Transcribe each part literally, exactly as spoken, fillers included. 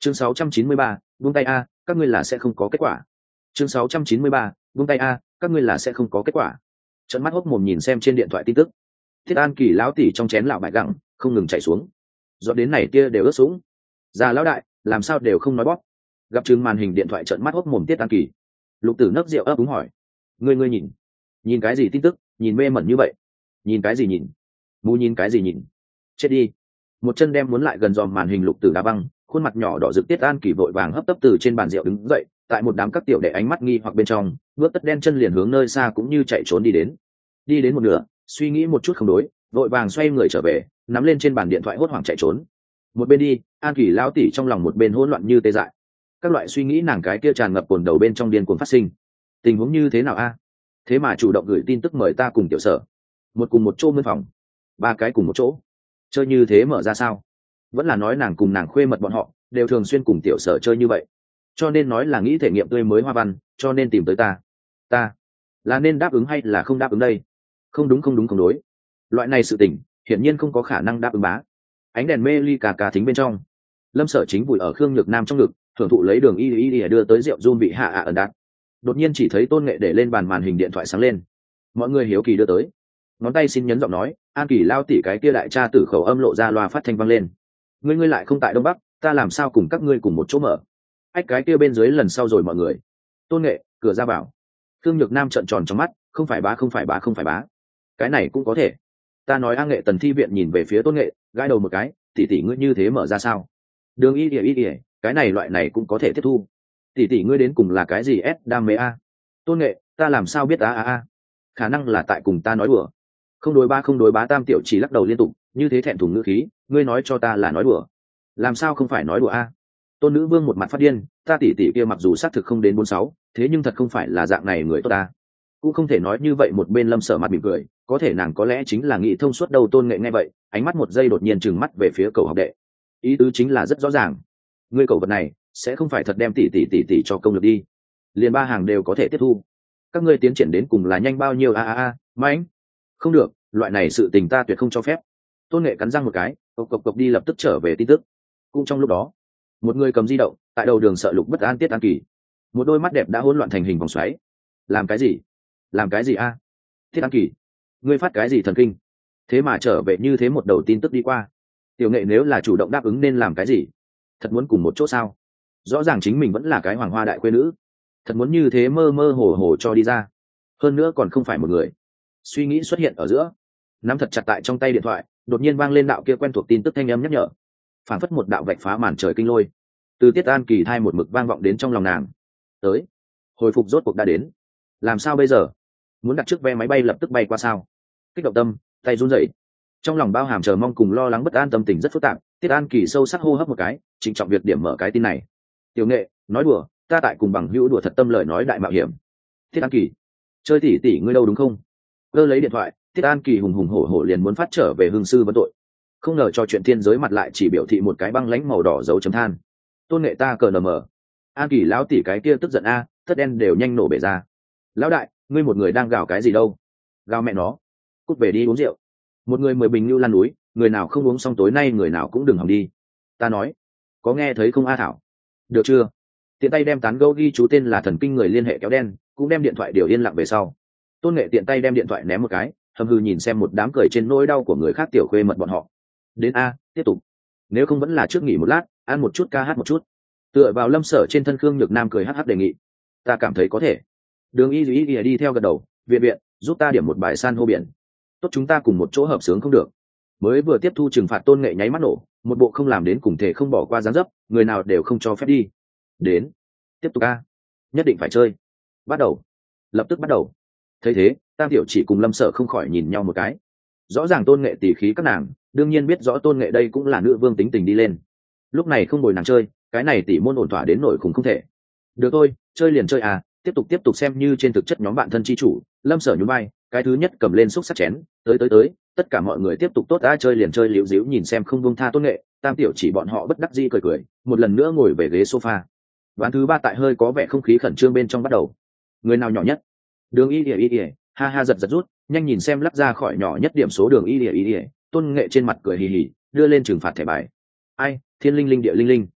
chương sáu trăm chín mươi ba, buông tay a, các ngươi là sẽ không có kết quả. chương sáu trăm chín mươi ba, buông tay a, các ngươi là sẽ không có kết quả. Trợn mắt hốc mồm nhìn xem trên điện thoại tin tức. Thiết An Kỳ lão tỷ trong chén lão bại gặng không ngừng chảy xuống, dọn đến này kia đều ướt sũng. Già lão đại làm sao đều không nói bóp. Gặp chừng màn hình điện thoại trợn mắt hốc mồm Tiết An Kỳ. Lục Tử nấc rượu ấp úng hỏi: ngươi ngươi nhìn nhìn cái gì tin tức, nhìn mê mẩn như vậy? Nhìn cái gì nhìn? Mù nhìn cái gì nhìn? Chết đi. Một chân đem muốn lại gần dòm màn hình Lục Tử đá băng, khuôn mặt nhỏ đỏ rực. Tiết An Kỳ vội vàng hấp tấp từ trên bàn rượu đứng dậy, tại một đám các tiểu đệ ánh mắt nghi hoặc bên trong, bước tất đen chân liền hướng nơi xa cũng như chạy trốn đi đến. Đi đến một nửa, suy nghĩ một chút không đối, vội vàng xoay người trở về, nắm lên trên bàn điện thoại hốt hoảng chạy trốn. Một bên đi, An Kỳ lão tỷ trong lòng một bên hỗn loạn như tê dại. Các loại suy nghĩ nàng cái kia tràn ngập cồn đầu bên trong điên cuồng phát sinh. Tình huống như thế nào a? Thế mà chủ động gửi tin tức mời ta cùng tiểu sở, một cùng một chỗ mân phòng, ba cái cùng một chỗ, chơi như thế mở ra sao? Vẫn là nói nàng cùng nàng khuê mật bọn họ đều thường xuyên cùng tiểu sở chơi như vậy, cho nên nói là nghĩ thể nghiệm tươi mới hoa văn, cho nên tìm tới ta. Ta là nên đáp ứng hay là không đáp ứng đây? Không đúng không đúng không đối. Loại này sự tình hiển nhiên không có khả năng đáp ứng bá. Ánh đèn mê ly cà cà thính bên trong, Lâm Sở chính vùi ở Khương Nhược Nam trong ngực, thưởng thụ lấy đường y y y đưa tới rượu run bị hạ ạ ẩn đạt. Đột nhiên chỉ thấy Tôn Nghệ để lên bàn màn hình điện thoại sáng lên. Mọi người hiếu kỳ đưa tới, ngón tay xin nhấn giọng nói: An Kỳ lao tỷ cái kia đại cha tử khẩu âm lộ ra loa phát thanh vang lên. Ngươi ngươi lại không tại Đông Bắc, ta làm sao cùng các ngươi cùng một chỗ mở? Ách cái kia bên dưới lần sau rồi mọi người. Tôn Nghệ, cửa ra bảo. Khương Nhược Nam trợn tròn trong mắt, không phải bá không phải bá không phải bá. Cái này cũng có thể. Ta nói A Nghệ Tần Thi viện nhìn về phía Tôn Nghệ, gãi đầu một cái, tỷ tỷ ngươi như thế mở ra sao? Đường y ỉa y ỉa, cái này loại này cũng có thể tiếp thu. Tỷ tỷ ngươi đến cùng là cái gì ép đam mê a? Tôn Nghệ, ta làm sao biết a a a? Khả năng là tại cùng ta nói đùa. Không đối ba không đối bá. Tam Tiểu chỉ lắc đầu liên tục, như thế thẹn thùng ngữ khí, ngươi nói cho ta là nói đùa. Làm sao không phải nói đùa a? Tôn Nữ Vương một mặt phát điên, ta tỷ tỷ kia mặc dù xác thực không đến bốn sáu, thế nhưng thật không phải là dạng này người tốt ta. Cũng không thể nói như vậy. Một bên Lâm Sở mặt mỉm cười, có thể nàng có lẽ chính là nghĩ thông suốt đầu. Tôn Nghệ nghe vậy, ánh mắt một giây đột nhiên trừng mắt về phía cầu học đệ, ý tứ chính là rất rõ ràng, ngươi cầu vật này sẽ không phải thật đem tỷ tỷ tỷ tỷ cho công lực đi, liền ba hàng đều có thể tiếp thu. Các ngươi tiến triển đến cùng là nhanh bao nhiêu a a a, mãnh, không được, loại này sự tình ta tuyệt không cho phép. Tôn Nghệ cắn răng một cái, cộc cộc cộc đi lập tức trở về tin tức. Cũng trong lúc đó, một người cầm di động tại đầu đường sợ Lục bất an Tiết An Kỳ, một đôi mắt đẹp đã hỗn loạn thành hình vòng xoáy. Làm cái gì? Làm cái gì a? Tiết An Kỳ, ngươi phát cái gì thần kinh? Thế mà trở về như thế một đầu tin tức đi qua. Tiểu Nghệ nếu là chủ động đáp ứng nên làm cái gì? Thật muốn cùng một chỗ sao? Rõ ràng chính mình vẫn là cái hoàng hoa đại quê nữ, thật muốn như thế mơ mơ hồ hồ cho đi ra, hơn nữa còn không phải một người. Suy nghĩ xuất hiện ở giữa, nắm thật chặt tại trong tay điện thoại, đột nhiên vang lên đạo kia quen thuộc tin tức thanh âm nhắc nhở, phản phất một đạo vạch phá màn trời kinh lôi, từ Tiết An Kỳ thai một mực vang vọng đến trong lòng nàng. Tới, hồi phục rốt cuộc đã đến. Làm sao bây giờ? Muốn đặt trước vé máy bay lập tức bay qua sao? Kích động tâm, tay run rẩy, trong lòng bao hàm chờ mong cùng lo lắng bất an, tâm tình rất phức tạp. Tiết An Kỳ sâu sắc hô hấp một cái, trịnh trọng việc điểm mở cái tin này. Tiểu Nghệ, nói đùa, ta tại cùng bằng hữu đùa thật tâm lời nói đại mạo hiểm. Tiết An Kỳ, chơi tỷ tỷ ngươi đâu đúng không? Cơ lấy điện thoại, Tiết An Kỳ hùng hùng hổ hổ liền muốn phát trở về hương sư vấn tội. Không ngờ cho chuyện thiên giới mặt lại chỉ biểu thị một cái băng lãnh màu đỏ dấu chấm than. Tôn Nghệ ta cờ nờ mờ. An Kỳ lão tỷ cái kia tức giận a, tất đen đều nhanh nổ bể ra. Lão đại, ngươi một người đang gào cái gì đâu? Gào mẹ nó, cút về đi uống rượu. Một người mười bình lưu lan núi, người nào không uống xong tối nay người nào cũng đừng hòng đi. Ta nói, có nghe thấy không a Thảo? Được chưa? Tiện tay đem tán gẫu ghi chú tên là thần kinh người liên hệ kéo đen, cũng đem điện thoại điều yên lặng về sau. Tôn Nghệ tiện tay đem điện thoại ném một cái, hầm hư nhìn xem một đám cười trên nỗi đau của người khác tiểu khuê mật bọn họ. Đến a, tiếp tục. Nếu không vẫn là trước nghỉ một lát, ăn một chút ca hát một chút. Tựa vào Lâm Sở trên thân Khương Nhược Nam cười hắc hắc đề nghị. Ta cảm thấy có thể. Đường Y Y Y đi theo gật đầu, viện viện, giúp ta điểm một bài san hô biển. Tốt, chúng ta cùng một chỗ hợp sướng không được? Mới vừa tiếp thu trừng phạt Tôn Nghệ nháy mắt nổ, một bộ không làm đến cùng thể không bỏ qua dáng dấp, người nào đều không cho phép đi. Đến, tiếp tục a, nhất định phải chơi. Bắt đầu, lập tức bắt đầu. Thấy thế, Tam Tiểu chỉ cùng Lâm Sở không khỏi nhìn nhau một cái. Rõ ràng Tôn Nghệ tỉ khí các nàng, đương nhiên biết rõ Tôn Nghệ đây cũng là nữ vương tính tình đi lên. Lúc này không bồi nàng chơi, cái này tỉ môn ổn thỏa đến nổi khủng không thể. Được thôi, chơi liền chơi à, tiếp tục tiếp tục. Xem như trên thực chất nhóm bạn thân chi chủ, Lâm Sở nhún vai, cái thứ nhất cầm lên xúc sắc chén, tới tới tới, tất cả mọi người tiếp tục tốt đã, chơi liền chơi. Liễu díu nhìn xem không buông tha Tôn Nghệ, Tam Tiểu chỉ bọn họ bất đắc dĩ cười cười, một lần nữa ngồi về ghế sofa. Ván thứ ba tại hơi có vẻ không khí khẩn trương bên trong bắt đầu. Người nào nhỏ nhất? Đường Y Y Y, ha ha giật giật rút, nhanh nhìn xem lắc ra khỏi nhỏ nhất điểm số Đường Y Y Y. Tôn Nghệ trên mặt cười hì hì, đưa lên trừng phạt thẻ bài. Ai, thiên linh linh địa linh linh.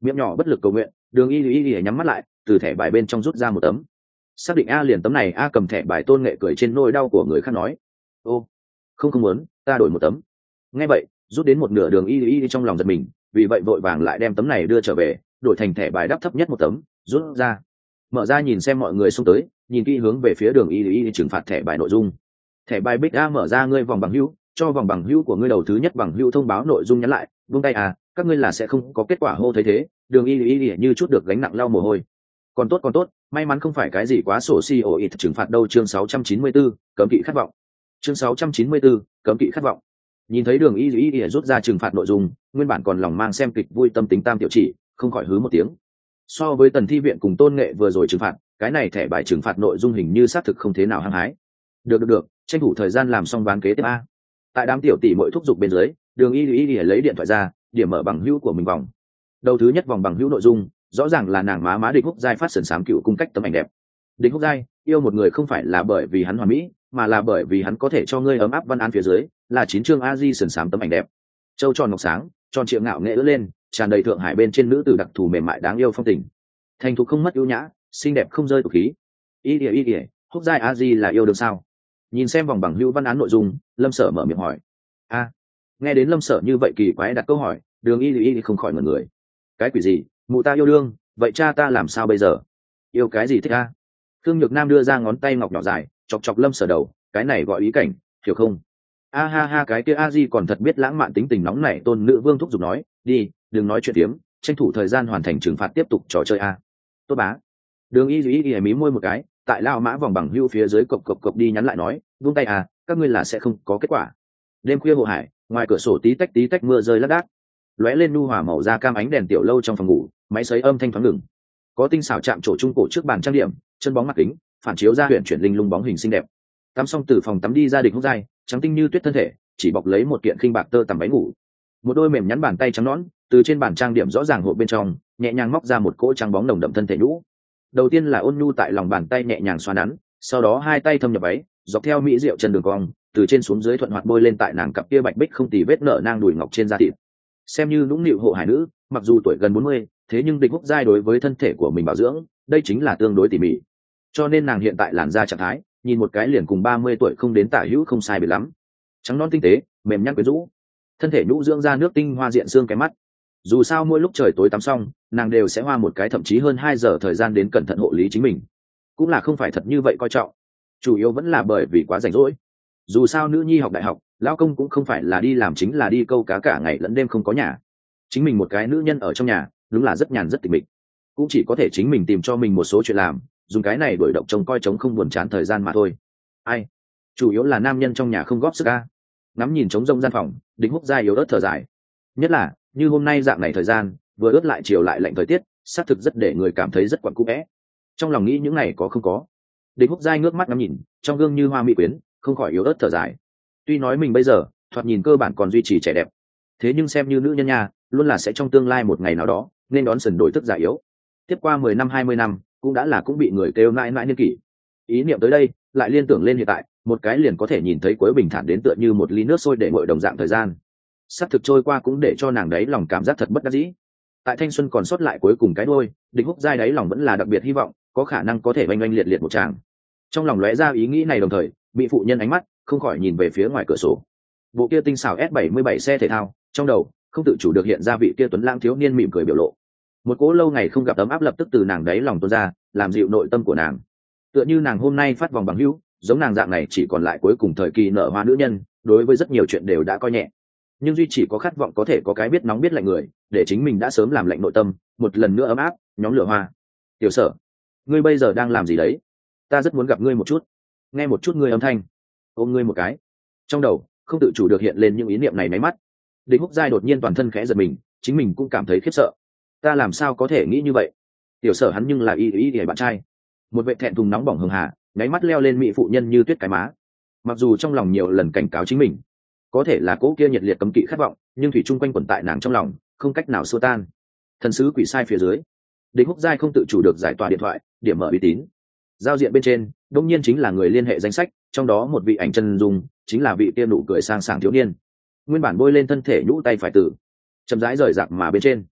miệng nhỏ bất lực cầu nguyện. Đường y y y nhắm mắt lại, từ thẻ bài bên trong rút ra một tấm. Xác định a liền tấm này. A cầm thẻ bài Tôn Nghệ cười trên nỗi đau của người khác nói: ô, không không muốn, ta đổi một tấm. Nghe vậy, rút đến một nửa Đường y y trong lòng giật mình, vì vậy vội vàng lại đem tấm này đưa trở về, đổi thành thẻ bài đắp thấp nhất một tấm, rút ra. Mở ra nhìn xem mọi người xông tới, nhìn kỹ hướng về phía Đường y y trừng phạt thẻ bài nội dung. Thẻ bài Big A mở ra, ngươi vòng bằng hữu, cho vòng bằng hữu của ngươi đầu thứ nhất bằng hữu thông báo nội dung nhắn lại, buông tay à, các ngươi là sẽ không có kết quả. Hô thấy thế, Đường y y y như chút được gánh nặng lau mồ hôi. Còn tốt còn tốt, may mắn không phải cái gì quá sổ si ổ ít trừng phạt đâu. Chương sáu trăm chín mươi tư, cấm kỵ khát vọng. Chương sáu trăm chín mươi tư, cấm kỵ khát vọng. Nhìn thấy Đường y y y rút ra trừng phạt nội dung, nguyên bản còn lòng mang xem kịch vui tâm tính Tam Tiểu Chỉ không khỏi hứ một tiếng. So với Tần Thi Viện cùng Tôn Nghệ vừa rồi trừng phạt, cái này thẻ bài trừng phạt nội dung hình như xác thực không thế nào hăng hái. Được được được, tranh thủ thời gian làm xong ván kế tiếp a. Tại đám tiểu tỷ mỗi thúc giục bên dưới, Đường y y y lấy điện thoại ra, điểm mở bằng hữu của mình vòng. Đầu thứ nhất vòng bằng hữu nội dung, rõ ràng là nàng má má Địch Húc Giai phát sần sám cựu cung cách tấm ảnh đẹp. Địch Húc Giai yêu một người không phải là bởi vì hắn hoàn mỹ, mà là bởi vì hắn có thể cho ngươi ấm áp. Văn án phía dưới là chín chương a di sần sám tấm ảnh đẹp, châu tròn ngọc sáng, tròn triệu ngạo nghệ ứa lên, tràn đầy thượng hải bên trên nữ tử đặc thù mềm mại đáng yêu phong tình, thành thục không mất ưu nhã, xinh đẹp không rơi tục khí. Y ỉa y ỉa, Húc Giai a di là yêu được sao? Nhìn xem vòng bằng hữu văn án nội dung, Lâm Sở mở miệng hỏi. A, nghe đến Lâm Sở như vậy kỳ quái đặt câu hỏi, Đường y y không khỏi ngẩn người. Cái quỷ gì? Mụ ta yêu đương, vậy cha ta làm sao bây giờ? Yêu cái gì thích a? Khương Nhược Nam đưa ra ngón tay ngọc nhỏ dài, chọc chọc Lâm Sở đầu, cái này gọi ý cảnh, hiểu không? A ha ha, cái kia a di còn thật biết lãng mạn, tính tình nóng nảy. Tôn Nữ Vương thúc giục nói, đi, đừng nói chuyện tiếm, tranh thủ thời gian hoàn thành trừng phạt, tiếp tục trò chơi a. Tốt bá. Đường y y y mí môi một cái, tại lao mã vòng bằng hưu phía dưới cộc cộc cộc đi nhắn lại nói, buông tay à, các ngươi là sẽ không có kết quả. Đêm khuya hồ hải, ngoài cửa sổ tí tách tí tách mưa rơi lác đác, lóe lên nu hòa màu da cam ánh đèn tiểu lâu trong phòng ngủ, máy sấy âm thanh thoáng ngừng. Có tinh xảo chạm trổ trung cổ trước bàn trang điểm, chân bóng mặt kính phản chiếu ra huyện chuyển linh lung bóng hình xinh đẹp. Tắm xong từ phòng tắm đi ra Địch Húc Giai, trắng tinh như tuyết thân thể, chỉ bọc lấy một kiện khinh bạc tơ tằm váy ngủ. Một đôi mềm nhắn bàn tay trắng nõn, từ trên bàn trang điểm rõ ràng hộp bên trong, nhẹ nhàng móc ra một cỗ trắng bóng nồng đậm thân thể nhũ. Đầu tiên là ôn nhu tại lòng bàn tay nhẹ nhàng xoa nắn, sau đó hai tay thâm nhập váy, dọc theo mỹ diệu chân đường cong, từ trên xuống dưới thuận hoạt bôi lên tại nàng cặp kia bạch bích không tì vết nở nang đùi ngọc trên da thịt. Xem như nũng nịu hộ hải nữ, mặc dù tuổi gần bốn mươi, thế nhưng Địch Húc Giai đối với thân thể của mình bảo dưỡng, đây chính là tương đối tỉ mỉ. Cho nên nàng hiện tại làn da trạng thái, nhìn một cái liền cùng ba mươi tuổi không đến tả hữu không sai biệt lắm. Trắng non tinh tế, mềm nhăn quyến rũ, thân thể nhũ dưỡng ra nước tinh hoa diện xương cái mắt. Dù sao mỗi lúc trời tối tắm xong, nàng đều sẽ hoa một cái thậm chí hơn hai giờ thời gian đến cẩn thận hộ lý chính mình. Cũng là không phải thật như vậy coi trọng, chủ yếu vẫn là bởi vì quá rảnh rỗi. Dù sao nữ nhi học đại học, lão công cũng không phải là đi làm chính là đi câu cá cả ngày lẫn đêm không có nhà. Chính mình một cái nữ nhân ở trong nhà, đúng là rất nhàn rất tịch mịch. Cũng chỉ có thể chính mình tìm cho mình một số chuyện làm, dùng cái này đổi động trông coi trống không buồn chán thời gian mà thôi. Ai? Chủ yếu là nam nhân trong nhà không góp sức a. Ngắm nhìn trống rông gian phòng, Địch Húc Giai yếu ớt thở dài. Nhất là như hôm nay dạng này thời gian, vừa ướt lại chiều lại lạnh thời tiết, xác thực rất để người cảm thấy rất quặn cũ vẽ. Trong lòng nghĩ những này có không có. Địch Húc Giai ngước mắt ngắm nhìn, trong gương như hoa mỹ quyến, không khỏi yếu ớt thở dài. Tuy nói mình bây giờ thoạt nhìn cơ bản còn duy trì trẻ đẹp, thế nhưng xem như nữ nhân nha, luôn là sẽ trong tương lai một ngày nào đó nên đón sần đổi tức già yếu. Tiếp qua mười năm hai mươi năm, cũng đã là cũng bị người kêu mãi mãi niên kỷ. Ý niệm tới đây, lại liên tưởng lên hiện tại, một cái liền có thể nhìn thấy cuối bình thản đến tựa như một ly nước sôi để nguội đồng dạng thời gian. Sắp thực trôi qua cũng để cho nàng đấy lòng cảm giác thật bất đắc dĩ. Tại thanh xuân còn sót lại cuối cùng cái đôi, Địch Húc Giai đấy lòng vẫn là đặc biệt hy vọng, có khả năng có thể oanh oanh liệt liệt một tràng. Trong lòng lóe ra ý nghĩ này, đồng thời bị phụ nhân ánh mắt không khỏi nhìn về phía ngoài cửa sổ. Bộ kia tinh xảo S bảy mươi bảy xe thể thao, trong đầu không tự chủ được hiện ra vị kia tuấn lãng thiếu niên mỉm cười biểu lộ. Một cỗ lâu ngày không gặp ấm áp lập tức từ nàng đấy lòng tuôn ra, làm dịu nội tâm của nàng. Tựa như nàng hôm nay phát vòng bằng hữu, giống nàng dạng này chỉ còn lại cuối cùng thời kỳ nở hoa nữ nhân, đối với rất nhiều chuyện đều đã coi nhẹ, nhưng duy chỉ có khát vọng có thể có cái biết nóng biết lạnh người, để chính mình đã sớm làm lạnh nội tâm, một lần nữa ấm áp, nhóm lửa hoa. Tiểu Sở, ngươi bây giờ đang làm gì đấy? Ta rất muốn gặp ngươi một chút, nghe một chút ngươi âm thanh, ôm ngươi một cái. Trong đầu không tự chủ được hiện lên những ý niệm này, máy mắt Địch Húc Giai đột nhiên toàn thân khẽ giật mình, chính mình cũng cảm thấy khiếp sợ. Ta làm sao có thể nghĩ như vậy? Tiểu Sở hắn nhưng là y y y bạn trai. Một vệ thẹn thùng nóng bỏng hường hà, nháy mắt leo lên mỹ phụ nhân như tuyết cái má. Mặc dù trong lòng nhiều lần cảnh cáo chính mình, có thể là cỗ kia nhiệt liệt cấm kỵ khát vọng, nhưng thủy chung quanh quẩn tại nàng trong lòng, không cách nào xua tan. Thần sứ quỷ sai phía dưới, Địch Húc Giai không tự chủ được giải tỏa điện thoại, điểm mở uy tín. Giao diện bên trên, đương nhiên chính là người liên hệ danh sách, trong đó một vị ảnh chân dung, chính là vị tiên nụ cười sang sảng thiếu niên. Nguyên bản bôi lên thân thể nhũ tay phải tử, chậm rãi rời rạc mà bên trên. Tại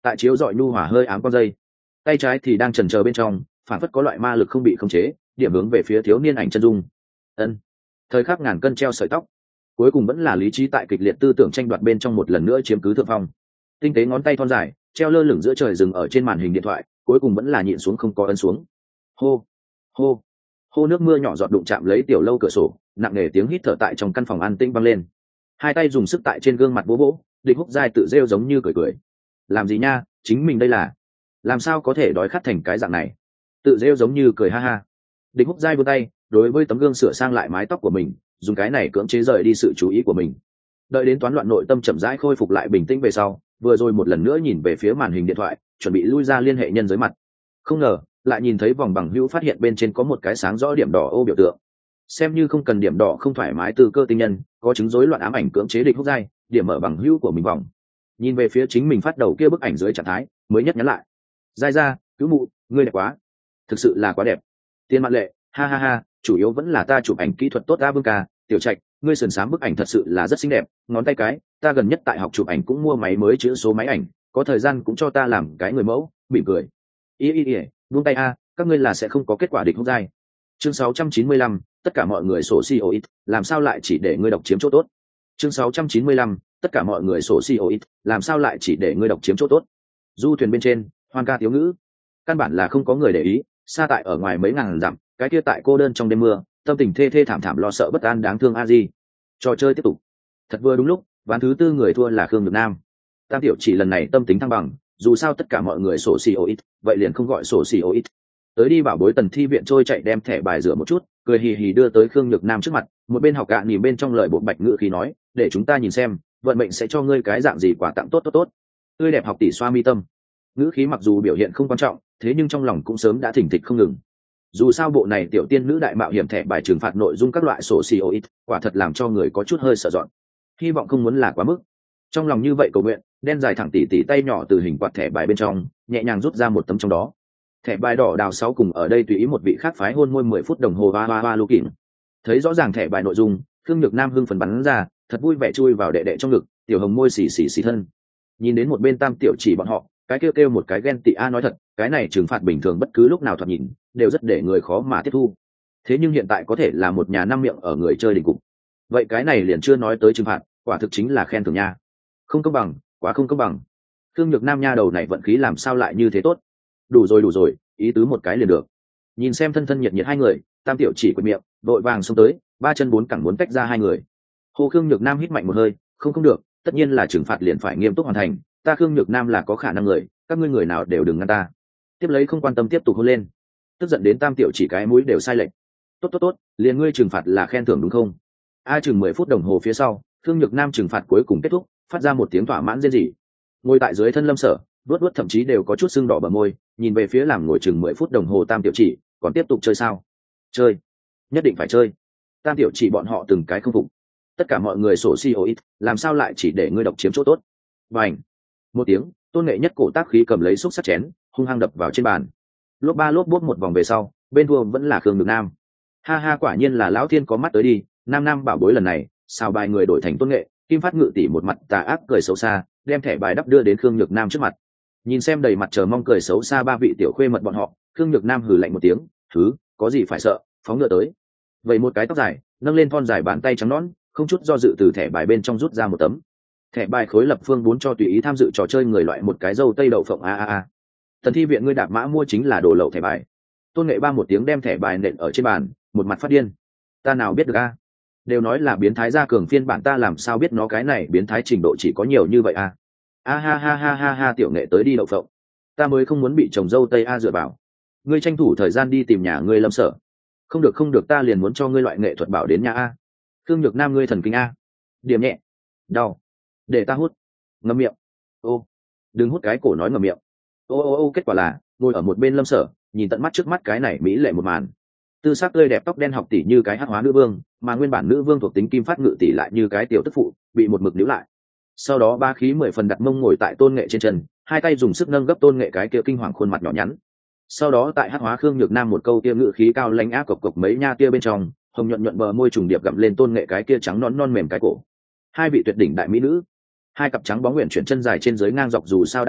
tại chiếu dọi nhu hỏa hơi ám con dây, tay trái thì đang chần chờ bên trong, phản phất có loại ma lực không bị khống chế, điểm hướng về phía thiếu niên ảnh chân dung. Ân, thời khắc ngàn cân treo sợi tóc, cuối cùng vẫn là lý trí tại kịch liệt tư tưởng tranh đoạt bên trong một lần nữa chiếm cứ thượng phong. Tinh tế ngón tay thon dài treo lơ lửng giữa trời rừng ở trên màn hình điện thoại, cuối cùng vẫn là nhịn xuống không có ấn xuống. Hô, hô, hô, nước mưa nhỏ giọt đụng chạm lấy tiểu lâu cửa sổ, nặng nề tiếng hít thở tại trong căn phòng an tĩnh vang lên. Hai tay dùng sức tại trên gương mặt bố bố, Địch Húc Giai tự rêu giống như cười cười. Làm gì nha, chính mình đây là làm sao có thể đói khát thành cái dạng này? Tự rêu giống như cười ha ha. Địch Húc Giai vươn tay đối với tấm gương sửa sang lại mái tóc của mình, dùng cái này cưỡng chế rời đi sự chú ý của mình. Đợi đến toán loạn nội tâm chậm rãi khôi phục lại bình tĩnh về sau, vừa rồi một lần nữa nhìn về phía màn hình điện thoại, chuẩn bị lui ra liên hệ nhân giới mặt. Không ngờ lại nhìn thấy vòng bằng hữu phát hiện bên trên có một cái sáng rõ điểm đỏ ô biểu tượng. Xem như không cần điểm đỏ không thoải mái từ cơ tinh nhân, có chứng rối loạn ám ảnh cưỡng chế Địch Húc Giai, điểm mở bằng hữu của mình vòng. Nhìn về phía chính mình phát đầu kia bức ảnh dưới trạng thái, mới nhất nhắn lại. Giai ra, cứu mụ, ngươi đẹp quá, thực sự là quá đẹp. Tiên Mạn Lệ, ha ha ha, chủ yếu vẫn là ta chụp ảnh kỹ thuật tốt. A Vương ca, Tiểu Trạch, ngươi sườn xám bức ảnh thật sự là rất xinh đẹp. Ngón tay cái, ta gần nhất tại học chụp ảnh cũng mua máy mới chữ số máy ảnh, có thời gian cũng cho ta làm cái người mẫu. Mỉm cười. Y y y, buông tay a, các ngươi là sẽ không có kết quả. Địch Húc Giai. Chương sáu trăm chín mươi lăm, tất cả mọi người sổ xì ô ít, làm sao lại chỉ để ngươi độc chiếm chỗ tốt. Chương sáu trăm chín mươi lăm, tất cả mọi người sổ xì ô ít, làm sao lại chỉ để ngươi độc chiếm chỗ tốt. Du thuyền bên trên, hoan ca thiếu ngữ, căn bản là không có người để ý. Xa tại ở ngoài mấy ngàn dặm, cái kia tại cô đơn trong đêm mưa, tâm tình thê thê thảm thảm lo sợ bất an đáng thương a di. Trò chơi tiếp tục. Thật vừa đúng lúc, ván thứ tư người thua là Khương Nhược Nam. Tam Tiểu chỉ lần này tâm tính thăng bằng, dù sao tất cả mọi người sổ xì ô ít, vậy liền không gọi sổ xì ô ít. Tới đi bảo bối Tần Thi viện trôi chạy đem thẻ bài rửa một chút, cười hì hì đưa tới Khương Nhược Nam trước mặt, một bên học gạ nhìn bên trong lời bộ bạch ngữ khí nói, để chúng ta nhìn xem, vận mệnh sẽ cho ngươi cái dạng gì quà tặng tốt tốt tốt. Tươi đẹp học tỷ xoa mi tâm. Ngữ khí mặc dù biểu hiện không quan trọng, thế nhưng trong lòng cũng sớm đã thỉnh thịch không ngừng. Dù sao bộ này tiểu tiên nữ đại mạo hiểm thẻ bài trừng phạt nội dung các loại sổ xì ô ít, quả thật làm cho người có chút hơi sợ dọn. Hy vọng không muốn là quá mức. Trong lòng như vậy cầu nguyện, đen dài thẳng tỉ tỉ tay nhỏ từ hình quạt thẻ bài bên trong, nhẹ nhàng rút ra một tấm trong đó. Thẻ bài đỏ đào sáu cùng ở đây tùy ý một vị khác phái hôn môi mười phút đồng hồ ba ba ba lưu kỉnh. Thấy rõ ràng thẻ bài nội dung, Khương Nhược Nam hưng phấn bắn ra, thật vui vẻ chui vào đệ đệ trong ngực, tiểu hồng môi xì xì xì thân. Nhìn đến một bên Tam Tiểu chỉ bọn họ, cái kêu kêu một cái ghen tị a nói thật, cái này trừng phạt bình thường bất cứ lúc nào thoạt nhìn đều rất để người khó mà tiếp thu. Thế nhưng hiện tại có thể là một nhà năm miệng ở người chơi đỉnh cục, vậy cái này liền chưa nói tới trừng phạt, quả thực chính là khen thưởng nha. Không công bằng, quá không công bằng. Khương Nhược Nam nha đầu này vận khí làm sao lại như thế tốt. Đủ rồi đủ rồi, ý tứ một cái liền được. Nhìn xem thân thân nhiệt nhiệt hai người, Tam Tiểu chỉ quệt miệng, vội vàng xông tới, ba chân bốn cẳng muốn tách ra hai người. Hồ Khương Nhược Nam hít mạnh một hơi, không không được, tất nhiên là trừng phạt liền phải nghiêm túc hoàn thành, ta Khương Nhược Nam là có khả năng người, các ngươi người nào đều đừng ngăn ta. Tiếp lấy không quan tâm tiếp tục hôn lên, tức giận đến Tam Tiểu chỉ cái mũi đều sai lệch. Tốt tốt tốt, liền ngươi trừng phạt là khen thưởng đúng không? A chừng mười phút đồng hồ phía sau, Khương Nhược Nam trừng phạt cuối cùng kết thúc, phát ra một tiếng thỏa mãn rên rỉ. Ngồi tại dưới thân Lâm Sở, vuốt vuốt thậm chí đều có chút sưng đỏ bờ môi, nhìn về phía làm ngồi chừng mười phút đồng hồ Tam Tiểu chỉ, còn tiếp tục chơi sao? Chơi, nhất định phải chơi. Tam Tiểu chỉ bọn họ từng cái không phục. Tất cả mọi người sổ xì ô ít, làm sao lại chỉ để ngươi độc chiếm chỗ tốt? Bành! Một tiếng, Tôn Nghệ nhất cổ tác khí cầm lấy xúc sắc chén, hung hăng đập vào trên bàn. Lốp ba lốp bốp một vòng về sau, bên thua vẫn là Khương Nhược Nam. Ha ha, quả nhiên là lão thiên có mắt tới đi, nam nam bảo bối lần này, sao bài người đổi thành Tôn Nghệ, Kim Phát Ngự tỷ một mặt tà ác cười xấu xa, đem thẻ bài đắp đưa đến Khương Nhược Nam trước mặt. Nhìn xem đầy mặt chờ mong cười xấu xa ba vị tiểu khuê mật bọn họ, Khương Nhược Nam hừ lạnh một tiếng, thứ, có gì phải sợ, phóng ngựa tới. Vậy một cái tóc dài, nâng lên thon dài bàn tay trắng nõn, không chút do dự từ thẻ bài bên trong rút ra một tấm thẻ bài khối lập phương bốn cho tùy ý tham dự trò chơi người loại một cái dâu tây đậu phộng a a a. Thần Thi viện ngươi đạp mã mua chính là đồ lậu thẻ bài. Tôn Nghệ ba một tiếng đem thẻ bài nện ở trên bàn, một mặt phát điên. Ta nào biết được a? Đều nói là biến thái gia cường phiên bản, ta làm sao biết nó cái này biến thái trình độ chỉ có nhiều như vậy a? A ha ha ha ha ha, Tiểu Nghệ tới đi đậu phộng. Ta mới không muốn bị chồng dâu tây a dựa vào. Ngươi tranh thủ thời gian đi tìm nhà ngươi Lâm Sở. Không được không được, ta liền muốn cho ngươi loại nghệ thuật bảo đến nhà a. Khương Nhược Nam ngươi thần kinh a. Điểm nhẹ. Đau. Để ta hút. Ngậm miệng. Ô. Đừng hút cái cổ nói ngậm miệng. Ô ô ô, kết quả là ngồi ở một bên Lâm Sở, nhìn tận mắt trước mắt cái này mỹ lệ một màn. Tư sắc tươi đẹp tóc đen học tỷ như cái hắc hóa nữ vương, mà nguyên bản nữ vương thuộc tính Kim Phát Ngự tỷ lại như cái tiểu tức phụ, bị một mực níu lại. Sau đó ba khí mười phần đặt mông ngồi tại Tôn Nghệ trên chân, hai tay dùng sức nâng gấp Tôn Nghệ cái kia kinh hoàng khuôn mặt nhỏ nhắn. Sau đó tại hắc hóa Khương Nhược Nam một câu tia ngự khí cao lãnh ác cộc cộc mấy nha tia bên trong, hồng nhuận nhuận bờ môi trùng điệp gặm lên Tôn Nghệ cái kia trắng non non mềm cái cổ. Hai vị tuyệt đỉnh đại mỹ nữ, hai cặp trắng bóng nguyện chuyển chân dài trên dưới ngang dọc dù sao đan bảo,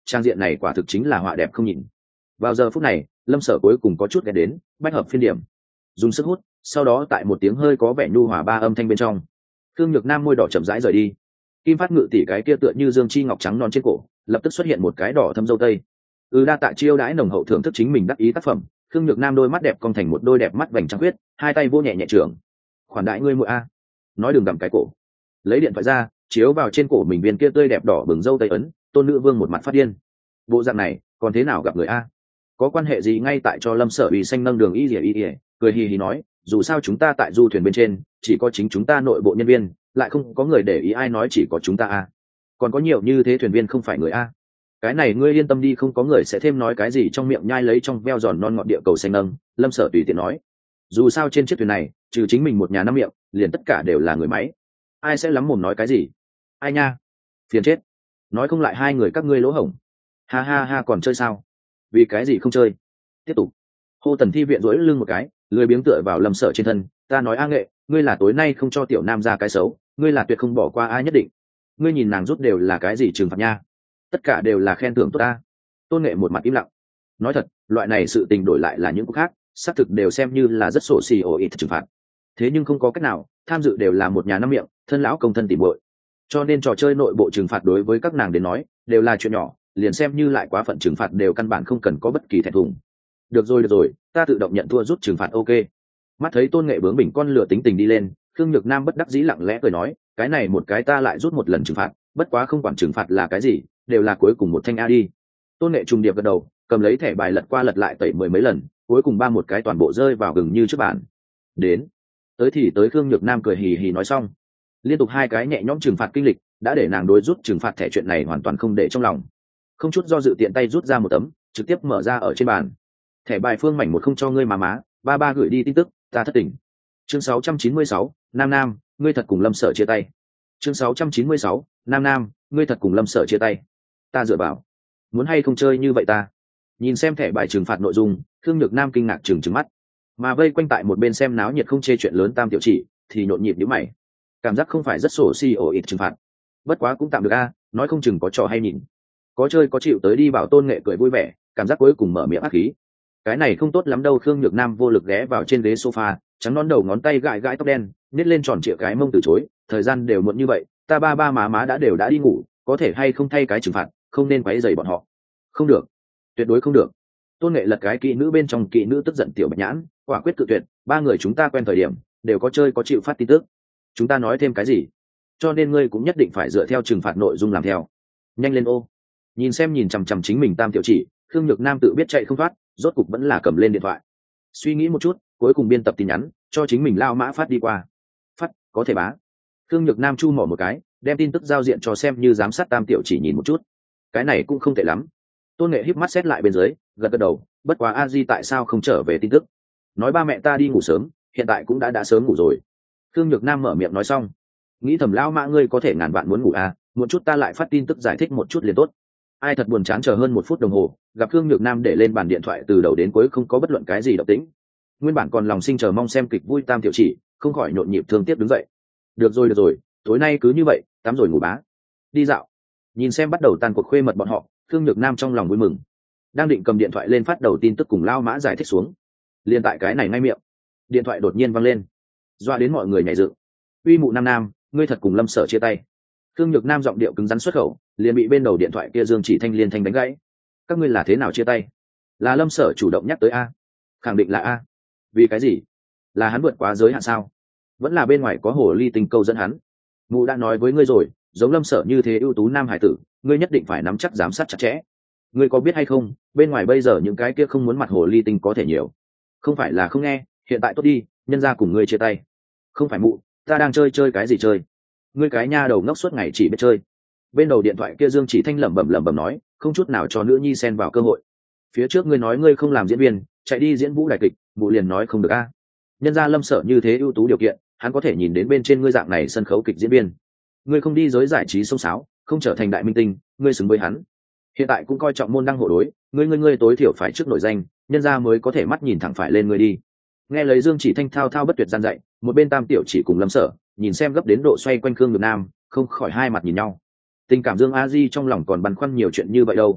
trang diện này quả thực chính là họa đẹp không nhìn. Vào giờ phút này lâm sở cuối cùng có chút ghé đến bách hợp phiên điểm, dùng sức hút, sau đó tại một tiếng hơi có vẻ nhu hòa ba âm thanh bên trong, Khương Nhược Nam môi đỏ chậm rãi rời đi. Kim Phát Ngự tỷ cái kia tựa như dương chi ngọc trắng non trên cổ, lập tức xuất hiện một cái đỏ thâm dâu tây. Ừ, đa tạ chiêu đãi nồng hậu thưởng thức chính mình đắc ý tác phẩm. Khương Nhược Nam đôi mắt đẹp cong thành một đôi đẹp mắt vành trăng khuyết, hai tay vô nhẹ nhẹ trưởng. Khoản đại ngươi muội a. Nói đừng gặm cái cổ. Lấy điện thoại ra, chiếu vào trên cổ mình viên kia tươi đẹp đỏ bừng dâu tây ấn, Tôn Nữ Vương một mặt phát điên. Bộ dạng này, còn thế nào gặp người a? Có quan hệ gì ngay tại cho Lâm Sở Uy xanh nâng đường y y y, cười hì hì nói, dù sao chúng ta tại du thuyền bên trên, chỉ có chính chúng ta nội bộ nhân viên, lại không có người để ý ai nói chỉ có chúng ta a. Còn có nhiều như thế thuyền viên không phải người a. Cái này ngươi yên tâm đi, không có người sẽ thêm nói cái gì trong miệng nhai lấy trong veo giòn non ngọt địa cầu xanh nâng. Lâm Sở tùy tiện nói, dù sao trên chiếc thuyền này trừ chính mình một nhà năm miệng, liền tất cả đều là người máy, ai sẽ lắm mồm nói cái gì? Ai nha, phiền chết, nói không lại hai người các ngươi lỗ hổng. Ha ha ha, còn chơi sao? Vì cái gì không chơi? Tiếp tục. Hô Tần Thi viện rỗi lưng một cái, lười biếng tựa vào Lâm Sở trên thân. Ta nói A Nghệ, ngươi là tối nay không cho tiểu nam ra cái xấu, ngươi là tuyệt không bỏ qua ai nhất định. Ngươi nhìn nàng rút đều là cái gì trừng phạt nha? Tất cả đều là khen thưởng tốt ta. Tôn Nghệ một mặt im lặng. Nói thật, loại này sự tình đổi lại là những cuộc khác, xác thực đều xem như là rất sổ xì ổ ít trừng phạt. Thế nhưng không có cách nào, tham dự đều là một nhà năm miệng, thân lão công thân tỉ muội, cho nên trò chơi nội bộ trừng phạt đối với các nàng đến nói đều là chuyện nhỏ, liền xem như lại quá phận trừng phạt đều căn bản không cần có bất kỳ thẹn thùng. Được rồi được rồi, ta tự động nhận thua rút trừng phạt, ok. Mắt thấy Tôn Nghệ bướng bỉnh con lửa tính tình đi lên, Khương Nhược Nam bất đắc dĩ lặng lẽ cười nói, cái này một cái ta lại rút một lần trừng phạt, bất quá không quản trừng phạt là cái gì, đều là cuối cùng một thanh a đi. Tôn Nghệ trùng điệp gật đầu, cầm lấy thẻ bài lật qua lật lại tẩy mười mấy lần, cuối cùng ba một cái toàn bộ rơi vào gừng như trước bàn. Đến tới thì tới, Khương Nhược Nam cười hì hì nói xong, liên tục hai cái nhẹ nhõm trừng phạt kinh lịch đã để nàng đối rút trừng phạt thẻ chuyện này hoàn toàn không để trong lòng, không chút do dự tiện tay rút ra một tấm, trực tiếp mở ra ở trên bàn. Thẻ bài phương mảnh một không cho ngươi mà má, ba ba gửi đi tin tức, ta thất tình. Chương sáu trăm chín mươi sáu, Nam Nam, ngươi thật cùng Lâm Sở chia tay. Chương sáu trăm chín mươi sáu, Nam Nam, ngươi thật cùng Lâm Sở chia tay. Ta dựa vào, muốn hay không chơi như vậy ta? Nhìn xem thẻ bài trừng phạt nội dung, Khương Nhược Nam kinh ngạc trừng trừng mắt, mà vây quanh tại một bên xem náo nhiệt không chê chuyện lớn Tam Tiểu Chỉ thì nhộn nhịp nhíu mày, cảm giác không phải rất sổ si ổ ít trừng phạt, bất quá cũng tạm được a, nói không chừng có trò hay nhìn, có chơi có chịu tới đi. Bảo Tôn Nghệ cười vui vẻ, cảm giác cuối cùng mở miệng ác khí, cái này không tốt lắm đâu. Khương Nhược Nam vô lực ghé vào trên ghế sofa, trắng nón đầu ngón tay gãi gãi tóc đen, nết lên tròn trịa cái mông từ chối, thời gian đều muộn như vậy, ta ba ba má má đã đều đã đi ngủ, có thể hay không thay cái trừng phạt, không nên quấy rầy bọn họ. Không được, tuyệt đối không được. Tôn Nghệ lật cái kỹ nữ bên trong kỹ nữ, tức giận tiểu Bạch Nhãn, quả quyết cự tuyệt. Ba người chúng ta quen thời điểm đều có chơi có chịu phát tin tức, chúng ta nói thêm cái gì, cho nên ngươi cũng nhất định phải dựa theo trừng phạt nội dung làm theo. Nhanh lên ô. Nhìn xem nhìn chằm chằm chính mình Tam Tiểu Chỉ, Khương Nhược Nam tự biết chạy không thoát, rốt cục vẫn là cầm lên điện thoại, suy nghĩ một chút, cuối cùng biên tập tin nhắn cho chính mình lao mã phát đi qua. Phát có thể bá. Khương Nhược Nam chu mỏ một cái, đem tin tức giao diện cho xem như giám sát Tam Tiểu Chỉ nhìn một chút, cái này cũng không tệ lắm. Tôn Nghệ híp mắt xét lại bên dưới, gật gật đầu, bất quá a di tại sao không trở về tin tức, nói ba mẹ ta đi ngủ sớm, hiện tại cũng đã đã sớm ngủ rồi. Khương Nhược Nam mở miệng nói xong, nghĩ thầm lao mã ngươi có thể ngàn vạn muốn ngủ à, một chút ta lại phát tin tức giải thích một chút liền tốt. Ai thật buồn chán, chờ hơn một phút đồng hồ, gặp Khương Nhược Nam để lên bàn điện thoại từ đầu đến cuối không có bất luận cái gì động tĩnh. Nguyên bản còn lòng sinh chờ mong xem kịch vui Tam Tiểu Chỉ không khỏi nhộn nhịp thương tiếc đứng dậy. Được rồi được rồi, tối nay cứ như vậy, tắm rồi ngủ bá. Đi dạo. Nhìn xem bắt đầu tan cuộc khuê mật bọn họ, Khương Nhược Nam trong lòng vui mừng, đang định cầm điện thoại lên phát đầu tin tức cùng lao mã giải thích xuống, liền tại cái này ngay miệng, điện thoại đột nhiên văng lên, doa đến mọi người nhảy dựng. Uy mụ Nam Nam, ngươi thật cùng Lâm Sở chia tay. Khương Nhược Nam giọng điệu cứng rắn xuất khẩu, liền bị bên đầu điện thoại kia Dương Chỉ Thanh liên thanh đánh gãy. Các ngươi là thế nào chia tay? Là Lâm Sở chủ động nhắc tới a? Khẳng định là a. Vì cái gì? Là hắn vượt quá giới hạn sao? Vẫn là bên ngoài có hồ ly tinh câu dẫn hắn? Mụ đã nói với ngươi rồi, giống Lâm Sở như thế ưu tú nam hải tử, ngươi nhất định phải nắm chắc giám sát chặt chẽ. Ngươi có biết hay không, bên ngoài bây giờ những cái kia không muốn mặt hồ ly tinh có thể nhiều. Không phải là không nghe, hiện tại tốt đi, nhân ra cùng ngươi chia tay. Không phải mụ, ta đang chơi chơi cái gì chơi? Ngươi cái nha đầu ngốc suốt ngày chỉ biết chơi. Bên đầu điện thoại kia Dương Chỉ Thanh lẩm bẩm lẩm bẩm nói, không chút nào cho nữ nhi xen vào cơ hội. Phía trước ngươi nói ngươi không làm diễn viên, chạy đi diễn vũ đại kịch, mụ liền nói không được a. Nhân ra Lâm Sở như thế ưu tú điều kiện, hắn có thể nhìn đến bên trên ngươi dạng này sân khấu kịch diễn viên. Ngươi không đi giới giải trí sông sáo, không trở thành đại minh tinh, ngươi xứng với hắn. Hiện tại cũng coi trọng môn đăng hộ đối, ngươi ngươi ngươi tối thiểu phải trước nổi danh, nhân ra mới có thể mắt nhìn thẳng phải lên ngươi đi. Nghe lấy Dương Chỉ Thanh thao thao bất tuyệt gian dạy, một bên Tam Tiểu Chỉ cùng Lâm Sở nhìn xem gấp đến độ xoay quanh Khương Nhược Nam, không khỏi hai mặt nhìn nhau. Tình cảm Dương A Di trong lòng còn băn khoăn nhiều chuyện như vậy đâu,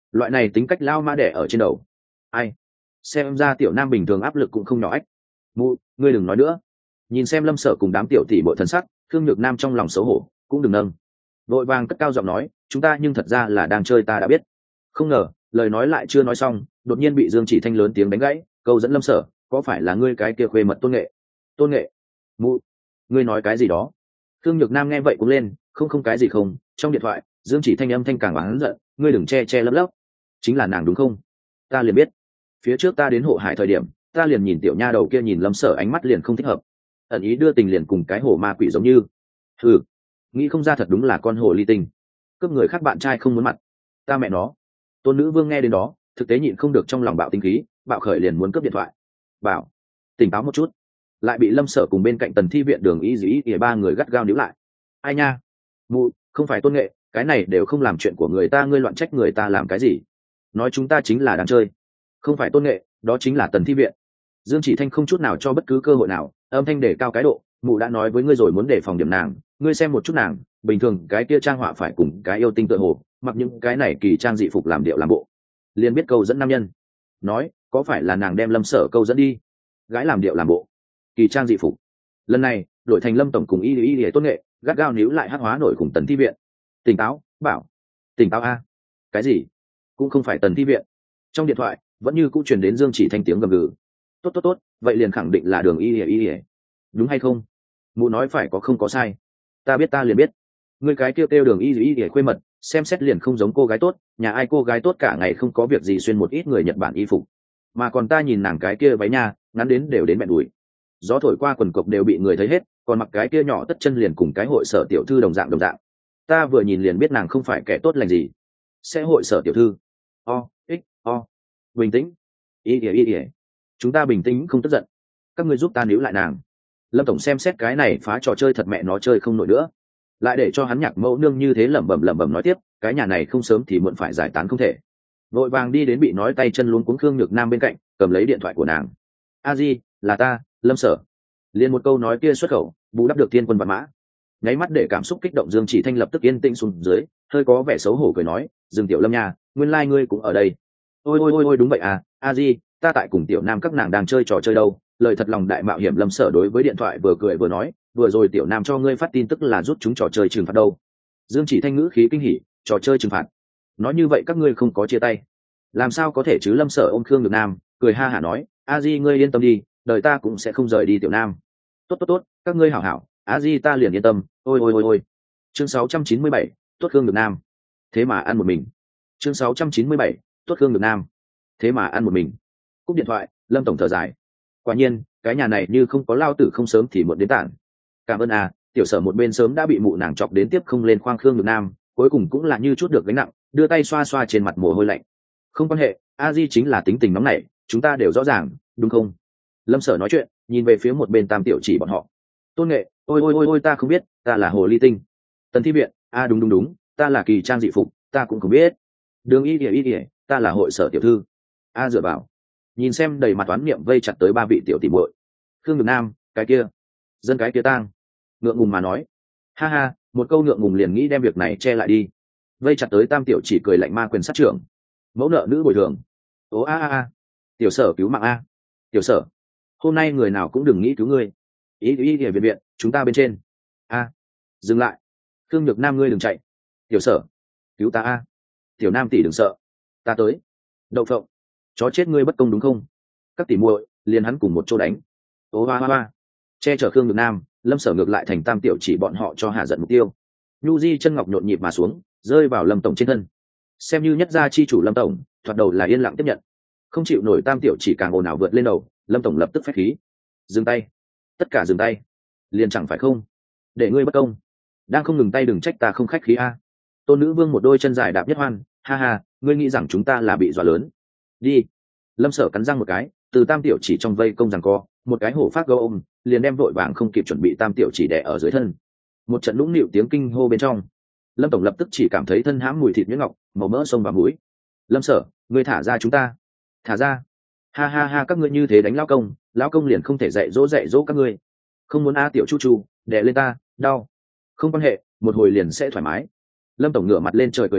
loại này tính cách lao mã đẻ ở trên đầu. Ai, xem ra tiểu nam bình thường áp lực cũng không nhỏ ách. Mụ, ngươi đừng nói nữa. Nhìn xem Lâm Sở cùng đám tiểu tỷ bội thần sắc, Thương Nhược Nam trong lòng xấu hổ cũng đừng nâng, vội vàng cất cao giọng nói, chúng ta nhưng thật ra là đang chơi ta đã biết. Không ngờ lời nói lại chưa nói xong, đột nhiên bị Dương Chỉ Thanh lớn tiếng đánh gãy, câu dẫn Lâm Sở, có phải là ngươi cái kia khuê mật Tôn Nghệ? Tôn Nghệ? Mụ, ngươi nói cái gì đó? Thương Nhược Nam nghe vậy cũng lên, không không cái gì không, trong điện thoại Dương Chỉ Thanh âm thanh càng oán giận, ngươi đừng che che lấp lấp, chính là nàng đúng không? Ta liền biết, phía trước ta đến Hộ Hải thời điểm, ta liền nhìn tiểu nha đầu kia nhìn Lâm Sở ánh mắt liền không thích hợp, ẩn ý đưa tình liền cùng cái hồ ma quỷ giống như. Ừ, nghĩ không ra thật đúng là con hồ ly tinh, cướp người khác bạn trai không muốn mặt. Ta mẹ nó. Tôn Nữ Vương nghe đến đó, thực tế nhịn không được trong lòng bạo tinh khí, bạo khởi liền muốn cướp điện thoại. Bảo, tỉnh táo một chút. Lại bị Lâm Sở cùng bên cạnh Tần Thi viện Đường Y Dĩ ỉa ba người gắt gao níu lại. Ai nha? Mụ, không phải Tôn Nghệ, cái này đều không làm chuyện của người ta, ngươi loạn trách người ta làm cái gì? Nói chúng ta chính là đang chơi. Không phải Tôn Nghệ, đó chính là Tần Thi viện. Dương Chỉ Thanh không chút nào cho bất cứ cơ hội nào, âm thanh để cao cái độ, mụ đã nói với ngươi rồi muốn đề phòng điểm nàng, ngươi xem một chút nàng, bình thường cái kia trang họa phải cùng cái yêu tinh tựa hồ, mặc những cái này kỳ trang dị phục làm điệu làm bộ, liền biết câu dẫn nam nhân. Nói, có phải là nàng đem Lâm Sở câu dẫn đi? Gái làm điệu làm bộ, kỳ trang dị phục. Lần này, đổi thành Lâm tổng cùng y y y Tôn Nghệ, gắt gao níu lại hắc hóa nổi cùng Tần Thi viện. Tỉnh táo, bảo, tỉnh táo a. Cái gì? Cũng không phải Tần Thi viện. Trong điện thoại, vẫn như cũng truyền đến Dương Chỉ Thanh tiếng gầm gừ. Tốt tốt tốt, vậy liền khẳng định là Đường Y y y. Đúng hay không? Mụ nói phải có không có sai. Ta biết ta liền biết. Người cái kêu kêu Đường Y y y khuê mật, xem xét liền không giống cô gái tốt, nhà ai cô gái tốt cả ngày không có việc gì xuyên một ít người Nhật Bản y phục. Mà còn ta nhìn nàng cái kia váy nha, ngắn đến đều đến mẹ đùi. Gió thổi qua quần cộc đều bị người thấy hết, còn mặc cái kia nhỏ tất chân liền cùng cái hội sở tiểu thư đồng dạng đồng dạng. Ta vừa nhìn liền biết nàng không phải kẻ tốt lành gì. Sẽ hội sở tiểu thư. O, x, o. Bình tĩnh. Y y y. Chúng ta bình tĩnh không tức giận. Các ngươi giúp ta níu lại nàng. Lâm tổng xem xét cái này phá trò chơi thật mẹ nó chơi không nổi nữa, lại để cho hắn nhạc mẫu nương như thế lẩm bẩm lẩm bẩm nói tiếp, cái nhà này không sớm thì muộn phải giải tán không thể. Vội vàng đi đến bị nói tay chân luống cuống Khương Nhược Nam bên cạnh, cầm lấy điện thoại của nàng. A Di, là ta, Lâm Sở. Liền một câu nói kia xuất khẩu, bù đắp được thiên quân vạn mã. Nháy mắt để cảm xúc kích động Dương Chỉ Thanh lập tức yên tĩnh xuống dưới, hơi có vẻ xấu hổ cười nói, Dương tiểu Lâm nha, nguyên lai like ngươi cũng ở đây. Ôi ôi ôi ôi đúng vậy à, A Di, ta tại cùng tiểu nam các nàng đang chơi trò chơi đâu. Lời thật lòng đại mạo hiểm Lâm Sở đối với điện thoại vừa cười vừa nói, vừa rồi tiểu nam cho ngươi phát tin tức là rút chúng trò chơi trừng phạt đâu. Dương Chỉ Thanh ngữ khí kinh hỉ, trò chơi trừng phạt? Nói như vậy các ngươi không có chia tay? Làm sao có thể chứ? Lâm Sở ôm Khương Nhược Nam, cười ha hả nói, A Di ngươi yên tâm đi, đời ta cũng sẽ không rời đi tiểu nam. Tốt tốt tốt, các ngươi hảo hảo, A Di ta liền yên tâm. Ôi ôi ôi ôi. Chương sáu trăm chín mươi bảy, tốt Khương Nhược Nam. Thế mà ăn một mình. Chương sáu trăm chín mươi bảy, tốt Khương Nhược Nam. Thế mà ăn một mình. Cúp điện thoại, Lâm tổng thở dài. Quả nhiên, cái nhà này như không có lao tử không sớm thì muộn đến tản. Cảm ơn à, tiểu Sở một bên sớm đã bị mụ nàng chọc đến tiếp không lên khoang Khương Nhược Nam, cuối cùng cũng là như chút được gánh nặng, đưa tay xoa xoa trên mặt mồ hôi lạnh. Không quan hệ, A Di chính là tính tình nóng nảy, chúng ta đều rõ ràng, đúng không? Lâm Sở nói chuyện, nhìn về phía một bên Tam tiểu chỉ bọn họ. Tôn Nghệ, ôi ôi ôi ôi ta không biết, ta là hồ ly tinh. Tần Thi viện, a à, đúng đúng đúng, ta là kỳ trang dị phục, ta cũng không biết. Đường Y ỉa Y ỉa, ta là hội sở tiểu thư. A à, dựa vào. Nhìn xem đầy mặt toán niệm vây chặt tới ba vị tiểu tỷ muội. Khương Nhược Nam, cái kia, dân cái kia tang. Ngượng ngùng mà nói. Ha ha, một câu ngượng ngùng liền nghĩ đem việc này che lại đi. Vây chặt tới Tam tiểu chỉ cười lạnh ma quyền sát trưởng. Mẫu nợ nữ bồi thường. Ố a a a. Tiểu Sở cứu mạng a. Tiểu Sở, hôm nay người nào cũng đừng nghĩ cứu ngươi. Ý ý ỉa viện viện, chúng ta bên trên. A. Dừng lại. Khương Nhược Nam ngươi đừng chạy. Tiểu Sở, cứu ta a. Tiểu Nam tỷ đừng sợ, ta tới. Đậu phộng, chó chết ngươi bất công đúng không? Các tỷ muội liền hắn cùng một chỗ đánh. Ô hoa hoa hoa. Che chở Khương Nhược Nam, Lâm Sở ngược lại thành Tam tiểu chỉ bọn họ cho hạ giận mục tiêu. Nhu Di chân ngọc nhộn nhịp mà xuống, rơi vào Lâm tổng trên thân. Xem như nhất gia chi chủ Lâm tổng, thoạt đầu là yên lặng tiếp nhận. Không chịu nổi Tam tiểu chỉ càng ồn ào vượt lên đầu, Lâm tổng lập tức phách khí. Dừng tay, tất cả dừng tay. Liền chẳng phải không? Để ngươi bất công. Đang không ngừng tay đừng trách ta không khách khí a. Tôn Nữ Vương một đôi chân dài đạp nhất hoan, ha ha, ngươi nghĩ rằng chúng ta là bị dọa lớn? Đi. Lâm Sở cắn răng một cái, từ Tam tiểu chỉ trong vây công giằng co, một cái hổ phát gấu ôm, liền đem vội vàng không kịp chuẩn bị Tam tiểu chỉ đè ở dưới thân. Một trận nũng nịu tiếng kinh hô bên trong, Lâm tổng lập tức chỉ cảm thấy thân hãm mùi thịt nhuyễn ngọc, màu mỡ sông vào mũi. Lâm Sở, ngươi thả ra chúng ta. Thả ra. Ha ha ha, các ngươi như thế đánh lão công, lão công liền không thể dạy dỗ dạy dỗ các ngươi. Không muốn a tiểu chu chu, đè lên ta, đau. Không quan hệ, một hồi liền sẽ thoải mái. Lâm tổng ngửa mặt lên trời cười to,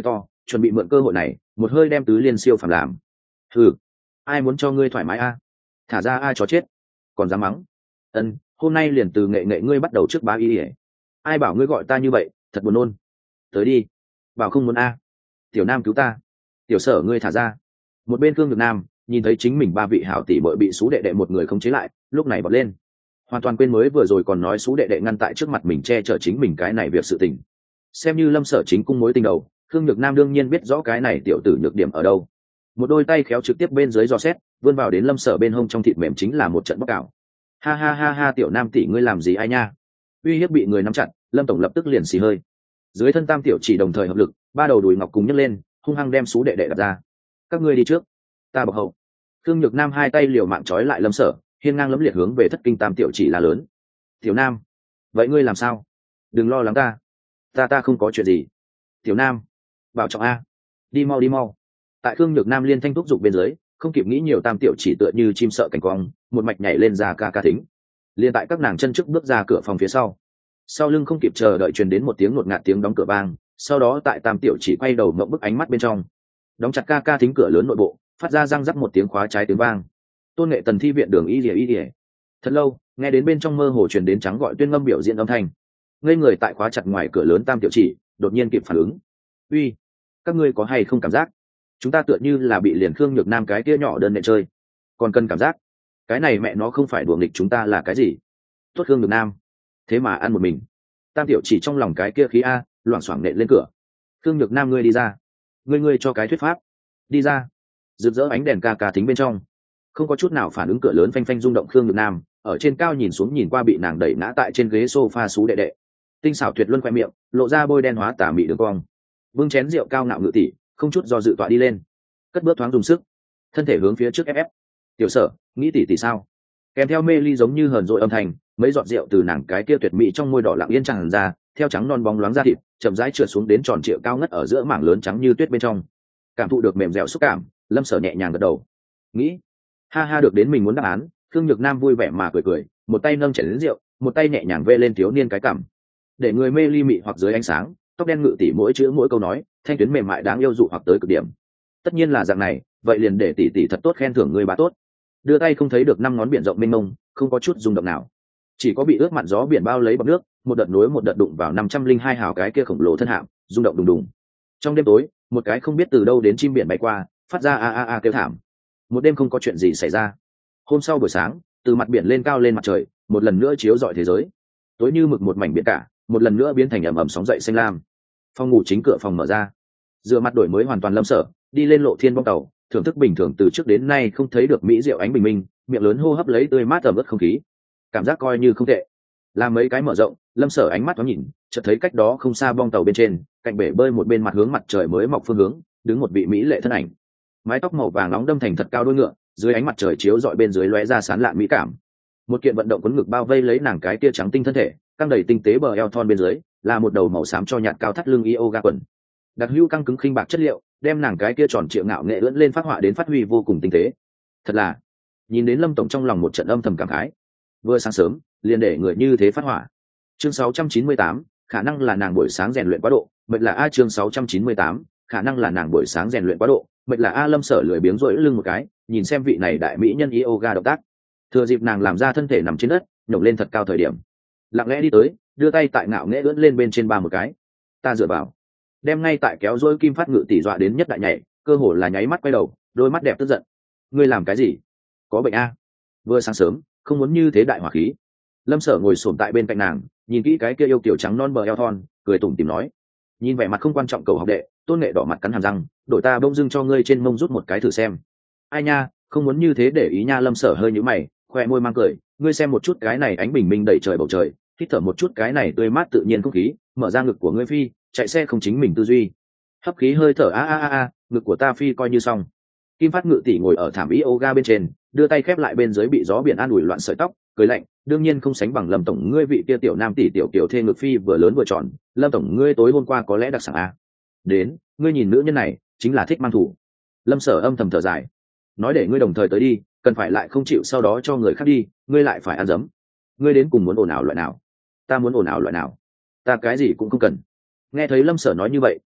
chuẩn bị mượn cơ hội này một hơi đem tứ liên siêu phàm làm. Ừ, ai muốn cho ngươi thoải mái a? Thả ra ai chó chết, còn dám mắng. Ân, hôm nay liền từ nghệ nghệ ngươi bắt đầu trước bá y ỉa. Ai bảo ngươi gọi ta như vậy, thật buồn nôn. Tới đi. Bảo không muốn a. Tiểu Nam cứu ta. Tiểu Sở ngươi thả ra. Một bên Khương Nhược Nam nhìn thấy chính mình ba vị hảo tỷ bội bị xú đệ đệ một người không chế lại, lúc này bật lên, hoàn toàn quên mới vừa rồi còn nói xú đệ đệ ngăn tại trước mặt mình che chở chính mình cái này việc sự tình. Xem như Lâm Sở chính cung mối tình đầu, Khương Nhược Nam đương nhiên biết rõ cái này tiểu tử nhược điểm ở đâu. Một đôi tay khéo trực tiếp bên dưới dò xét, vươn vào đến Lâm Sở bên hông trong thịt mềm chính là một trận bóc cào. Ha ha ha ha, tiểu Nam tỷ ngươi làm gì ai nha? Uy hiếp bị người nắm chặt, Lâm tổng lập tức liền xì hơi. Dưới thân tam tiểu chỉ đồng thời hợp lực, ba đầu đùi ngọc cùng nhấc lên, hung hăng đem xú đệ đệ đặt ra. Các ngươi đi trước, ta bọc hậu. Khương Nhược Nam hai tay liều mạng trói lại Lâm Sở, hiên ngang lẫm liệt hướng về thất kinh tam tiểu chỉ là lớn. Tiểu Nam, vậy ngươi làm sao? Đừng lo lắng ta, ta ta không có chuyện gì. Tiểu Nam, bảo trọng a, đi mau đi mau. Tại Khương Nhược Nam liên thanh thúc giục bên dưới, không kịp nghĩ nhiều tam tiểu chỉ tựa như chim sợ cảnh quang, một mạch nhảy lên ra ca ca thính. Liên tại các nàng chân trước bước ra cửa phòng phía sau, sau lưng không kịp chờ đợi truyền đến một tiếng ngột ngạt tiếng đóng cửa vang, sau đó tại tam tiểu chỉ quay đầu ngậm bức ánh mắt bên trong, đóng chặt ca ca thính cửa lớn nội bộ, phát ra răng rắc một tiếng khóa trái tiếng vang. Tôn Nghệ Tần thi viện đường y lìa y lìa. Thật lâu, nghe đến bên trong mơ hồ truyền đến trắng gọi tuyên ngâm biểu diễn âm thanh. Ngây người tại khóa chặt ngoài cửa lớn tam tiểu chỉ, đột nhiên kịp phản ứng. Uy, các ngươi có hay không cảm giác? Chúng ta tựa như là bị liền Khương Nhược Nam cái kia nhỏ đơn nệ chơi. Còn cần cảm giác? Cái này mẹ nó không phải đùa nghịch chúng ta là cái gì? Tốt Khương Nhược Nam, thế mà ăn một mình. Tam tiểu chỉ trong lòng cái kia khí a, loảng xoảng nện lên cửa. Khương Nhược Nam ngươi đi ra. Ngươi ngươi cho cái thuyết pháp. Đi ra. Rực rỡ ánh đèn ca ca thính bên trong, không có chút nào phản ứng cửa lớn phanh phanh rung động. Khương Nhược Nam ở trên cao nhìn xuống nhìn qua bị nàng đẩy ngã tại trên ghế sofa xú đệ đệ, tinh xảo tuyệt luân khoe miệng lộ ra bôi đen hóa tà mị đường cong, vương chén rượu cao ngạo ngự tỷ không chút do dự tọa đi lên, cất bước thoáng dùng sức, thân thể hướng phía trước ép ép. Tiểu Sở nghĩ tỷ tỷ sao? Kèm theo mê ly giống như hờn dội âm thanh, mấy giọt rượu từ nàng cái kia tuyệt mỹ trong môi đỏ lặng yên tràn ra, theo trắng non bóng loáng da thịt chậm rãi trượt xuống đến tròn trịa cao ngất ở giữa mảng lớn trắng như tuyết bên trong. Cảm thụ được mềm dẻo xúc cảm, Lâm Sở nhẹ nhàng gật đầu, nghĩ ha ha, được đến mình muốn đáp án. Khương Nhược Nam vui vẻ mà cười cười, một tay nâng chén đến rượu, một tay nhẹ nhàng vê lên thiếu niên cái cằm, để người mê ly mị hoặc dưới ánh sáng tóc đen ngự tỷ mỗi chữ mỗi câu nói thanh tuyến mềm mại đáng yêu dụ hoặc tới cực điểm. Tất nhiên là dạng này, vậy liền để tỷ tỷ thật tốt khen thưởng người bà tốt. Đưa tay không thấy được năm ngón biển rộng mênh mông, không có chút rung động nào, chỉ có bị ướt mặn gió biển bao lấy bọt nước, một đợt nối một đợt đụng vào năm trăm linh hai hào cái kia khổng lồ thân hạm, rung động đùng đùng. Trong đêm tối, một cái không biết từ đâu đến chim biển bay qua, phát ra a a a kêu thảm. Một đêm không có chuyện gì xảy ra. Hôm sau buổi sáng, từ mặt biển lên cao lên mặt trời, một lần nữa chiếu rọi thế giới. Tối như mực một mảnh biển cả, một lần nữa biến thành ầm ầm sóng dậy xanh lam. Phòng ngủ chính cửa phòng mở ra, dựa mặt đổi mới hoàn toàn Lâm Sở đi lên lộ thiên bong tàu, thưởng thức bình thường từ trước đến nay không thấy được mỹ rượu ánh bình minh, miệng lớn hô hấp lấy tươi mát ẩm ướt không khí, cảm giác coi như không tệ. Làm mấy cái mở rộng, Lâm Sở ánh mắt thoáng nhìn, chợt thấy cách đó không xa bong tàu bên trên, cạnh bể bơi một bên mặt hướng mặt trời mới mọc phương hướng, đứng một vị mỹ lệ thân ảnh, mái tóc màu vàng nóng đâm thành thật cao đuôi ngựa, dưới ánh mặt trời chiếu rọi bên dưới lóe ra sán lạn mỹ cảm. Một kiện vận động quấn ngực bao vây lấy nàng cái tia trắng tinh thân thể, căng đầy tinh tế bờ eo thon bên dưới là một đầu màu xám cho nhạt cao thắt lưng yoga quần, đặc hữu căng cứng khinh bạc chất liệu đem nàng cái kia tròn trịa ngạo nghệ ưỡn lên phát họa đến phát huy vô cùng tinh tế. Thật là nhìn đến Lâm tổng trong lòng một trận âm thầm cảm khái, vừa sáng sớm liền để người như thế phát họa. Chương sáu trăm chín mươi tám, khả năng là nàng buổi sáng rèn luyện quá độ, mệnh là a. Chương sáu trăm chín mươi tám, khả năng là nàng buổi sáng rèn luyện quá độ, mệnh là a. Lâm Sở lười biếng rỗi lưng một cái, nhìn xem vị này đại mỹ nhân yoga động tác, thừa dịp nàng làm ra thân thể nằm trên đất nhổng lên thật cao thời điểm, lặng lẽ đi tới, đưa tay tại ngạo nghễ ưỡn lên bên trên ba một cái. Ta dựa vào, đem ngay tại kéo dối kim phát ngự tỷ dọa đến nhất đại nhảy, cơ hồ là nháy mắt quay đầu, đôi mắt đẹp tức giận. Ngươi làm cái gì? Có bệnh a? Vừa sáng sớm không muốn như thế đại hỏa khí. Lâm Sở ngồi xổm tại bên cạnh nàng, nhìn kỹ cái kia yêu kiểu trắng non bờ eo thon, cười tủm tỉm nói. Nhìn vẻ mặt không quan trọng cầu học đệ, Tôn Nghệ đỏ mặt cắn hàm răng, đổi ta bông dưng cho ngươi trên mông rút một cái thử xem. Ai nha, không muốn như thế để ý nha. Lâm Sở hơi nhíu mày, khoe môi mang cười, ngươi xem một chút cái này ánh bình minh đầy trời bầu trời, hít thở một chút cái này tươi mát tự nhiên không khí, mở ra ngực của ngươi phi, chạy xe không chính mình tư duy, hấp khí hơi thở a a a a, ngực của ta phi coi như xong. Kim phát ngự tỷ ngồi ở thảm yoga bên trên, đưa tay khép lại bên dưới bị gió biển an ủi loạn sợi tóc, cười lạnh, đương nhiên không sánh bằng Lâm tổng ngươi vị kia tiểu nam tỷ tiểu kiểu thê ngực phi vừa lớn vừa tròn. Lâm tổng ngươi tối hôm qua có lẽ đặc sản a. Đến, ngươi nhìn nữ nhân này chính là thích mang thủ. Lâm Sở âm thầm thở dài, nói để ngươi đồng thời tới đi, cần phải lại không chịu sau đó cho người khác đi, ngươi lại phải ăn dấm. Ngươi đến cùng muốn ồn ào loại nào? Ta muốn ồn ào loại nào? Ta cái gì cũng không cần. Nghe thấy Lâm Sở nói như vậy,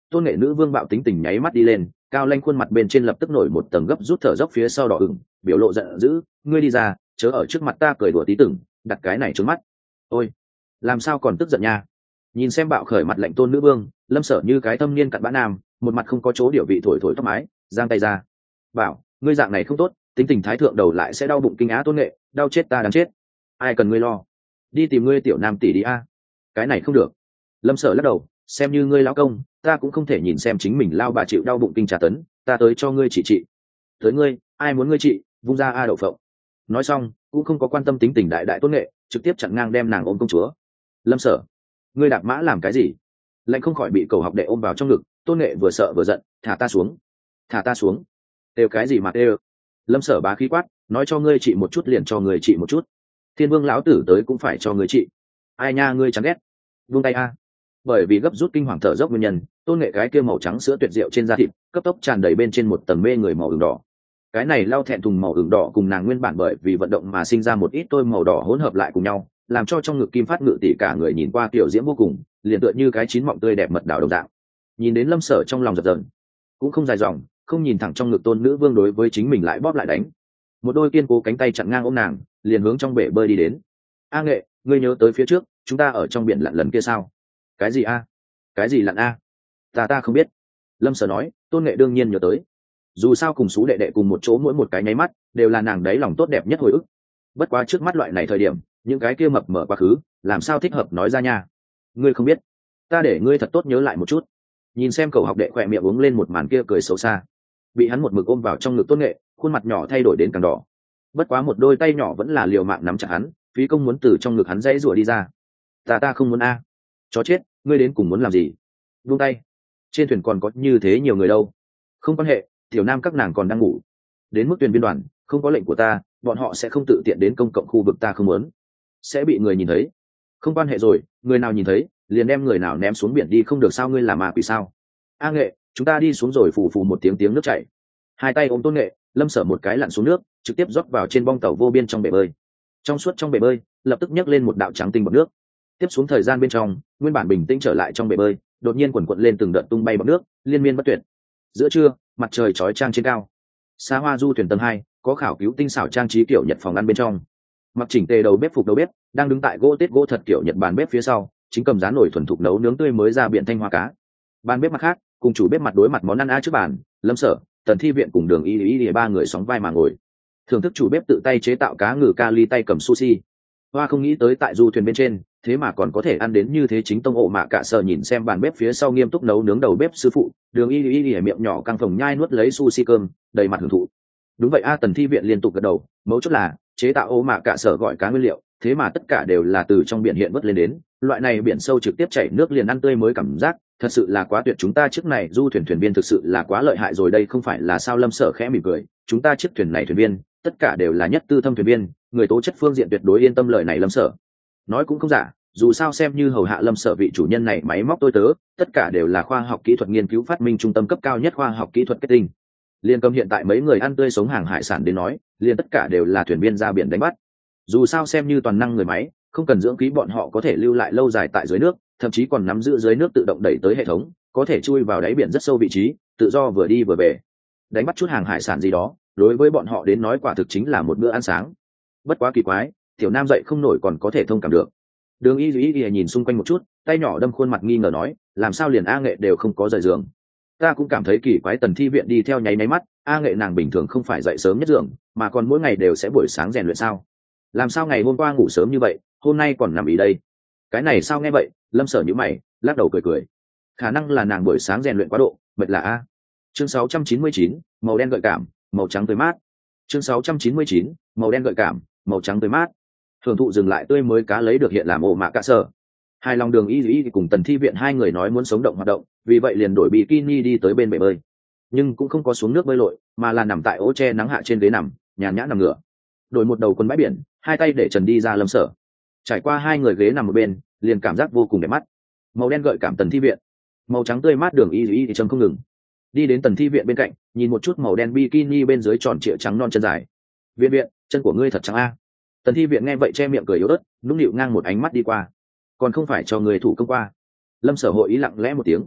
tôn nghệ nữ vương bạo tính tình nháy mắt đi lên, cao lanh khuôn mặt bên trên lập tức nổi một tầng gấp rút thở dốc phía sau đỏ ửng, biểu lộ giận dữ, ngươi đi ra, chớ ở trước mặt ta cười đùa tí từng, đặt cái này trướng mắt. Ôi, làm sao còn tức giận nha? Nhìn xem bạo khởi mặt lạnh tôn nữ vương, Lâm Sở như cái thâm niên cặn bã nam, một mặt không có chỗ điều vị thổi thổi tóc mái, giang tay ra, bảo, ngươi dạng này không tốt, tính tình thái thượng đầu lại sẽ đau bụng kinh á tôn nghệ, đau chết ta đáng chết. Ai cần ngươi lo, đi tìm ngươi tiểu nam tỷ đi a. Cái này không được. Lâm Sở lắc đầu, xem như ngươi lão công, ta cũng không thể nhìn xem chính mình lao bà chịu đau bụng kinh trà tấn, ta tới cho ngươi chỉ trị. Tới ngươi, ai muốn ngươi trị, vung ra a đậu phộng. Nói xong, cũng không có quan tâm tính tình đại đại tôn nghệ, trực tiếp chặn ngang đem nàng ôm công chúa. Lâm Sở, ngươi đạp mã làm cái gì? Lạnh không khỏi bị cầu học đệ ôm vào trong ngực, tôn nghệ vừa sợ vừa giận, thả ta xuống, thả ta xuống. Đều cái gì mà đều? Lâm Sở bá khí quát, nói cho ngươi trị một chút liền cho ngươi trị một chút. Thiên Vương lão tử tới cũng phải cho ngươi trị. Ai nha ngươi chán ghét. Vung tay a. Bởi vì gấp rút kinh hoàng thở dốc nguyên nhân, tôn nghệ cái kia màu trắng sữa tuyệt diệu trên da thịt cấp tốc tràn đầy bên trên một tầng mê người màu ửng đỏ. Cái này lau thẹn thùng màu ửng đỏ cùng nàng nguyên bản bởi vì vận động mà sinh ra một ít tôi màu đỏ hỗn hợp lại cùng nhau, làm cho trong ngực kim phát ngự tỷ cả người nhìn qua tiểu diễm vô cùng, liền tựa như cái chín mọng tươi đẹp mật đào đồng dạng. Nhìn đến Lâm Sở trong lòng giật giật, cũng không dài dòng, không nhìn thẳng trong ngực tôn nữ vương đối với chính mình lại bóp lại đánh. Một đôi kiên cố cánh tay chặn ngang ôm nàng, liền hướng trong bể bơi đi đến. A Nghệ, ngươi nhớ tới phía trước, chúng ta ở trong biển lặn lần kia sao? Cái gì a? Cái gì lặn a? Ta ta không biết. Lâm Sở nói, tôn nghệ đương nhiên nhớ tới. Dù sao cùng sú đệ đệ cùng một chỗ mỗi một cái nháy mắt, đều là nàng đấy lòng tốt đẹp nhất hồi ức. Bất quá trước mắt loại này thời điểm, những cái kia mập mờ quá khứ, làm sao thích hợp nói ra nha? Ngươi không biết, ta để ngươi thật tốt nhớ lại một chút. Nhìn xem cậu học đệ khỏe miệng uống lên một màn kia cười xấu xa, bị hắn một mực ôm vào trong ngực tôn nghệ, khuôn mặt nhỏ thay đổi đến càng đỏ. Bất quá một đôi tay nhỏ vẫn là liều mạng nắm chặt hắn, phí công muốn từ trong ngực hắn dãy rủa đi ra. Ta ta không muốn a. Chó chết, ngươi đến cùng muốn làm gì? Buông tay. Trên thuyền còn có như thế nhiều người đâu. Không quan hệ, tiểu nam các nàng còn đang ngủ. Đến mức thuyền viên đoàn, không có lệnh của ta, bọn họ sẽ không tự tiện đến công cộng khu vực ta không muốn. Sẽ bị người nhìn thấy. Không quan hệ rồi, người nào nhìn thấy, liền đem người nào ném xuống biển đi, không được sao? Ngươi làm ma quỷ sao? A Nghệ, chúng ta đi xuống rồi. Phù phù một tiếng tiếng nước chảy. Hai tay ôm tôn nghệ, Lâm Sở một cái lặn xuống nước, trực tiếp rót vào trên bong tàu vô biên trong bể bơi. Trong suốt trong bể bơi, lập tức nhấc lên một đạo trắng tinh bọt nước. Tiếp xuống thời gian bên trong, nguyên bản bình tĩnh trở lại trong bể bơi, đột nhiên quần quật lên từng đợt tung bay bọt nước, liên miên bất tuyệt. Giữa trưa, mặt trời chói chang trên cao. Xa hoa du thuyền tầng hai, có khảo cứu tinh xảo trang trí kiểu Nhật phòng ăn bên trong. Mặc chỉnh tề đầu bếp phục đầu bếp, đang đứng tại gỗ tết gỗ thật kiểu Nhật bàn bếp phía sau, chính cầm giá nổi thuần thục nấu nướng tươi mới ra biển thanh hoa cá. Bàn bếp mặt khác, cùng chủ bếp mặt đối mặt món ăn a trước bàn, Lâm Sở, Tần Thi Viện cùng Đường Y Y Y ba người sóng vai mà ngồi. Thưởng thức chủ bếp tự tay chế tạo cá ngừ kali tay cầm sushi. Hoa không nghĩ tới tại du thuyền bên trên, thế mà còn có thể ăn đến như thế. Chính tông ổ mạ cả sờ nhìn xem bàn bếp phía sau nghiêm túc nấu nướng đầu bếp sư phụ, Đường Y Y Y miệng nhỏ căng phồng nhai nuốt lấy sushi cơm, đầy mặt hưởng thụ. Đúng vậy a. Tần Thi Viện liên tục gật đầu, mấu chốt là chế tạo ổ mạ cả sở gọi cá nguyên liệu, thế mà tất cả đều là từ trong biển hiện vớt lên đến, loại này biển sâu trực tiếp chảy nước liền ăn tươi mới cảm giác, thật sự là quá tuyệt. Chúng ta chiếc này du thuyền thuyền viên thực sự là quá lợi hại rồi, đây không phải là sao? Lâm Sở khẽ mỉm cười, chúng ta chiếc thuyền này thuyền viên tất cả đều là nhất tư thâm thuyền viên, người tố chất phương diện tuyệt đối yên tâm. Lời này Lâm Sở nói cũng không giả, dù sao xem như hầu hạ Lâm Sở vị chủ nhân này máy móc tôi tớ, tất cả đều là khoa học kỹ thuật nghiên cứu phát minh trung tâm cấp cao nhất khoa học kỹ thuật kết tinh. Liên cầm hiện tại mấy người ăn tươi sống hàng hải sản đến nói, liền tất cả đều là thuyền viên ra biển đánh bắt. Dù sao xem như toàn năng người máy, không cần dưỡng khí bọn họ có thể lưu lại lâu dài tại dưới nước, thậm chí còn nắm giữ dưới nước tự động đẩy tới hệ thống, có thể chui vào đáy biển rất sâu vị trí, tự do vừa đi vừa về, đánh bắt chút hàng hải sản gì đó, đối với bọn họ đến nói quả thực chính là một bữa ăn sáng. Bất quá kỳ quái, tiểu nam dậy không nổi còn có thể thông cảm được. Đường Y Y Y nhìn xung quanh một chút, tay nhỏ đâm khuôn mặt nghi ngờ nói, làm sao liền A Nghệ đều không có rời giường? Ta cũng cảm thấy kỳ quái. Tần Thi Viện đi theo nháy nháy mắt, A Nghệ nàng bình thường không phải dậy sớm nhất giường, mà còn mỗi ngày đều sẽ buổi sáng rèn luyện sao? Làm sao ngày hôm qua ngủ sớm như vậy, hôm nay còn nằm ý đây? Cái này sao? Nghe vậy, Lâm Sở nhíu mày, lắc đầu cười cười. Khả năng là nàng buổi sáng rèn luyện quá độ, mệt là a. Chương sáu trăm chín mươi chín, màu đen gợi cảm, màu trắng tươi mát. Chương sáu trăm chín mươi chín, màu đen gợi cảm, màu trắng tươi mát. Hưởng thụ dừng lại tươi mới cá lấy được hiện làm ổ mạ cả sở. Hai lòng Đường Y Y cùng Tần Thi Viện hai người nói muốn sống động hoạt động, vì vậy liền đổi bikini đi tới bên bể bơi, nhưng cũng không có xuống nước bơi lội, mà là nằm tại ố tre nắng hạ trên ghế nằm, nhàn nhã nằm ngửa, đổi một đầu quần bãi biển, hai tay để trần đi ra. Lâm Sở trải qua hai người ghế nằm một bên, liền cảm giác vô cùng đẹp mắt. Màu đen gợi cảm Tần Thi Viện, màu trắng tươi mát Đường Y Y thì trầm không ngừng. Đi đến Tần Thi Viện bên cạnh, nhìn một chút màu đen bikini bên dưới tròn trịa trắng non chân dài. Viện Viện, chân của ngươi thật trắng a. Tần Thi Viện nghe vậy che miệng cười yếu ớt, nũng nịu ngang một ánh mắt đi qua. Còn không phải cho người thủ công qua. Lâm Sở hội ý lặng lẽ một tiếng.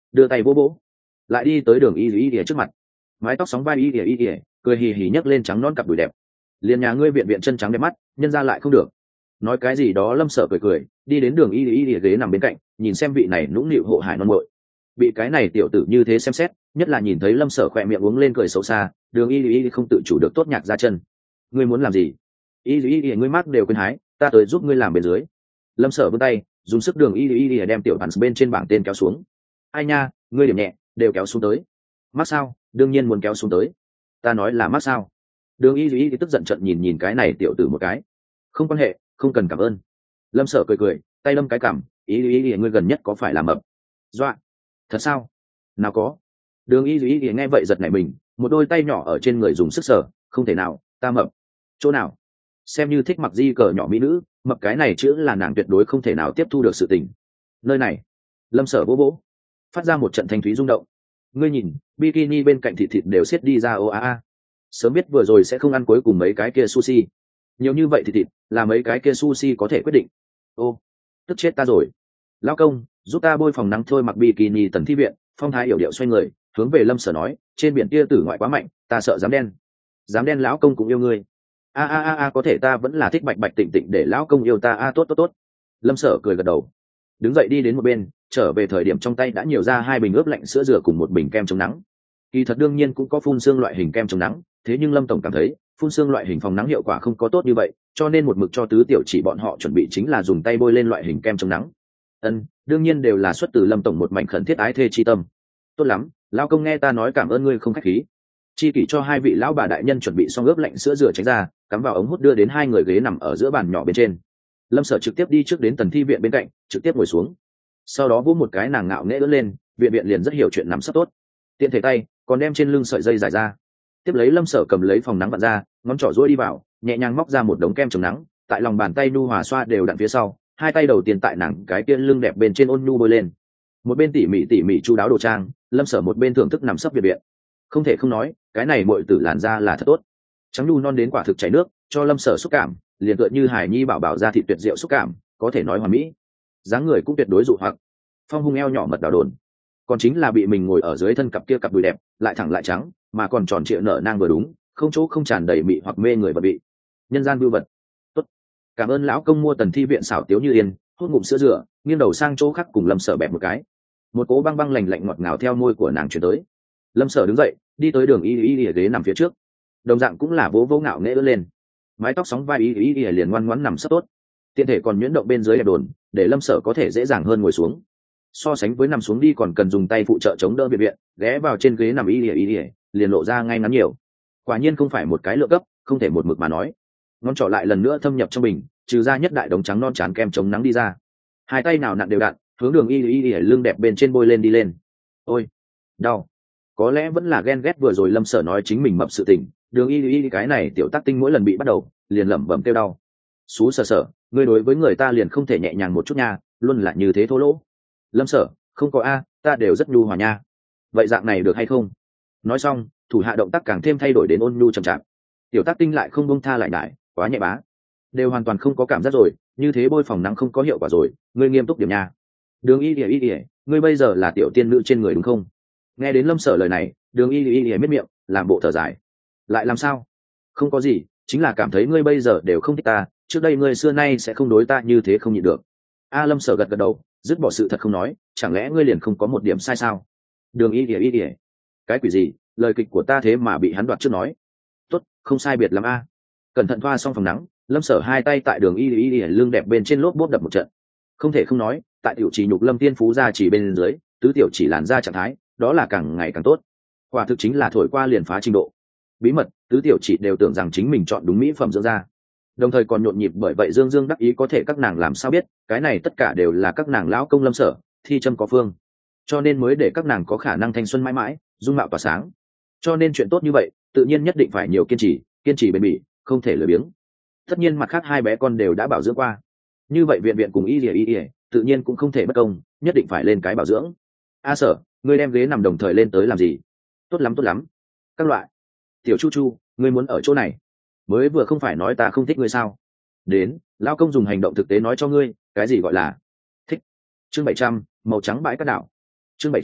đưa tay vỗ vỗ, lại đi tới đường y y ỉa trước mặt, mái tóc sóng vai y ỉa y ỉa cười hì hì nhấc lên trắng non cặp đùi đẹp. Liền nhà ngươi viện viện chân trắng đẹp mắt, nhân ra lại không được. Nói cái gì đó Lâm Sở cười cười đi đến đường y y ỉa ghế nằm bên cạnh, nhìn xem vị này nũng nịu hộ hải non mội. Bị cái này tiểu tử như thế xem xét, nhất là nhìn thấy Lâm Sở khỏe miệng uống lên cười xấu xa, đường y y không tự chủ được tốt nhạc ra chân. Ngươi muốn làm gì? Y y y ngươi mắc đều quên hái, ta tới giúp ngươi làm bên dưới. Lâm Sở vươn tay dùng sức đường y y y đem tiểu bàn bên trên bảng tên kéo xuống. Ai nha, ngươi điểm nhẹ đều kéo xuống tới. Mắc sao? Đương nhiên muốn kéo xuống tới. Ta nói là mắc sao? Đường y y tức giận trận nhìn nhìn cái này tiểu tử một cái. Không quan hệ, không cần cảm ơn. Lâm Sở cười cười tay lâm cái cảm, y y y ngươi gần nhất có phải làm mập? Dọa. Thật sao? Nào có. Đường y y y nghe vậy giật nảy mình, một đôi tay nhỏ ở trên người dùng sức sở. Không thể nào, ta mập. Chỗ nào? Xem như thích mặc di cờ nhỏ mỹ nữ, mập cái này chữ là nàng tuyệt đối không thể nào tiếp thu được sự tình. Nơi này. Lâm Sở bố bố phát ra một trận thanh thúy rung động. Ngươi nhìn, bikini bên cạnh thịt thịt đều xiết đi ra. Ô a a, sớm biết vừa rồi sẽ không ăn cuối cùng mấy cái kia sushi. Nhiều như vậy thịt thịt là mấy cái kia sushi có thể quyết định. Ô, tức chết ta rồi. Lão công, giúp ta bôi phòng nắng thôi. Mặc bikini Tần Thi Viện, phong thái yểu điệu xoay người hướng về Lâm Sở nói, trên biển kia tử ngoại quá mạnh, ta sợ dám đen. Dám đen lão công cũng yêu ngươi. A a a a có thể ta vẫn là thích bạch bạch tịnh tịnh để lão công yêu ta. A tốt tốt tốt. Lâm Sở cười gật đầu, đứng dậy đi đến một bên, trở về thời điểm trong tay đã nhiều ra hai bình ướp lạnh sữa dừa cùng một bình kem chống nắng. Kỳ thật đương nhiên cũng có phun xương loại hình kem chống nắng, thế nhưng Lâm tổng cảm thấy phun xương loại hình phòng nắng hiệu quả không có tốt như vậy, cho nên một mực cho tứ tiểu chỉ bọn họ chuẩn bị chính là dùng tay bôi lên loại hình kem chống nắng. Ân, đương nhiên đều là xuất từ Lâm tổng một mảnh khẩn thiết ái thê chi tâm. Tốt lắm, lão công nghe ta nói cảm ơn ngươi không khách khí. Chi kỷ cho hai vị lão bà đại nhân chuẩn bị xong ướp lạnh sữa dừa tránh ra, cắm vào ống hút đưa đến hai người ghế nằm ở giữa bàn nhỏ bên trên. Lâm Sở trực tiếp đi trước đến Tần Thi Viện bên cạnh, trực tiếp ngồi xuống. Sau đó vỗ một cái nàng ngạo nghễ ưỡn lên, viện viện liền rất hiểu chuyện nắm sấp tốt, tiện thể tay còn đem trên lưng sợi dây giải ra. Tiếp lấy Lâm Sở cầm lấy phòng nắng vặn ra, ngón trỏ duỗi đi vào, nhẹ nhàng móc ra một đống kem chống nắng, tại lòng bàn tay nhu hòa xoa đều đặn phía sau, hai tay đầu tiên tại nàng cái kia lưng đẹp bên trên ôn nhu bôi lên. Một bên tỉ mỉ tỉ mỉ chu đáo đồ trang, Lâm Sở một bên thưởng thức nằm sấp viện viện. Không thể không nói, cái này muội tử làn da là thật tốt, trắng nhu non đến quả thực chảy nước, cho Lâm Sở xúc cảm liền tựa như hải nhi bảo bảo ra thịt tuyệt diệu xúc cảm, có thể nói hoàn mỹ. Dáng người cũng tuyệt đối dụ hoặc, phong hung eo nhỏ mật đào đồn, còn chính là bị mình ngồi ở dưới thân cặp kia cặp đùi đẹp, lại thẳng lại trắng, mà còn tròn trịa nở nang vừa đúng, không chỗ không tràn đầy mị hoặc mê người vật bị. Nhân gian vưu vật. Tốt, cảm ơn lão công mua Tần Thi Viện xảo tiếu như yên, hút ngụm sữa dừa, nghiêng đầu sang chỗ khác cùng Lâm Sở bẹp một cái. Một cỗ băng băng lạnh lạnh ngọt ngào theo môi của nàng truyền tới. Lâm Sở đứng dậy, đi tới đường y y y ghế nằm phía trước, đồng dạng cũng là vỗ vỗ ngạo nghễ ưỡn lên, mái tóc sóng vai y y y liền ngoan ngoãn nằm sấp tốt, tiện thể còn nhuyễn động bên dưới đẹp đồn, để Lâm Sở có thể dễ dàng hơn ngồi xuống. So sánh với nằm xuống đi còn cần dùng tay phụ trợ chống đỡ viện viện, ghé vào trên ghế nằm y y y liền lộ ra ngay ngắn nhiều. Quả nhiên không phải một cái lượng cấp, không thể một mực mà nói. Ngón trỏ lại lần nữa thâm nhập trong bình, trừ ra nhất đại đống trắng non chán kem chống nắng đi ra. Hai tay nào nặn đều đặn, hướng đường y y y lưng đẹp bên trên bôi lên đi lên. Ôi, đau. Có lẽ vẫn là ghen ghét vừa rồi Lâm Sở nói chính mình mập sự tình, đường y y cái này tiểu tác tinh mỗi lần bị bắt đầu liền lẩm bẩm kêu đau. Xú Sở Sở, ngươi đối với người ta liền không thể nhẹ nhàng một chút nha, luôn là như thế thô lỗ. Lâm Sở, không có a, ta đều rất nhu hòa nha. Vậy dạng này được hay không? Nói xong, thủ hạ động tác càng thêm thay đổi đến ôn nhu chậm chạp. Tiểu tác tinh lại không buông tha lại đại, quá nhẹ bá, đều hoàn toàn không có cảm giác rồi, như thế bôi phòng nắng không có hiệu quả rồi, ngươi nghiêm túc điểm nha. Đường y y y, ngươi bây giờ là tiểu tiên nữ trên người đúng không? Nghe đến Lâm Sở lời này, đường y y y miết miệng, làm bộ thở dài. Lại làm sao? Không có gì, chính là cảm thấy ngươi bây giờ đều không thích ta, trước đây ngươi xưa nay sẽ không đối ta như thế không nhịn được. A Lâm Sở gật gật đầu, dứt bỏ sự thật không nói, chẳng lẽ ngươi liền không có một điểm sai sao? Đường y y y, cái quỷ gì, lời kịch của ta thế mà bị hắn đoạt trước nói. Tốt, không sai biệt lắm a. Cẩn thận thoa xong phòng nắng, Lâm Sở hai tay tại đường y y y lưng đẹp bên trên lốp bốp đập một trận. Không thể không nói, tại tiểu chỉ nhục Lâm Tiên Phú gia chỉ bên dưới, tứ tiểu chỉ làn ra trạng thái, đó là càng ngày càng tốt. Quả thực chính là thổi qua liền phá trình độ. Bí mật, tứ tiểu chỉ đều tưởng rằng chính mình chọn đúng mỹ phẩm dưỡng da, đồng thời còn nhộn nhịp bởi vậy dương dương đắc ý, có thể các nàng làm sao biết, cái này tất cả đều là các nàng lão công Lâm Sở thi châm có phương, cho nên mới để các nàng có khả năng thanh xuân mãi mãi, dung mạo tỏa sáng. Cho nên chuyện tốt như vậy, tự nhiên nhất định phải nhiều kiên trì, kiên trì bền bỉ, không thể lười biếng. Tất nhiên mặt khác hai bé con đều đã bảo dưỡng qua, như vậy viện viện cùng y lìa y lìa tự nhiên cũng không thể bất công, nhất định phải lên cái bảo dưỡng. A Sở, ngươi đem ghế nằm đồng thời lên tới làm gì? Tốt lắm tốt lắm. Các loại. Tiểu Chu Chu, ngươi muốn ở chỗ này? Mới vừa không phải nói ta không thích ngươi sao? Đến, lão công dùng hành động thực tế nói cho ngươi, cái gì gọi là thích. Chương bảy trăm, màu trắng bãi cát đảo. Chương bảy trăm,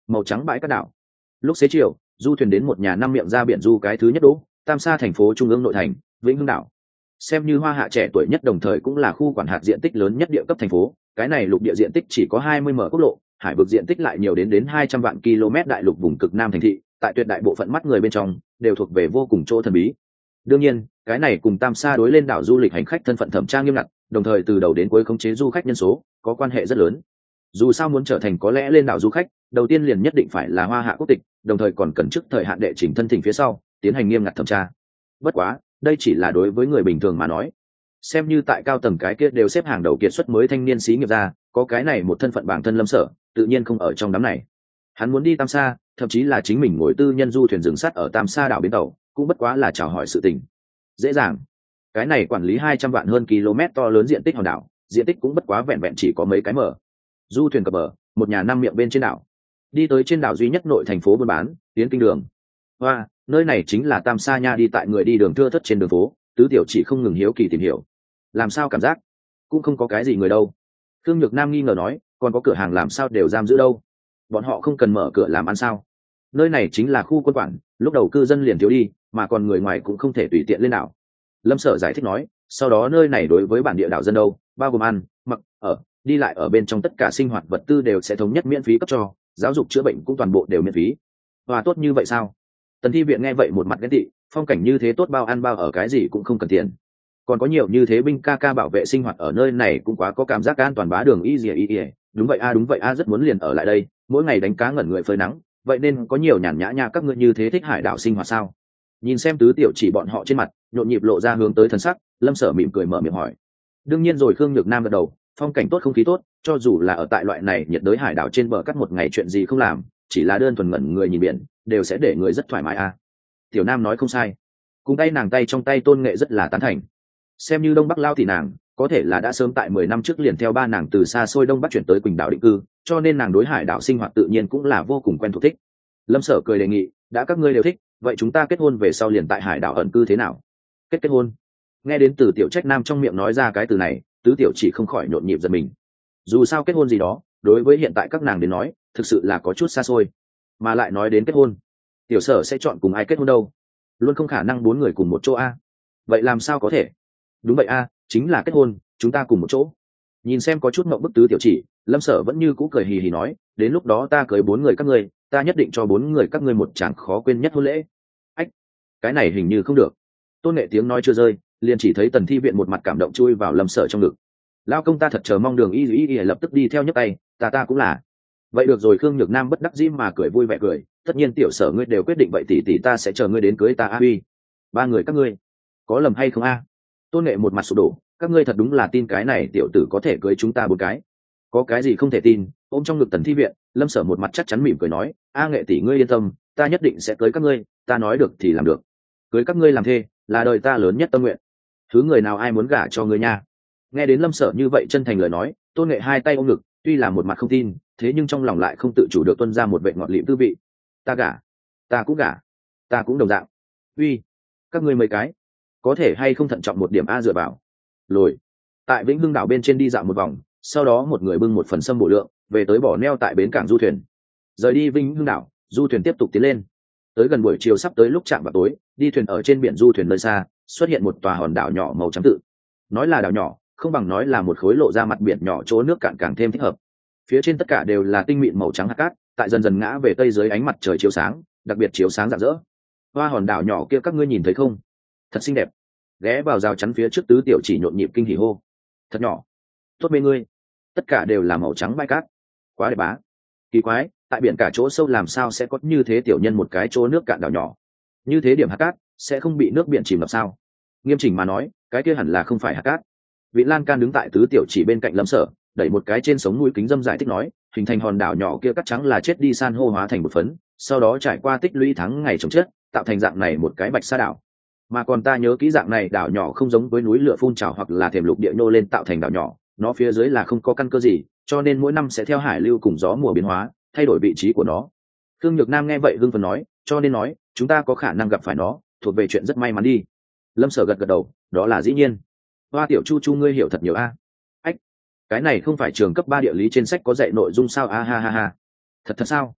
màu trắng bãi cát đảo. Lúc xế chiều, du thuyền đến một nhà năm miệng ra biển du cái thứ nhất đỗ, Tam Sa thành phố trung ương nội thành, Vĩnh Hưng đảo. Xem như Hoa Hạ trẻ tuổi nhất đồng thời cũng là khu quản hạt diện tích lớn nhất địa cấp thành phố, cái này lục địa diện tích chỉ có hai mươi m quốc lộ, hải vực diện tích lại nhiều đến đến hai trăm vạn km đại lục vùng cực nam thành thị, tại tuyệt đại bộ phận mắt người bên trong đều thuộc về vô cùng chỗ thần bí. Đương nhiên, cái này cùng Tam Sa đối lên đảo du lịch hành khách thân phận thẩm tra nghiêm ngặt, đồng thời từ đầu đến cuối khống chế du khách nhân số, có quan hệ rất lớn. Dù sao muốn trở thành có lẽ lên đảo du khách, đầu tiên liền nhất định phải là Hoa Hạ quốc tịch, đồng thời còn cần trước thời hạn đệ trình thân thỉnh phía sau, tiến hành nghiêm ngặt thẩm tra. Bất quá, đây chỉ là đối với người bình thường mà nói. Xem như tại cao tầng cái kia đều xếp hàng đầu kiệt xuất mới thanh niên xí nghiệp ra, có cái này một thân phận bản thân Lâm Sở, tự nhiên không ở trong đám này. Hắn muốn đi Tam Sa, thậm chí là chính mình ngồi tư nhân du thuyền dừng sắt ở Tam Sa đảo bến tàu, cũng bất quá là chào hỏi sự tình. Dễ dàng. Cái này quản lý hai trăm vạn hơn km to lớn diện tích hòn đảo, diện tích cũng bất quá vẹn vẹn chỉ có mấy cái mở. Du thuyền cập bờ, một nhà năm miệng bên trên đảo. Đi tới trên đảo duy nhất nội thành phố buôn bán, Tiến Kinh đường. Hoa, nơi này chính là Tam Sa nha, đi tại người đi đường thưa thớt trên đường phố, tứ tiểu chỉ không ngừng hiếu kỳ tìm hiểu. Làm sao cảm giác cũng không có cái gì người đâu. Khương Nhược Nam nghi ngờ nói, còn có cửa hàng làm sao đều giam giữ đâu, bọn họ không cần mở cửa làm ăn sao? Nơi này chính là khu quân quản, lúc đầu cư dân liền thiếu đi, mà còn người ngoài cũng không thể tùy tiện lên đảo. Lâm Sở giải thích nói, sau đó nơi này đối với bản địa đảo dân đâu, bao gồm ăn, mặc, ở, đi lại ở bên trong tất cả sinh hoạt vật tư đều sẽ thống nhất miễn phí cấp cho, giáo dục chữa bệnh cũng toàn bộ đều miễn phí. Và tốt như vậy sao? Tần Thi Viện nghe vậy một mặt ghen tị, phong cảnh như thế tốt, bao ăn bao ở, cái gì cũng không cần tiền. Còn có nhiều như thế binh ca ca bảo vệ sinh hoạt ở nơi này cũng quá có cảm giác an toàn, bá đường y dìa y ỉa. Đúng vậy a, đúng vậy a, rất muốn liền ở lại đây, mỗi ngày đánh cá ngẩn người phơi nắng, vậy nên có nhiều nhàn nhã nha. Các ngươi như thế thích hải đảo sinh hoạt sao? Nhìn xem tứ tiểu chỉ bọn họ trên mặt nhộn nhịp lộ ra hướng tới thần sắc, Lâm Sở mỉm cười mở miệng hỏi. Đương nhiên rồi, Khương Nhược Nam gật đầu, phong cảnh tốt, không khí tốt, cho dù là ở tại loại này nhiệt đới hải đảo trên bờ cắt một ngày chuyện gì không làm, chỉ là đơn thuần ngẩn người nhìn biển, đều sẽ để người rất thoải mái a. Tiểu Nam nói không sai, cùng tay nàng tay trong tay Tôn Nghệ rất là tán thành. Xem như Đông Bắc lao thì nàng có thể là đã sớm tại mười năm trước liền theo ba nàng từ xa xôi Đông Bắc chuyển tới Quỳnh đảo định cư, cho nên nàng đối hải đảo sinh hoạt tự nhiên cũng là vô cùng quen thuộc thích. Lâm Sở cười đề nghị, đã các ngươi đều thích, vậy chúng ta kết hôn về sau liền tại hải đảo ẩn cư thế nào? Kết kết hôn? Nghe đến từ Tiểu Trách Nam trong miệng nói ra cái từ này, tứ tiểu chỉ không khỏi nhộn nhịp giật mình. Dù sao kết hôn gì đó, đối với hiện tại các nàng đến nói, thực sự là có chút xa xôi. Mà lại nói đến kết hôn, Tiểu Sở sẽ chọn cùng ai kết hôn đâu? Luôn không khả năng bốn người cùng một chỗ a. Vậy làm sao có thể? Đúng vậy a, chính là kết hôn, chúng ta cùng một chỗ. Nhìn xem có chút ngậm bức tứ tiểu chỉ, Lâm Sở vẫn như cũ cười hì hì nói, đến lúc đó ta cưới bốn người các ngươi, ta nhất định cho bốn người các ngươi một tràng khó quên nhất hôn lễ. Ách, cái này hình như không được. Tôn Nghệ tiếng nói chưa rơi, liền chỉ thấy Tần Thi Viện một mặt cảm động chui vào Lâm Sở trong ngực. Lao công, ta thật chờ mong đường y y y lập tức đi theo nhấc tay, ta ta cũng là. Vậy được rồi. Khương Nhược Nam bất đắc dĩ mà cười vui vẻ cười, tất nhiên Tiểu Sở ngươi đều quyết định vậy tỷ tỷ ta sẽ chờ ngươi đến cưới ta a. Uy, ba người các ngươi có lầm hay không a? Tôn Nghệ một mặt sụp đổ, các ngươi thật đúng là tin cái này tiểu tử có thể cưới chúng ta bốn cái? Có cái gì không thể tin? Ôm trong ngực Tần Thi Viện, Lâm Sở một mặt chắc chắn mỉm cười nói, a Nghệ tỷ ngươi yên tâm, ta nhất định sẽ cưới các ngươi, ta nói được thì làm được. Cưới các ngươi làm thê là đời ta lớn nhất tâm nguyện. Thứ người nào ai muốn gả cho ngươi nha? Nghe đến Lâm Sở như vậy chân thành lời nói, Tôn Nghệ hai tay ôm ngực, tuy là một mặt không tin, thế nhưng trong lòng lại không tự chủ được tuôn ra một vệ ngọt lịm tư vị. Ta gả, ta cũng gả, ta cũng đồng dạng. Uy, các ngươi mấy cái có thể hay không thận trọng một điểm a, dựa vào. Lồi. Tại Vĩnh Hưng đảo bên trên đi dạo một vòng, sau đó một người bưng một phần sâm bổ lượng về tới bỏ neo tại bến cảng du thuyền. Rời đi Vĩnh Hưng đảo, du thuyền tiếp tục tiến lên. Tới gần buổi chiều sắp tới lúc chạm vào tối, đi thuyền ở trên biển du thuyền nơi xa, xuất hiện một tòa hòn đảo nhỏ màu trắng tự. Nói là đảo nhỏ, không bằng nói là một khối lộ ra mặt biển nhỏ chỗ nước cạn càng thêm thích hợp. Phía trên tất cả đều là tinh mịn màu trắng hạt cát, tại dần dần ngã về tây dưới ánh mặt trời chiếu sáng, đặc biệt chiếu sáng rạng rỡ. Hoa hòn đảo nhỏ kia các ngươi nhìn thấy không? Thật xinh đẹp. Ghé vào rào chắn phía trước tứ tiểu chỉ nhộn nhịp kinh hỉ hô. Thật nhỏ. Tốt mê ngươi. Tất cả đều là màu trắng bãi cát. Quá đẹp bá. Kỳ quái, tại biển cả chỗ sâu làm sao sẽ có như thế tiểu nhân một cái chỗ nước cạn đảo nhỏ? Như thế điểm hạt cát sẽ không bị nước biển chìm ngập sao? Nghiêm chỉnh mà nói, cái kia hẳn là không phải hạt cát. Vị Lan Can đứng tại tứ tiểu chỉ bên cạnh Lâm Sở, đẩy một cái trên sống mũi kính dâm giải thích nói, hình thành hòn đảo nhỏ kia cát trắng là chết đi san hô hóa thành một phấn, sau đó trải qua tích lũy tháng ngày trồng chất, tạo thành dạng này một cái bạch sa đảo. Mà còn ta nhớ kỹ dạng này đảo nhỏ không giống với núi lửa phun trào hoặc là thềm lục địa nô lên tạo thành đảo nhỏ, nó phía dưới là không có căn cơ gì, cho nên mỗi năm sẽ theo hải lưu cùng gió mùa biến hóa, thay đổi vị trí của nó. Khương Nhược Nam nghe vậy hưng phấn nói, cho nên nói, chúng ta có khả năng gặp phải nó, thuộc về chuyện rất may mắn đi. Lâm Sở gật gật đầu, đó là dĩ nhiên. Hoa tiểu Chu Chu ngươi hiểu thật nhiều a. Ách, cái này không phải trường cấp ba địa lý trên sách có dạy nội dung sao? A ha ha ha. Thật thật sao?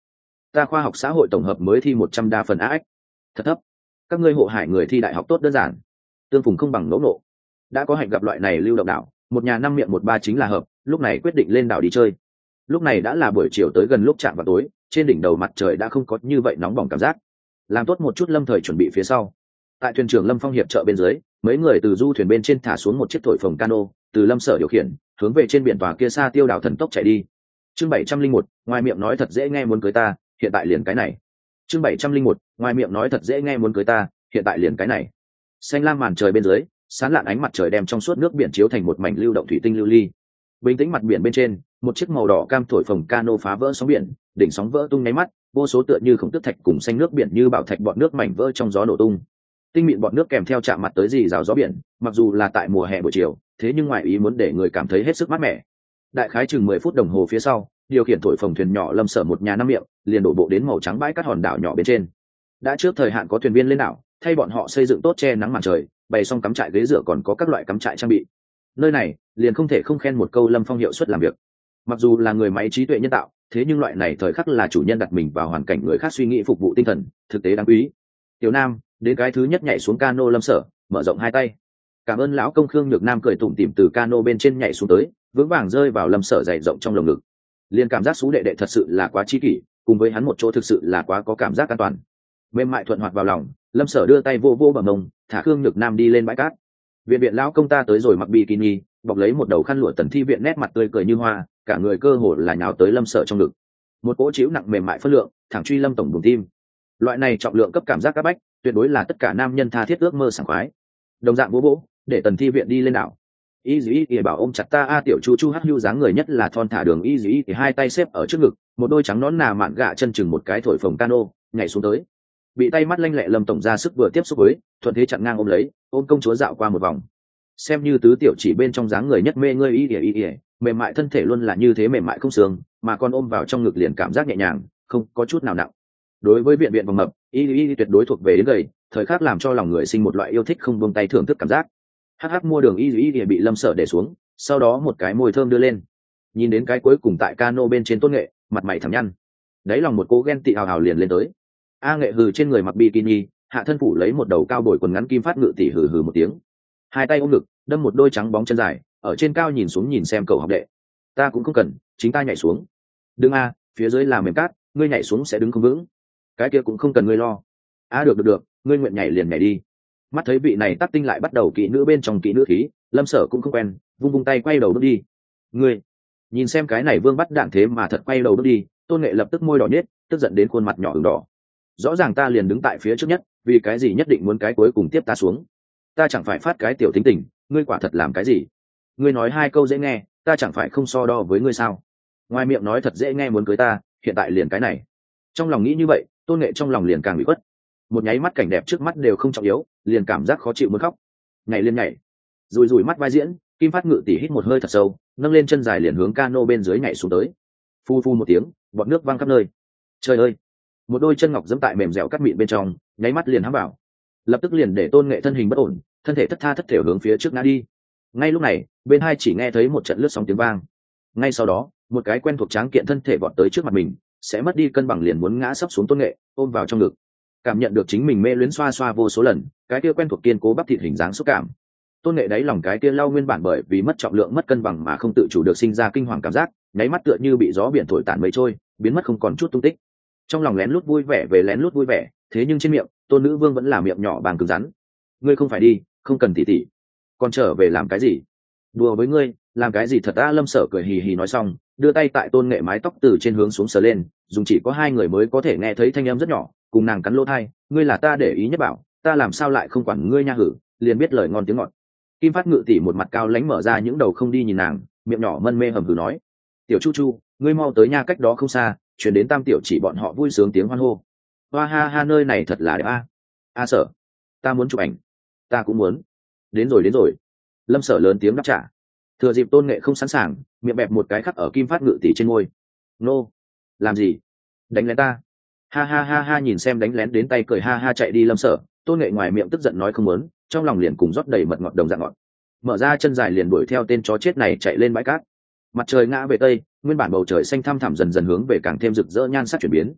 ta khoa học xã hội tổng hợp mới thi một trăm đa phần á ếch thật thấp. Các ngươi hộ hải người thi đại học tốt đơn giản, tương phùng không bằng ngẫu nộ. Đã có hạnh gặp loại này lưu động đảo, một nhà năm miệng một ba chính là hợp, lúc này quyết định lên đảo đi chơi. Lúc này đã là buổi chiều tới gần lúc chạm vào tối, trên đỉnh đầu mặt trời đã không có như vậy nóng bỏng cảm giác. Làm tốt một chút Lâm Thời chuẩn bị phía sau, tại thuyền trưởng Lâm Phong hiệp trợ bên dưới, mấy người từ du thuyền bên trên thả xuống một chiếc thổi phồng cano, từ Lâm Sở điều khiển, hướng về trên biển tòa kia xa tiêu đảo thần tốc chạy đi. Chương bảy trăm linh một, ngoài miệng nói thật dễ nghe muốn cưới ta, hiện tại liền cái này. Chương bảy trăm linh một, ngoài miệng nói thật dễ nghe muốn cưới ta, hiện tại liền cái này. Xanh lam màn trời bên dưới, sáng lạn ánh mặt trời đem trong suốt nước biển chiếu thành một mảnh lưu động thủy tinh lưu ly. Bình tĩnh mặt biển bên trên, một chiếc màu đỏ cam thổi phồng cano phá vỡ sóng biển, đỉnh sóng vỡ tung nháy mắt, vô số tựa như khổng tức thạch cùng xanh nước biển như bảo thạch bọt nước mảnh vỡ trong gió nổ tung. Tinh mịn bọt nước kèm theo chạm mặt tới dì rào gió biển, mặc dù là tại mùa hè buổi chiều, thế nhưng ngoài ý muốn để người cảm thấy hết sức mát mẻ. Đại khái chừng mười phút đồng hồ phía sau, điều khiển thổi phồng thuyền nhỏ Lâm Sở một nhà năm miệng, liền đổ bộ đến màu trắng bãi cát hòn đảo nhỏ bên trên. Đã trước thời hạn có thuyền viên lên đảo, thay bọn họ xây dựng tốt che nắng màn trời, bày xong cắm trại ghế dựa còn có các loại cắm trại trang bị. Nơi này liền không thể không khen một câu Lâm Phong hiệu suất làm việc. Mặc dù là người máy trí tuệ nhân tạo, thế nhưng loại này thời khắc là chủ nhân đặt mình vào hoàn cảnh người khác suy nghĩ phục vụ tinh thần, thực tế đáng quý. Tiểu Nam đến cái thứ nhất nhảy xuống cano Lâm Sở, mở rộng hai tay. Cảm ơn lão công Khương Nhược Nam cười tủm tỉm từ cano bên trên nhảy xuống tới, vững vàng rơi vào Lâm Sở dày rộng trong lồng ngực. Liên cảm giác xú đệ đệ thật sự là quá chi kỷ, cùng với hắn một chỗ thực sự là quá có cảm giác an toàn. Mềm mại thuận hoạt vào lòng, Lâm Sở đưa tay vô vô bằng mông, thả Khương Nhược Nam đi lên bãi cát. Viện viện lão công ta tới rồi, mặc bikini, bọc lấy một đầu khăn lụa Tần Thi Viện nét mặt tươi cười như hoa, cả người cơ hồ là nhào tới Lâm Sở trong ngực. Một cỗ chiếu nặng mềm mại phân lượng, thẳng truy Lâm tổng bùng tim. Loại này trọng lượng cấp cảm giác các bách, tuyệt đối là tất cả nam nhân tha thiết ước mơ sảng khoái. Đồng dạng vỗ vỗ, để Tần Thi Viện đi lên đảo. Y Dĩ Y bảo ôm chặt ta a tiểu chu chu hắc hưu dáng người nhất là thon thả đường Y Dĩ thì hai tay xếp ở trước ngực, một đôi trắng nón nà mạn gạ chân chừng một cái thổi phồng cano, nhảy xuống tới. Bị tay mắt lanh lẹ Lâm tổng ra sức vừa tiếp xúc với, thuận thế chặn ngang ôm lấy, ôm công chúa dạo qua một vòng. Xem như tứ tiểu chỉ bên trong dáng người nhất mê ngươi Y Y Y, mềm mại thân thể luôn là như thế mềm mại không xương, mà con ôm vào trong ngực liền cảm giác nhẹ nhàng, không có chút nào nặng. Đối với viện viện vòng mập, Y Y tuyệt đối thuộc về đến gầy, thời khắc làm cho lòng người sinh một loại yêu thích không buông tay thưởng thức cảm giác. Hắc hắc mua đường Y Y thì bị Lâm Sở để xuống, sau đó một cái môi thơm đưa lên. Nhìn đến cái cuối cùng tại cano bên trên Tôn Nghệ, mặt mày thẳng nhăn. Đấy lòng một cố ghen tị hào hào liền lên tới. A Nghệ hừ trên người mặc bikini, hạ thân phủ lấy một đầu cao bồi quần ngắn kim phát ngự tỷ hừ hừ một tiếng. Hai tay ôm ngực, đâm một đôi trắng bóng chân dài, ở trên cao nhìn xuống nhìn xem cậu học đệ. Ta cũng không cần, chính ta nhảy xuống. Đừng a, phía dưới là mềm cát, ngươi nhảy xuống sẽ đứng không vững. Cái kia cũng không cần ngươi lo. A được được được, ngươi nguyện nhảy liền nhảy đi. Mắt thấy vị này tắc tinh lại bắt đầu kỹ nữ bên trong kỹ nữ khí, Lâm Sở cũng không quen, vung vung tay quay đầu bước đi. Ngươi nhìn xem cái này vương bắt đạn thế mà thật quay đầu bước đi. Tôn Nghệ lập tức môi đỏ nhết, tức giận đến khuôn mặt nhỏ ửng đỏ. Rõ ràng ta liền đứng tại phía trước nhất, vì cái gì nhất định muốn cái cuối cùng tiếp ta xuống? Ta chẳng phải phát cái tiểu tính tình, ngươi quả thật làm cái gì? Ngươi nói hai câu dễ nghe, ta chẳng phải không so đo với ngươi sao? Ngoài miệng nói thật dễ nghe muốn cưới ta, hiện tại liền cái này. Trong lòng nghĩ như vậy, Tôn Nghệ trong lòng liền càng bị khuất. Một nháy mắt cảnh đẹp trước mắt đều không trọng yếu, liền cảm giác khó chịu muốn khóc. Nhảy lên nhảy, rùi rùi mắt vai diễn, Kim Phát Ngự tỷ hít một hơi thật sâu, nâng lên chân dài liền hướng cano bên dưới nhảy xuống tới. Phu phu một tiếng, bọt nước văng khắp nơi. Trời ơi! Một đôi chân ngọc giẫm tại mềm dẻo cắt mịn bên trong, nháy mắt liền hám vào. Lập tức liền để Tôn Nghệ thân hình bất ổn, thân thể thất tha thất thểu hướng phía trước ngã đi. Ngay lúc này, bên hai chỉ nghe thấy một trận lướt sóng tiếng vang. Ngay sau đó, một cái quen thuộc tráng kiện thân thể vọt tới trước mặt mình, sẽ mất đi cân bằng liền muốn ngã sấp xuống Tôn Nghệ, ôm vào trong ngực. Cảm nhận được chính mình mê luyến xoa xoa vô số lần, cái kia quen thuộc kiên cố bắp thịt hình dáng xúc cảm. Tôn Nghệ đáy lòng cái kia lau nguyên bản bởi vì mất trọng lượng mất cân bằng mà không tự chủ được sinh ra kinh hoàng cảm giác, nháy mắt tựa như bị gió biển thổi tản mây trôi, biến mất không còn chút tung tích. Trong lòng lén lút vui vẻ về lén lút vui vẻ, thế nhưng trên miệng Tôn Nữ Vương vẫn là miệng nhỏ bằng cứng rắn. Ngươi không phải đi, không cần tỉ tỉ, còn trở về làm cái gì? Đùa với ngươi, làm cái gì thật a? Lâm Sở cười hì hì nói xong, đưa tay tại Tôn Nghệ mái tóc từ trên hướng xuống sờ lên, dùng chỉ có hai người mới có thể nghe thấy thanh âm rất nhỏ, cùng nàng cắn lỗ tai. Ngươi là ta để ý nhất bảo, ta làm sao lại không quản ngươi nha hử, liền biết lời ngon tiếng ngọt. Kim Phát Ngự tỷ một mặt cao lãnh mở ra những đầu không đi nhìn nàng, miệng nhỏ mân mê hầm hừ nói: Tiểu Chu Chu, ngươi mau tới nha, cách đó không xa, chuyển đến Tam tiểu chỉ bọn họ vui sướng tiếng hoan hô. Hoa ha ha, nơi này thật là đẹp a. A Sở, ta muốn chụp ảnh. Ta cũng muốn. Đến rồi đến rồi. Lâm Sở lớn tiếng đáp trả. Thừa dịp Tôn Nghệ không sẵn sàng, miệng bẹp một cái khắc ở Kim Phát Ngự tỷ trên môi. Nô, làm gì? Đánh lén ta? Ha ha ha ha, nhìn xem đánh lén đến tay cười ha ha chạy đi Lâm Sở. Tôn Nghệ ngoài miệng tức giận nói không muốn, trong lòng liền cùng rót đầy mật ngọt đồng dạng ngọt. Mở ra chân dài liền đuổi theo tên chó chết này chạy lên bãi cát. Mặt trời ngã về tây, nguyên bản bầu trời xanh thăm thẳm dần dần hướng về càng thêm rực rỡ nhan sắc chuyển biến.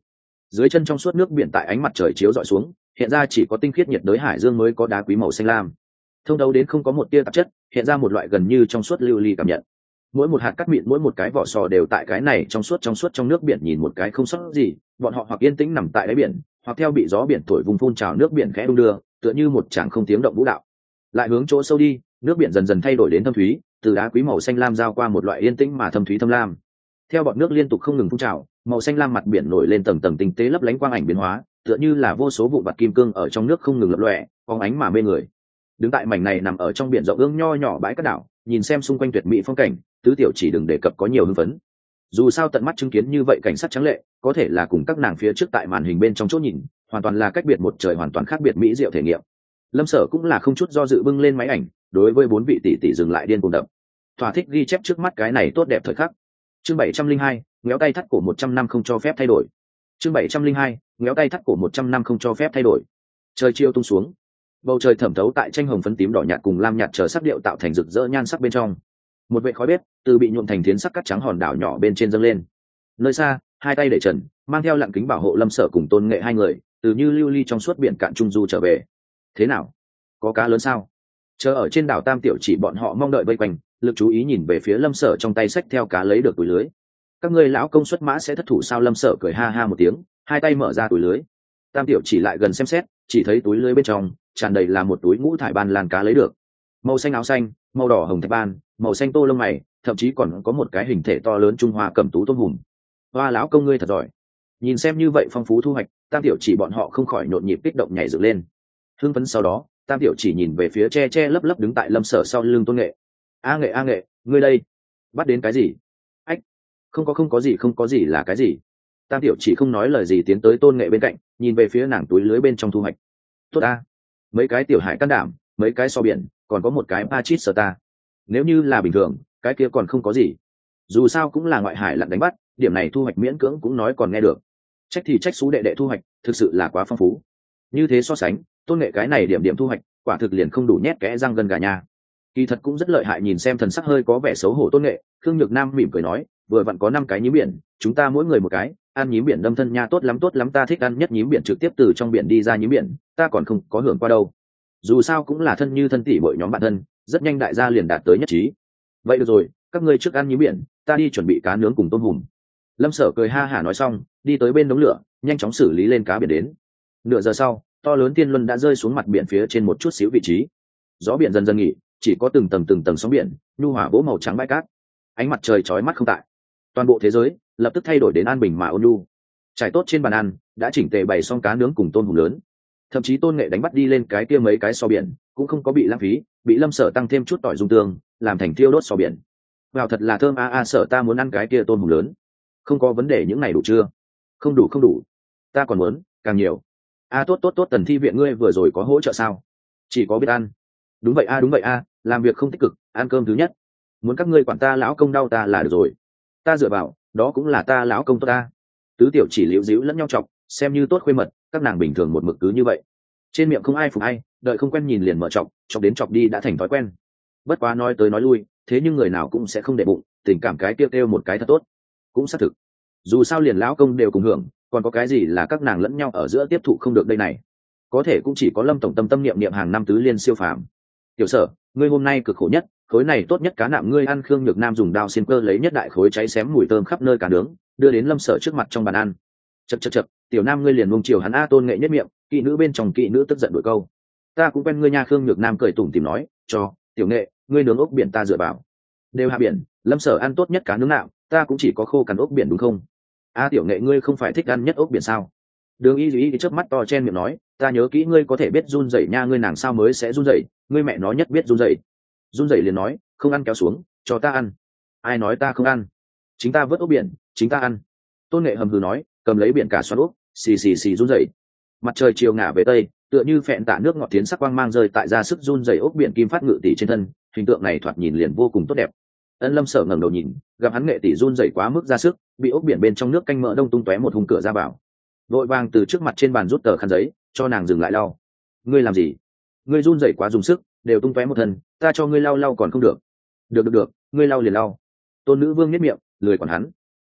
Dưới chân trong suốt nước biển tại ánh mặt trời chiếu rọi xuống, hiện ra chỉ có tinh khiết nhiệt đới hải dương mới có đá quý màu xanh lam, thông đấu đến không có một tia tạp chất, hiện ra một loại gần như trong suốt lưu ly cảm nhận. Mỗi một hạt cát mịn, mỗi một cái vỏ sò đều tại cái này trong suốt trong suốt trong nước biển nhìn một cái không sót gì. Bọn họ hoặc yên tĩnh nằm tại đáy biển, hoặc theo bị gió biển thổi vùng phun trào nước biển khẽ đung đưa, tựa như một tràng không tiếng động vũ đạo. Lại hướng chỗ sâu đi, nước biển dần dần thay đổi đến thâm thúy, từ đá quý màu xanh lam giao qua một loại yên tĩnh mà thâm thúy thâm lam. Theo bọn nước liên tục không ngừng phun trào, màu xanh lam mặt biển nổi lên tầng tầng tinh tế lấp lánh quang ảnh biến hóa, tựa như là vô số vụn vặt kim cương ở trong nước không ngừng lập lòe, phóng ánh mà mê người. Đứng tại mảnh này nằm ở trong biển rộng ương nho nhỏ bãi cát đảo, nhìn xem xung quanh tuyệt mỹ phong cảnh, tứ tiểu chỉ đừng đề cập có nhiều hưng phấn. Dù sao tận mắt chứng kiến như vậy cảnh sắc trắng lệ, có thể là cùng các nàng phía trước tại màn hình bên trong chỗ nhìn, hoàn toàn là cách biệt một trời, hoàn toàn khác biệt mỹ diệu thể nghiệm. Lâm Sở cũng là không chút do dự bưng lên máy ảnh, đối với bốn vị tỷ tỷ dừng lại điên cuồng đập. Thỏa thích ghi chép trước mắt cái này tốt đẹp thời khắc. Chương bảy trăm linh hai, ngéo tay thắt cổ một trăm năm không cho phép thay đổi. Chương bảy trăm linh hai, ngéo tay thắt cổ một trăm năm không cho phép thay đổi. Trời chiều tung xuống, bầu trời thẩm thấu tại tranh hồng phấn tím đỏ nhạt cùng lam nhạt chờ sắc điệu tạo thành rực rỡ nhan sắc bên trong. Một vệ khói bếp từ bị nhuộm thành thiến sắc cắt trắng hòn đảo nhỏ bên trên dâng lên. Nơi xa, hai tay để trần, mang theo lặng kính bảo hộ Lâm Sở cùng Tôn Nghệ hai người, từ như lưu ly trong suốt biển cạn trung du trở về. Thế nào? Có cá lớn sao? Chờ ở trên đảo Tam Tiểu Chỉ bọn họ mong đợi vây quanh, lực chú ý nhìn về phía Lâm Sở trong tay xách theo cá lấy được túi lưới. Các ngươi lão công xuất mã sẽ thất thủ sao? Lâm Sở cười ha ha một tiếng, hai tay mở ra túi lưới. Tam Tiểu Chỉ lại gần xem xét, chỉ thấy túi lưới bên trong tràn đầy là một túi ngũ thải ban lan cá lấy được, màu xanh áo xanh, màu đỏ hồng thạch ban, màu xanh tô lông mày, thậm chí còn có một cái hình thể to lớn trung hoa cẩm tú tôm hùm. Hoa lão công ngươi thật giỏi. Nhìn xem như vậy phong phú thu hoạch, Tam Tiểu Chỉ bọn họ không khỏi nhộn nhịp kích động nhảy dựng lên. Hưng phấn sau đó, Tam Tiểu Chỉ nhìn về phía che che lấp lấp đứng tại Lâm Sở sau lưng Tôn Nghệ. A Nghệ, A Nghệ, ngươi đây, bắt đến cái gì? Ách, không có không có gì không có gì là cái gì? Tam Tiểu Chỉ không nói lời gì tiến tới Tôn Nghệ bên cạnh, nhìn về phía nàng túi lưới bên trong thu hoạch. Tốt a, mấy cái tiểu hải can đảm, mấy cái so biển, còn có một cái Pachit sờ ta. Nếu như là bình thường, cái kia còn không có gì. Dù sao cũng là ngoại hải lặn đánh bắt, điểm này thu hoạch miễn cưỡng cũng nói còn nghe được. Trách thì trách xú đệ đệ thu hoạch, thực sự là quá phong phú. Như thế so sánh, Tôn Nghệ cái này điểm điểm thu hoạch, quả thực liền không đủ nhét kẽ răng gần gà nha. Kỳ thật cũng rất lợi hại. Nhìn xem thần sắc hơi có vẻ xấu hổ Tôn Nghệ, Khương Nhược Nam mỉm cười nói, vừa vặn có năm cái nhím biển, chúng ta mỗi người một cái, ăn nhím biển đâm thân nha. Tốt lắm tốt lắm, ta thích ăn nhất nhím biển trực tiếp từ trong biển đi ra nhím biển, ta còn không có hưởng qua đâu. Dù sao cũng là thân như thân tỷ mỗi nhóm bạn thân, rất nhanh đại gia liền đạt tới nhất trí. Vậy được rồi, các ngươi trước ăn nhím biển, ta đi chuẩn bị cá nướng cùng tôm hùm. Lâm Sở cười ha hả nói xong, đi tới bên đống lửa, nhanh chóng xử lý lên cá biển đến. Nửa giờ sau, to lớn tiên luân đã rơi xuống mặt biển phía trên một chút xíu vị trí. Gió biển dần dần nghỉ, chỉ có từng tầng từng tầng sóng biển nhu hòa vỗ màu trắng bãi cát. Ánh mặt trời chói mắt không tại, toàn bộ thế giới lập tức thay đổi đến an bình mà ôn nhu. Trải tốt trên bàn ăn, đã chỉnh tề bày xong cá nướng cùng tôm hùm lớn. Thậm chí Tôn Nghệ đánh bắt đi lên cái kia mấy cái so biển cũng không có bị lãng phí, bị Lâm Sở tăng thêm chút tỏi dung tương, làm thành thiêu đốt so biển. Vào thật là thơm a a. Sở ta muốn ăn cái kia tôm hùm lớn. Không có vấn đề, những này đủ chưa? Không đủ không đủ, ta còn muốn càng nhiều. A tốt tốt tốt, Tần Thi viện ngươi vừa rồi có hỗ trợ sao? Chỉ có biết ăn. Đúng vậy a đúng vậy a, làm việc không tích cực, ăn cơm thứ nhất. Muốn các ngươi quản ta lão công đau ta là được rồi. Ta dựa vào, đó cũng là ta lão công tốt ta. Tứ tiểu chỉ liễu díu lẫn nhau chọc, xem như tốt khuê mật, các nàng bình thường một mực cứ như vậy. Trên miệng không ai phục ai, đợi không quen nhìn liền mở chọc, chọc đến chọc đi đã thành thói quen. Bất quá nói tới nói lui, thế nhưng người nào cũng sẽ không để bụng, tình cảm cái tiêu kêu một cái thật tốt. Cũng xác thực. Dù sao liền lão công đều cùng hưởng, còn có cái gì là các nàng lẫn nhau ở giữa tiếp thụ không được đây này. Có thể cũng chỉ có Lâm tổng tâm tâm niệm niệm hàng năm tứ liên siêu phàm. Tiểu Sở, ngươi hôm nay cực khổ nhất, khối này tốt nhất cá nạm ngươi ăn. Khương Nhược Nam dùng dao xiên cơ lấy nhất đại khối cháy xém mùi thơm khắp nơi cá nướng, đưa đến Lâm Sở trước mặt trong bàn ăn. Chậc chậc chậc, tiểu Nam ngươi liền mông chiều hắn a. Tôn Nghệ nhất miệng, kỵ nữ bên trong kỵ nữ tức giận đuổi câu. Ta cũng quen ngươi nha. Khương Nhược Nam cười tủm tỉm nói, cho tiểu Nghệ, ngươi nướng ốc biển ta dựa vào. Đều hạ biển, Lâm Sở ăn tốt nhất cá nướng nạm, ta cũng chỉ có khô cằn ốc biển đúng không? A tiểu Nghệ ngươi không phải thích ăn nhất ốc biển sao? Đường Y Duy chớp mắt to chen miệng nói, ta nhớ kỹ ngươi có thể biết run rẩy nha. Ngươi nàng sao mới sẽ run rẩy, ngươi mẹ nó nhất biết run rẩy. Run rẩy liền nói, không ăn kéo xuống, cho ta ăn. Ai nói ta không ăn? Chính ta vớt ốc biển, chính ta ăn. Tôn Nghệ hầm hừ nói, cầm lấy biển cả xoắn ốc, xì xì xì run rẩy. Mặt trời chiều ngả về tây, tựa như phẹn tả nước ngọt tiến sắc quang mang rơi tại ra sức run rẩy ốc biển kim phát ngự tỷ trên thân, hình tượng này thoạt nhìn liền vô cùng tốt đẹp. Ân Lâm Sở ngẩng đầu nhìn, gặp hắn Nghệ tỷ run rẩy quá mức ra sức, bị ốc biển bên trong nước canh mỡ đông tung tóe một hùng cửa ra vào. Vội vàng từ trước mặt trên bàn rút tờ khăn giấy, cho nàng dừng lại lau. Ngươi làm gì? Ngươi run rẩy quá dùng sức, đều tung tóe một thân, ta cho ngươi lau lau còn không được? Được được được, ngươi lau liền lau. Tôn Nữ Vương nhếch miệng, lười quản hắn.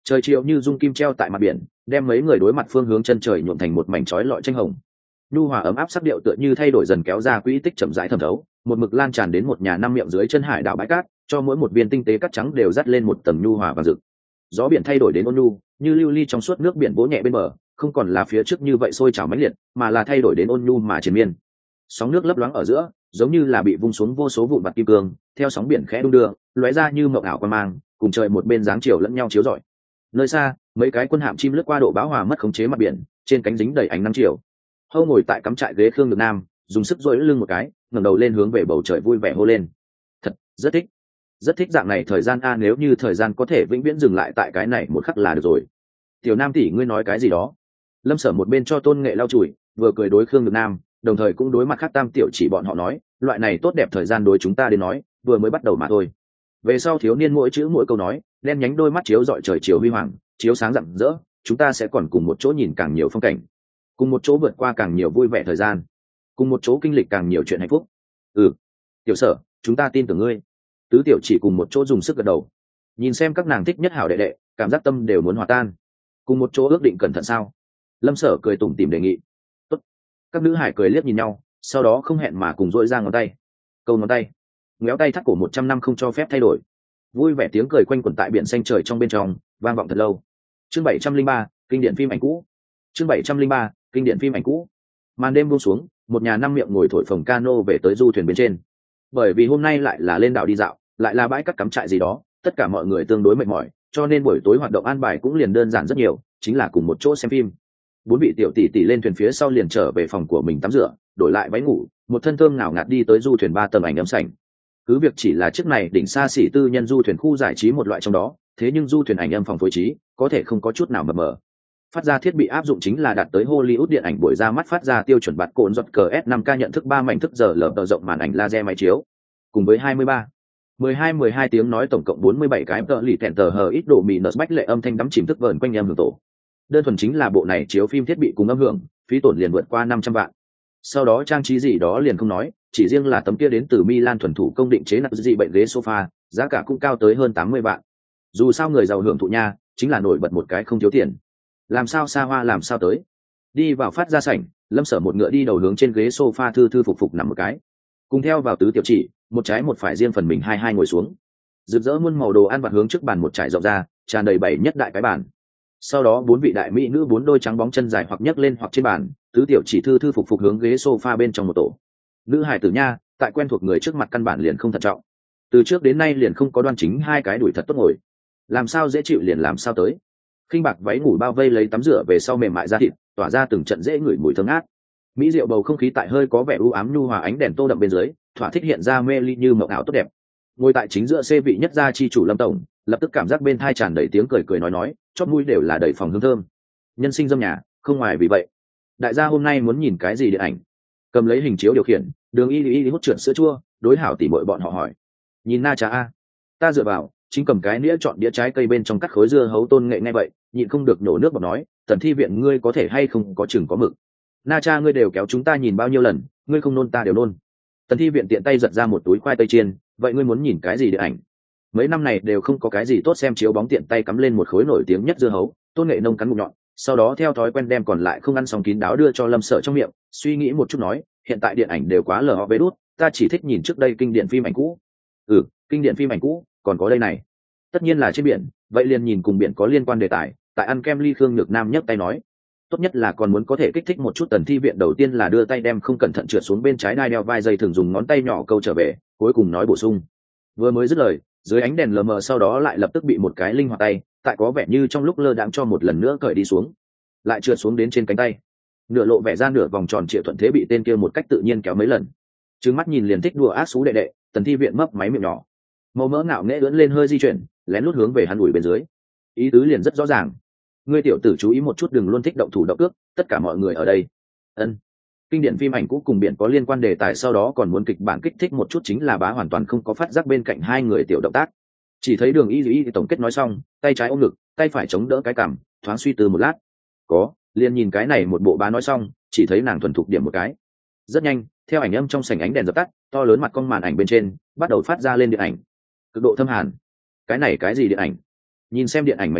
Trời chiều như dung kim treo tại mặt biển, đem mấy người đối mặt phương hướng chân trời nhuộm thành một mảnh chói lọi tranh hồng. Nhu hòa ấm áp sắc điệu tựa như thay đổi dần kéo ra quỹ tích chậm rãi thẩm thấu, một mực lan tràn đến một nhà năm miệng dưới chân hải đảo bãi cát, cho mỗi một viên tinh tế cát trắng đều dắt lên một tầng nhu hòa và rực. Gió biển thay đổi đến ôn nhu, như lưu ly trong suốt nước biển vỗ nhẹ bên bờ, không còn là phía trước như vậy sôi trào mãnh liệt, mà là thay đổi đến ôn nhu mà triền miên. Sóng nước lấp loáng ở giữa, giống như là bị vung xuống vô số vụn bạc kim cương, theo sóng biển khẽ đung đưa, lóe ra như mộng ảo quan mang, cùng trời một bên dáng chiều lẫn nhau chiếu rọi. Nơi xa, mấy cái quân hạm chim lướt qua độ bão hòa mất khống chế mặt biển, trên cánh dính đầy ánh nắng chiều. Hâu ngồi tại cắm trại ghế khương được nam, dùng sức duỗi lưng một cái, ngẩng đầu lên hướng về bầu trời vui vẻ hô lên. Thật, rất thích. Rất thích dạng này thời gian a, nếu như thời gian có thể vĩnh viễn dừng lại tại cái này một khắc là được rồi. Tiểu Nam tỷ ngươi nói cái gì đó? Lâm Sở một bên cho Tôn Nghệ lau chùi, vừa cười đối khương được nam, đồng thời cũng đối mặt khác Tam tiểu chỉ bọn họ nói, loại này tốt đẹp thời gian đối chúng ta đến nói, vừa mới bắt đầu mà thôi. Về sau thiếu niên mỗi chữ mỗi câu nói, đen nhánh đôi mắt chiếu rọi trời chiều huy hoàng, chiếu sáng rạng rỡ, chúng ta sẽ còn cùng một chỗ nhìn càng nhiều phong cảnh, cùng một chỗ vượt qua càng nhiều vui vẻ thời gian, cùng một chỗ kinh lịch càng nhiều chuyện hạnh phúc. Ừ, Tiểu Sở, chúng ta tin tưởng ngươi. Tứ tiểu chỉ cùng một chỗ dùng sức gật đầu, nhìn xem các nàng thích nhất hảo đệ đệ, cảm giác tâm đều muốn hòa tan. Cùng một chỗ ước định cẩn thận sao? Lâm Sở cười tủm tỉm đề nghị. Tốt. Các nữ hải cười liếc nhìn nhau, sau đó không hẹn mà cùng dội ra ngón tay, câu ngón tay, ngéo tay thắt cổ một trăm năm không cho phép thay đổi. Vui vẻ tiếng cười quanh quẩn tại biển xanh trời trong bên trong, vang vọng thật lâu. Chương bảy trăm linh ba, kinh điển phim ảnh cũ. Chương bảy trăm linh ba, kinh điển phim ảnh cũ. Màn đêm buông xuống, một nhà năm miệng ngồi thổi phồng cano về tới du thuyền bên trên. Bởi vì hôm nay lại là lên đảo đi dạo, lại là bãi cát cắm trại gì đó, tất cả mọi người tương đối mệt mỏi, cho nên buổi tối hoạt động an bài cũng liền đơn giản rất nhiều, chính là cùng một chỗ xem phim. Bốn vị tiểu tỷ tỷ lên thuyền phía sau liền trở về phòng của mình tắm rửa, đổi lại váy ngủ, một thân thơm ngào ngạt đi tới du thuyền ba tầng ảnh âm sảnh. Cứ việc chỉ là chiếc này đỉnh xa xỉ tư nhân du thuyền khu giải trí một loại trong đó, thế nhưng du thuyền ảnh âm phòng phối trí có thể không có chút nào mờ mờ. Phát ra thiết bị áp dụng chính là đạt tới Hollywood điện ảnh buổi ra mắt phát ra tiêu chuẩn bạt cồn giọt cờ S năm K nhận thức ba mảnh thức giờ lờ tờ rộng màn ảnh laser máy chiếu, cùng với hai mươi ba mười hai mười hai tiếng nói tổng cộng bốn mươi bảy cái tờ lì tẹn tờ hờ ít độ mì nợ bách lệ âm thanh đắm chìm thức vờn quanh em hưởng tổ. Đơn thuần chính là bộ này chiếu phim thiết bị cùng âm hưởng, phí tổn liền vượt qua năm trăm vạn. Sau đó trang trí gì đó liền không nói, chỉ riêng là tấm kia đến từ Milan thuần thủ công định chế nặng dị bệnh ghế sofa, giá cả cũng cao tới hơn tám mươi vạn. Dù sao người giàu hưởng thụ nha, chính là nổi bật một cái không thiếu tiền. Làm sao xa hoa làm sao tới. Đi vào phát ra sảnh, Lâm Sở một ngựa đi đầu hướng trên ghế sofa thư thư phục phục nằm một cái. Cùng theo vào tứ tiểu chỉ, một trái một phải riêng phần mình hai hai ngồi xuống. Rực rỡ muôn màu đồ ăn vặt hướng trước bàn một trải rộng ra, tràn đầy bảy nhất đại cái bàn. Sau đó bốn vị đại mỹ nữ bốn đôi trắng bóng chân dài hoặc nhấc lên hoặc trên bàn, tứ tiểu chỉ thư thư phục phục hướng ghế sofa bên trong một tổ. Nữ hải tử nha, tại quen thuộc người trước mặt căn bản liền không thận trọng. Từ trước đến nay liền không có đoan chính hai cái đuổi thật tốt ngồi. Làm sao dễ chịu liền làm sao tới. Khinh bạc váy ngủ bao vây lấy tắm rửa về sau mềm mại da thịt, tỏa ra từng trận dễ ngửi mùi thơm ngát. Mỹ diệu bầu không khí tại hơi có vẻ u ám nhu hòa ánh đèn tô đậm bên dưới, thỏa thích hiện ra mê ly như mộng ảo tốt đẹp. Ngồi tại chính giữa xê vị nhất gia chi chủ Lâm tổng, lập tức cảm giác bên thai tràn đầy tiếng cười cười nói nói, chóp mũi đều là đầy phòng hương thơm. Nhân sinh dâm nhà, không ngoài vì vậy. Đại gia hôm nay muốn nhìn cái gì điện ảnh? Cầm lấy hình chiếu điều khiển, đường y y hút trượt sữa chua, đối hảo tỉ muội bọn họ hỏi. Nhìn na trà a. Ta dựa vào, chính cầm cái nĩa chọn đĩa trái cây bên trong cắt khối dưa hấu Tôn Nghệ nghe vậy, nhịn không được nổ nước bọt nói, Tần thi viện ngươi có thể hay không có chừng có mực. Na cha ngươi đều kéo chúng ta nhìn bao nhiêu lần, ngươi không nôn ta đều nôn. Tần thi viện tiện tay giật ra một túi khoai tây chiên, vậy ngươi muốn nhìn cái gì điện ảnh? Mấy năm này đều không có cái gì tốt xem, chiếu bóng tiện tay cắm lên một khối nổi tiếng nhất dưa hấu. Tôn Nghệ nông cắn bụng nhọn, sau đó theo thói quen đem còn lại không ăn xong kín đáo đưa cho Lâm Sở trong miệng, suy nghĩ một chút nói, hiện tại điện ảnh đều quá lờ ho vế đút, ta chỉ thích nhìn trước đây kinh điển phim ảnh cũ. Ừ, kinh điển phim ảnh cũ, còn có đây này. Tất nhiên là trên biển, vậy liền nhìn cùng biển có liên quan đề tài. Tại ăn kem ly Khương Nhược Nam nhấc tay nói, tốt nhất là còn muốn có thể kích thích một chút. Tần thi viện đầu tiên là đưa tay đem không cẩn thận trượt xuống bên trái đai đeo vai dây, thường dùng ngón tay nhỏ câu trở về, cuối cùng nói bổ sung. Vừa mới dứt lời, dưới ánh đèn lờ mờ sau đó lại lập tức bị một cái linh hoạt tay, tại có vẻ như trong lúc lơ đãng cho một lần nữa cởi đi xuống, lại trượt xuống đến trên cánh tay, nửa lộ vẻ ra nửa vòng tròn triệu thuận thế bị tên kia một cách tự nhiên kéo mấy lần. Trừng mắt nhìn liền thích đùa ác xú đệ đệ, Tần thi viện mấp máy miệng nhỏ, màu mỡ ngạo nghễ ưỡn lên hơi di chuyển, lén lút hướng về hắn ủi bên dưới. Ý tứ liền rất rõ ràng, ngươi tiểu tử chú ý một chút, đừng luôn thích động thủ động cước, tất cả mọi người ở đây. Ân. Kinh điển phim ảnh cũ cùng biển có liên quan đề tài, sau đó còn muốn kịch bản kích thích một chút, chính là bá hoàn toàn không có phát giác bên cạnh hai người tiểu động tác. Chỉ thấy đường y y tổng kết nói xong, tay trái ôm ngực, tay phải chống đỡ cái cằm, thoáng suy tư một lát. Có, liền nhìn cái này một bộ bá nói xong, chỉ thấy nàng thuần thục điểm một cái. Rất nhanh, theo ảnh âm trong sảnh ánh đèn dập tắt, to lớn mặt con màn ảnh bên trên bắt đầu phát ra lên điện ảnh. Cực độ thâm hàn. Cái này cái gì điện ảnh? Nhìn xem điện ảnh mảnh đầu,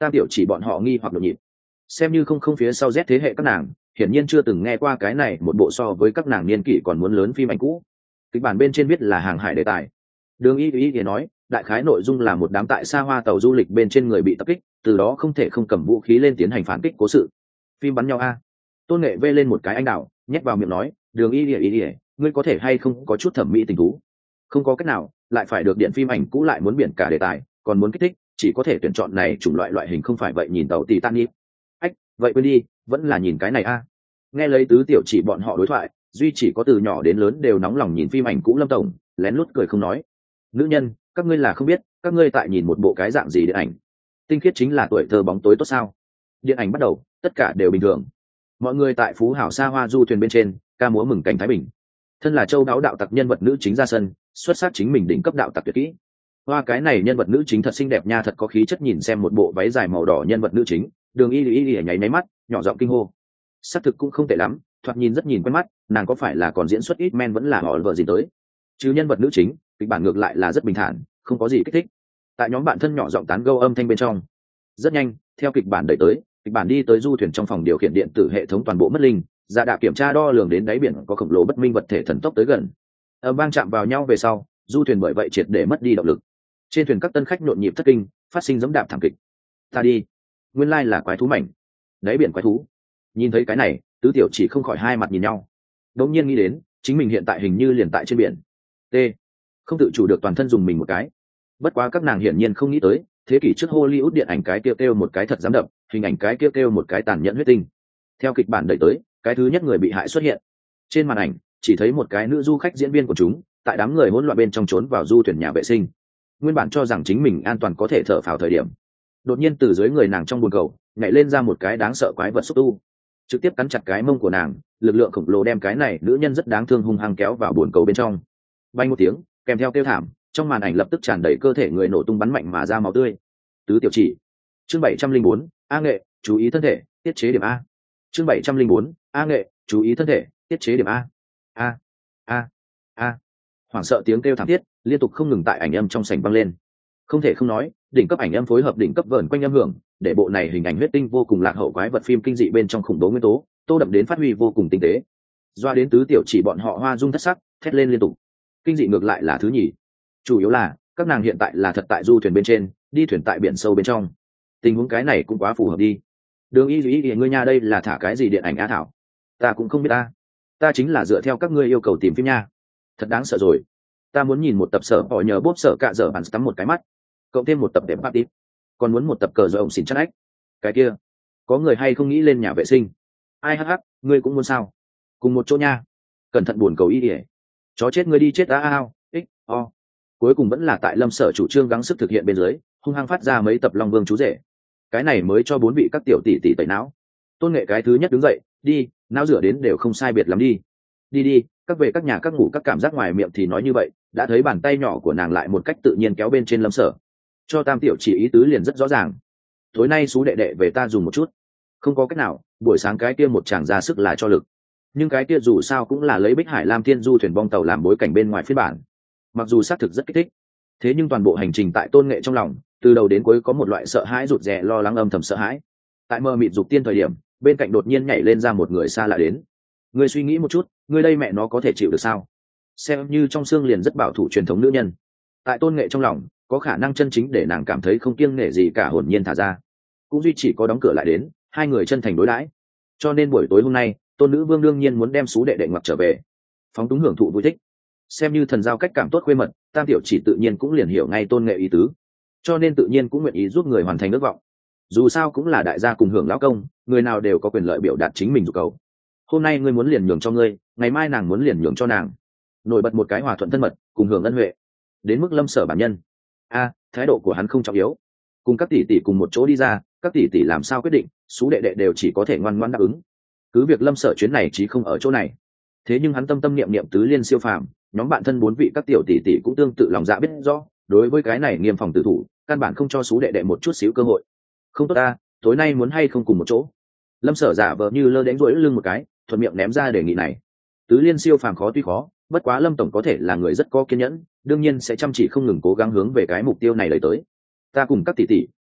Tam tiểu chỉ bọn họ nghi hoặc nhộn nhịp, xem như không không phía sau Z thế hệ các nàng hiển nhiên chưa từng nghe qua cái này một bộ so với các nàng niên kỷ còn muốn lớn phim ảnh cũ. Kịch bản bên trên viết là hàng hải đề tài. Đường y y y nói đại khái nội dung là một đám tại xa hoa tàu du lịch bên trên người bị tập kích, từ đó không thể không cầm vũ khí lên tiến hành phản kích cố sự. Phim bắn nhau a. Tôn Nghệ vê lên một cái anh đào nhét vào miệng nói đường y y y ngươi có thể hay không có chút thẩm mỹ tình thú. Không có cách nào, lại phải được điện phim ảnh cũ lại muốn biển cả đề tài còn muốn kích thích, chỉ có thể tuyển chọn này chủng loại loại hình, không phải vậy nhìn tàu Titanic. Ách, vậy quên đi, vẫn là nhìn cái này a. Nghe lấy tứ tiểu chỉ bọn họ đối thoại, duy chỉ có từ nhỏ đến lớn đều nóng lòng nhìn phim ảnh cũ Lâm tổng lén lút cười không nói. Nữ nhân, các ngươi là không biết các ngươi tại nhìn một bộ cái dạng gì điện ảnh. Tinh khiết chính là tuổi thơ bóng tối tốt sao. Điện ảnh bắt đầu, tất cả đều bình thường. Mọi người tại phú hảo xa hoa du thuyền bên trên ca múa mừng cảnh thái bình. Thân là châu đáo đạo tặc nhân vật nữ chính ra sân, xuất sắc chính mình đỉnh cấp đạo tặc tuyệt kỹ. Hoa cái này nhân vật nữ chính thật xinh đẹp nha, thật có khí chất. Nhìn xem một bộ váy dài màu đỏ nhân vật nữ chính, đường y y y nháy nháy mắt nhỏ giọng kinh hô. Sắc thực cũng không tệ lắm, thoạt nhìn rất nhìn quen mắt, nàng có phải là còn diễn xuất ít men vẫn là họ vợ gì tới. Chứ nhân vật nữ chính, kịch bản ngược lại là rất bình thản, không có gì kích thích. Tại nhóm bạn thân nhỏ giọng tán gẫu âm thanh bên trong, rất nhanh theo kịch bản đẩy tới, kịch bản đi tới du thuyền trong phòng điều khiển điện tử hệ thống toàn bộ mất linh, dạ đạp kiểm tra đo lường đến đáy biển có khổng lồ bất minh vật thể thần tốc tới gần. Âm vang chạm vào nhau về sau, du thuyền bởi vậy triệt để mất đi động lực. Trên thuyền các tân khách nhộn nhịp thất kinh, phát sinh giẫm đạp thảm kịch. Ta đi, nguyên lai là quái thú mảnh, đáy biển quái thú. Nhìn thấy cái này, tứ tiểu chỉ không khỏi hai mặt nhìn nhau. Đột nhiên nghĩ đến chính mình hiện tại hình như liền tại trên biển. T không tự chủ được toàn thân dùng mình một cái. Bất quá các nàng hiển nhiên không nghĩ tới thế kỷ trước Hollywood điện ảnh cái kêu kêu một cái thật dám đập, hình ảnh cái kêu kêu một cái tàn nhẫn huyết tinh. Theo kịch bản đẩy tới, cái thứ nhất người bị hại xuất hiện. Trên màn ảnh chỉ thấy một cái nữ du khách diễn viên của chúng tại đám người hỗn loạn bên trong trốn vào du thuyền nhà vệ sinh. Nguyên bản cho rằng chính mình an toàn có thể thở phào thời điểm, đột nhiên từ dưới người nàng trong bồn cầu nhảy lên ra một cái đáng sợ quái vật xúc tu, trực tiếp cắn chặt cái mông của nàng. Lực lượng khổng lồ đem cái này nữ nhân rất đáng thương hung hăng kéo vào bồn cầu bên trong. Bay một tiếng kèm theo kêu thảm, trong màn ảnh lập tức tràn đầy cơ thể người nổ tung bắn mạnh mà ra máu tươi. Tứ tiểu chỉ. Chương bảy trăm linh bốn, A Nghệ, chú ý thân thể, tiết chế điểm A. Chương bảy trăm linh bốn, A Nghệ, chú ý thân thể, tiết chế điểm A. A a a. Hoảng sợ tiếng kêu thảm thiết liên tục không ngừng tại ảnh âm trong sảnh vang lên. Không thể không nói, đỉnh cấp ảnh âm phối hợp đỉnh cấp vờn quanh âm hưởng, để bộ này hình ảnh huyết tinh vô cùng lạc hậu quái vật phim kinh dị bên trong khủng bố nguyên tố, tô đậm đến phát huy vô cùng tinh tế. Doa đến tứ tiểu chỉ bọn họ hoa dung thất sắc, thét lên liên tục. Kinh dị ngược lại là thứ nhì. Chủ yếu là các nàng hiện tại là thật tại du thuyền bên trên, đi thuyền tại biển sâu bên trong. Tình huống cái này cũng quá phù hợp đi. Đường y ý ý ngươi nha, đây là thả cái gì điện ảnh á thảo? Ta cũng không biết ta. Ta chính là dựa theo các ngươi yêu cầu tìm phim nha. Thật đáng sợ rồi. Ta muốn nhìn một tập sở họ nhờ bốp sở cạ dở bàn tắm một cái mắt, cộng thêm một tập đẹp party, còn muốn một tập cờ rồi ông xỉn chắc ách. Cái kia, có người hay không nghĩ lên nhà vệ sinh? Ai hắc hắc, ngươi cũng muốn sao? Cùng một chỗ nha. Cẩn thận buồn cầu y ỉa. Chó chết ngươi đi chết á ao, ích, o. Cuối cùng vẫn là tại Lâm Sở chủ trương gắng sức thực hiện bên dưới, hung hăng phát ra mấy tập Long Vương chú rể. Cái này mới cho bốn vị các tiểu tỷ tỷ tẩy não. Tôn Nghệ cái thứ nhất đứng dậy, đi, não rửa đến đều không sai biệt lắm đi. Đi đi, các về các nhà các ngủ, các cảm giác ngoài miệng thì nói như vậy, đã thấy bàn tay nhỏ của nàng lại một cách tự nhiên kéo bên trên Lâm Sở. Cho Tam tiểu chỉ ý tứ liền rất rõ ràng. Tối nay xú đệ đệ về ta dùng một chút. Không có cách nào, buổi sáng cái kia một chàng ra sức là cho lực. Nhưng cái kia dù sao cũng là lấy Bích Hải Lam Thiên du thuyền bong tàu làm bối cảnh bên ngoài phiên bản. Mặc dù xác thực rất kích thích, thế nhưng toàn bộ hành trình tại Tôn Nghệ trong lòng, từ đầu đến cuối có một loại sợ hãi rụt rè, lo lắng âm thầm sợ hãi. Tại mơ mịt dục tiên thời điểm, bên cạnh đột nhiên nhảy lên ra một người xa lạ đến. Ngươi suy nghĩ một chút, ngươi đây mẹ nó có thể chịu được sao? Xem như trong xương liền rất bảo thủ truyền thống nữ nhân, tại Tôn Nghệ trong lòng có khả năng chân chính để nàng cảm thấy không kiêng nể gì cả hồn nhiên thả ra, cũng duy chỉ có đóng cửa lại đến hai người chân thành đối đãi. Cho nên buổi tối hôm nay, Tôn nữ vương đương nhiên muốn đem xú đệ đệ ngoặt trở về, phóng túng hưởng thụ vui thích. Xem như thần giao cách cảm tốt khuê mật, Tam tiểu chỉ tự nhiên cũng liền hiểu ngay Tôn Nghệ ý tứ, cho nên tự nhiên cũng nguyện ý giúp người hoàn thành ước vọng. Dù sao cũng là đại gia cùng hưởng lão công, người nào đều có quyền lợi biểu đạt chính mình dục cầu. Hôm nay ngươi muốn liền nhường cho ngươi, ngày mai nàng muốn liền nhường cho nàng, nổi bật một cái hòa thuận thân mật, cùng hưởng ân huệ. Đến mức Lâm Sở bản nhân, a thái độ của hắn không trọng yếu, cùng các tỷ tỷ cùng một chỗ đi ra, các tỷ tỷ làm sao quyết định, xú đệ đệ đều chỉ có thể ngoan ngoãn đáp ứng. Cứ việc Lâm Sở chuyến này chỉ không ở chỗ này, thế nhưng hắn tâm tâm niệm niệm tứ liên siêu phàm, nhóm bạn thân bốn vị các tiểu tỷ tỷ cũng tương tự lòng dạ biết rõ, đối với cái này nghiêm phòng tử thủ, căn bản không cho xú đệ đệ một chút xíu cơ hội. Không tốt ta, tối nay muốn hay không cùng một chỗ? Lâm Sở giả vờ như lơ đánh rỗi lưng một cái, thuận miệng ném ra đề nghị này. Tứ liên siêu phàm khó tuy khó, bất quá Lâm tổng có thể là người rất có kiên nhẫn, đương nhiên sẽ chăm chỉ không ngừng cố gắng hướng về cái mục tiêu này lấy tới. Ta cùng các tỷ tỷ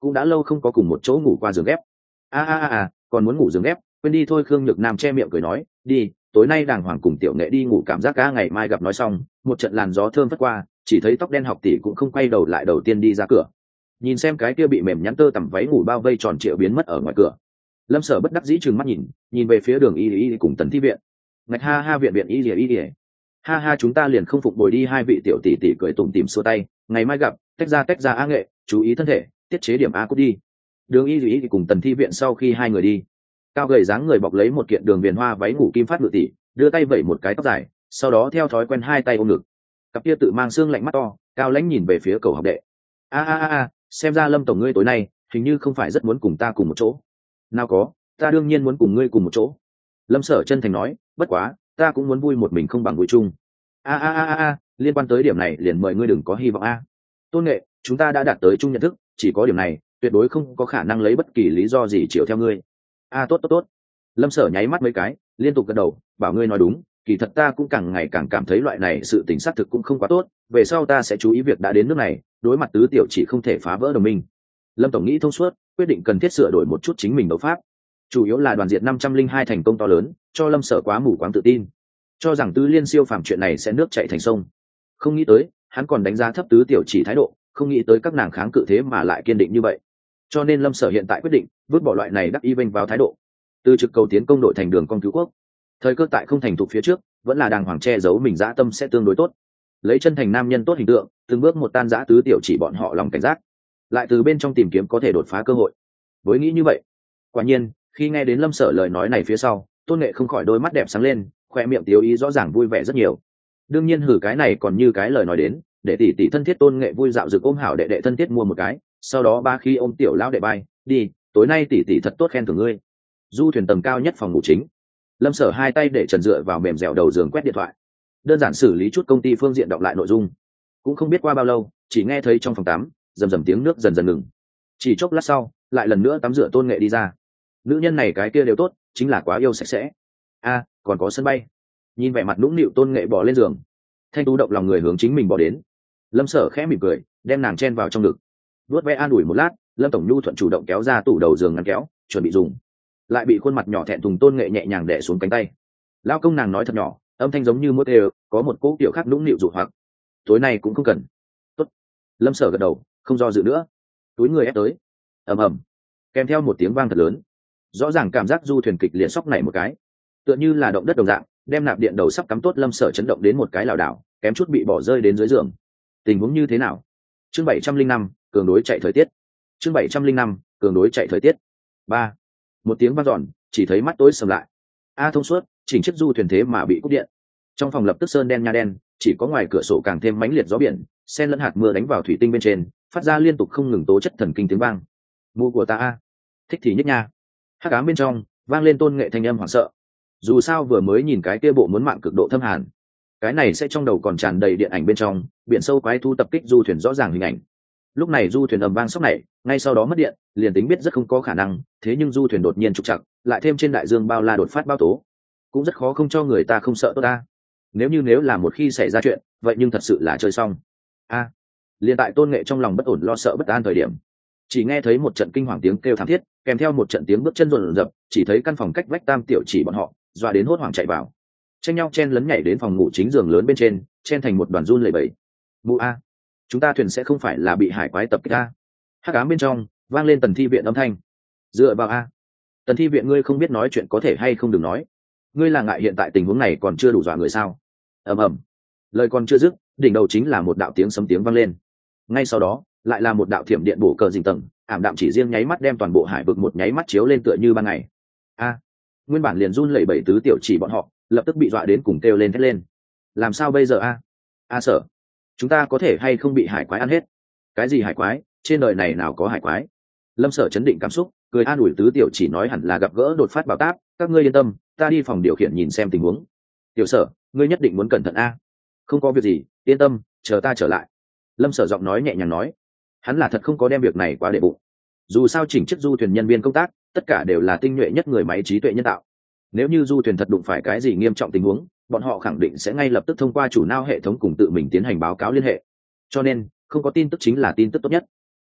cũng đã lâu không có cùng một chỗ ngủ qua giường ghép. a a a a còn muốn ngủ giường ghép, quên đi thôi. Khương Nhược Nam che miệng cười nói, đi, tối nay đàng hoàng cùng tiểu nghệ đi ngủ, cảm giác cả ngày mai gặp. Nói xong một trận làn gió thơm phất qua, chỉ thấy tóc đen học tỷ cũng không quay đầu lại, đầu tiên đi ra cửa. Nhìn xem cái kia bị mềm nhắn tơ tằm váy ngủ bao vây tròn trịa biến mất ở ngoài cửa, Lâm Sở bất đắc dĩ trừng mắt nhìn nhìn về phía đường y y cùng Tần Thi viện. Ngạch ha ha, viện viện y y y ha ha, chúng ta liền không phục bồi đi. Hai vị tiểu tỷ tỷ cười tủm tỉm xua tay, ngày mai gặp, tách ra tách ra. A Nghệ, chú ý thân thể, tiết chế điểm. A cút đi. Đường y y cùng Tần Thi viện sau khi hai người đi, cao gầy dáng người bọc lấy một kiện đường viền hoa váy ngủ kim phát ngự tỷ, đưa tay vẩy một cái tóc dài, sau đó theo thói quen hai tay ôm ngực, cặp kia tự mang xương lạnh mắt to cao lãnh nhìn về phía cầu học đệ. a a a xem ra Lâm tổng ngươi tối nay hình như không phải rất muốn cùng ta cùng một chỗ. Nào có, ta đương nhiên muốn cùng ngươi cùng một chỗ. Lâm Sở chân thành nói, bất quá ta cũng muốn vui một mình không bằng vui chung. a a a a liên quan tới điểm này liền mời ngươi đừng có hy vọng. A Tôn Nghệ, chúng ta đã đạt tới chung nhận thức, chỉ có điểm này tuyệt đối không có khả năng lấy bất kỳ lý do gì chiều theo ngươi. A tốt tốt tốt. Lâm Sở nháy mắt mấy cái, liên tục gật đầu, bảo ngươi nói đúng, kỳ thật ta cũng càng ngày càng cảm thấy loại này sự tình xác thực cũng không quá tốt, về sau ta sẽ chú ý việc đã đến nước này, đối mặt tứ tiểu chỉ không thể phá vỡ đồng minh. Lâm tổng nghĩ thông suốt, quyết định cần thiết sửa đổi một chút chính mình đấu pháp, chủ yếu là đoàn diệt năm trăm linh hai thành công to lớn, cho Lâm Sở quá mù quáng tự tin, cho rằng tứ liên siêu phàm chuyện này sẽ nước chảy thành sông. Không nghĩ tới, hắn còn đánh giá thấp tứ tiểu chỉ thái độ, không nghĩ tới các nàng kháng cự thế mà lại kiên định như vậy. Cho nên Lâm Sở hiện tại quyết định vứt bỏ loại này đắc y vênh vào thái độ, từ trực cầu tiến công đội thành đường con cứu quốc. Thời cơ tại không thành thục phía trước, vẫn là đàng hoàng che giấu mình dã tâm sẽ tương đối tốt. Lấy chân thành nam nhân tốt hình tượng, từng bước một tan dã tứ tiểu chỉ bọn họ lòng cảnh giác, lại từ bên trong tìm kiếm có thể đột phá cơ hội. Với nghĩ như vậy, quả nhiên khi nghe đến Lâm Sở lời nói này phía sau, Tôn Nghệ không khỏi đôi mắt đẹp sáng lên, khoe miệng tiếu ý rõ ràng vui vẻ rất nhiều. Đương nhiên hử cái này còn như cái lời nói đến, để tỷ tỷ thân thiết. Tôn Nghệ vui dạo rực ôm hảo đệ đệ thân thiết mua một cái, sau đó ba khi ôm tiểu lão đệ bay đi, tối nay tỷ tỷ thật tốt khen thưởng ngươi. Du thuyền tầng cao nhất phòng ngủ chính, Lâm Sở hai tay để trần dựa vào mềm dẻo đầu giường quét điện thoại, đơn giản xử lý chút công ty phương diện đọc lại nội dung. Cũng không biết qua bao lâu, chỉ nghe thấy trong phòng tắm rầm rầm tiếng nước dần dần ngừng. Chỉ chốc lát sau, lại lần nữa tắm rửa Tôn Nghệ đi ra. Nữ nhân này cái kia đều tốt, chính là quá yêu sạch sẽ. A còn có sân bay. Nhìn vẻ mặt nũng nịu Tôn Nghệ bỏ lên giường, thanh tú động lòng người hướng chính mình bỏ đến. Lâm Sở khẽ mỉm cười, đem nàng chen vào trong ngực, vuốt ve an ủi một lát. Lâm tổng nhu thuận chủ động kéo ra tủ đầu giường ngăn kéo, chuẩn bị dùng, lại bị khuôn mặt nhỏ thẹn thùng Tôn Nghệ nhẹ nhàng đè xuống cánh tay. Lao công nàng nói thật nhỏ, âm thanh giống như mốt đều, có một cỗ kiểu khác nũng nịu dụ hoặc. Tối nay cũng không cần. Tốt. Lâm Sở gật đầu, không do dự nữa, túi người ép tới. Ầm ầm, kèm theo một tiếng vang thật lớn, rõ ràng cảm giác du thuyền kịch liệt sóc này một cái, tựa như là động đất đồng dạng, đem nạp điện đầu sắp cắm tốt Lâm Sở chấn động đến một cái lảo đảo, kém chút bị bỏ rơi đến dưới giường. Tình huống như thế nào? Chương bảy trăm linh năm, cường đối chạy thời tiết. Chương bảy trăm linh năm, cường đối chạy thời tiết. Ba. Một tiếng vang dọn, chỉ thấy mắt tối sầm lại. A thông suốt, chỉnh chiếc du thuyền thế mà bị cúp điện. Trong phòng lập tức sơn đen nha đen, chỉ có ngoài cửa sổ càng thêm mãnh liệt gió biển, xen lẫn hạt mưa đánh vào thủy tinh bên trên, phát ra liên tục không ngừng tố chất thần kinh tiếng vang. Mụ của ta a, thích thì nhất nha. Hắc ám bên trong vang lên Tôn Nghệ thanh âm hoảng sợ. Dù sao vừa mới nhìn cái kia bộ muốn mạng cực độ thâm hàn, cái này sẽ trong đầu còn tràn đầy điện ảnh bên trong biển sâu quái thú tập kích du thuyền rõ ràng hình ảnh. Lúc này du thuyền ầm vang sốc này, ngay sau đó mất điện, liền tính biết rất không có khả năng, thế nhưng du thuyền đột nhiên trục trặc, lại thêm trên đại dương bao la đột phát bao tố, cũng rất khó không cho người ta không sợ tốt ta. Nếu như nếu là một khi xảy ra chuyện, vậy nhưng thật sự là chơi xong. A, à, liền tại Tôn Nghệ trong lòng bất ổn lo sợ bất an thời điểm, chỉ nghe thấy một trận kinh hoàng tiếng kêu thảm thiết, kèm theo một trận tiếng bước chân rộn rập, chỉ thấy căn phòng cách vách tam tiểu chỉ bọn họ dọa đến hốt hoảng chạy vào, tranh nhau chen lấn nhảy đến phòng ngủ chính giường lớn bên trên, chen thành một đoàn run lẩy bẩy. Mụ a, chúng ta thuyền sẽ không phải là bị hải quái tập kích a? Hắc ám bên trong vang lên Tần Thi viện âm thanh. Dựa vào a, Tần Thi viện ngươi không biết nói chuyện có thể hay không đừng nói. Ngươi là ngại hiện tại tình huống này còn chưa đủ dọa người sao? Ầm ầm, lời còn chưa dứt, đỉnh đầu chính là một đạo tiếng sấm tiếng vang lên. Ngay sau đó lại là một đạo thiểm điện bổ cờ dình tầng, ảm đạm chỉ riêng nháy mắt đem toàn bộ hải vực một nháy mắt chiếu lên tựa như ban ngày. A, nguyên bản liền run lẩy bẩy tứ tiểu chỉ bọn họ lập tức bị dọa đến cùng kêu lên thét lên. Làm sao bây giờ a? A Sở, chúng ta có thể hay không bị hải quái ăn hết? Cái gì hải quái? Trên đời này nào có hải quái? Lâm Sở chấn định cảm xúc, cười an ủi tứ tiểu chỉ nói hẳn là gặp gỡ đột phát bảo táp, các ngươi yên tâm, ta đi phòng điều khiển nhìn xem tình huống. Tiểu Sở, ngươi nhất định muốn cẩn thận a. Không có việc gì, yên tâm, chờ ta trở lại. Lâm Sở giọng nói nhẹ nhàng nói, hắn là thật không có đem việc này quá để bụng. Dù sao chỉnh chiếc du thuyền nhân viên công tác tất cả đều là tinh nhuệ nhất người máy trí tuệ nhân tạo, nếu như du thuyền thật đụng phải cái gì nghiêm trọng tình huống, bọn họ khẳng định sẽ ngay lập tức thông qua chủ não hệ thống cùng tự mình tiến hành báo cáo liên hệ, cho nên không có tin tức chính là tin tức tốt nhất.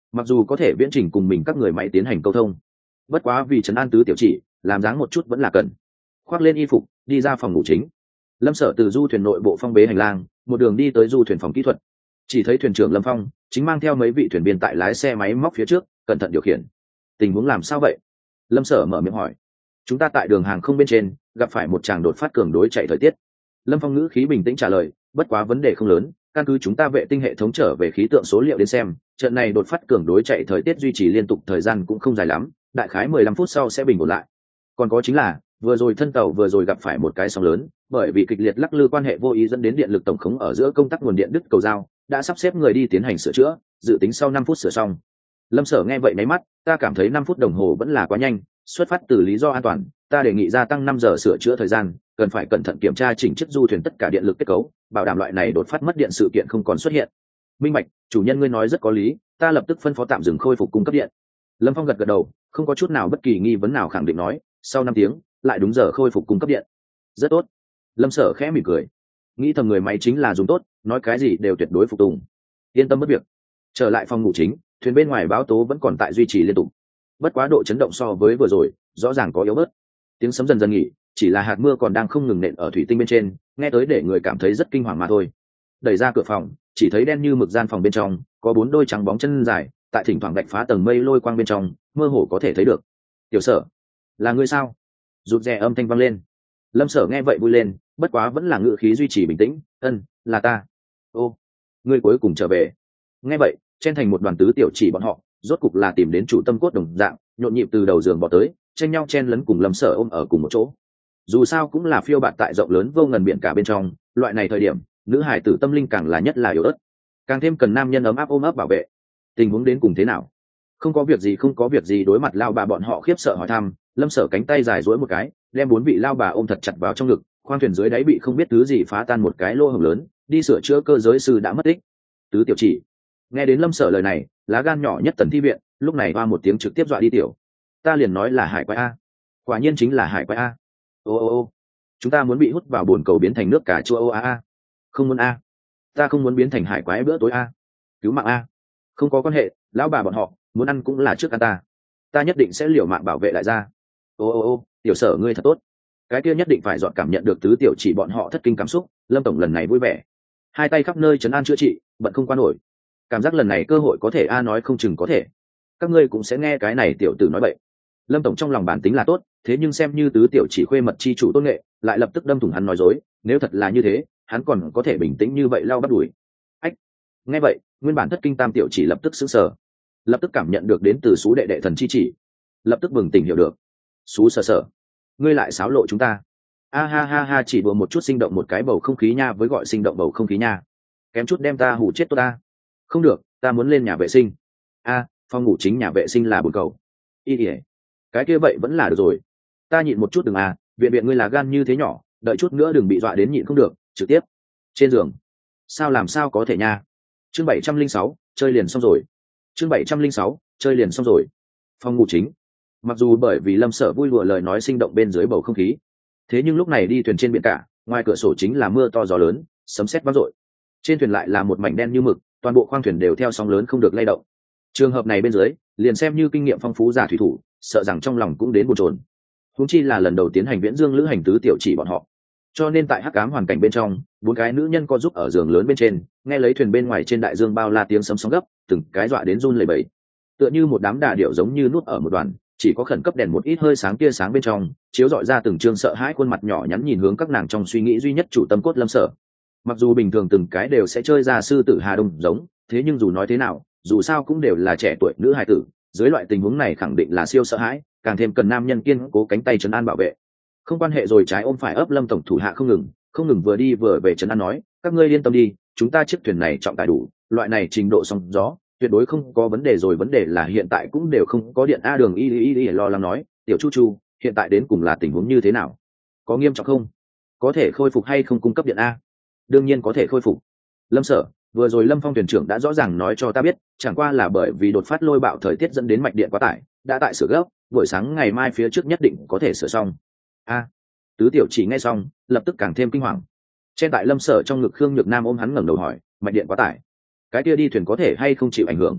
mặc dù có thể viễn trình cùng mình các người máy tiến hành câu thông, bất quá vì trấn an tứ tiểu chỉ, làm dáng một chút vẫn là cần. Khoác lên y phục đi ra phòng ngủ chính, lâm sở từ du thuyền nội bộ phong bế hành lang, một đường đi tới du thuyền phòng kỹ thuật. Chỉ thấy thuyền trưởng Lâm Phong chính mang theo mấy vị thuyền viên tại lái xe máy móc phía trước cẩn thận điều khiển. Tình huống làm sao vậy? Lâm sở mở miệng hỏi. Chúng ta tại đường hàng không bên trên gặp phải một tràng đột phát cường đối chạy thời tiết. Lâm Phong ngữ khí bình tĩnh trả lời, bất quá vấn đề không lớn, căn cứ chúng ta vệ tinh hệ thống trở về khí tượng số liệu đến xem, trận này đột phát cường đối chạy thời tiết duy trì liên tục thời gian cũng không dài lắm, đại khái mười lăm phút sau sẽ bình ổn lại. Còn có chính là vừa rồi thân tàu vừa rồi gặp phải một cái sóng lớn, bởi vì kịch liệt lắc lư quan hệ vô ý dẫn đến điện lực tổng khống ở giữa công tắc nguồn điện đứt cầu giao, đã sắp xếp người đi tiến hành sửa chữa, dự tính sau năm phút sửa xong. Lâm sở nghe vậy nháy mắt, ta cảm thấy năm phút đồng hồ vẫn là quá nhanh, xuất phát từ lý do an toàn, ta đề nghị gia tăng năm giờ sửa chữa thời gian, cần phải cẩn thận kiểm tra chỉnh chất du thuyền tất cả điện lực kết cấu, bảo đảm loại này đột phát mất điện sự kiện không còn xuất hiện. Minh bạch, chủ nhân ngươi nói rất có lý, ta lập tức phân phó tạm dừng khôi phục cung cấp điện. Lâm Phong gật gật đầu, không có chút nào bất kỳ nghi vấn nào, khẳng định nói, sau năm tiếng lại đúng giờ khôi phục cung cấp điện. Rất tốt. Lâm sở khẽ mỉm cười, nghĩ thầm người máy chính là dùng tốt, nói cái gì đều tuyệt đối phục tùng. Yên tâm mất việc. Trở lại phòng ngủ chính, thuyền bên ngoài báo tố vẫn còn tại duy trì liên tục, bất quá độ chấn động so với vừa rồi rõ ràng có yếu bớt. Tiếng sấm dần dần nghỉ, chỉ là hạt mưa còn đang không ngừng nện ở thủy tinh bên trên, nghe tới để người cảm thấy rất kinh hoàng mà thôi. Đẩy ra cửa phòng, chỉ thấy đen như mực gian phòng bên trong có bốn đôi trắng bóng chân dài, tại thỉnh thoảng gạch phá tầng mây lôi quang bên trong mơ hồ có thể thấy được. Tiểu Sở, là ngươi sao? Rụt rè âm thanh vang lên. Lâm Sở nghe vậy vui lên, bất quá vẫn là ngữ khí duy trì bình tĩnh, ân, là ta. Ô, ngươi cuối cùng trở về. Nghe vậy, chen thành một đoàn tứ tiểu chỉ bọn họ rốt cục là tìm đến chủ tâm cốt đồng dạng, nhộn nhịp từ đầu giường bỏ tới, tranh nhau chen lấn cùng Lâm Sở ôm ở cùng một chỗ. Dù sao cũng là phiêu bạt tại rộng lớn vô ngần biển cả bên trong, loại này thời điểm nữ hải tử tâm linh càng là nhất là yếu ớt, càng thêm cần nam nhân ấm áp ôm ấp bảo vệ. Tình huống đến cùng thế nào? Không có việc gì, không có việc gì. Đối mặt lao bà bọn họ khiếp sợ hỏi thăm, Lâm Sở cánh tay dài duỗi một cái, đem bốn vị lao bà ôm thật chặt vào trong ngực. Khoang thuyền dưới đáy bị không biết thứ gì phá tan một cái lỗ hổng lớn, đi sửa chữa cơ giới sư đã mất tích. Tứ tiểu chỉ nghe đến Lâm Sở lời này, lá gan nhỏ nhất Tần Thi Viện lúc này hoa một tiếng trực tiếp dọa đi tiểu. Ta liền nói là hải quái a, quả nhiên chính là hải quái a. Ô ô ô, chúng ta muốn bị hút vào bồn cầu biến thành nước cà chua ô a a. Không muốn a, ta không muốn biến thành hải quái bữa tối a. Cứu mạng a. Không có quan hệ, lão bà bọn họ muốn ăn cũng là trước ăn ta, ta nhất định sẽ liều mạng bảo vệ lại ra. Ô ô ô, Tiểu Sở ngươi thật tốt. Cái kia nhất định phải dọn cảm nhận được tứ tiểu chỉ bọn họ thất kinh cảm xúc. Lâm tổng lần này vui vẻ, hai tay khắp nơi trấn an chữa trị, bận không qua nổi. Cảm giác lần này cơ hội có thể a nói không chừng có thể. Các ngươi cũng sẽ nghe cái này tiểu tử nói bậy. Lâm tổng trong lòng bản tính là tốt, thế nhưng xem như tứ tiểu chỉ khuê mật chi chủ tôn nghệ, lại lập tức đâm thủng hắn nói dối. Nếu thật là như thế, hắn còn có thể bình tĩnh như vậy lau bắt đuổi. Ách, nghe vậy, nguyên bản thất kinh tam tiểu chỉ lập tức sững sờ, lập tức cảm nhận được đến từ xú đệ đệ thần chi chỉ, lập tức bừng tỉnh hiểu được. Xú sờ sờ, ngươi lại xáo lộ chúng ta. A ha ha ha, chỉ đùa một chút sinh động một cái bầu không khí nha, với gọi sinh động bầu không khí nha, kém chút đem ta hù chết tôi ta. Không được, ta muốn lên nhà vệ sinh. A, phòng ngủ chính nhà vệ sinh là bồn cầu. Y ỉa, cái kia vậy vẫn là được rồi. Ta nhịn một chút đừng à, viện viện ngươi là gan như thế nhỏ, đợi chút nữa đừng bị dọa đến nhịn không được, trực tiếp trên giường. Sao làm sao có thể nha. Chương bảy trăm linh sáu, chơi liền xong rồi. Chương bảy trăm linh sáu, chơi liền xong rồi. Phòng ngủ chính. Mặc dù bởi vì Lâm Sở vui lụa lời nói sinh động bên dưới bầu không khí, thế nhưng lúc này đi thuyền trên biển cả, ngoài cửa sổ chính là mưa to gió lớn, sấm sét vang dội. Trên thuyền lại là một mảnh đen như mực, toàn bộ khoang thuyền đều theo sóng lớn không được lay động. Trường hợp này bên dưới, liền xem như kinh nghiệm phong phú giả thủy thủ, sợ rằng trong lòng cũng đến bồn chồn. Huống chi là lần đầu tiến hành viễn dương lữ hành tứ tiểu chỉ bọn họ. Cho nên tại hắc ám hoàn cảnh bên trong, bốn cái nữ nhân co giúp ở giường lớn bên trên, nghe lấy thuyền bên ngoài trên đại dương bao la tiếng sấm sóng gấp, từng cái dọa đến run lẩy bẩy. Tựa như một đám đà điểu giống như nuốt ở một đoàn, chỉ có khẩn cấp đèn một ít hơi sáng tia sáng bên trong, chiếu rọi ra từng trương sợ hãi khuôn mặt nhỏ nhắn nhìn hướng các nàng trong suy nghĩ duy nhất chủ tâm cốt Lâm Sở. Mặc dù bình thường từng cái đều sẽ chơi ra sư tử Hà Đông giống, thế nhưng dù nói thế nào, dù sao cũng đều là trẻ tuổi nữ hài tử, dưới loại tình huống này khẳng định là siêu sợ hãi, càng thêm cần nam nhân kiên cố cánh tay trấn an bảo vệ. Không quan hệ rồi, trái ôm phải ấp Lâm tổng thủ hạ không ngừng, không ngừng vừa đi vừa về trấn an nói, các ngươi yên tâm đi, chúng ta chiếc thuyền này trọng tải đủ, loại này trình độ sóng gió, tuyệt đối không có vấn đề rồi, vấn đề là hiện tại cũng đều không có điện a. Đường y y y lo lắng nói, tiểu chu chu, hiện tại đến cùng là tình huống như thế nào, có nghiêm trọng không, có thể khôi phục hay không cung cấp điện a? Đương nhiên có thể khôi phục. Lâm Sở, vừa rồi Lâm Phong thuyền trưởng đã rõ ràng nói cho ta biết, chẳng qua là bởi vì đột phát lôi bạo thời tiết dẫn đến mạch điện quá tải, đã tại sửa gấp, buổi sáng ngày mai phía trước nhất định có thể sửa xong. A, tứ tiểu chỉ nghe xong, lập tức càng thêm kinh hoàng. Trên tại Lâm Sở trong ngực Khương Nhược Nam ôm hắn ngẩng đầu hỏi, mạch điện quá tải, cái kia đi thuyền có thể hay không chịu ảnh hưởng?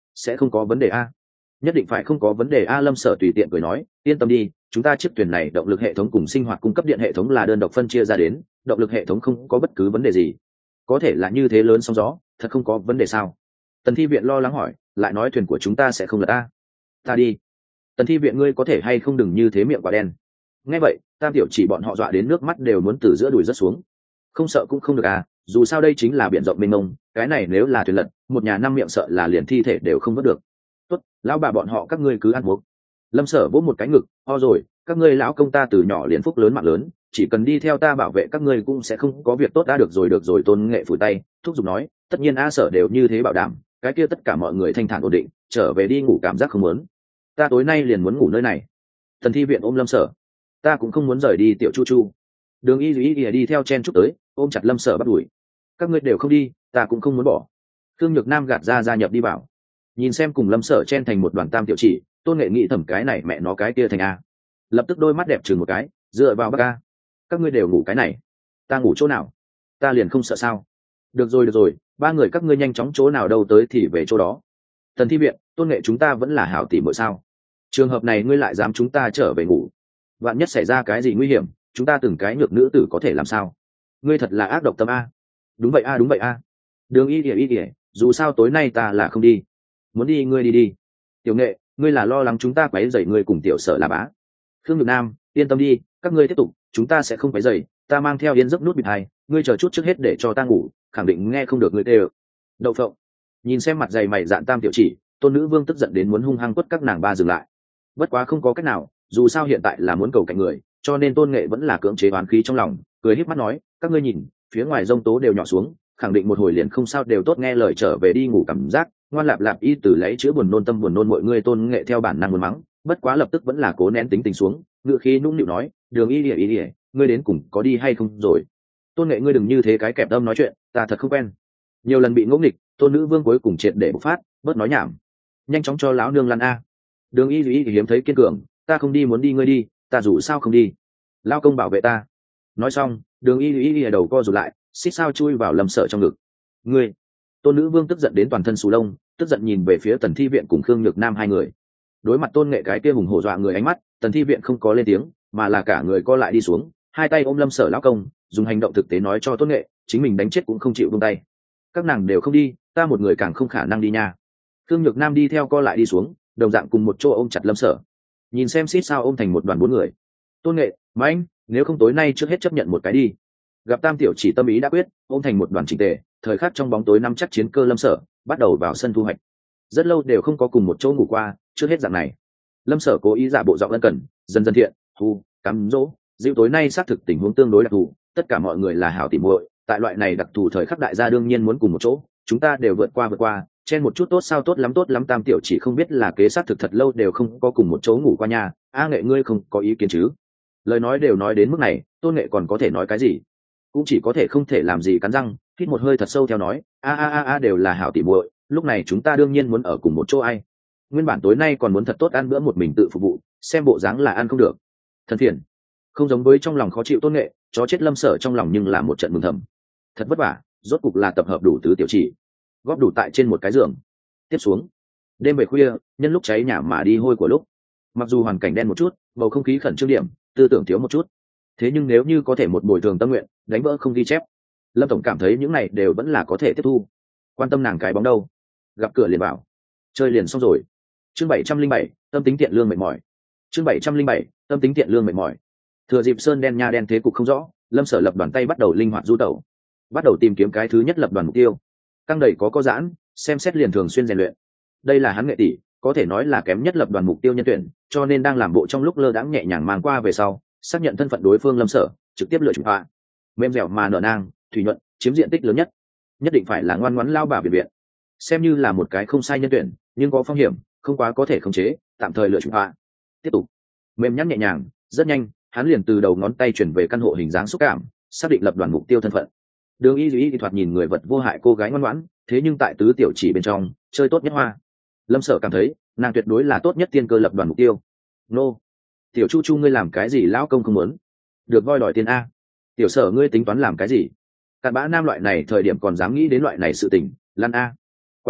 sẽ không có vấn đề a. Nhất định phải không có vấn đề a. Lâm Sở tùy tiện cười nói, yên tâm đi, chúng ta chiếc thuyền này động lực hệ thống cùng sinh hoạt cung cấp điện hệ thống là đơn độc phân chia ra đến, động lực hệ thống không có bất cứ vấn đề gì. Có thể là như thế lớn sóng gió, thật không có vấn đề sao? Tần Thi Viện lo lắng hỏi, lại nói thuyền của chúng ta sẽ không lật ta. Ta đi. Tần Thi Viện, ngươi có thể hay không đừng như thế miệng quả đen. Nghe vậy, Tam Tiểu Chỉ bọn họ dọa đến nước mắt đều muốn từ giữa đùi rớt xuống. Không sợ cũng không được à, dù sao đây chính là biển rộng mênh mông, cái này nếu là thuyền lật, một nhà năm miệng sợ là liền thi thể đều không vớt được. Tốt, lão bà bọn họ các ngươi cứ ăn uống. Lâm Sở vỗ một cái ngực, ho rồi, các ngươi lão công ta từ nhỏ liền phúc lớn mạng lớn, chỉ cần đi theo ta bảo vệ các ngươi cũng sẽ không có việc tốt. Đã được rồi được rồi. Tôn Nghệ phủi tay thúc giục nói, tất nhiên A Sở đều như thế bảo đảm, cái kia tất cả mọi người thanh thản ổn định, trở về đi ngủ cảm giác không muốn. Ta tối nay liền muốn ngủ nơi này. Thần Thi Viện ôm Lâm Sở, ta cũng không muốn rời đi. Tiểu Chu Chu, Đường Y Duy Y đi theo chen chúc tới, ôm chặt Lâm Sở bắt đuổi. Các ngươi đều không đi, ta cũng không muốn bỏ. Khương Nhược Nam gạt ra gia nhập đi bảo. Nhìn xem cùng Lâm Sở chen thành một đoàn Tam Tiểu Chỉ, Tôn Nghệ nghĩ thầm cái này mẹ nó cái kia thành a. Lập tức đôi mắt đẹp chừng một cái, dựa vào bác a. Các ngươi đều ngủ cái này, ta ngủ chỗ nào? Ta liền không sợ sao? Được rồi được rồi, ba người các ngươi nhanh chóng chỗ nào đâu tới thì về chỗ đó. Thần Thi Viện, Tôn Nghệ chúng ta vẫn là hảo tỷ muội sao? Trường hợp này ngươi lại dám chúng ta trở về ngủ? Vạn nhất xảy ra cái gì nguy hiểm, chúng ta từng cái nhược nữ tử có thể làm sao? Ngươi thật là ác độc tâm a. Đúng vậy a đúng vậy a. Đường Y Ỉa Y Ỉa, dù sao tối nay ta là không đi. Muốn đi ngươi đi đi. Tiểu Nghệ, ngươi là lo lắng chúng ta quấy rầy ngươi cùng tiểu Sở là bá. Khương Nhược Nam, yên tâm đi, các ngươi tiếp tục, chúng ta sẽ không quấy rầy, ta mang theo yên giấc nút bịt tai, ngươi chờ chút trước hết để cho ta ngủ, khẳng định nghe không được ngươi tê ơ. Đậu phộng. Nhìn xem mặt dày mày dạn Tam Tiểu Chỉ, Tôn Nữ Vương tức giận đến muốn hung hăng quất các nàng ba dừng lại. Bất quá không có cách nào, dù sao hiện tại là muốn cầu cạnh người, cho nên Tôn Nghệ vẫn là cưỡng chế oán khí trong lòng, cười híp mắt nói, các ngươi nhìn, phía ngoài rông tố đều nhỏ xuống, khẳng định một hồi liền không sao, đều tốt, nghe lời trở về đi ngủ cảm giác, ngoan lạp lạp y từ lấy chữa buồn nôn tâm buồn nôn mọi người. Tôn Nghệ theo bản năng muốn mắng, bất quá lập tức vẫn là cố nén tính tình xuống, ngựa khí nũng nịu nói, Đường Y Ỉa Y Ỉa, ngươi đến cùng có đi hay không rồi? Tôn Nghệ, ngươi đừng như thế cái kẹp âm nói chuyện, ta thật không quen. Nhiều lần bị ngỗ nghịch, Tôn Nữ Vương cuối cùng triệt để bộc phát, bớt nói nhảm, nhanh chóng cho lão nương lăn a. Đường Y Ỉa hiếm thấy kiên cường, ta không đi, muốn đi ngươi đi, ta dù sao không đi. Lao công bảo vệ ta. Nói xong, Đường Y Ỉa đầu co rụt lại, xích sao chui vào Lâm Sở trong ngực. Ngươi. Tôn Nữ Vương tức giận đến toàn thân xù lông, tức giận nhìn về phía Tần Thi Viện cùng Khương Nhược Nam hai người. Đối mặt Tôn Nghệ cái kia hùng hổ dọa người ánh mắt, Tần Thi Viện không có lên tiếng, mà là cả người co lại đi xuống, hai tay ôm Lâm Sở lão công, dùng hành động thực tế nói cho Tôn Nghệ, chính mình đánh chết cũng không chịu buông tay. Các nàng đều không đi, ta một người càng không khả năng đi nha. Khương Nhược Nam đi theo co lại đi xuống, đồng dạng cùng một chỗ ôm chặt Lâm Sở. Nhìn xem xít sao ôm thành một đoàn bốn người. Tôn Nghệ, Mạnh, nếu không tối nay trước hết chấp nhận một cái đi. Gặp Tam Tiểu Chỉ tâm ý đã quyết, ôm thành một đoàn chỉnh tề, thời khắc trong bóng tối năm chắc chiến cơ Lâm Sở, bắt đầu vào sân thu hoạch. Rất lâu đều không có cùng một chỗ ngủ qua, trước hết dạng này. Lâm Sở cố ý giả bộ giọng ân cần, dần dần thiện, thu, cắm dỗ, dịu tối nay xác thực tình huống tương đối đặc thù, tất cả mọi người là hảo tỉ muội, tại loại này đặc thù thời khắc đại gia đương nhiên muốn cùng một chỗ, chúng ta đều vượt qua vượt qua, chen một chút tốt sao, tốt lắm tốt lắm. Tam Tiểu Chỉ không biết là kế xác thực thật lâu đều không có cùng một chỗ ngủ qua nhà, A Nghệ ngươi không có ý kiến chứ? Lời nói đều nói đến mức này, Tôn Nghệ còn có thể nói cái gì? Cũng chỉ có thể không thể làm gì cắn răng, hít một hơi thật sâu theo nói, a a a a đều là hảo tỉ muội, lúc này chúng ta đương nhiên muốn ở cùng một chỗ ai. Nguyên bản tối nay còn muốn thật tốt ăn bữa một mình tự phục vụ, xem bộ dáng là ăn không được. Thân phiền. Không giống với trong lòng khó chịu Tôn Nghệ, chó chết Lâm Sở trong lòng nhưng là một trận mừng thầm. Thật vất vả, rốt cục là tập hợp đủ tứ Tiểu Chỉ, góp đủ tại trên một cái giường. Tiếp xuống, đêm về khuya, nhân lúc cháy nhà mà đi hôi của lúc. Mặc dù hoàn cảnh đen một chút, bầu không khí khẩn trương điểm, tư tưởng thiếu một chút. Thế nhưng nếu như có thể một bồi thường tâm nguyện, đánh vỡ không ghi chép, Lâm tổng cảm thấy những này đều vẫn là có thể tiếp thu. Quan tâm nàng cái bóng đâu, gặp cửa liền bảo, chơi liền xong rồi. Chương bảy trăm linh bảy, tâm tính tiện lương mệt mỏi. Chương bảy trăm linh bảy, tâm tính tiện lương mệt mỏi. Thừa dịp sơn đen nha đen thế cục không rõ, Lâm Sở lập đoàn tay bắt đầu linh hoạt du tẩu, bắt đầu tìm kiếm cái thứ nhất lập đoàn mục tiêu. Căng đầy có có giãn, xem xét liền thường xuyên rèn luyện. Đây là hắn nghệ tỷ, có thể nói là kém nhất lập đoàn mục tiêu nhân tuyển, cho nên đang làm bộ trong lúc lơ đãng nhẹ nhàng mang qua về sau, xác nhận thân phận đối phương Lâm Sở, trực tiếp lựa chọn họa. Mềm dẻo mà nở nang, thủy nhuận, chiếm diện tích lớn nhất, nhất định phải là ngoan ngoãn lao bà biệt viện, xem như là một cái không sai nhân tuyển, nhưng có phong hiểm, không quá có thể khống chế, tạm thời lựa chọn họa. Tiếp tục, mềm nhắn nhẹ nhàng, rất nhanh, hắn liền từ đầu ngón tay chuyển về căn hộ hình dáng xúc cảm, xác định lập đoàn mục tiêu thân phận. Đường Y Duy thoạt nhìn người vật vô hại cô gái ngoan ngoãn, thế nhưng tại tứ Tiểu Chỉ bên trong, chơi tốt nhất hoa. Lâm Sở cảm thấy, nàng tuyệt đối là tốt nhất tiên cơ lập đoàn mục tiêu. Nô, Tiểu Chu Chu ngươi làm cái gì lão công không muốn? Được voi đòi tiền a. Tiểu Sở ngươi tính toán làm cái gì? Cặn bã nam loại này thời điểm còn dám nghĩ đến loại này sự tình, lăn a. Quả nhiên,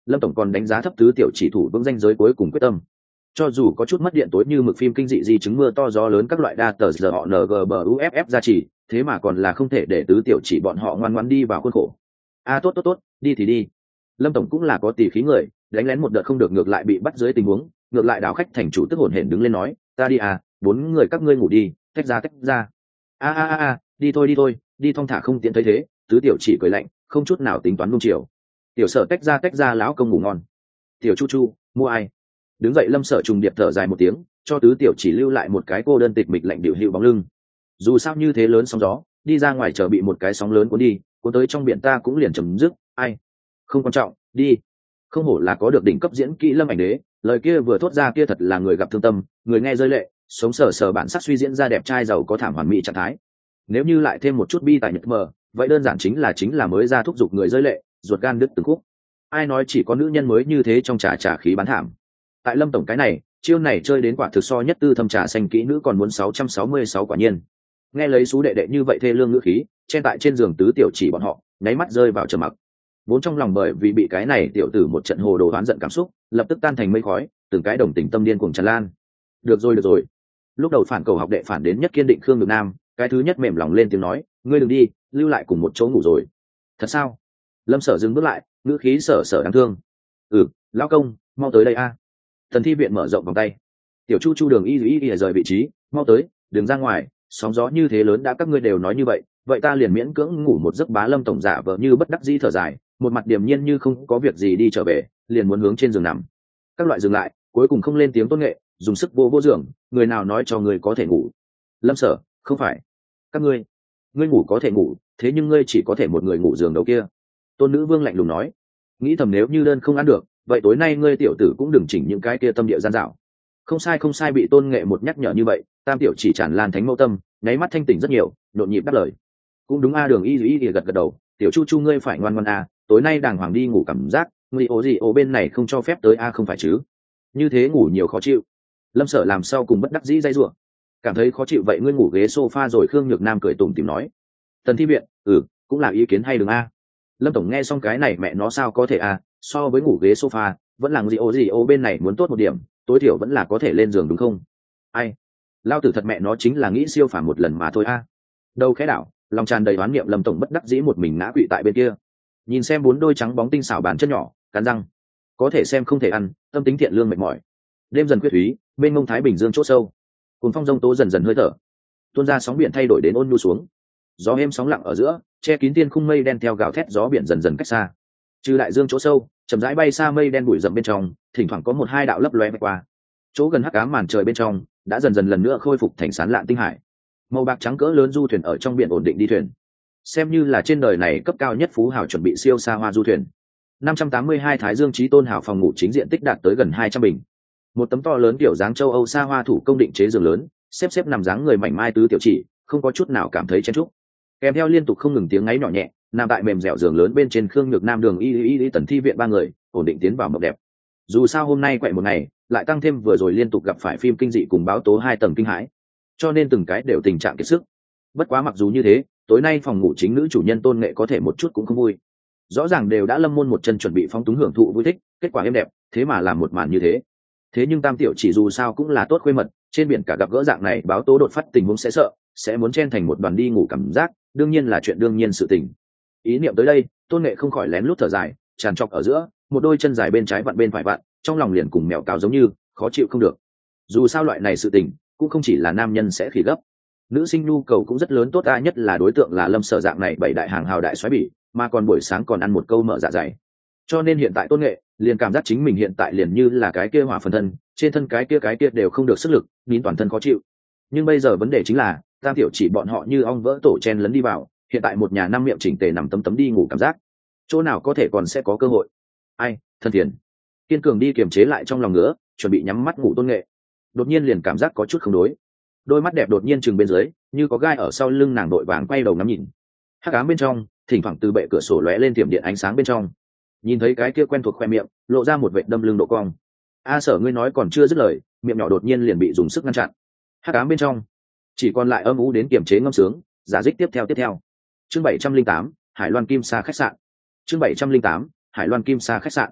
Lâm tổng còn đánh giá thấp tứ tiểu chỉ thủ vững danh giới cuối cùng quyết tâm. Cho dù có chút mất điện tối như mực phim kinh dị di chứng mưa to gió lớn các loại đa tờ giờ họ ngbuff ra chỉ, thế mà còn là không thể để tứ tiểu chỉ bọn họ ngoan ngoãn đi vào khuôn khổ. A à, tốt tốt tốt, đi thì đi. Lâm tổng cũng là có tỷ khí người, đánh lén một đợt không được ngược lại bị bắt dưới tình huống, ngược lại đảo khách thành chủ tức hổn hển đứng lên nói, ta đi à, bốn người các ngươi ngủ đi, tách ra tách ra. A a a a, đi thôi đi thôi, đi thong thả không tiện thấy thế. Tứ tiểu chỉ cười lạnh, không chút nào tính toán nung chiều. Tiểu sở tách ra tách ra lão công ngủ ngon. Tiểu chu chu, mua ai? Đứng dậy Lâm Sở trùng điệp thở dài một tiếng, cho tứ tiểu chỉ lưu lại một cái cô đơn tịch mịch lạnh điệu hữu bóng lưng. Dù sao như thế lớn sóng gió, đi ra ngoài chờ bị một cái sóng lớn cuốn đi, cuốn tới trong biển ta cũng liền chấm dứt, ai? Không quan trọng, đi. Không hổ là có được đỉnh cấp diễn kỹ Lâm Ảnh Đế, lời kia vừa thốt ra kia thật là người gặp thương tâm, người nghe rơi lệ, sống sờ sờ bản sắc suy diễn ra đẹp trai giàu có thảm hoàn mỹ trạng thái. Nếu như lại thêm một chút bi tài nhật mờ, vậy đơn giản chính là chính là mới ra thúc giục người rơi lệ, ruột gan đứt từng khúc. Ai nói chỉ có nữ nhân mới như thế trong trà trà khí bán thảm. Tại Lâm tổng cái này, chiêu này chơi đến quả thực so nhất tư thâm trà xanh kỹ nữ còn muốn sáu trăm sáu mươi sáu quả nhiên. Nghe lấy số đệ đệ như vậy thê lương ngữ khí, chen tại trên giường tứ tiểu chỉ bọn họ, nháy mắt rơi vào trầm mặc. Vốn trong lòng bởi vì bị cái này tiểu tử một trận hồ đồ oán giận cảm xúc, lập tức tan thành mây khói, từng cái đồng tình tâm điên cuồng tràn lan. Được rồi được rồi. Lúc đầu phản cầu học đệ phản đến nhất kiên định Khương Nhược Nam, cái thứ nhất mềm lòng lên tiếng nói, ngươi đừng đi, lưu lại cùng một chỗ ngủ rồi. Thật sao? Lâm Sở dừng bước lại, ngữ khí sở sở đáng thương. Ừ, lão công, mau tới đây a. Thần thi viện mở rộng vòng tay. Tiểu chu chu đường y y y rời vị trí, mau tới, đừng ra ngoài, sóng gió như thế lớn đã các ngươi đều nói như vậy, vậy ta liền miễn cưỡng ngủ một giấc. Bá Lâm tổng giả vờ như bất đắc dĩ thở dài, một mặt điềm nhiên như không có việc gì đi trở về, liền muốn hướng trên giường nằm. Các loại dừng lại, cuối cùng không lên tiếng Tôn Nghệ, dùng sức vô vô giường, người nào nói cho người có thể ngủ? Lâm Sở, không phải. Các ngươi, ngươi ngủ có thể ngủ, thế nhưng ngươi chỉ có thể một người ngủ giường đầu kia. Tôn Nữ Vương lạnh lùng nói, nghĩ thầm nếu như đơn không ăn được, vậy tối nay ngươi tiểu tử cũng đừng chỉnh những cái kia tâm địa gian dạo. Không sai không sai, bị Tôn Nghệ một nhắc nhở như vậy, tam tiểu chỉ tràn lan thánh mẫu tâm, nháy mắt thanh tỉnh rất nhiều, nhộn nhịp đáp lời. Cũng đúng a, đường y y y gật gật đầu, tiểu chu chu ngươi phải ngoan ngoan a, tối nay đàng hoàng đi ngủ, cảm giác ngươi ố gì ố bên này không cho phép tới a, không phải chứ? Như thế ngủ nhiều khó chịu. Lâm Sở làm sao cùng bất đắc dĩ dây rủa, cảm thấy khó chịu vậy ngươi ngủ ghế sofa rồi. Khương Nhược Nam cười tủm tỉm nói, Tần thi viện, ừ, cũng là ý kiến hay đường a. Lâm tổng nghe xong cái này mẹ nó sao có thể a, so với ngủ ghế sofa, vẫn là gì ô gì ô bên này muốn tốt một điểm, tối thiểu vẫn là có thể lên giường đúng không? Ai, lao tử thật mẹ nó chính là nghĩ siêu phàm một lần mà thôi a. Đâu khẽ đảo, lòng tràn đầy oán niệm, Lâm tổng bất đắc dĩ một mình ngã quỵ tại bên kia, nhìn xem bốn đôi trắng bóng tinh xảo bàn chân nhỏ, cắn răng, có thể xem không thể ăn, tâm tính thiện lương mệt mỏi. Đêm dần quyết thúy, bên ngông thái bình dương chỗ sâu, cuốn phong rông tố dần dần hơi thở, tuôn ra sóng biển thay đổi đến ôn nhu xuống, gió êm sóng lặng ở giữa, che kín tiên khung mây đen theo gào thét gió biển dần dần cách xa. Trừ đại dương chỗ sâu, chậm rãi bay xa mây đen bụi rậm bên trong, thỉnh thoảng có một hai đạo lấp lóe vạch qua. Chỗ gần hắc ám màn trời bên trong đã dần dần lần nữa khôi phục thành sán lạn tinh hải. Màu bạc trắng cỡ lớn du thuyền ở trong biển ổn định đi thuyền, xem như là trên đời này cấp cao nhất phú hào chuẩn bị siêu xa hoa du thuyền. năm trăm tám mươi hai Thái Dương Chí Tôn hào phòng ngủ chính diện tích đạt tới gần hai trăm bình. Một tấm to lớn kiểu dáng châu Âu xa hoa thủ công định chế giường lớn, xếp xếp nằm dáng người mảnh mai tứ tiểu chỉ, không có chút nào cảm thấy chen chúc. Kèm theo liên tục không ngừng tiếng ngáy nhỏ nhẹ, nằm tại mềm dẻo giường lớn bên trên Khương Nhược Nam, đường y y y Tần thi viện ba người ổn định tiến vào mộng đẹp. Dù sao hôm nay quậy một ngày, lại tăng thêm vừa rồi liên tục gặp phải phim kinh dị cùng báo tố hai tầng kinh hãi, cho nên từng cái đều tình trạng kiệt sức. Bất quá mặc dù như thế, tối nay phòng ngủ chính nữ chủ nhân Tôn Nghệ có thể một chút cũng không vui. Rõ ràng đều đã lâm môn một chân chuẩn bị phóng túng hưởng thụ vui thích, kết quả êm đẹp, thế mà làm một màn như thế. Thế nhưng tam tiểu chỉ dù sao cũng là tốt khuê mật, trên biển cả gặp gỡ dạng này báo tố đột phát tình huống sẽ sợ, sẽ muốn chen thành một đoàn đi ngủ, cảm giác đương nhiên là chuyện đương nhiên sự tình. Ý niệm tới đây, Tôn Nghệ không khỏi lén lút thở dài, tràn trọc ở giữa, một đôi chân dài bên trái vặn bên phải vặn, trong lòng liền cùng mèo cào giống như khó chịu không được. Dù sao loại này sự tình cũng không chỉ là nam nhân sẽ khỉ gấp, nữ sinh nhu cầu cũng rất lớn. Tốt a, nhất là đối tượng là Lâm Sở dạng này bảy đại hàng hào đại xoáy bỉ, mà còn buổi sáng còn ăn một câu mở dạ dày. Cho nên hiện tại Tôn Nghệ liền cảm giác chính mình hiện tại liền như là cái kia hỏa phần thân, trên thân cái kia cái kia đều không được sức lực, nín toàn thân khó chịu. Nhưng bây giờ vấn đề chính là tam tiểu chỉ bọn họ như ong vỡ tổ chen lấn đi vào, hiện tại một nhà năm miệng chỉnh tề nằm tấm tấm đi ngủ, cảm giác chỗ nào có thể còn sẽ có cơ hội. Ai, thân thiền kiên cường đi kiềm chế lại trong lòng ngứa, chuẩn bị nhắm mắt ngủ Tôn Nghệ đột nhiên liền cảm giác có chút không đối, đôi mắt đẹp đột nhiên chừng bên dưới, như có gai ở sau lưng nàng, đội vàng quay đầu ngắm nhìn. Hắc ám bên trong thỉnh thoảng từ bệ cửa sổ lóe lên tiềm điện ánh sáng bên trong, nhìn thấy cái kia quen thuộc khoe miệng lộ ra một vệt đâm lưng độ cong. A Sở, ngươi nói còn chưa dứt lời, miệng nhỏ đột nhiên liền bị dùng sức ngăn chặn. Hắc ám bên trong chỉ còn lại âm u đến kiềm chế ngâm sướng giả dích. Tiếp theo tiếp theo chương bảy trăm linh tám Hải Loan Kim Sa khách sạn. Chương bảy trăm linh tám Hải Loan Kim Sa khách sạn.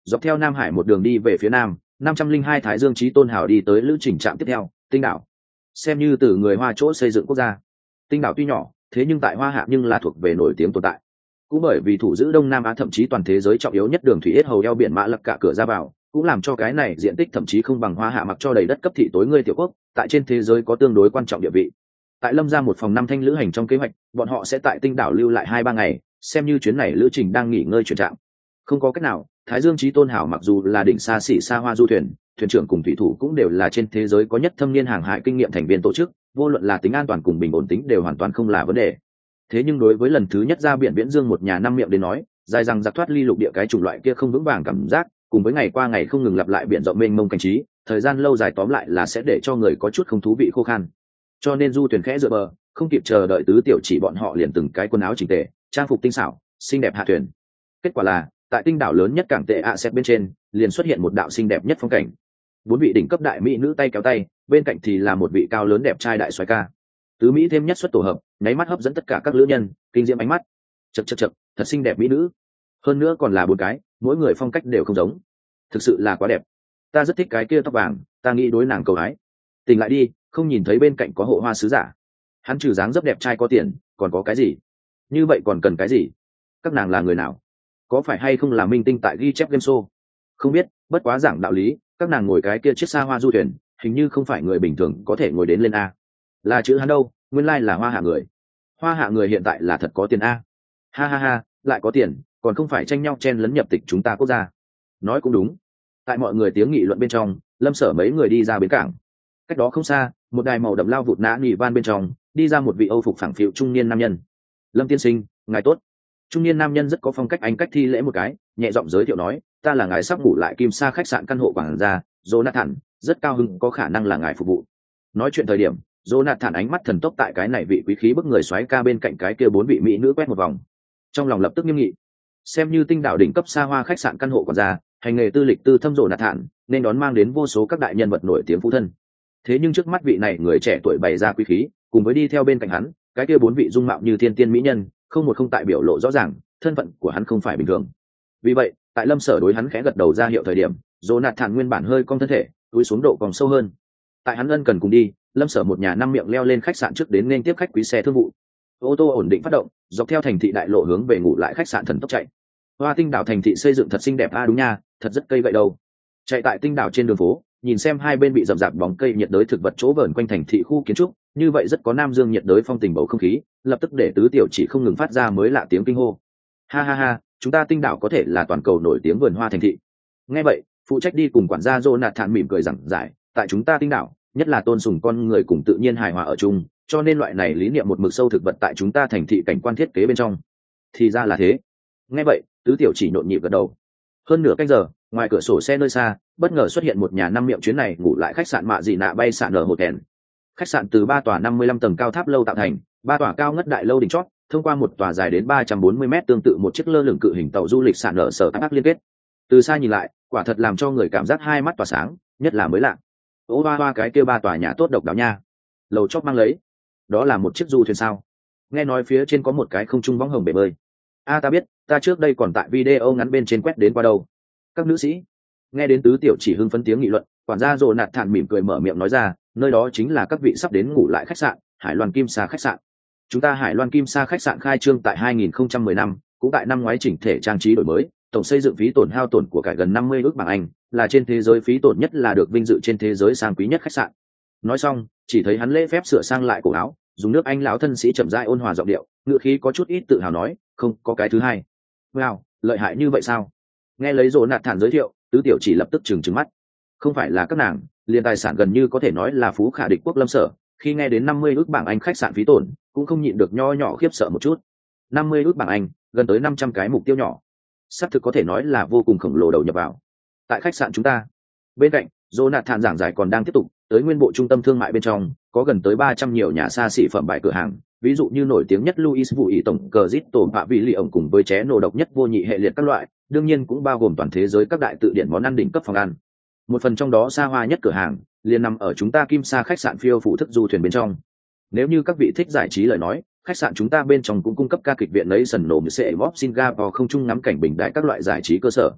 dọc theo Nam Hải một đường đi về phía nam, năm trăm linh hai Thái Dương Chí Tôn hào đi tới lữ trình trạm tiếp theo, Tinh đảo. Xem như từ người Hoa chỗ xây dựng quốc gia. Tinh đảo tuy nhỏ, thế nhưng tại Hoa Hạ nhưng là thuộc về nổi tiếng tồn tại. Cũng bởi vì thủ giữ Đông Nam Á thậm chí toàn thế giới trọng yếu nhất đường thủy yết hầu eo biển Mã Lặc cả cửa ra vào, cũng làm cho cái này diện tích thậm chí không bằng Hoa Hạ mặc cho đầy đất cấp thị tối ngươi tiểu quốc, tại trên thế giới có tương đối quan trọng địa vị. Tại Lâm gia một phòng năm thanh lữ hành trong kế hoạch, bọn họ sẽ tại Tinh đảo lưu lại hai ba ngày, xem như chuyến này lữ trình đang nghỉ ngơi chuyển trạng. Không có cách nào, Thái Dương Chí Tôn hảo mặc dù là đỉnh xa xỉ xa hoa du thuyền, thuyền trưởng cùng thủy thủ cũng đều là trên thế giới có nhất thâm niên hàng hải kinh nghiệm thành viên tổ chức, vô luận là tính an toàn cùng bình ổn tính đều hoàn toàn không là vấn đề. Thế nhưng đối với lần thứ nhất ra biển viễn dương một nhà năm miệng đến nói, dài rằng giặc thoát ly lục địa cái chủng loại kia không vững vàng cảm giác, cùng với ngày qua ngày không ngừng lặp lại biển rộng mênh mông cảnh trí, thời gian lâu dài tóm lại là sẽ để cho người có chút không thú vị khô khan. Cho nên du thuyền khẽ dựa bờ, không kịp chờ đợi tứ tiểu chỉ bọn họ liền từng cái quần áo chỉnh tề, trang phục tinh xảo, xinh đẹp hạ thuyền. Kết quả là, tại Tinh đảo lớn nhất cảng tệ ạ xếp bên trên, liền xuất hiện một đạo xinh đẹp nhất phong cảnh. Bốn vị đỉnh cấp đại mỹ nữ tay kéo tay, bên cạnh thì là một vị cao lớn đẹp trai đại soái ca. Tứ mỹ thêm nhất xuất tổ hợp, nháy mắt hấp dẫn tất cả các lữ nhân, kinh diễm ánh mắt. Chậc chậc chậc, thật xinh đẹp mỹ nữ. Hơn nữa còn là bốn cái, mỗi người phong cách đều không giống. Thực sự là quá đẹp. Ta rất thích cái kia tóc vàng, ta nghĩ đối nàng cầu hái. Tỉnh lại đi, không nhìn thấy bên cạnh có hộ hoa sứ giả. Hắn trừ dáng dấp đẹp trai có tiền, còn có cái gì? Như vậy còn cần cái gì? Các nàng là người nào? Có phải hay không là minh tinh tại ghi chép game show? Không biết, bất quá giảng đạo lý, các nàng ngồi cái kia chiếc xa hoa du thuyền, hình như không phải người bình thường có thể ngồi đến lên a. Là chữ hắn đâu, nguyên lai là Hoa Hạ người. Hoa Hạ người hiện tại là thật có tiền a. Ha ha ha, lại có tiền, còn không phải tranh nhau chen lấn nhập tịch chúng ta quốc gia. Nói cũng đúng. Tại mọi người tiếng nghị luận bên trong, Lâm Sở mấy người đi ra bến cảng. Cách đó không xa, một đài màu đậm lao vụt nã nỉ van bên trong, đi ra một vị Âu phục phẳng phiu trung niên nam nhân. Lâm tiên sinh, ngài tốt. Trung niên nam nhân rất có phong cách anh cách thi lễ một cái, nhẹ giọng giới thiệu nói, ta là ngài sắp ngủ lại Kim Sa khách sạn căn hộ quảng gia, Jonathan, rất cao hứng có khả năng là ngài phục vụ. Nói chuyện thời điểm, Jonathan ánh mắt thần tốc tại cái này vị quý khí bức người xoáy ca bên cạnh cái kia bốn vị mỹ nữ quét một vòng. Trong lòng lập tức nghiêm nghị. Xem như Tinh đảo đỉnh cấp xa hoa khách sạn căn hộ quảng gia, hành nghề tư lịch tư thâm Jonathan, nên đón mang đến vô số các đại nhân vật nổi tiếng phụ thân. Thế nhưng trước mắt vị này người trẻ tuổi bày ra quý khí, cùng với đi theo bên cạnh hắn, cái kia bốn vị dung mạo như thiên tiên mỹ nhân, không một không tại biểu lộ rõ ràng, thân phận của hắn không phải bình thường. Vì vậy, tại Lâm Sở đối hắn khẽ gật đầu ra hiệu thời điểm, Jonathan nguyên bản hơi cong thân thể, cúi xuống độ còn sâu hơn. Tại hắn ân cần cùng đi, Lâm Sở một nhà năm miệng leo lên khách sạn trước đến nên tiếp khách quý xe thương vụ. Ô tô ổn định phát động, dọc theo thành thị đại lộ hướng về ngủ lại khách sạn thần tốc chạy. Hoa Tinh đảo thành thị xây dựng thật xinh đẹp a à, đúng nha, thật rất cây gậy đâu. Chạy tại Tinh đảo trên đường phố, nhìn xem hai bên bị rậm rạp bóng cây nhiệt đới thực vật chỗ vờn quanh thành thị khu kiến trúc, như vậy rất có nam dương nhiệt đới phong tình bầu không khí, lập tức để tứ tiểu chỉ không ngừng phát ra mới lạ tiếng kinh hô. Ha ha ha, chúng ta Tinh đảo có thể là toàn cầu nổi tiếng vườn hoa thành thị. Nghe vậy, phụ trách đi cùng quản gia Jonathan mỉm cười giảng giải, tại chúng ta Tinh đảo, nhất là tôn sùng con người cùng tự nhiên hài hòa ở chung, cho nên loại này lý niệm một mực sâu thực vật tại chúng ta thành thị cảnh quan thiết kế bên trong. Thì ra là thế. Nghe vậy, tứ tiểu chỉ nhộn nhịp gật đầu. Hơn nửa canh giờ, ngoài cửa sổ xe nơi xa, bất ngờ xuất hiện một nhà năm miệng chuyến này ngủ lại khách sạn mạ dị nạ bay sạn ở một kèn. Khách sạn từ ba tòa năm mươi lăm tầng cao tháp lâu tạo thành, ba tòa cao ngất đại lâu đỉnh chót, thông qua một tòa dài đến ba trăm bốn mươi mét tương tự một chiếc lơ lửng cự hình tàu du lịch sạn ở sở áp liên kết. Từ xa nhìn lại, quả thật làm cho người cảm giác hai mắt tỏa sáng, nhất là mới lạ. Ô ba ba cái kia ba tòa nhà tốt độc đáo nha. Lầu chót mang lấy, đó là một chiếc du thuyền sao? Nghe nói phía trên có một cái không trung võng hồng bể bơi. A ta biết, ta trước đây còn tại video ngắn bên trên quét đến qua đâu. Các nữ sĩ, nghe đến tứ tiểu chỉ hưng phấn tiếng nghị luận, quản gia rồ nạt thản mỉm cười mở miệng nói ra, nơi đó chính là các vị sắp đến ngủ lại khách sạn Hải Loan Kim Sa khách sạn. Chúng ta Hải Loan Kim Sa khách sạn khai trương tại hai nghìn không trăm mười năm, cũng tại năm ngoái chỉnh thể trang trí đổi mới, tổng xây dựng phí tổn hao tổn của cải gần năm mươi ước bảng Anh, là trên thế giới phí tổn nhất, là được vinh dự trên thế giới sang quý nhất khách sạn. Nói xong, chỉ thấy hắn lễ phép sửa sang lại cổ áo, dùng nước Anh lão thân sĩ chậm rãi ôn hòa giọng điệu, ngựa khí có chút ít tự hào nói, không có cái thứ hai. Wow, lợi hại như vậy sao? Nghe lấy rồ nạt thản giới thiệu, tứ tiểu chỉ lập tức trừng trừng mắt. Không phải là các nàng, liền tài sản gần như có thể nói là phú khả địch quốc Lâm Sở, khi nghe đến năm mươi ước bảng Anh khách sạn phí tổn, cũng không nhịn được nho nhỏ khiếp sợ một chút. năm mươi ước bảng Anh, gần tới năm trăm cái mục tiêu nhỏ. Sắp thực có thể nói là vô cùng khổng lồ đầu nhập vào. Tại khách sạn chúng ta. Bên cạnh, Jonathan giảng giải còn đang tiếp tục, tới nguyên bộ trung tâm thương mại bên trong, có gần tới ba trăm nhiều nhà xa xỉ phẩm bài cửa hàng, ví dụ như nổi tiếng nhất Louis Vuitton tổng cờ zit tổ bạ vị lì ổng cùng với ché nổ độc nhất vô nhị hệ liệt các loại, đương nhiên cũng bao gồm toàn thế giới các đại tự điển món ăn đỉnh cấp phòng ăn. Một phần trong đó xa hoa nhất cửa hàng, liền nằm ở chúng ta Kim Sa khách sạn phiêu phụ thức du thuyền bên trong. Nếu như các vị thích giải trí lời nói, khách sạn chúng ta bên trong cũng cung cấp ca kịch viện lấy sần nổ sẽ bóp Singapore không trung ngắm cảnh bình đại các loại giải trí cơ sở.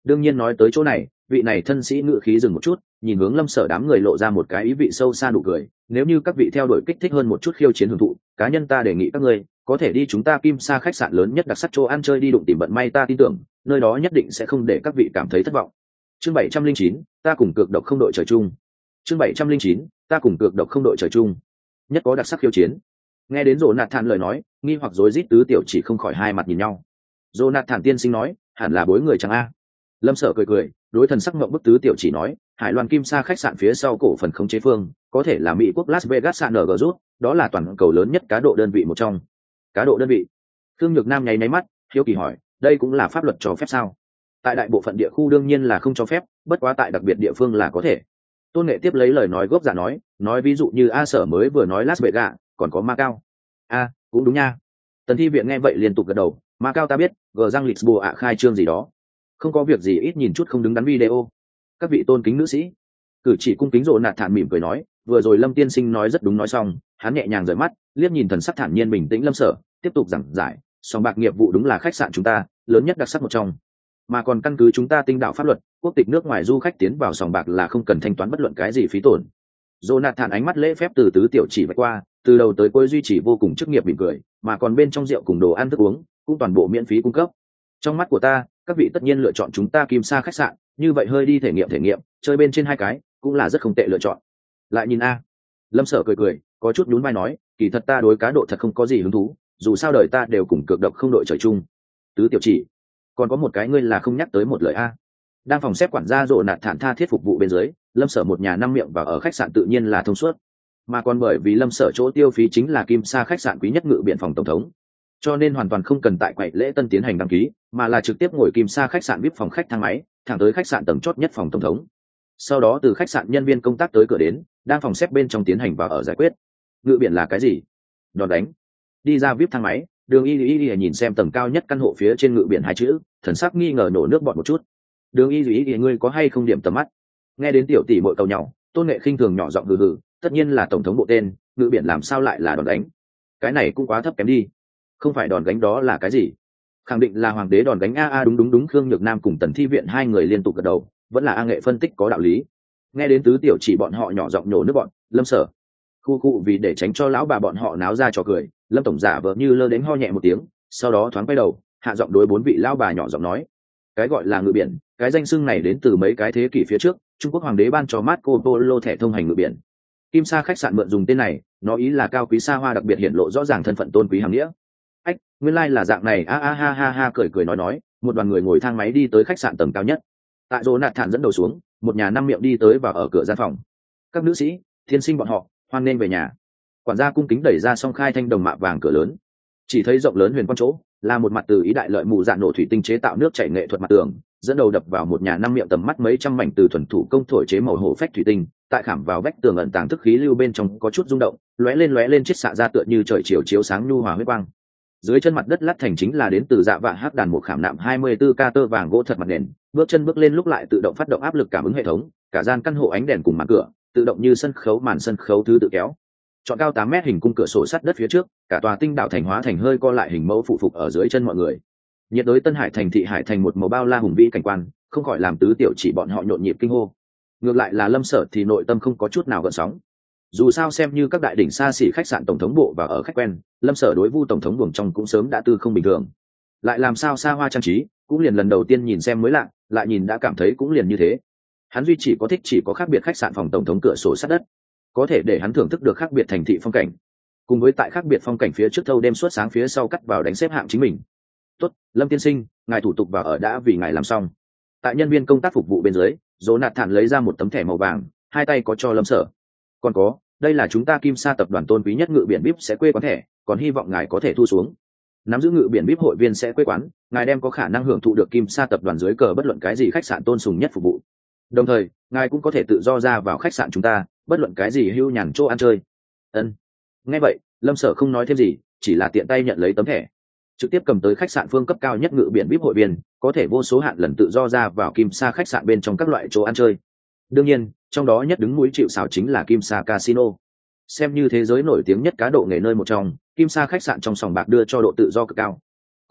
đương nhiên nói tới chỗ này, vị này thân sĩ ngự khí dừng một chút, nhìn hướng Lâm Sở đám người lộ ra một cái ý vị sâu xa nụ cười. Nếu như các vị theo đuổi kích thích hơn một chút khiêu chiến hưởng thụ, cá nhân ta đề nghị các ngươi có thể đi chúng ta Kim Sa khách sạn lớn nhất đặc sắc chỗ ăn chơi đi đụng tìm vận may, ta tin tưởng nơi đó nhất định sẽ không để các vị cảm thấy thất vọng. Chương bảy trăm linh chín, ta cùng cược độc không đội trời chung. Chương bảy trăm linh chín, ta cùng cược độc không đội trời chung. Nhất có đặc sắc khiêu chiến. Nghe đến Jonathan lời nói, nghi hoặc rối rít tứ tiểu chỉ không khỏi hai mặt nhìn nhau. Jonathan tiên sinh nói, hẳn là bối người chẳng a. Lâm Sở cười cười, đối thần sắc ngậm bức tứ tiểu chỉ nói, Hải Loan Kim Sa khách sạn phía sau cổ phần khống chế phương, có thể là Mỹ quốc Las Vegas sạn en giê rút, đó là toàn cầu lớn nhất cá độ đơn vị một trong. Cá độ đơn vị? Khương Nhược Nam nháy nháy mắt, hiếu kỳ hỏi, đây cũng là pháp luật cho phép sao? Tại đại bộ phận địa khu đương nhiên là không cho phép, bất quá tại đặc biệt địa phương là có thể. Tôn Nghệ tiếp lấy lời nói gốc giả nói, nói ví dụ như A Sở mới vừa nói Las Vegas, còn có Macau. A, cũng đúng nha. Tần Thi Viện nghe vậy liên tục gật đầu, Macau ta biết, gờ răng Lisboa khai trương gì đó. Không có việc gì, ít nhìn chút không đứng đắn video. Các vị tôn kính nữ sĩ, cử chỉ cung kính rộ nạt thản mỉm cười nói, vừa rồi Lâm tiên sinh nói rất đúng. Nói xong, hắn nhẹ nhàng rời mắt, liếc nhìn thần sắc thản nhiên bình tĩnh Lâm Sở, tiếp tục giảng giải, sòng bạc nghiệp vụ đúng là khách sạn chúng ta lớn nhất đặc sắc một trong, mà còn căn cứ chúng ta tinh đạo pháp luật, quốc tịch nước ngoài du khách tiến vào sòng bạc là không cần thanh toán bất luận cái gì phí tổn. Jonathan ánh mắt lễ phép từ tứ tiểu chỉ vạch qua, từ đầu tới cuối duy trì vô cùng chức nghiệp mỉm cười, mà còn bên trong rượu cùng đồ ăn thức uống cũng toàn bộ miễn phí cung cấp. Trong mắt của ta, các vị tất nhiên lựa chọn chúng ta Kim Sa khách sạn, như vậy hơi đi thể nghiệm thể nghiệm, chơi bên trên hai cái cũng là rất không tệ lựa chọn. Lại nhìn a. Lâm Sở cười cười, có chút nhún vai nói, kỳ thật ta đối cá độ thật không có gì hứng thú, dù sao đời ta đều cùng cược độc không đội trời chung. Tứ tiểu chỉ, còn có một cái ngươi là không nhắc tới một lời a. Đang phòng xếp quản gia rộ nạt thản tha thiết phục vụ bên dưới, Lâm Sở một nhà năm miệng vào ở khách sạn tự nhiên là thông suốt, mà còn bởi vì Lâm Sở chỗ tiêu phí chính là Kim Sa khách sạn quý nhất ngự biển phòng tổng thống, cho nên hoàn toàn không cần tại quầy lễ tân tiến hành đăng ký, mà là trực tiếp ngồi Kim Sa khách sạn vê i pê phòng khách thang máy thẳng tới khách sạn tầng chót nhất phòng tổng thống. Sau đó từ khách sạn nhân viên công tác tới cửa đến, đang phòng xếp bên trong tiến hành vào ở giải quyết. Ngự biển là cái gì? Đòn đánh. Đi ra vê i pê thang máy, Đường Y Y Y nhìn xem tầng cao nhất căn hộ phía trên ngự biển hai chữ, thần sắc nghi ngờ nổ nước bọt một chút. Đường Y Y Y, ngươi có hay không điểm tầm mắt? Nghe đến tiểu tỷ muội cầu nhau, Tôn Nghệ khinh thường nhỏ giọng hừ hừ, tất nhiên là tổng thống bộ tên, ngự biển làm sao lại là đòn đánh? Cái này cũng quá thấp kém đi. Không phải đòn đánh đó là cái gì? Khẳng định là hoàng đế đòn đánh a a. Đúng đúng đúng. Khương Nhược Nam cùng Tần Thi Viện hai người liên tục gật đầu, vẫn là A Nghệ phân tích có đạo lý. Nghe đến tứ tiểu chỉ bọn họ nhỏ giọng nhổ nước bọn, Lâm Sở khu khu vì để tránh cho lão bà bọn họ náo ra trò cười, Lâm tổng giả vờ như lơ đến ho nhẹ một tiếng, sau đó thoáng quay đầu hạ giọng đối bốn vị lão bà nhỏ giọng nói, cái gọi là ngự biển, cái danh xưng này đến từ mấy cái thế kỷ phía trước, Trung Quốc hoàng đế ban cho Marco Polo thẻ thông hành ngự biển. Kim Sa khách sạn mượn dùng tên này, nó ý là cao quý xa hoa, đặc biệt hiện lộ rõ ràng thân phận tôn quý hàng nghĩa. Ách, nguyên lai like là dạng này a a ha ha ha. Cười cười nói nói, một đoàn người ngồi thang máy đi tới khách sạn tầng cao nhất. Tại Jonathan dẫn đầu xuống, một nhà năm miệng đi tới và ở cửa gian phòng. Các nữ sĩ, thiên sinh bọn họ, hoan nên về nhà. Quản gia cung kính đẩy ra song khai thanh đồng mạ vàng cửa lớn. Chỉ thấy rộng lớn huyền quang chỗ là một mặt từ ý đại lợi mù dạn nổ thủy tinh chế tạo nước chảy nghệ thuật mặt tường, dẫn đầu đập vào một nhà năm miệng tầm mắt mấy trăm mảnh từ thuần thủ công thổi chế màu hổ phách thủy tinh, tại khảm vào vách tường ẩn tàng thức khí lưu bên trong có chút rung động, lóe lên lóe lên chiết xạ ra tựa như trời chiều chiếu sáng nhu hòa huyết quang. Dưới chân mặt đất lát thành chính là đến từ dạ vạ hắc đàn một khảm nạm hai mươi tư ca tơ vàng gỗ thật mặt nền, bước chân bước lên lúc lại tự động phát động áp lực cảm ứng hệ thống, cả gian căn hộ ánh đèn cùng màn cửa tự động như sân khấu, màn sân khấu thứ tự kéo. Chọn cao tám mét hình cung cửa sổ sắt đất phía trước, cả tòa tinh đạo thành hóa thành hơi co lại hình mẫu phụ phục ở dưới chân mọi người. Nhiệt đới Tân Hải thành thị hải thành một màu bao la hùng vĩ cảnh quan, không khỏi làm tứ tiểu chỉ bọn họ nhộn nhịp kinh hô. Ngược lại là Lâm Sở thì nội tâm không có chút nào gợn sóng. Dù sao xem như các đại đỉnh xa xỉ khách sạn tổng thống bộ và ở khách quen, Lâm Sở đối Vu tổng thống buồng trong cũng sớm đã tư không bình thường. Lại làm sao xa hoa trang trí, cũng liền lần đầu tiên nhìn xem mới lạ, lại nhìn đã cảm thấy cũng liền như thế. Hắn duy chỉ có thích chỉ có khác biệt khách sạn phòng tổng thống cửa sổ sắt đất, có thể để hắn thưởng thức được khác biệt thành thị phong cảnh, cùng với tại khác biệt phong cảnh phía trước thâu đêm suốt sáng phía sau cắt vào đánh xếp hạng chính mình. Tốt, Lâm tiên sinh, ngài thủ tục vào ở đã vì ngài làm xong. Tại nhân viên công tác phục vụ bên dưới, Jonathan lấy ra một tấm thẻ màu vàng, hai tay có cho Lâm Sở. Còn có, đây là chúng ta Kim Sa tập đoàn tôn quý nhất ngự biển vê i pê sẽ quê quán thẻ, còn hy vọng ngài có thể thu xuống. Nắm giữ ngự biển vê i pê hội viên sẽ quê quán, ngài đem có khả năng hưởng thụ được Kim Sa tập đoàn dưới cờ bất luận cái gì khách sạn tôn sùng nhất phục vụ. Đồng thời, ngài cũng có thể tự do ra vào khách sạn chúng ta, bất luận cái gì hưu nhàn chỗ ăn chơi. Ân. Nghe vậy, Lâm Sở không nói thêm gì, chỉ là tiện tay nhận lấy tấm thẻ, trực tiếp cầm tới khách sạn phương cấp cao nhất ngự biển vê i pê hội viên, có thể vô số hạn lần tự do ra vào Kim Sa khách sạn bên trong các loại chỗ ăn chơi. Đương nhiên, trong đó nhất đứng mũi chịu sào chính là Kim Sa Casino. Xem như thế giới nổi tiếng nhất cá độ nghề nơi một trong, Kim Sa khách sạn trong sòng bạc đưa cho độ tự do cực cao.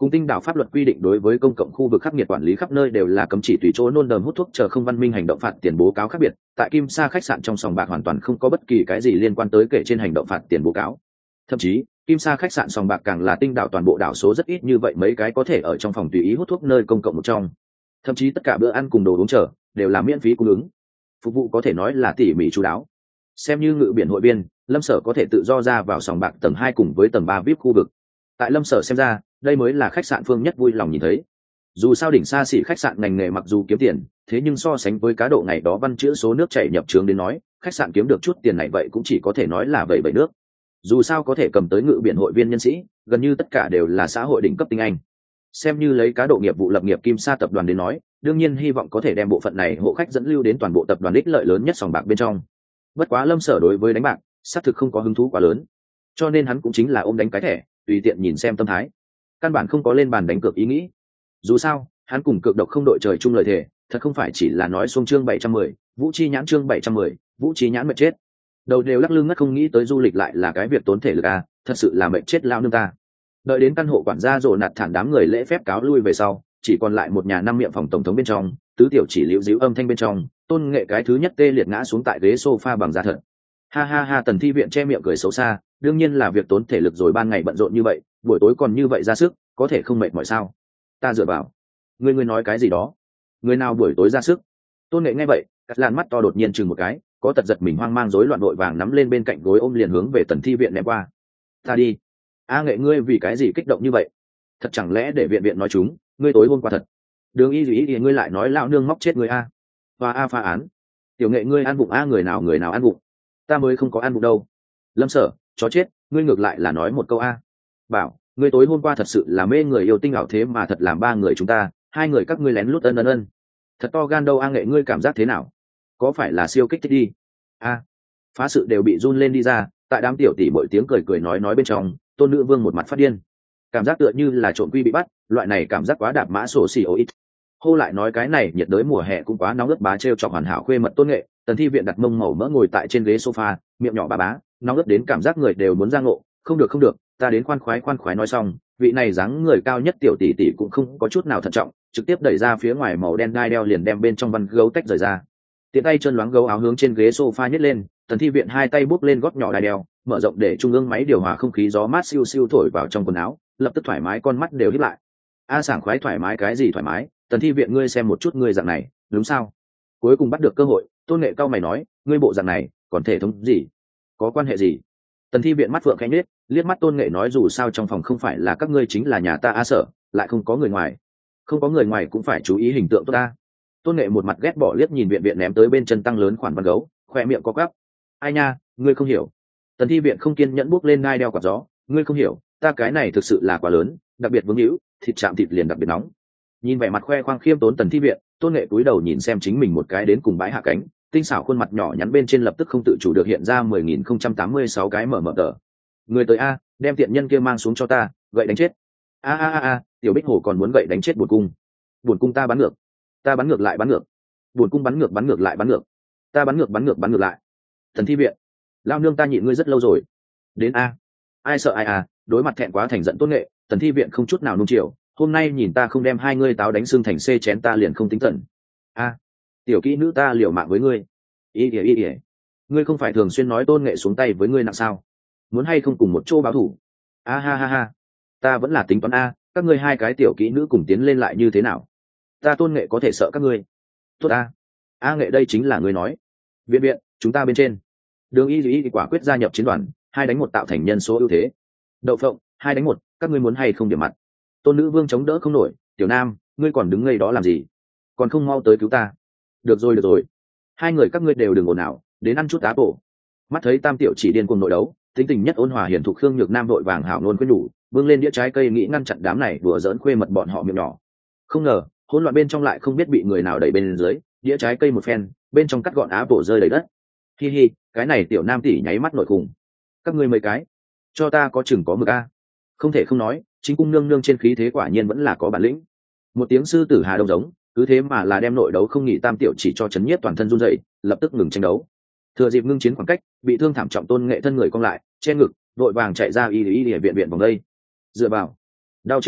Cùng tinh đảo pháp luật quy định đối với công cộng khu vực khắc nghiệt quản lý khắp nơi đều là cấm chỉ tùy chỗ nôn đờm hút thuốc chờ không văn minh hành động phạt tiền bố cáo khác biệt, tại Kim Sa khách sạn trong sòng bạc hoàn toàn không có bất kỳ cái gì liên quan tới kể trên hành động phạt tiền bố cáo. Thậm chí, Kim Sa khách sạn sòng bạc càng là tinh đảo toàn bộ đảo số rất ít như vậy mấy cái có thể ở trong phòng tùy ý hút thuốc nơi công cộng một trong. Thậm chí tất cả bữa ăn cùng đồ uống chờ đều là miễn phí cung ứng. Phục vụ có thể nói là tỉ mỉ chu đáo. Xem như ngự biển hội viên, Lâm Sở có thể tự do ra vào sòng bạc tầng hai cùng với tầng ba vi ai pi khu vực. Tại Lâm Sở xem ra, đây mới là khách sạn phương nhất vui lòng nhìn thấy. Dù sao đỉnh xa xỉ khách sạn ngành nghề mặc dù kiếm tiền, thế nhưng so sánh với cá độ ngày đó văn chữ số nước chảy nhập trướng đến nói, khách sạn kiếm được chút tiền này vậy cũng chỉ có thể nói là vậy vậy nước. Dù sao có thể cầm tới ngự biển hội viên nhân sĩ, gần như tất cả đều là xã hội đỉnh cấp tinh anh. Xem như lấy cá độ nghiệp vụ lập nghiệp Kim Sa tập đoàn đến nói, đương nhiên hy vọng có thể đem bộ phận này hộ khách dẫn lưu đến toàn bộ tập đoàn ích lợi lớn nhất sòng bạc bên trong. Bất quá Lâm Sở đối với đánh bạc, xác thực không có hứng thú quá lớn, cho nên hắn cũng chính là ôm đánh cái thẻ, tùy tiện nhìn xem tâm thái, căn bản không có lên bàn đánh cược ý nghĩ. Dù sao, hắn cùng cược độc không đội trời chung lời thề, thật không phải chỉ là nói xuông chương bảy trăm mười, Vũ Chi Nhãn chương bảy trăm mười, Vũ Chi Nhãn mệt chết. Đầu đều lắc lưng ngất không nghĩ tới du lịch lại là cái việc tốn thể lực à, thật sự là mệt chết lao nương ta. Đợi đến căn hộ quản gia rộ nạt thản đám người lễ phép cáo lui về sau, chỉ còn lại một nhà năm miệng phòng tổng thống bên trong, tứ tiểu chỉ liễu díu âm thanh bên trong, Tôn Nghệ cái thứ nhất tê liệt ngã xuống tại ghế sofa bằng da thật. Ha ha ha, Tần Thi Viện che miệng cười xấu xa, đương nhiên là việc tốn thể lực rồi, ban ngày bận rộn như vậy, buổi tối còn như vậy ra sức, có thể không mệt mỏi sao? Ta dựa vào. Ngươi ngươi nói cái gì đó? Người nào buổi tối ra sức? Tôn Nghệ nghe vậy, cắt lan mắt to đột nhiên chừng một cái, có tật giật mình hoang mang rối loạn vội vàng nắm lên bên cạnh gối ôm liền hướng về Tần Thi Viện ném qua. Ta đi. A Nghệ ngươi vì cái gì kích động như vậy? Thật chẳng lẽ để viện viện nói chúng, ngươi tối hôm qua thật. Đường y gì thì ngươi lại nói lão nương móc chết người a. Và a phá án. Tiểu Nghệ ngươi ăn bụng a, người nào người nào ăn bụng? Ta mới không có ăn bụng đâu. Lâm Sở, chó chết, ngươi ngược lại là nói một câu a. Bảo, ngươi tối hôm qua thật sự là mê người yêu tinh ảo thế mà thật làm ba người chúng ta, hai người các ngươi lén lút ân ân ân. Thật to gan đâu. A Nghệ ngươi cảm giác thế nào? Có phải là siêu kích thích đi? A. Phá sự đều bị run lên đi ra, tại đám tiểu tỷ mỗi tiếng cười cười nói nói bên trong, Tôn Nữ Vương một mặt phát điên. Cảm giác tựa như là trộm quy bị bắt, loại này cảm giác quá đạp mã sổ xì ô ít. Hô lại nói cái này nhiệt đới mùa hè cũng quá nóng ướt, bá trêu chọc hoàn hảo khuê mật Tôn Nghệ. Tần Thi Viện đặt mông màu mỡ ngồi tại trên ghế sofa, miệng nhỏ bà bá, nóng ướt đến cảm giác người đều muốn ra ngộ. Không được không được, ta đến khoan khoái khoan khoái nói xong, vị này dáng người cao nhất tiểu tỷ tỷ cũng không có chút nào thận trọng, trực tiếp đẩy ra phía ngoài màu đen gai đeo liền đem bên trong văn gấu tách rời ra. Tiện tay chân loáng gấu áo hướng trên ghế sofa nhét lên, Tần Thi Viện hai tay bút lên gót nhỏ đai đeo, mở rộng để trung ương máy điều hòa không khí gió mát siêu siêu thổi vào trong quần áo, lập tức thoải mái con mắt đều híp lại. A sảng khoái thoải mái cái gì thoải mái, Tần Thi Viện ngươi xem một chút ngươi dạng này, đúng sao? Cuối cùng bắt được cơ hội, Tôn Nghệ cao mày nói, ngươi bộ dạng này, còn thể thống gì? Có quan hệ gì? Tần Thi Viện mắt phượng khẽ nhếch, liếc mắt Tôn Nghệ nói dù sao trong phòng không phải là các ngươi chính là nhà ta A Sở, lại không có người ngoài. Không có người ngoài cũng phải chú ý hình tượng tốt ta. Tôn Nghệ một mặt ghét bỏ liếc nhìn Viện Viện ném tới bên chân tăng lớn khoản văn gấu, khoe miệng có quắp. Ai nha, ngươi không hiểu. Tần Thi Viện không kiên nhẫn bước lên ngai đeo quạt gió, ngươi không hiểu, ta cái này thực sự là quá lớn, đặc biệt vướng hữu, thịt chạm thịt liền đặc biệt nóng. Nhìn vẻ mặt khoe khoang khiêm tốn Tần Thi Viện, Tôn Nghệ cúi đầu nhìn xem chính mình một cái đến cùng bãi hạ cánh, tinh xảo khuôn mặt nhỏ nhắn bên trên lập tức không tự chủ được hiện ra mười nghìn không trăm tám mươi sáu cái mở mở tờ. Người tới a, đem tiện nhân kia mang xuống cho ta, gậy đánh chết. A a a a, tiểu Bích Hổ còn muốn gậy đánh chết Buồn Cung. Buồn Cung ta bắn ngược, ta bắn ngược lại bắn ngược. Buồn Cung bắn ngược bắn ngược lại bắn ngược. Ta bắn ngược bắn ngược bắn ngược lại. Tần Thi Viện, lao nương ta nhịn ngươi rất lâu rồi. Đến a. Ai sợ ai à, đối mặt thẹn quá thành giận Tôn Nghệ, Tần Thi Viện không chút nào nung chiều, hôm nay nhìn ta không đem hai ngươi táo đánh xương thành xê chén ta liền không tính tận. A, tiểu kỹ nữ ta liều mạng với ngươi. Ý ỉa ý ỉa, ngươi không phải thường xuyên nói Tôn Nghệ xuống tay với ngươi nặng sao? Muốn hay không cùng một chỗ báo thủ? A ha ha ha, ta vẫn là tính toán a, các ngươi hai cái tiểu kỹ nữ cùng tiến lên lại như thế nào? Ta Tôn Nghệ có thể sợ các ngươi? Tốt a, A Nghệ đây chính là ngươi nói. Viện Viện, chúng ta bên trên. Đường Y Lý quả quyết gia nhập chiến đoàn, hai đánh một tạo thành nhân số ưu thế. Đậu Phộng, hai đánh một, các ngươi muốn hay không điểm mặt? Tôn Nữ Vương chống đỡ không nổi, Tiểu Nam, ngươi còn đứng ngây đó làm gì? Còn không mau tới cứu ta? Được rồi được rồi, hai người các ngươi đều đừng ồn ào, đến ăn chút á bộ. Mắt thấy Tam Tiểu chỉ điên cuồng nội đấu, tính tình nhất ôn hòa hiền thục Khương Nhược Nam vội vàng hảo nôn quyết nhủ, bưng lên đĩa trái cây nghĩ ngăn chặn đám này đùa giỡn khuê mật bọn họ miệng nhỏ. Không ngờ, hỗn loạn bên trong lại không biết bị người nào đẩy bên dưới, đĩa trái cây một phen, bên trong cắt gọn á bộ rơi đầy đất. Hi hi, cái này Tiểu Nam tỷ nháy mắt nội khủng. Các ngươi mấy cái, cho ta có chừng có mực a. Không thể không nói, chính cung nương nương trên khí thế quả nhiên vẫn là có bản lĩnh. Một tiếng sư tử hà đông giống, cứ thế mà là đem nội đấu không nghỉ Tam Tiểu chỉ cho chấn nhiếp toàn thân run rẩy, lập tức ngừng tranh đấu. Thừa dịp ngưng chiến khoảng cách, bị thương thảm trọng Tôn Nghệ thân người cong lại, che ngực, vội vàng chạy ra y y y viện viện vòng đây. Dựa vào, đau chết mất,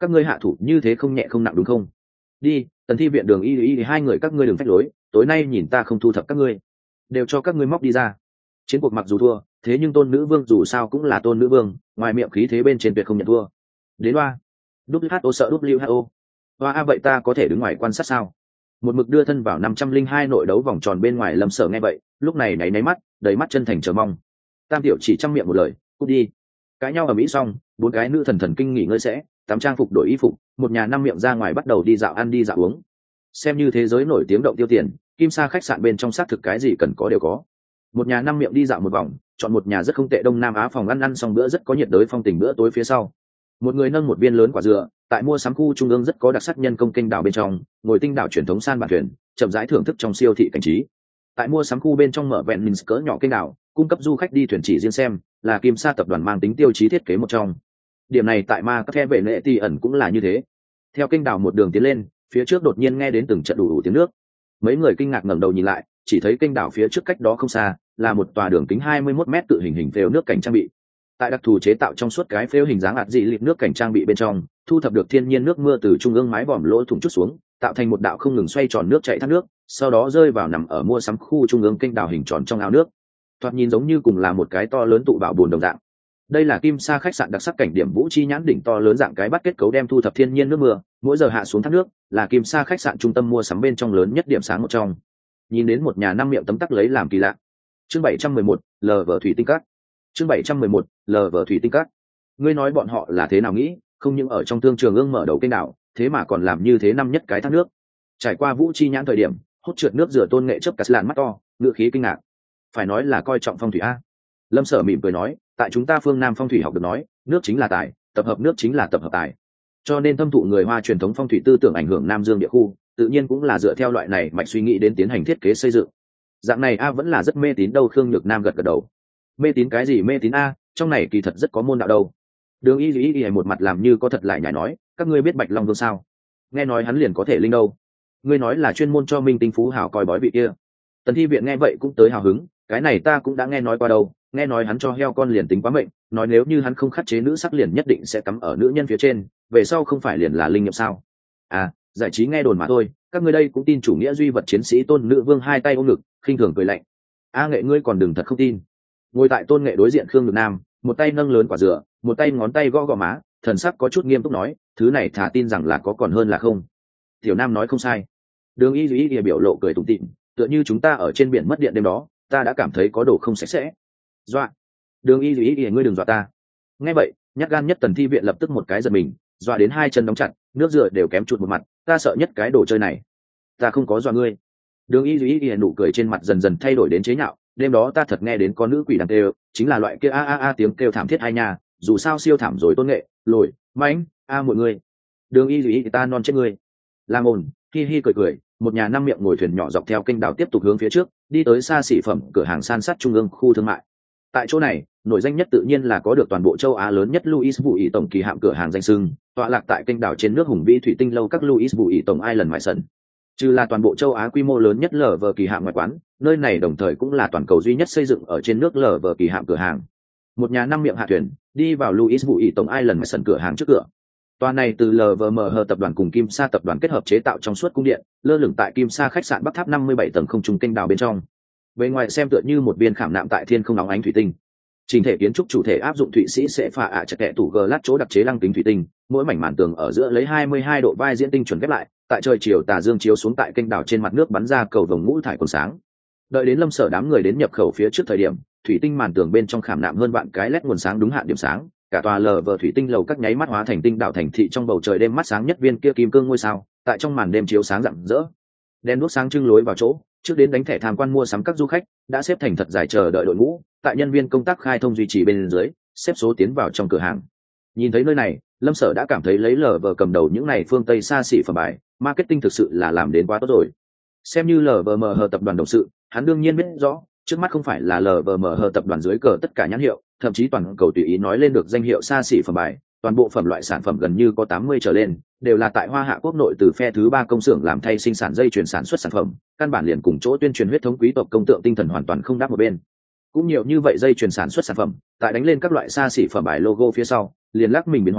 các ngươi hạ thủ như thế không nhẹ không nặng đúng không? Đi, Tần Thi viện Đường Y Y hai người các ngươi đừng phách lối, tối nay nhìn ta không thu thập các ngươi, đều cho các ngươi móc đi ra. Chiến cuộc mặc dù thua, thế nhưng Tôn Nữ Vương dù sao cũng là Tôn Nữ Vương, ngoài miệng khí thế bên trên tuyệt không nhận thua. Đến loa, vê kép hát o sợ vê kép hát o. Hoa a vậy ta có thể đứng ngoài quan sát sao? Một mực đưa thân vào năm trăm linh hai nội đấu vòng tròn bên ngoài Lâm Sở nghe vậy, lúc này nháy nháy mắt, đầy mắt chân thành chờ mong. Tam tiểu chỉ trăm miệng một lời, cút đi. Cãi nhau ở mỹ xong, bốn cái nữ thần thần kinh nghỉ ngơi sẽ, tắm trang phục đổi y phục, một nhà năm miệng ra ngoài bắt đầu đi dạo ăn đi dạo uống. Xem như thế giới nổi tiếng động tiêu tiền, Kim Sa khách sạn bên trong xác thực cái gì cần có đều có. Một nhà năm miệng đi dạo một vòng, chọn một nhà rất không tệ Đông Nam Á phòng ăn ăn xong bữa rất có nhiệt đới phong tình bữa tối phía sau. Một người nâng một viên lớn quả dừa, tại mua sắm khu trung ương rất có đặc sắc nhân công kênh đảo bên trong, ngồi tinh đảo truyền thống san bàn thuyền, chậm rãi thưởng thức trong siêu thị cảnh trí. Tại mua sắm khu bên trong mở vẹn mình cỡ nhỏ kênh đảo, cung cấp du khách đi thuyền chỉ riêng xem, là Kim Sa tập đoàn mang tính tiêu chí thiết kế một trong. Điểm này tại Ma Cafe về lệ ti ẩn cũng là như thế. Theo kênh đảo một đường tiến lên, phía trước đột nhiên nghe đến từng trận đủ đủ tiếng nước. Mấy người kinh ngạc ngẩng đầu nhìn lại, chỉ thấy kênh đảo phía trước cách đó không xa, là một tòa đường kính hai mươi mốt mét tự hình hình phễu nước cảnh trang bị. Tại đặc thù chế tạo trong suốt cái phễu hình dáng ạt dị lịt nước cảnh trang bị bên trong, thu thập được thiên nhiên nước mưa từ trung ương mái vòm lỗ thủng chút xuống, tạo thành một đạo không ngừng xoay tròn nước chảy thác nước, sau đó rơi vào nằm ở mua sắm khu trung ương kênh đảo hình tròn trong ao nước. Thoạt nhìn giống như cùng là một cái to lớn tụ bảo bồn đồng dạng. Đây là Kim Sa khách sạn đặc sắc cảnh điểm Vũ Chi nhãn đỉnh to lớn dạng cái bắt kết cấu đem thu thập thiên nhiên nước mưa, mỗi giờ hạ xuống thác nước, là Kim Sa khách sạn trung tâm mua sắm bên trong lớn nhất điểm sáng một trong. Nhìn đến một nhà năm miệng tấm tắc lấy làm kỳ lạ. Chương bảy trăm mười một, lờ vờ thủy tinh cát. Chương bảy trăm mười một, lờ vờ thủy tinh cát. Ngươi nói bọn họ là thế nào nghĩ, không những ở trong thương trường ương mở đầu kênh đảo, thế mà còn làm như thế năm nhất cái thác nước. Trải qua Vũ Chi nhãn thời điểm, hút trượt nước rửa Tôn Nghệ chớp cả làn mắt to, ngựa khí kinh ngạc. Phải nói là coi trọng phong thủy a. Lâm Sở mỉm cười nói, tại chúng ta phương Nam phong thủy học được nói, nước chính là tài, tập hợp nước chính là tập hợp tài. Cho nên thâm thụ người Hoa truyền thống phong thủy tư tưởng ảnh hưởng Nam Dương địa khu, tự nhiên cũng là dựa theo loại này mạch suy nghĩ đến tiến hành thiết kế xây dựng. Dạng này a vẫn là rất mê tín đâu. Khương Nhược Nam gật gật đầu. Mê tín cái gì mê tín a, trong này kỳ thật rất có môn đạo đâu. Đường Y Y Y một mặt làm như có thật lại nhảy nói, các ngươi biết Bạch Long Vương sao? Nghe nói hắn liền có thể linh đâu. Ngươi nói là chuyên môn cho minh tinh phú hào coi bói vị kia. Tần Thi viện nghe vậy cũng tới hào hứng, cái này ta cũng đã nghe nói qua đâu, nghe nói hắn cho heo con liền tính quá mệnh, nói nếu như hắn không khắc chế nữ sắc liền nhất định sẽ cắm ở nữ nhân phía trên, về sau không phải liền là linh nghiệm sao? À, giải trí nghe đồn mà thôi, các ngươi đây cũng tin chủ nghĩa duy vật chiến sĩ Tôn Nữ Vương hai tay ôm ngực, khinh thường cười lạnh. A Nghệ ngươi còn đừng thật không tin. Ngồi tại Tôn Nghệ đối diện Khương Nhược Nam, một tay nâng lớn quả dừa, một tay ngón tay gõ gõ má, thần sắc có chút nghiêm túc nói, thứ này thà tin rằng là có còn hơn là không. Tiểu Nam nói không sai. Đường Y Y Y biểu lộ cười tủm tỉm, tựa như chúng ta ở trên biển mất điện đêm đó, ta đã cảm thấy có đồ không sạch sẽ. Dọa. Đường Y Y Y ngươi đừng dọa ta. Nghe vậy, nhát gan nhất Tần Thi viện lập tức một cái giật mình, dọa đến hai chân đóng chặt, nước dừa đều kém chút một mặt, ta sợ nhất cái đồ chơi này. Ta không có dọa ngươi. Đường Y Y Y nụ cười trên mặt dần dần thay đổi đến chế nhạo, đêm đó ta thật nghe đến có nữ quỷ đang kêu, chính là loại kia a a a tiếng kêu thảm thiết hai nha, dù sao siêu thảm rồi Tôn Nghệ, lồi, mãnh, a mọi người. Đường Y Y ta non chết ngươi. Làm ồn, hi hi cười cười, một nhà năm miệng ngồi thuyền nhỏ dọc theo kênh đảo tiếp tục hướng phía trước, đi tới xa xỉ phẩm cửa hàng san sát trung ương khu thương mại. Tại chỗ này, nổi danh nhất tự nhiên là có được toàn bộ châu Á lớn nhất Louis Vuitton tổng kỳ hạm cửa hàng danh sưng, tọa lạc tại kênh đảo trên nước hùng vĩ thủy tinh lâu các Louis Vuitton Island ngoại sân. Trừ là toàn bộ châu Á quy mô lớn nhất lở vờ kỳ hạm ngoại quán, nơi này đồng thời cũng là toàn cầu duy nhất xây dựng ở trên nước lở vờ kỳ hạm cửa hàng. Một nhà năm miệng hạ thuyền, đi vào Louis Vuitton Island ngoại sân cửa hàng trước cửa. Tòa này từ lờ vờ em hát tập đoàn cùng Kim Sa tập đoàn kết hợp chế tạo trong suốt cung điện, lơ lửng tại Kim Sa khách sạn Bắc Tháp năm mươi bảy tầng không trung kênh đảo bên trong. Bề ngoài xem tựa như một viên khảm nạm tại thiên không óng ánh thủy tinh. Trình thể kiến trúc chủ thể áp dụng Thụy Sĩ sẽ phà ạ chặt kẽ tủ glass chỗ đặc chế lăng kính thủy tinh, mỗi mảnh màn tường ở giữa lấy hai mươi hai độ vai diễn tinh chuẩn ghép lại, tại trời chiều tà dương chiếu xuống tại kênh đảo trên mặt nước bắn ra cầu vồng ngũ thải còn sáng. Đợi đến Lâm Sở đám người đến nhập khẩu phía trước thời điểm, thủy tinh màn tường bên trong khảm nạm hơn vạn cái led nguồn sáng đúng hạn điểm sáng, cả tòa lờ vờ thủy tinh lầu các nháy mắt hóa thành tinh đảo thành thị trong bầu trời đêm mắt sáng nhất viên kia kim cương ngôi sao, tại trong màn đêm chiếu sáng rạng rỡ. Đèn đuốc sáng trưng lối vào chỗ, trước đến đánh thẻ tham quan mua sắm các du khách đã xếp thành thật dài chờ đợi đội ngũ, tại nhân viên công tác khai thông duy trì bên dưới, xếp số tiến vào trong cửa hàng. Nhìn thấy nơi này, Lâm Sở đã cảm thấy lấy lờ vờ cầm đầu những này phương Tây xa xỉ phẩm bài, marketing thực sự là làm đến quá tốt rồi. Xem như lờ vờ em hát tập đoàn đồng sự, hắn đương nhiên biết rõ, trước mắt không phải là lờ vờ em hát tập đoàn dưới cờ tất cả nhãn hiệu, thậm chí toàn cầu tùy ý nói lên được danh hiệu xa xỉ phẩm bài, toàn bộ phẩm loại sản phẩm gần như có tám mươi trở lên, đều là tại Hoa Hạ quốc nội từ phe thứ ba công xưởng làm thay sinh sản dây chuyền sản xuất sản phẩm, căn bản liền cùng chỗ tuyên truyền huyết thống quý tộc công tượng tinh thần hoàn toàn không đáp một bên. Cũng nhiều như vậy dây chuyền sản xuất sản phẩm, tại đánh lên các loại xa xỉ phẩm bài logo phía sau, liền lắc mình biến hóa,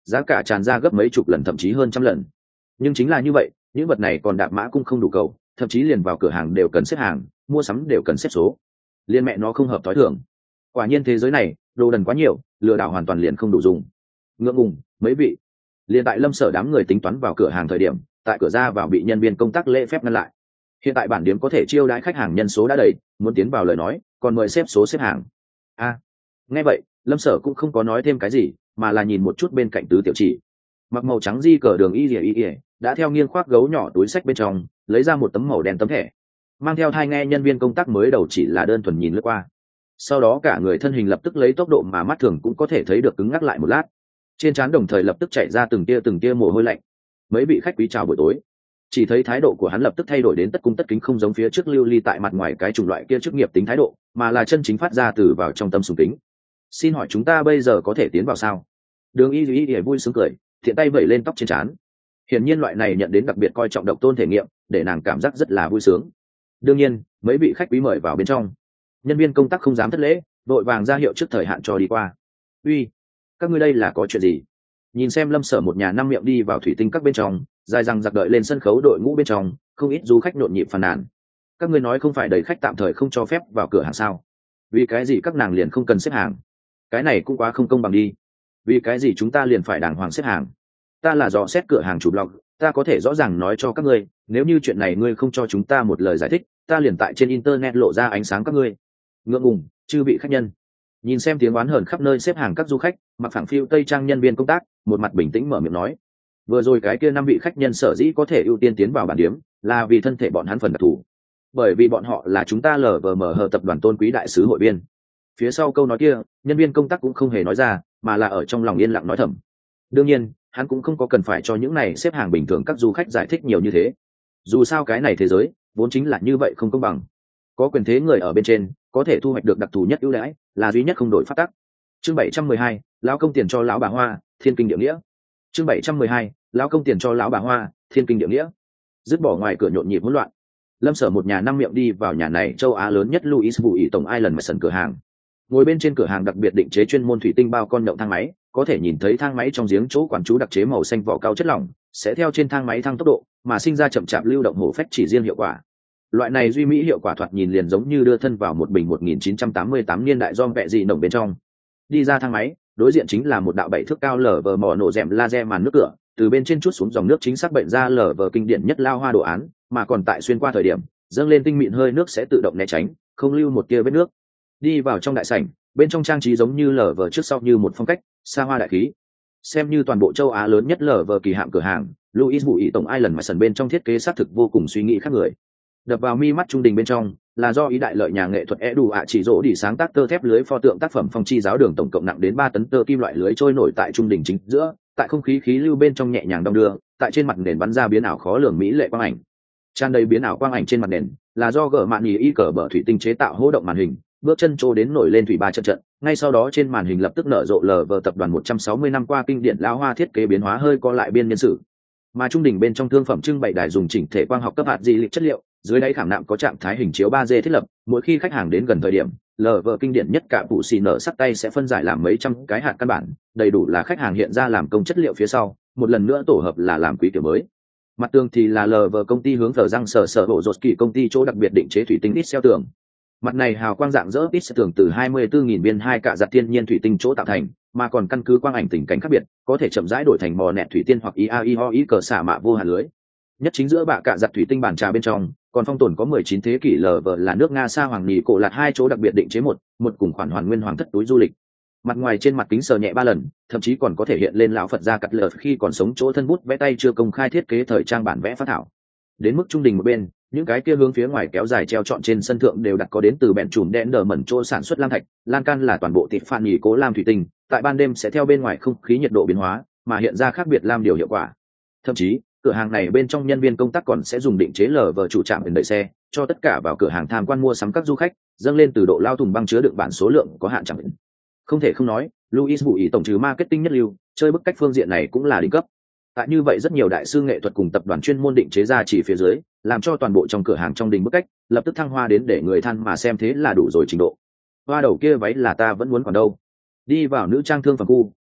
giá cả tràn ra gấp mấy chục lần thậm chí hơn trăm lần. Nhưng chính là như vậy, những vật này còn đạp mã cũng không đủ cầu, thậm chí liền vào cửa hàng đều cần xếp hàng, mua sắm đều cần xếp số. Liên mẹ nó không hợp tối thường. Quả nhiên thế giới này đồ đần quá nhiều, lừa đảo hoàn toàn liền không đủ dùng. Ngượng ngùng mấy vị. Liên tại Lâm Sở đám người tính toán vào cửa hàng thời điểm, tại cửa ra vào bị nhân viên công tác lễ phép ngăn lại. Hiện tại bản điểm có thể chiêu đãi khách hàng nhân số đã đầy, muốn tiến vào lời nói còn mời xếp số xếp hàng. A à, nghe vậy Lâm Sở cũng không có nói thêm cái gì, mà là nhìn một chút bên cạnh Tứ Tiểu Chỉ. Mặc màu trắng di cờ đường y ỉa y ỉa đã theo nghiêng khoác gấu nhỏ túi sách bên trong lấy ra một tấm màu đen tấm thẻ, mang theo thai nghe nhân viên công tác mới đầu chỉ là đơn thuần nhìn lướt qua, sau đó cả người thân hình lập tức lấy tốc độ mà mắt thường cũng có thể thấy được cứng ngắc lại một lát, trên trán đồng thời lập tức chạy ra từng tia từng tia mồ hôi lạnh. Mấy vị khách quý chào buổi tối. Chỉ thấy thái độ của hắn lập tức thay đổi đến tất cung tất kính, không giống phía trước lưu ly tại mặt ngoài cái chủng loại kia chức nghiệp tính thái độ, mà là chân chính phát ra từ vào trong tâm sùng kính. Xin hỏi chúng ta bây giờ có thể tiến vào sao? Đường y y y vui sướng cười, thiện tay vẩy lên tóc trên trán. Hiển nhiên loại này nhận đến đặc biệt coi trọng độc tôn thể nghiệm, để nàng cảm giác rất là vui sướng. Đương nhiên mấy vị khách quý mời vào bên trong. Nhân viên công tác không dám thất lễ, vội vàng ra hiệu trước thời hạn cho đi qua. Uy, các ngươi đây là có chuyện gì? Nhìn xem Lâm Sở một nhà năm miệng đi vào thủy tinh các bên trong, dài răng giặc đợi lên sân khấu đội ngũ bên trong, không ít du khách nhộn nhịp phàn nàn. Các ngươi nói không phải đầy khách tạm thời không cho phép vào cửa hàng sao? Vì cái gì các nàng liền không cần xếp hàng? Cái này cũng quá không công bằng đi. Vì cái gì chúng ta liền phải đàng hoàng xếp hàng? Ta là dò xét cửa hàng chủ blog, ta có thể rõ ràng nói cho các ngươi, nếu như chuyện này ngươi không cho chúng ta một lời giải thích, ta liền tại trên internet lộ ra ánh sáng các ngươi. Ngượng ngùng, chư vị khách nhân. Nhìn xem tiếng oán hờn khắp nơi xếp hàng các du khách, mặc phẳng phiu tây trang nhân viên công tác một mặt bình tĩnh mở miệng nói, vừa rồi cái kia năm vị khách nhân sở dĩ có thể ưu tiên tiến vào bản điểm là vì thân thể bọn hắn phần đặc thù, bởi vì bọn họ là chúng ta lờ vờ mờ hờ tập đoàn tôn quý đại sứ hội viên. Phía sau câu nói kia nhân viên công tác cũng không hề nói ra, mà là ở trong lòng yên lặng nói thầm. Đương nhiên hắn cũng không có cần phải cho những này xếp hàng bình thường các du khách giải thích nhiều như thế, dù sao cái này thế giới vốn chính là như vậy không công bằng, có quyền thế người ở bên trên có thể thu hoạch được đặc thù nhất ưu đãi, là duy nhất không đổi phát tắc. Chương bảy trăm mười hai, lão công tiền cho lão bà hoa, thiên kinh địa nghĩa. Chương bảy trăm mười hai, lão công tiền cho lão bà hoa, thiên kinh địa nghĩa. Dứt bỏ ngoài cửa nhộn nhịp hỗn loạn, Lâm Sở một nhà năm miệng đi vào nhà này châu Á lớn nhất Louis Vuitton tổng Island Maison cửa hàng. Ngồi bên trên cửa hàng đặc biệt định chế chuyên môn thủy tinh bao con động thang máy, có thể nhìn thấy thang máy trong giếng chỗ quản chú đặc chế màu xanh vỏ cao chất lỏng, sẽ theo trên thang máy thăng tốc độ, mà sinh ra chậm chạp lưu động hổ phách chỉ riêng hiệu quả. Loại này duy mỹ hiệu quả thoạt nhìn liền giống như đưa thân vào một bình một nghìn chín trăm tám mươi tám niên đại dom vẹ dị nồng bên trong. Đi ra thang máy, đối diện chính là một đạo bảy thước cao lở vờ mỏ nổ rèm laser màn nước cửa, từ bên trên chút xuống dòng nước chính xác bệnh ra lở vờ kinh điển nhất lao hoa đồ án, mà còn tại xuyên qua thời điểm, dâng lên tinh mịn hơi nước sẽ tự động né tránh, không lưu một tia vết nước. Đi vào trong đại sảnh, bên trong trang trí giống như lở vờ trước sau như một phong cách xa hoa đại khí. Xem như toàn bộ châu Á lớn nhất lở vờ kỳ hạm cửa hàng, Louis Vuitton Island Maison bên trong thiết kế xác thực vô cùng suy nghĩ khác người. Đập vào mi mắt trung đình bên trong là do ý đại lợi nhà nghệ thuật Edu ạ chỉ rỗ đi sáng tác tơ thép lưới pho tượng tác phẩm phong chi giáo đường tổng cộng nặng đến ba tấn tơ kim loại lưới trôi nổi tại trung đình chính giữa, tại không khí khí lưu bên trong nhẹ nhàng đong đưa, tại trên mặt nền bắn ra biến ảo khó lường mỹ lệ quang ảnh. Tràn đầy biến ảo quang ảnh trên mặt nền là do gở mạn nhì y cờ bờ thủy tinh chế tạo hỗ động màn hình, bước chân trô đến nổi lên thủy ba trận trận, ngay sau đó trên màn hình lập tức nở rộ lờ vờ tập đoàn một trăm sáu mươi năm qua kinh điển lao hoa thiết kế biến hóa hơi co lại biên nhân sự. Mà trung đỉnh bên trong thương phẩm trưng bày đài dùng chỉnh thể quang học cấp hạt di lịch chất liệu, dưới đáy khảm nạm có trạng thái hình chiếu ba D thiết lập, mỗi khi khách hàng đến gần thời điểm, lờ vờ kinh điển nhất cả phụ xì nở sắt tay sẽ phân giải làm mấy trăm cái hạt căn bản, đầy đủ là khách hàng hiện ra làm công chất liệu phía sau, một lần nữa tổ hợp là làm quý kiểu mới. Mặt tường thì là lờ vờ công ty hướng thờ răng sở sở bộ rột kỳ công ty chỗ đặc biệt định chế thủy tinh ít xeo tường. Mặt này hào quang dạng dỡ ít xeo tường từ hai mươi tư nghìn viên hai cạ giặt thiên nhiên thủy tinh chỗ tạo thành, mà còn căn cứ quang ảnh tình cảnh khác biệt, có thể chậm rãi đổi thành mò nẹt thủy tiên hoặc i a i ho i cờ xả mạ vô hàn lưới. Nhất chính giữa bạ cạ giặt thủy tinh bàn trà bên trong, còn phong tồn có mười chín thế kỷ lờ vờ là nước Nga sa hoàng nhì cổ lạt hai chỗ đặc biệt định chế một, một cùng khoản hoàn nguyên hoàng thất túi du lịch. Mặt ngoài trên mặt kính sờ nhẹ ba lần, thậm chí còn có thể hiện lên lão Phật gia cắt lờ khi còn sống chỗ thân bút vẽ tay chưa công khai thiết kế thời trang bản vẽ phát thảo. Đến mức trung đình một bên, những cái kia hướng phía ngoài kéo dài treo trọn trên sân thượng đều đặt có đến từ bẹn chùm đen đờ mẩn chỗ sản xuất lam thạch, lan can là toàn bộ tịt phan nhì cố lam thủy tinh, tại ban đêm sẽ theo bên ngoài không khí nhiệt độ biến hóa mà hiện ra khác biệt lam điều hiệu quả. Thậm chí cửa hàng này bên trong nhân viên công tác còn sẽ dùng định chế lờ vờ chủ trạm đẩy xe cho tất cả vào cửa hàng tham quan mua sắm các du khách, dâng lên từ độ lao thùng băng chứa đựng bản số lượng có hạn chẳng định. Không thể không nói, Louis Vuitton tổng trừ marketing nhất lưu, chơi bức cách phương diện này cũng là đỉnh cấp. Tại như vậy rất nhiều đại sư nghệ thuật cùng tập đoàn chuyên môn định chế ra chỉ phía dưới, làm cho toàn bộ trong cửa hàng trong đình bức cách lập tức thăng hoa đến để người than mà xem thế là đủ rồi trình độ. Hoa đầu kia váy là ta vẫn muốn còn đâu. Đi vào nữ trang thương phẩm khu,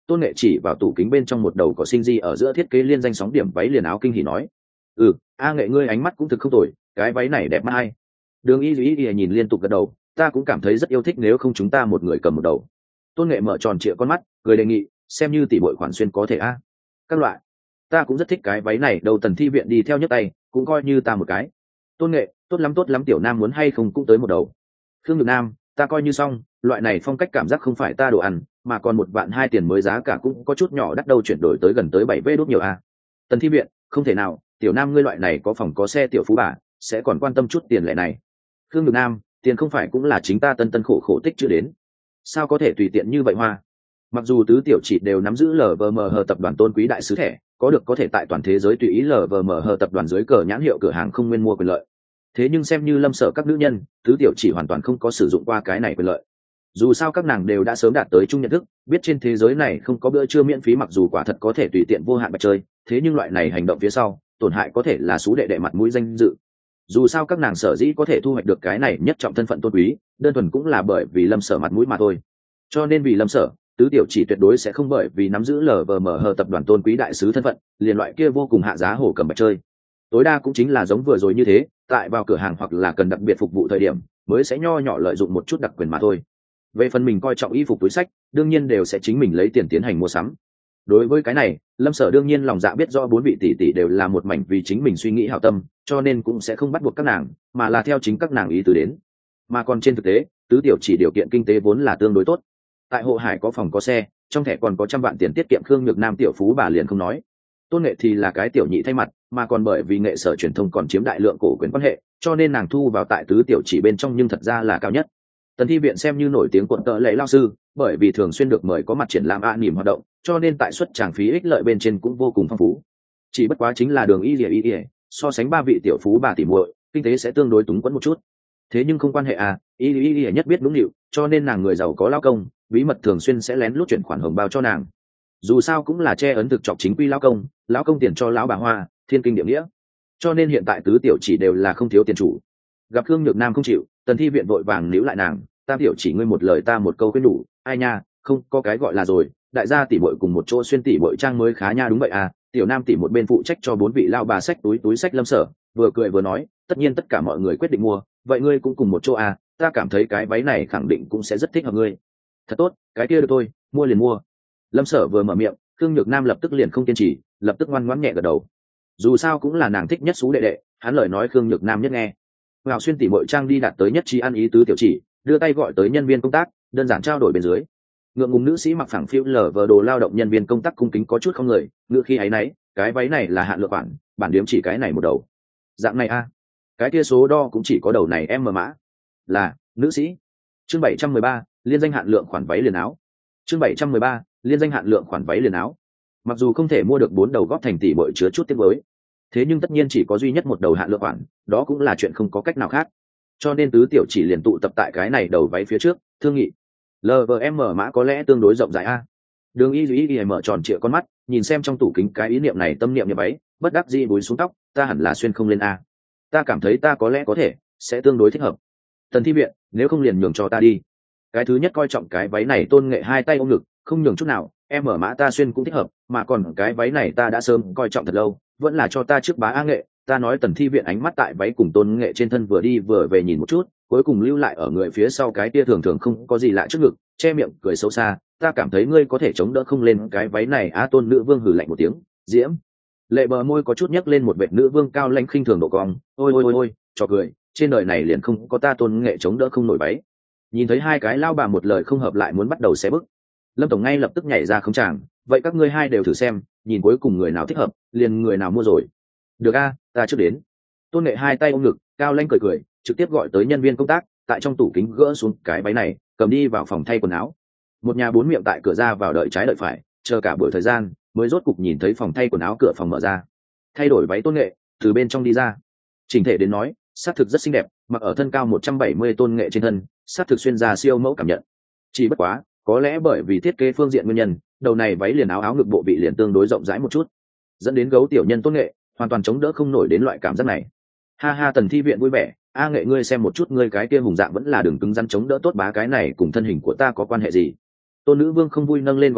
Tôn Nghệ chỉ vào tủ kính bên trong một đầu có sinh di ở giữa thiết kế liên danh sóng điểm váy liền áo kinh hỉ nói: "Ừ, A Nghệ ngươi ánh mắt cũng thực không tồi, cái váy này đẹp mắt hay." Đường Y Duy Y nhìn liên tục gật đầu, "Ta cũng cảm thấy rất yêu thích, nếu không chúng ta một người cầm một đầu." Tôn Nghệ mở tròn trịa con mắt, cười đề nghị: "Xem như tỷ muội khoản xuyên có thể a." Các loại, ta cũng rất thích cái váy này, đầu Tần Thi Viện đi theo nhấc tay, cũng coi như ta một cái. Tôn Nghệ, tốt lắm tốt lắm, tiểu nam muốn hay không cũng tới một đầu. Khương Nhược Nam, ta coi như xong, loại này phong cách cảm giác không phải ta đồ ăn, mà còn một vạn hai tiền mới giá cả cũng có chút nhỏ đắt đâu, chuyển đổi tới gần tới bảy vê đốt nhiều a. Tần Thi Viện, không thể nào, tiểu nam ngươi loại này có phòng có xe tiểu phú bà, sẽ còn quan tâm chút tiền lệ này. Khương Nhược Nam, tiền không phải cũng là chính ta tân tân khổ khổ tích chưa đến, sao có thể tùy tiện như vậy hoa. Mặc dù tứ tiểu chỉ đều nắm giữ lờ vờ em hờ tập đoàn tôn quý đại sứ thẻ, có được có thể tại toàn thế giới tùy ý lờ vờ em hờ tập đoàn dưới cờ nhãn hiệu cửa hàng không nguyên mua quyền lợi, thế nhưng xem như Lâm Sở các nữ nhân, tứ tiểu chỉ hoàn toàn không có sử dụng qua cái này quyền lợi. Dù sao các nàng đều đã sớm đạt tới chung nhận thức, biết trên thế giới này không có bữa trưa miễn phí, mặc dù quả thật có thể tùy tiện vô hạn bạch chơi, thế nhưng loại này hành động phía sau tổn hại có thể là xú đệ đệ mặt mũi danh dự. Dù sao các nàng sở dĩ có thể thu hoạch được cái này nhất trọng thân phận tôn quý, đơn thuần cũng là bởi vì Lâm Sở mặt mũi mà thôi. Cho nên vì Lâm Sở, tứ tiểu chỉ tuyệt đối sẽ không bởi vì nắm giữ lờ vờ em hờ tập đoàn tôn quý đại sứ thân phận, liền loại kia vô cùng hạ giá hổ cầm bạch chơi. Tối đa cũng chính là giống vừa rồi như thế, tại vào cửa hàng hoặc là cần đặc biệt phục vụ thời điểm mới sẽ nho nhỏ lợi dụng một chút đặc quyền mà thôi. Về phần mình coi trọng y phục túi sách, đương nhiên đều sẽ chính mình lấy tiền tiến hành mua sắm. Đối với cái này, Lâm Sở đương nhiên lòng dạ biết rõ bốn vị tỷ tỷ đều là một mảnh vì chính mình suy nghĩ hảo tâm, cho nên cũng sẽ không bắt buộc các nàng, mà là theo chính các nàng ý tứ đến. Mà còn trên thực tế, tứ tiểu chỉ điều kiện kinh tế vốn là tương đối tốt. Tại Hộ Hải có phòng có xe, trong thẻ còn có trăm vạn tiền tiết kiệm, Khương Nhược Nam tiểu phú bà liền không nói. Tôn Nghệ thì là cái tiểu nhị thay mặt, mà còn bởi vì nghệ sở truyền thông còn chiếm đại lượng cổ quyền quan hệ, cho nên nàng thu vào tại tứ tiểu chỉ bên trong nhưng thật ra là cao nhất. Tần Thi Viện xem như nổi tiếng quận tợ lệ lao sư, bởi vì thường xuyên được mời có mặt triển lãm a niềm hoạt động, cho nên tại suất tràng phí ích lợi bên trên cũng vô cùng phong phú. Chỉ bất quá chính là Đường Y Lìa Y Lìa, so sánh ba vị tiểu phú bà tỷ muội, kinh tế sẽ tương đối túng quẫn một chút. Thế nhưng không quan hệ à, Y Y Lìa nhất biết đúng liệu, cho nên nàng người giàu có lao công, bí mật thường xuyên sẽ lén lút chuyển khoản hồng bao cho nàng. Dù sao cũng là che ấn thực chọc chính quy lão công, lão công tiền cho lão bà hoa, thiên kinh địa nghĩa. Cho nên hiện tại tứ tiểu chỉ đều là không thiếu tiền chủ. Gặp Khương Nhược Nam không chịu, Tần Thi Viện vội vàng níu lại nàng, tam tiểu chỉ ngươi một lời ta một câu khuyên đủ, ai nha, không có cái gọi là rồi, đại gia tỷ muội cùng một chỗ xuyên tỷ muội trang mới khá nha. Đúng vậy à, tiểu nam tỷ một bên phụ trách cho bốn vị lao bà sách túi túi sách. Lâm Sở vừa cười vừa nói, tất nhiên tất cả mọi người quyết định mua, vậy ngươi cũng cùng một chỗ à, ta cảm thấy cái váy này khẳng định cũng sẽ rất thích hợp ngươi. Thật tốt, cái kia được thôi, mua liền mua. Lâm Sở vừa mở miệng, Khương Nhược Nam lập tức liền không kiên trì, lập tức ngoan ngoãn nhẹ gật đầu. Dù sao cũng là nàng thích nhất xú đệ đệ, hắn lời nói Khương Nhược Nam nhất nghe. Vào xuyên tỷ muội trang đi đạt tới nhất trí ăn ý, tứ tiểu chỉ đưa tay gọi tới nhân viên công tác, đơn giản trao đổi bên dưới. Ngượng ngùng nữ sĩ mặc phẳng phiu lở vờ đồ lao động nhân viên công tác cung kính có chút không người, ngựa khi ấy nấy, cái váy này là hạn lượng bản, bản điểm chỉ cái này một đầu. Dạng này a, à. Cái kia số đo cũng chỉ có đầu này em mờ mã. Là, nữ sĩ. Chương bảy trăm mười ba, liên danh hạn lượng khoản váy liền áo. Chương bảy trăm mười ba, liên danh hạn lượng khoản váy liền áo. Mặc dù không thể mua được bốn đầu góp thành tỷ muội chứa chút tiếc mới, thế nhưng tất nhiên chỉ có duy nhất một đầu hạn lượng khoản, đó cũng là chuyện không có cách nào khác. Cho nên tứ tiểu chỉ liền tụ tập tại cái này đầu váy phía trước, thương nghị. lờ vê em mã có lẽ tương đối rộng rãi a. Đường Y Duy Y mở tròn trịa con mắt, nhìn xem trong tủ kính cái ý niệm này, tâm niệm như váy, bất đắc dĩ búi xuống tóc, ta hẳn là xuyên không lên a. Ta cảm thấy ta có lẽ có thể, sẽ tương đối thích hợp. Tần Thi Viện, nếu không liền nhường cho ta đi. Cái thứ nhất coi trọng cái váy này Tôn Nghệ hai tay ôm ngực, không nhường chút nào, em mở mã ta xuyên cũng thích hợp, mà còn cái váy này ta đã sớm coi trọng thật lâu, vẫn là cho ta trước bá A Nghệ. Ta nói. Tần Thi Viện ánh mắt tại váy cùng Tôn Nghệ trên thân vừa đi vừa về nhìn một chút, cuối cùng lưu lại ở người phía sau cái tia thường thường không có gì lạ trước ngực, che miệng cười xấu xa, ta cảm thấy ngươi có thể chống đỡ không lên cái váy này á. Tôn Nữ Vương hừ lạnh một tiếng, diễm lệ bờ môi có chút nhấc lên một vệt nữ vương cao lãnh khinh thường độ cong, ôi ôi ôi ôi, cho cười, trên đời này liền không có ta Tôn Nghệ chống đỡ không nổi váy. Nhìn thấy hai cái lao bà một lời không hợp lại muốn bắt đầu xé bức, Lâm tổng ngay lập tức nhảy ra không chàng, vậy các ngươi hai đều thử xem, nhìn cuối cùng người nào thích hợp, liền người nào mua rồi. Được a, ta trước đến. Tôn Nghệ hai tay ôm ngực, cao lãnh cười cười, trực tiếp gọi tới nhân viên công tác, tại trong tủ kính gỡ xuống cái váy này, cầm đi vào phòng thay quần áo. Một nhà bốn miệng tại cửa ra vào đợi trái đợi phải, chờ cả buổi thời gian mới rốt cục nhìn thấy phòng thay quần áo cửa phòng mở ra. Thay đổi váy Tôn Nghệ từ bên trong đi ra. Chỉnh thể đến nói, xác thực rất xinh đẹp, mặc ở thân cao một trăm bảy mươi Tôn Nghệ trên thân, xác thực xuyên ra siêu mẫu cảm nhận. Chỉ bất quá, có lẽ bởi vì thiết kế phương diện nguyên nhân, đầu này váy liền áo áo ngực bộ vị liền tương đối rộng rãi một chút, dẫn đến gấu tiểu nhân Tôn Nghệ hoàn toàn chống đỡ không nổi đến loại cảm giác này. Ha ha, Tần Thi Viện vui vẻ, A Nghệ ngươi xem một chút, ngươi cái kia hùng dạng vẫn là đường cứng rắn chống đỡ tốt, bá cái này cùng thân hình của ta có quan hệ gì? Tôn Nữ Vương không vui nâng lên gò má,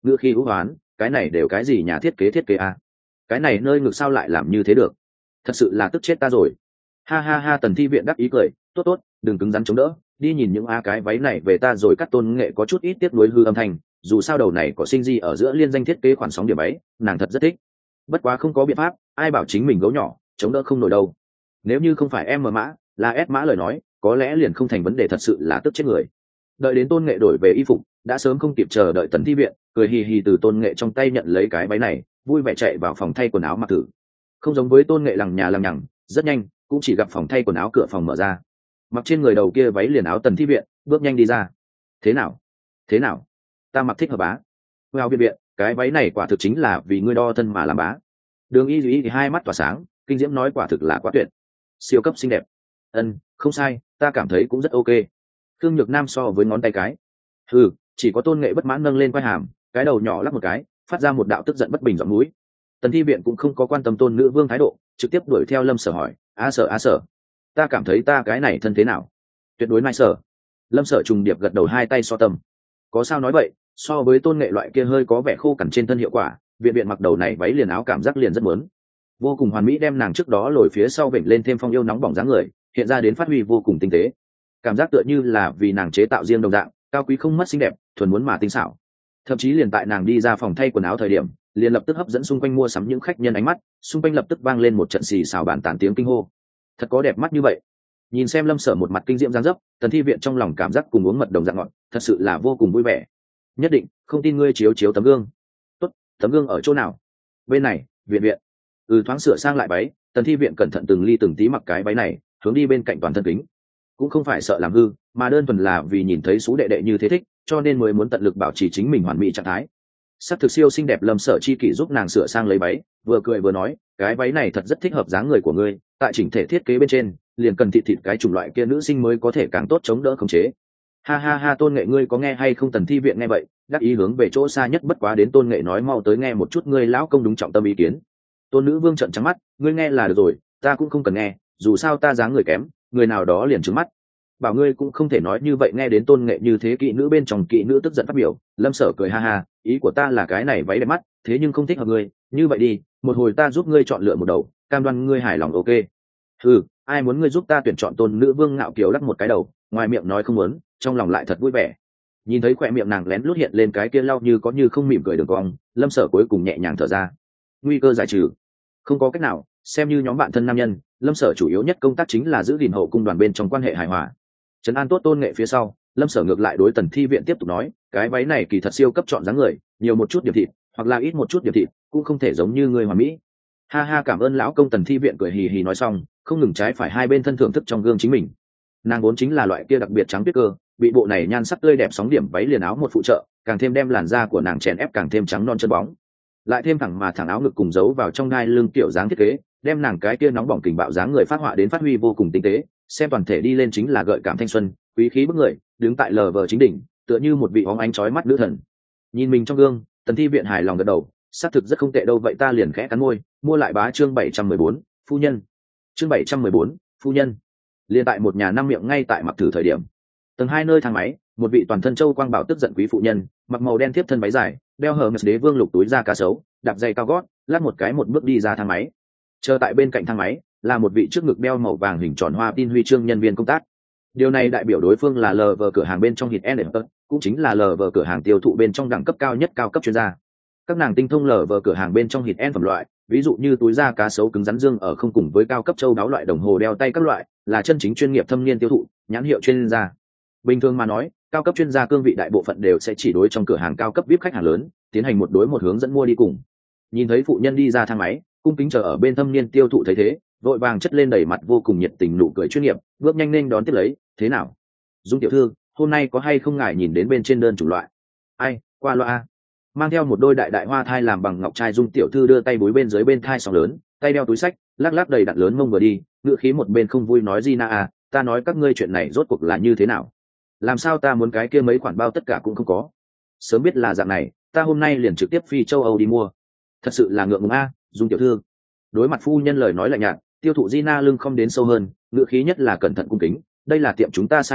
ngựa khi hữu hoán, cái này đều cái gì nhà thiết kế thiết kế à? Cái này nơi ngược sao lại làm như thế được? Thật sự là tức chết ta rồi. Ha ha ha, Tần Thi Viện đắc ý cười, tốt tốt, đừng cứng rắn chống đỡ, đi nhìn những a cái váy này về ta rồi. Cắt Tôn Nghệ có chút ít tiếc nuối hư âm thanh, dù sao đầu này có sinh di ở giữa liên danh thiết kế khoản sóng điểm váy, nàng thật rất thích. Bất quá không có biện pháp, ai bảo chính mình gấu nhỏ chống đỡ không nổi đâu. Nếu như không phải em mã là S mã lời nói, có lẽ liền không thành vấn đề, thật sự là tức chết người. Đợi đến Tôn Nghệ đổi về y phục, đã sớm không kịp chờ đợi Tần Thi Viện, cười hì hì từ Tôn Nghệ trong tay nhận lấy cái váy này, vui vẻ chạy vào phòng thay quần áo mặc thử. Không giống với Tôn Nghệ lằng nhà lằng nhằng, rất nhanh cũng chỉ gặp phòng thay quần áo cửa phòng mở ra, mặc trên người đầu kia váy liền áo Tần Thi Viện bước nhanh đi ra. Thế nào thế nào, ta mặc thích hợp bá? Vào viện viện, cái váy này quả thực chính là vì ngươi đo thân mà làm bá. Đường Y Duy thì hai mắt tỏa sáng, kinh diễm nói quả thực là quá tuyệt, siêu cấp xinh đẹp. Ân, không sai, ta cảm thấy cũng rất ok. Khương Nhược Nam so với ngón tay cái. Ừ, chỉ có Tôn Nghệ bất mãn nâng lên quai hàm, cái đầu nhỏ lắc một cái, phát ra một đạo tức giận bất bình giọng núi. Tần Thi Viện cũng không có quan tâm Tôn Nữ Vương thái độ, trực tiếp đuổi theo Lâm Sở hỏi, a sở a sở, ta cảm thấy ta cái này thân thế nào? Tuyệt đối nai sở. Lâm Sở trùng điệp gật đầu, hai tay so tâm. Có sao nói vậy, so với Tôn Nghệ loại kia hơi có vẻ khô cằn trên thân hiệu quả, viện viện mặc đầu này váy liền áo cảm giác liền rất muốn, vô cùng hoàn mỹ, đem nàng trước đó lồi phía sau vểnh lên thêm phong yêu nóng bỏng dáng người hiện ra đến phát huy vô cùng tinh tế, cảm giác tựa như là vì nàng chế tạo riêng đồng dạng, cao quý không mất xinh đẹp, thuần muốn mà tinh xảo. Thậm chí liền tại nàng đi ra phòng thay quần áo thời điểm, liền lập tức hấp dẫn xung quanh mua sắm những khách nhân ánh mắt, xung quanh lập tức vang lên một trận xì xào bàn tán tiếng kinh hô. Thật có đẹp mắt như vậy. Nhìn xem Lâm Sở một mặt kinh diễm dáng dấp, Tần Thi Viện trong lòng cảm giác cùng uống mật đồng dạng ngọt, thật sự là vô cùng vui vẻ. Nhất định không tin ngươi chiếu chiếu tấm gương. Tốt, tấm gương ở chỗ nào? Bên này, viện viện. Ừ, thoáng sửa sang lại váy, Tần Thi Viện cẩn thận từng ly từng tí mặc cái váy này, hướng đi bên cạnh toàn thân kính. Cũng không phải sợ làm hư, mà đơn thuần là vì nhìn thấy sú đệ đệ như thế thích, cho nên mới muốn tận lực bảo trì chính mình hoàn mỹ trạng thái. Sắc thực siêu xinh đẹp. Lâm Sở chi kỷ giúp nàng sửa sang lấy váy, vừa cười vừa nói, cái váy này thật rất thích hợp dáng người của ngươi, tại chỉnh thể thiết kế bên trên liền cần thịt thịt cái chủng loại kia nữ sinh mới có thể càng tốt chống đỡ khống chế. Ha ha ha, Tôn Nghệ ngươi có nghe hay không? Tần Thi Viện nghe vậy đắc ý hướng về chỗ xa nhất bất quá đến Tôn Nghệ nói, mau tới nghe một chút, ngươi lão công đúng trọng tâm ý kiến. Tôn Nữ Vương trợn trắng mắt, ngươi nghe là được rồi, ta cũng không cần nghe, dù sao ta dáng người kém, người nào đó liền trừng mắt. Bảo ngươi cũng không thể nói như vậy. Nghe đến Tôn Nghệ như thế, kỵ nữ bên trong kỵ nữ tức giận phát biểu. Lâm Sở cười ha ha, ý của ta là cái này váy đẹp mắt, thế nhưng không thích hợp ngươi, như vậy đi, một hồi ta giúp ngươi chọn lựa một đầu, cam đoan ngươi hài lòng, ok? Ừ, ai muốn ngươi giúp ta tuyển chọn? Tôn Nữ Vương ngạo kiều lắc một cái đầu, ngoài miệng nói không muốn, trong lòng lại thật vui vẻ. Nhìn thấy khỏe miệng nàng lén lút hiện lên cái kia lau như có như không mỉm cười đường cong, Lâm Sở cuối cùng nhẹ nhàng thở ra, nguy cơ giải trừ. Không có cách nào, xem như nhóm bạn thân nam nhân, Lâm Sở chủ yếu nhất công tác chính là giữ gìn hậu cung đoàn bên trong quan hệ hài hòa, trấn an tốt Tôn Nghệ phía sau. Lâm Sở ngược lại đối Tần Thi Viện tiếp tục nói, cái váy này kỳ thật siêu cấp chọn dáng người, nhiều một chút điểm thịt hoặc là ít một chút điểm thịt cũng không thể giống như người hoàn mỹ. Ha ha, cảm ơn lão công. Tần Thi Viện cười hì hì nói xong, không ngừng trái phải hai bên thân thưởng thức trong gương chính mình. Nàng vốn chính là loại kia đặc biệt trắng tuyết cơ, bị bộ này nhan sắc tươi đẹp sóng điểm váy liền áo một phụ trợ, càng thêm đem làn da của nàng chèn ép càng thêm trắng non chân bóng, lại thêm thẳng mà thẳng áo ngực cùng giấu vào trong đai lưng kiểu dáng thiết kế, đem nàng cái kia nóng bỏng kình bạo dáng người phát họa đến phát huy vô cùng tinh tế, xem toàn thể đi lên chính là gợi cảm thanh xuân, quý khí bức người, đứng tại lờ vờ chính đỉnh, tựa như một vị óng ánh chói mắt nữ thần. Nhìn mình trong gương, Tần Thi Viện hài lòng gật đầu, xác thực rất không tệ đâu. Vậy ta liền khẽ cắn môi, mua lại bá. Chương bảy trăm mười bốn, phu nhân. Chương bảy trăm mười bốn, phu nhân. Liên tại một nhà năm miệng ngay tại mặc thử thời điểm, tầng hai nơi thang máy, một vị toàn thân châu quang bảo tức giận quý phụ nhân, mặc màu đen tiếp thân váy dài, đeo hờ mệt đế vương lục túi da cá sấu, đạp giày cao gót, lắc một cái một bước đi ra thang máy. Chờ tại bên cạnh thang máy là một vị trước ngực đeo màu vàng hình tròn hoa tin huy chương nhân viên công tác. Điều này đại biểu đối phương là lờ vờ cửa hàng bên trong hit and cũng chính là lờ vờ cửa hàng tiêu thụ bên trong đẳng cấp cao nhất cao cấp chuyên gia. Các nàng tinh thông lờ vờ cửa hàng bên trong hit and phẩm loại, ví dụ như túi da cá sấu cứng rắn dương ở không, cùng với cao cấp châu đáo loại đồng hồ đeo tay các loại, là chân chính chuyên nghiệp thâm niên tiêu thụ, nhãn hiệu chuyên gia. Bình thường mà nói, cao cấp chuyên gia cương vị đại bộ phận đều sẽ chỉ đối trong cửa hàng cao cấp vê i pê khách hàng lớn tiến hành một đối một hướng dẫn mua đi cùng. Nhìn thấy phụ nhân đi ra thang máy, cung kính chờ ở bên thâm niên tiêu thụ thấy thế, vội vàng chất lên đầy mặt vô cùng nhiệt tình nụ cười chuyên nghiệp, bước nhanh nên đón tiếp lấy. Thế nào, Dung tiểu thư, hôm nay có hay không ngài nhìn đến bên trên đơn chủng loại? Ai, qua loa. Mang theo một đôi đại đại hoa thai làm bằng ngọc trai Dung tiểu thư đưa tay búi bên dưới bên thai sóng lớn, tay đeo túi sách, lắc lắc đầy đặn lớn mông vừa đi, ngựa khí một bên không vui nói, Gina à, ta nói các ngươi chuyện này rốt cuộc là như thế nào? Làm sao ta muốn cái kia mấy khoản bao tất cả cũng không có? Sớm biết là dạng này, ta hôm nay liền trực tiếp phi châu Âu đi mua. Thật sự là ngượng ngùng a, Dung tiểu thư. Đối mặt phu nhân lời nói lạnh nhạt, tiêu thụ Gina lưng không đến sâu hơn, ngựa khí nhất là cẩn thận cung kính, đây là tiệm chúng ta sai lầm,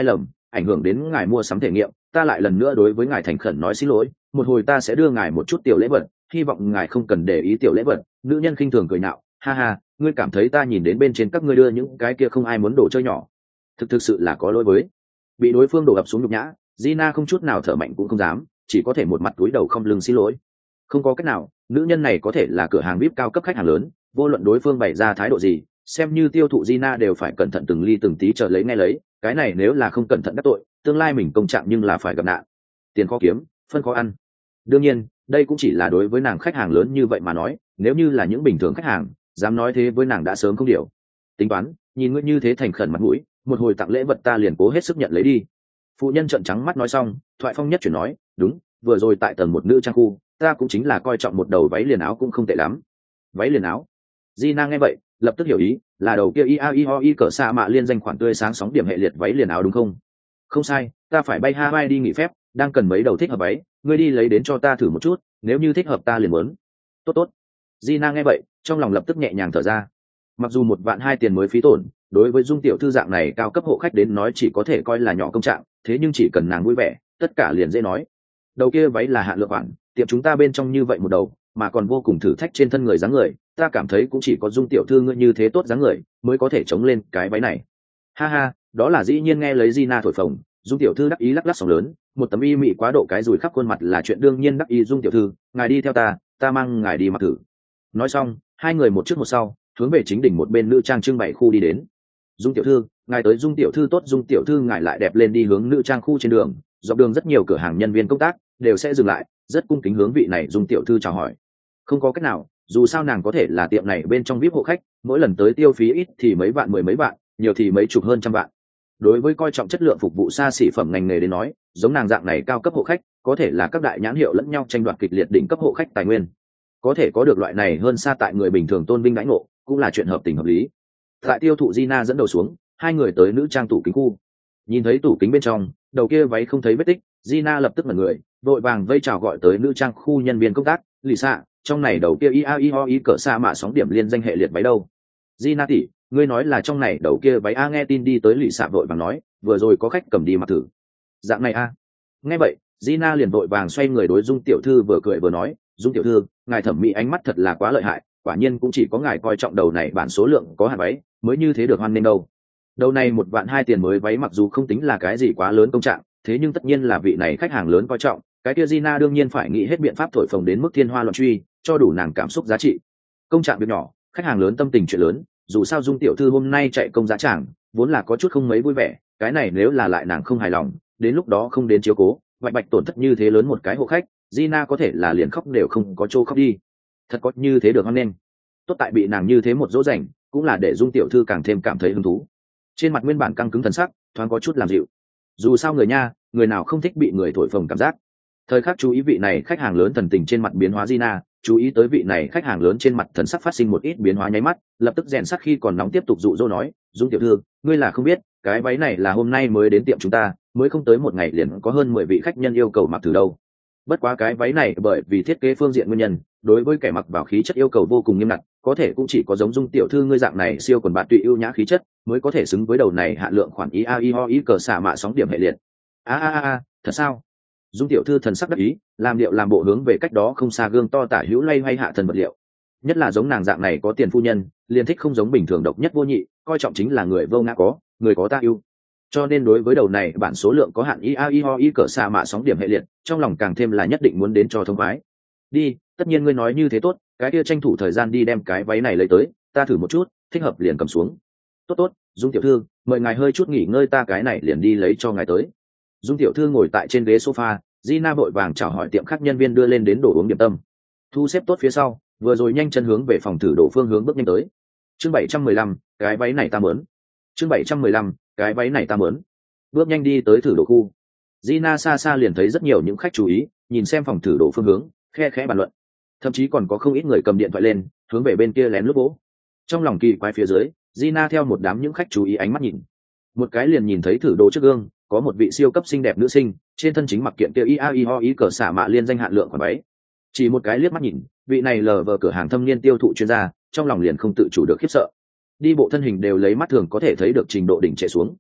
ảnh hưởng đến ngài mua sắm thể nghiệm, ta lại lần nữa đối với ngài thành khẩn nói xin lỗi, một hồi ta sẽ đưa ngài một chút tiểu lễ vật, hy vọng ngài không cần để ý tiểu lễ vật. Nữ nhân khinh thường cười nhạo, ha ha, ngươi cảm thấy ta nhìn đến bên trên các ngươi đưa những cái kia không ai muốn đồ chơi nhỏ, thực thực sự là có lỗi với. Bị đối phương đổ ập xuống nhục nhã, Gina không chút nào thở mạnh cũng không dám, chỉ có thể một mặt cúi đầu không lưng xin lỗi. Không có cách nào, nữ nhân này có thể là cửa hàng vê i pê cao cấp khách hàng lớn, vô luận đối phương bày ra thái độ gì, xem như tiêu thụ Gina đều phải cẩn thận từng ly từng tí chờ lấy nghe lấy, cái này nếu là không cẩn thận đắc tội, tương lai mình công trạng nhưng là phải gặp nạn. Tiền khó kiếm, phân khó ăn. Đương nhiên, đây cũng chỉ là đối với nàng khách hàng lớn như vậy mà nói, nếu như là những bình thường khách hàng, dám nói thế với nàng đã sớm không điều. Tính toán, nhìn ngươi như thế thành khẩn mặt mũi, một hồi tặng lễ vật ta liền cố hết sức nhận lấy đi. Phụ nhân trợn trắng mắt nói xong, thoại phong nhất chuyển nói, đúng, vừa rồi tại tầng một nữ trang khu, ta cũng chính là coi trọng một đầu váy liền áo cũng không tệ lắm. Váy liền áo? Gina nghe vậy, lập tức hiểu ý, là đầu kia i a i o i cỡ xa mạ liên danh khoản tươi sáng sóng điểm hệ liệt váy liền áo đúng không? Không sai, ta phải bay Hawaii đi nghỉ phép, đang cần mấy đầu thích hợp váy, ngươi đi lấy đến cho ta thử một chút, nếu như thích hợp ta liền muốn. Tốt tốt. Gina nghe vậy, trong lòng lập tức nhẹ nhàng thở ra. Mặc dù một vạn hai tiền mới phí tổn, đối với Dung tiểu thư dạng này cao cấp hộ khách đến nói chỉ có thể coi là nhỏ công trạng, thế nhưng chỉ cần nàng vui vẻ, tất cả liền dễ nói. Đầu kia váy là hạn lượng khoản, tiệm chúng ta bên trong như vậy một đầu, mà còn vô cùng thử thách trên thân người dáng người, ta cảm thấy cũng chỉ có Dung tiểu thư ngươi như thế tốt dáng người, mới có thể chống lên cái váy này. Ha ha, đó là dĩ nhiên. Nghe lấy Gina thổi phồng, Dung tiểu thư đắc ý lắc lắc sóng lớn, một tấm y mị quá độ cái rùi khắp khuôn mặt là chuyện đương nhiên. Đắc ý Dung tiểu thư, ngài đi theo ta, ta mang ngài đi mặc thử. Nói xong, hai người một trước một sau, hướng về chính đỉnh một bên nữ trang trưng bày khu đi đến. Dung tiểu thư, ngài tới. Dung tiểu thư tốt. Dung tiểu thư ngài lại đẹp lên đi. Hướng nữ trang khu trên đường, dọc đường rất nhiều cửa hàng nhân viên công tác đều sẽ dừng lại, rất cung kính hướng vị này Dung tiểu thư chào hỏi. Không có cách nào, dù sao nàng có thể là tiệm này bên trong vê i pê hộ khách, mỗi lần tới tiêu phí ít thì mấy vạn mười mấy vạn, nhiều thì mấy chục hơn trăm vạn. Đối với coi trọng chất lượng phục vụ xa xỉ phẩm ngành nghề đến nói, giống nàng dạng này cao cấp hộ khách có thể là các đại nhãn hiệu lẫn nhau tranh đoạt kịch liệt đỉnh cấp hộ khách tài nguyên. Có thể có được loại này hơn xa tại người bình thường tôn vinh đãi ngộ, cũng là chuyện hợp tình hợp lý. Tại tiêu thụ Gina dẫn đầu xuống, hai người tới nữ trang tủ kính khu. Nhìn thấy tủ kính bên trong, đầu kia váy không thấy vết tích, Gina lập tức mở người, vội vàng vây chào gọi tới nữ trang khu nhân viên công tác, Lisa, trong này đầu kia i a i o i cỡ xa mạ sóng điểm liên danh hệ liệt váy đâu? Gina tỷ, ngươi nói là trong này đầu kia váy a? Nghe tin đi tới Lisa vội vàng nói, vừa rồi có khách cầm đi mặc thử. Dạng này a? Nghe vậy, Gina liền vội vàng xoay người đối Dung tiểu thư vừa cười vừa nói, Dung tiểu thư, ngài thẩm mỹ ánh mắt thật là quá lợi hại, quả nhiên cũng chỉ có ngài coi trọng đầu này bản số lượng có hạt váy mới như thế được hoan nghênh đâu. Đầu này một vạn hai tiền mới váy mặc dù không tính là cái gì quá lớn công trạng, thế nhưng tất nhiên là vị này khách hàng lớn coi trọng, cái kia Gina đương nhiên phải nghĩ hết biện pháp thổi phồng đến mức thiên hoa loạn truy, cho đủ nàng cảm xúc giá trị. Công trạng việc nhỏ, khách hàng lớn tâm tình chuyện lớn, dù sao Dung tiểu thư hôm nay chạy công giá tràng, vốn là có chút không mấy vui vẻ, cái này nếu là lại nàng không hài lòng, đến lúc đó không đến chiếu cố, vạch bạch tổn thất như thế lớn một cái hộ khách, Gina có thể là liền khóc đều không có chỗ khóc đi. Thật có như thế được hoan nghênh. Tốt tại bị nàng như thế một dỗ dành, cũng là để Dung tiểu thư càng thêm cảm thấy hứng thú. Trên mặt nguyên bản căng cứng thần sắc, thoáng có chút làm dịu. Dù sao người nha, người nào không thích bị người thổi phồng cảm giác. Thời khắc chú ý vị này khách hàng lớn thần tình trên mặt biến hóa Gina, chú ý tới vị này khách hàng lớn trên mặt thần sắc phát sinh một ít biến hóa nháy mắt, lập tức rèn sắc khi còn nóng tiếp tục dụ dỗ nói, Dung tiểu thư, ngươi là không biết, cái váy này là hôm nay mới đến tiệm chúng ta, mới không tới một ngày liền có hơn mười vị khách nhân yêu cầu mặc thử đâu. Bất quá cái váy này bởi vì thiết kế phương diện nguyên nhân, đối với kẻ mặc vào khí chất yêu cầu vô cùng nghiêm ngặt, có thể cũng chỉ có giống Dung tiểu thư ngươi dạng này siêu quần bạn tùy ưu nhã khí chất mới có thể xứng với đầu này hạn lượng khoản i a i o i cờ xả mạ sóng điểm hệ liệt. A a a, thật sao? Dung tiểu thư thần sắc đắc ý, làm điệu làm bộ hướng về cách đó không xa gương to tả hữu loay hoay hạ thần vật liệu. Nhất là giống nàng dạng này có tiền phu nhân, liền thích không giống bình thường độc nhất vô nhị, coi trọng chính là người vô ngã có, người có ta yêu. Cho nên đối với đầu này bản số lượng có hạn i a i o i cỡ xa mạ sóng điểm hệ liệt, trong lòng càng thêm là nhất định muốn đến cho thông khoái. Đi, tất nhiên ngươi nói như thế tốt, cái kia tranh thủ thời gian đi đem cái váy này lấy tới, ta thử một chút, thích hợp liền cầm xuống. Tốt tốt, Dung tiểu thư, mời ngài hơi chút nghỉ ngơi, ta cái này liền đi lấy cho ngài tới. Dung tiểu thư ngồi tại trên ghế sofa, Gina vội vàng chào hỏi tiệm khách nhân viên đưa lên đến đồ uống điểm tâm. Thu xếp tốt phía sau, vừa rồi nhanh chân hướng về phòng thử đồ phương hướng bước nhanh tới. Chương bảy trăm mười lăm, cái váy này ta muốn. Chương bảy trăm mười lăm, cái váy này ta muốn. Bước nhanh đi tới thử đồ khu. Gina xa xa liền thấy rất nhiều những khách chú ý, nhìn xem phòng thử đồ phương hướng, khe khẽ bàn luận. Thậm chí còn có không ít người cầm điện thoại lên, hướng về bên kia lén lút vỗ. Trong lòng kỳ quái phía dưới, Gina theo một đám những khách chú ý ánh mắt nhìn. Một cái liền nhìn thấy thử đồ trước gương, có một vị siêu cấp xinh đẹp nữ sinh, trên thân chính mặc kiện kia i a i o i cờ xả mạ liên danh hạn lượng khoản váy. Chỉ một cái liếc mắt nhìn, vị này lờ vờ cửa hàng thâm niên tiêu thụ chuyên gia, trong lòng liền không tự chủ được khiếp sợ. Đi bộ thân hình đều lấy mắt thường có thể thấy được trình độ đỉnh trệ xuống.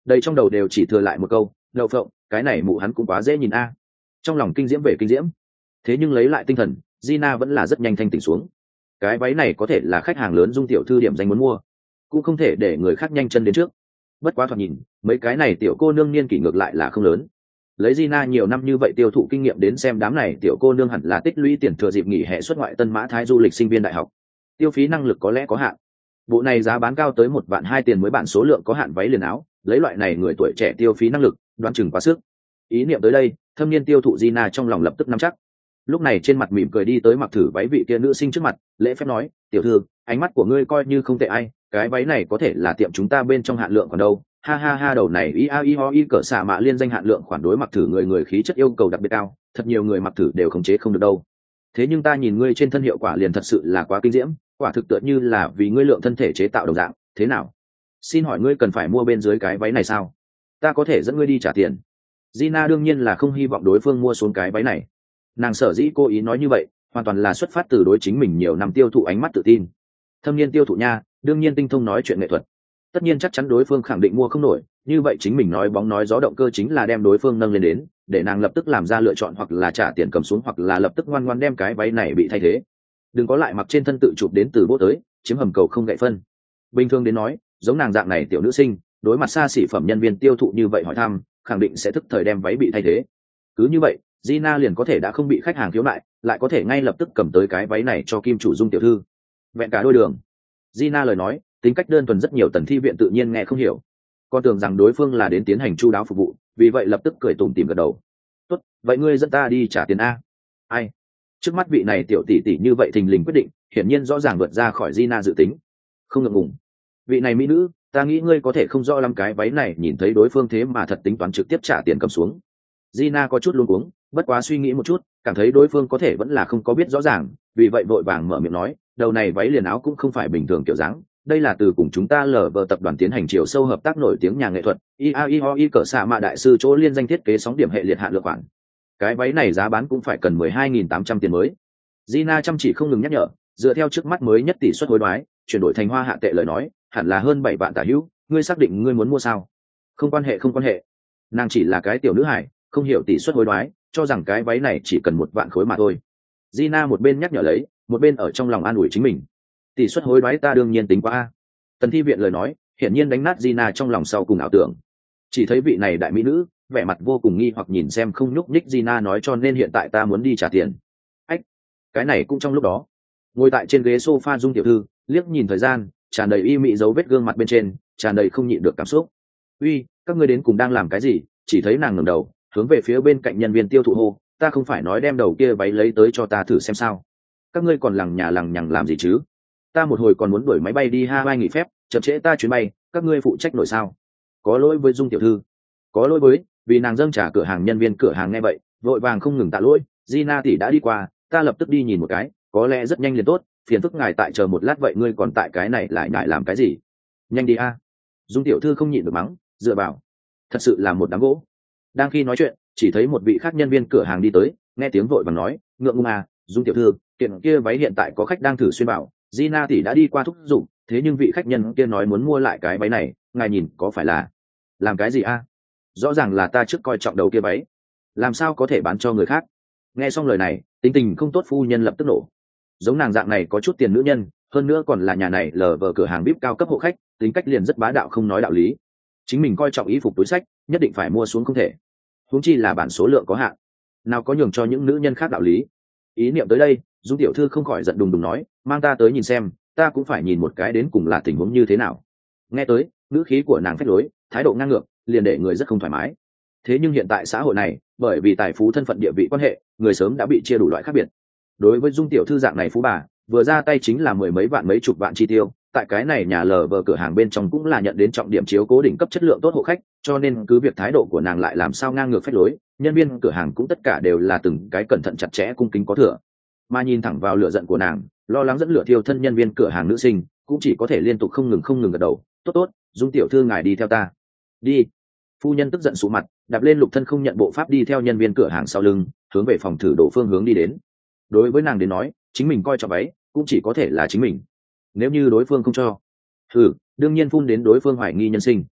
Đây trong đầu đều chỉ thừa lại một câu, đậu phộng, cái này mụ hắn cũng quá dễ nhìn a. Trong lòng kinh diễm về kinh diễm, thế nhưng lấy lại tinh thần, Gina vẫn là rất nhanh thanh tỉnh xuống. Cái váy này có thể là khách hàng lớn Dung tiểu thư điểm danh muốn mua, cũng không thể để người khác nhanh chân đến trước. Bất quá thoạt nhìn, mấy cái này tiểu cô nương niên kỷ ngược lại là không lớn. Lấy Gina nhiều năm như vậy tiêu thụ kinh nghiệm đến xem, đám này tiểu cô nương hẳn là tích lũy tiền thừa dịp nghỉ hè xuất ngoại Tân Mã Thái du lịch sinh viên đại học, tiêu phí năng lực có lẽ có hạn. Bộ này giá bán cao tới một vạn hai tiền mới bản số lượng có hạn váy liền áo, lấy loại này người tuổi trẻ tiêu phí năng lực, đoán chừng quá sức. Ý niệm tới đây, thâm niên tiêu thụ Gina trong lòng lập tức nắm chắc. Lúc này trên mặt mỉm cười đi tới mặc thử váy vị kia nữ sinh trước mặt, lễ phép nói, tiểu thư, ánh mắt của ngươi coi như không tệ ai, cái váy này có thể là tiệm chúng ta bên trong hạn lượng còn đâu. Ha ha ha, đầu này i a i ho i cỡ xạ mạ liên danh hạn lượng khoản, đối mặc thử người người khí chất yêu cầu đặc biệt cao, thật nhiều người mặc thử đều khống chế không được đâu. Thế nhưng ta nhìn ngươi trên thân hiệu quả liền thật sự là quá kinh diễm, quả thực tựa như là vì ngươi lượng thân thể chế tạo đồng dạng, thế nào? Xin hỏi ngươi cần phải mua bên dưới cái váy này sao? Ta có thể dẫn ngươi đi trả tiền. Gina đương nhiên là không hy vọng đối phương mua xuống cái váy này. Nàng sở dĩ cố ý nói như vậy, hoàn toàn là xuất phát từ đối chính mình nhiều năm tiêu thụ ánh mắt tự tin. Thâm niên tiêu thụ nha, đương nhiên tinh thông nói chuyện nghệ thuật. Tất nhiên chắc chắn đối phương khẳng định mua không nổi, như vậy chính mình nói bóng nói gió động cơ chính là đem đối phương nâng lên đến, để nàng lập tức làm ra lựa chọn, hoặc là trả tiền cầm xuống, hoặc là lập tức ngoan ngoan đem cái váy này bị thay thế. Đừng có lại mặc trên thân tự chụp đến từ bố tới, chiếm hầm cầu không gậy phân. Bình thường đến nói, giống nàng dạng này tiểu nữ sinh, đối mặt xa xỉ phẩm nhân viên tiêu thụ như vậy hỏi thăm, khẳng định sẽ tức thời đem váy bị thay thế. Cứ như vậy, Gina liền có thể đã không bị khách hàng khiếu nại, lại có thể ngay lập tức cầm tới cái váy này cho kim chủ Dung tiểu thư. Vẹn cả đôi đường. Gina lời nói, tính cách đơn thuần rất nhiều tần thi viện tự nhiên nghe không hiểu, con tưởng rằng đối phương là đến tiến hành chu đáo phục vụ, vì vậy lập tức cười tủm tỉm gật đầu. Tốt, vậy ngươi dẫn ta đi trả tiền a. Ai? Trước mắt vị này tiểu tỷ tỷ như vậy thình lình quyết định, hiển nhiên rõ ràng vượt ra khỏi Gina dự tính. Không ngượng ngùng. Vị này mỹ nữ, ta nghĩ ngươi có thể không rõ lắm cái váy này, nhìn thấy đối phương thế mà thật tính toán trực tiếp trả tiền cầm xuống. Gina có chút luống cuống, bất quá suy nghĩ một chút, cảm thấy đối phương có thể vẫn là không có biết rõ ràng, vì vậy vội vàng mở miệng nói, đầu này váy liền áo cũng không phải bình thường kiểu dáng, đây là từ cùng chúng ta lờ vờ tập đoàn tiến hành chiều sâu hợp tác nổi tiếng nhà nghệ thuật i a i ho i cỡ xạ mạ đại sư chỗ liên danh thiết kế sóng điểm hệ liệt hạn lượng khoản. Cái váy này giá bán cũng phải cần mười hai nghìn tám trăm tiền mới. Gina chăm chỉ không ngừng nhắc nhở, dựa theo trước mắt mới nhất tỷ suất hối đoái, chuyển đổi thành hoa hạ tệ lời nói, hẳn là hơn bảy vạn tả hữu, ngươi xác định ngươi muốn mua sao? Không quan hệ không quan hệ. Nàng chỉ là cái tiểu nữ hải, không hiểu tỷ suất hối đoái, cho rằng cái váy này chỉ cần một vạn khối mà thôi. Gina một bên nhắc nhở lấy, một bên ở trong lòng an ủi chính mình. Tỷ suất hối đoái ta đương nhiên tính qua a. Tần thi viện lời nói, hiển nhiên đánh nát Gina trong lòng sau cùng ảo tưởng. Chỉ thấy vị này đại mỹ nữ, vẻ mặt vô cùng nghi hoặc nhìn xem không nhúc nhích Gina, nói cho nên hiện tại ta muốn đi trả tiền. Ách, cái này cũng trong lúc đó, ngồi tại trên ghế sofa Dung tiểu thư liếc nhìn thời gian, tràn đầy y mị dấu vết gương mặt bên trên, tràn đầy không nhịn được cảm xúc. Uy, các ngươi đến cùng đang làm cái gì? Chỉ thấy nàng ngẩng đầu, hướng về phía bên cạnh nhân viên tiêu thụ hô, ta không phải nói đem đầu kia váy lấy tới cho ta thử xem sao? Các ngươi còn lằng nhà lằng nhằng làm gì chứ? Ta một hồi còn muốn đuổi máy bay đi Hawaii nghỉ phép, chậm trễ ta chuyến bay, các ngươi phụ trách nổi sao? Có lỗi với Dung tiểu thư. Có lỗi với, vì nàng dâng trả cửa hàng. Nhân viên cửa hàng nghe vậy, vội vàng không ngừng tạ lỗi, Gina tỷ đã đi qua, ta lập tức đi nhìn một cái, có lẽ rất nhanh liền tốt, phiền phức ngài tại chờ một lát, vậy ngươi còn tại cái này lại ngại làm cái gì? Nhanh đi a. Dung tiểu thư không nhịn được mắng, dựa vào, thật sự là một đám gỗ. Đang khi nói chuyện, chỉ thấy một vị khác nhân viên cửa hàng đi tới, nghe tiếng vội vàng nói, ngượng ngùng à, Dung tiểu thư, kiện kia váy hiện tại có khách đang thử xuyên bảo, Gina tỷ đã đi qua thúc giục, thế nhưng vị khách nhân kia nói muốn mua lại cái váy này, ngài nhìn có phải là làm cái gì a? Rõ ràng là ta trước coi trọng đầu kia váy, làm sao có thể bán cho người khác? Nghe xong lời này, tính tình không tốt phu nhân lập tức nổ. Giống nàng dạng này có chút tiền nữ nhân, hơn nữa còn là nhà này lờ vờ cửa hàng vip cao cấp hộ khách, tính cách liền rất bá đạo không nói đạo lý. Chính mình coi trọng y phục túi sách, nhất định phải mua xuống không thể. Huống chi là bản số lượng có hạn, nào có nhường cho những nữ nhân khác đạo lý. Ý niệm tới đây, Dung tiểu thư không khỏi giận đùng đùng nói, mang ta tới nhìn xem, ta cũng phải nhìn một cái đến cùng là tình huống như thế nào. Nghe tới, ngữ khí của nàng phách lối, thái độ ngang ngược, liền để người rất không thoải mái. Thế nhưng hiện tại xã hội này, bởi vì tài phú thân phận địa vị quan hệ, người sớm đã bị chia đủ loại khác biệt. Đối với Dung tiểu thư dạng này phú bà, vừa ra tay chính là mười mấy vạn mấy chục vạn chi tiêu, tại cái này nhà lờ vờ cửa hàng bên trong cũng là nhận đến trọng điểm chiếu cố đỉnh cấp chất lượng tốt hộ khách, cho nên cứ việc thái độ của nàng lại làm sao ngang ngược phách lối, nhân viên cửa hàng cũng tất cả đều là từng cái cẩn thận chặt chẽ cung kính có thừa. Mà nhìn thẳng vào lửa giận của nàng, lo lắng dẫn lửa thiêu thân nhân viên cửa hàng nữ sinh cũng chỉ có thể liên tục không ngừng không ngừng gật đầu, tốt tốt, Dung tiểu thư ngài đi theo ta. Đi. Phu nhân tức giận sụ mặt, đạp lên lục thân không nhận bộ pháp đi theo nhân viên cửa hàng sau lưng, hướng về phòng thử đồ phương hướng đi đến. Đối với nàng đến nói, chính mình coi trọng váy cũng chỉ có thể là chính mình, nếu như đối phương không cho, ừ, đương nhiên phun đến đối phương hoài nghi nhân sinh.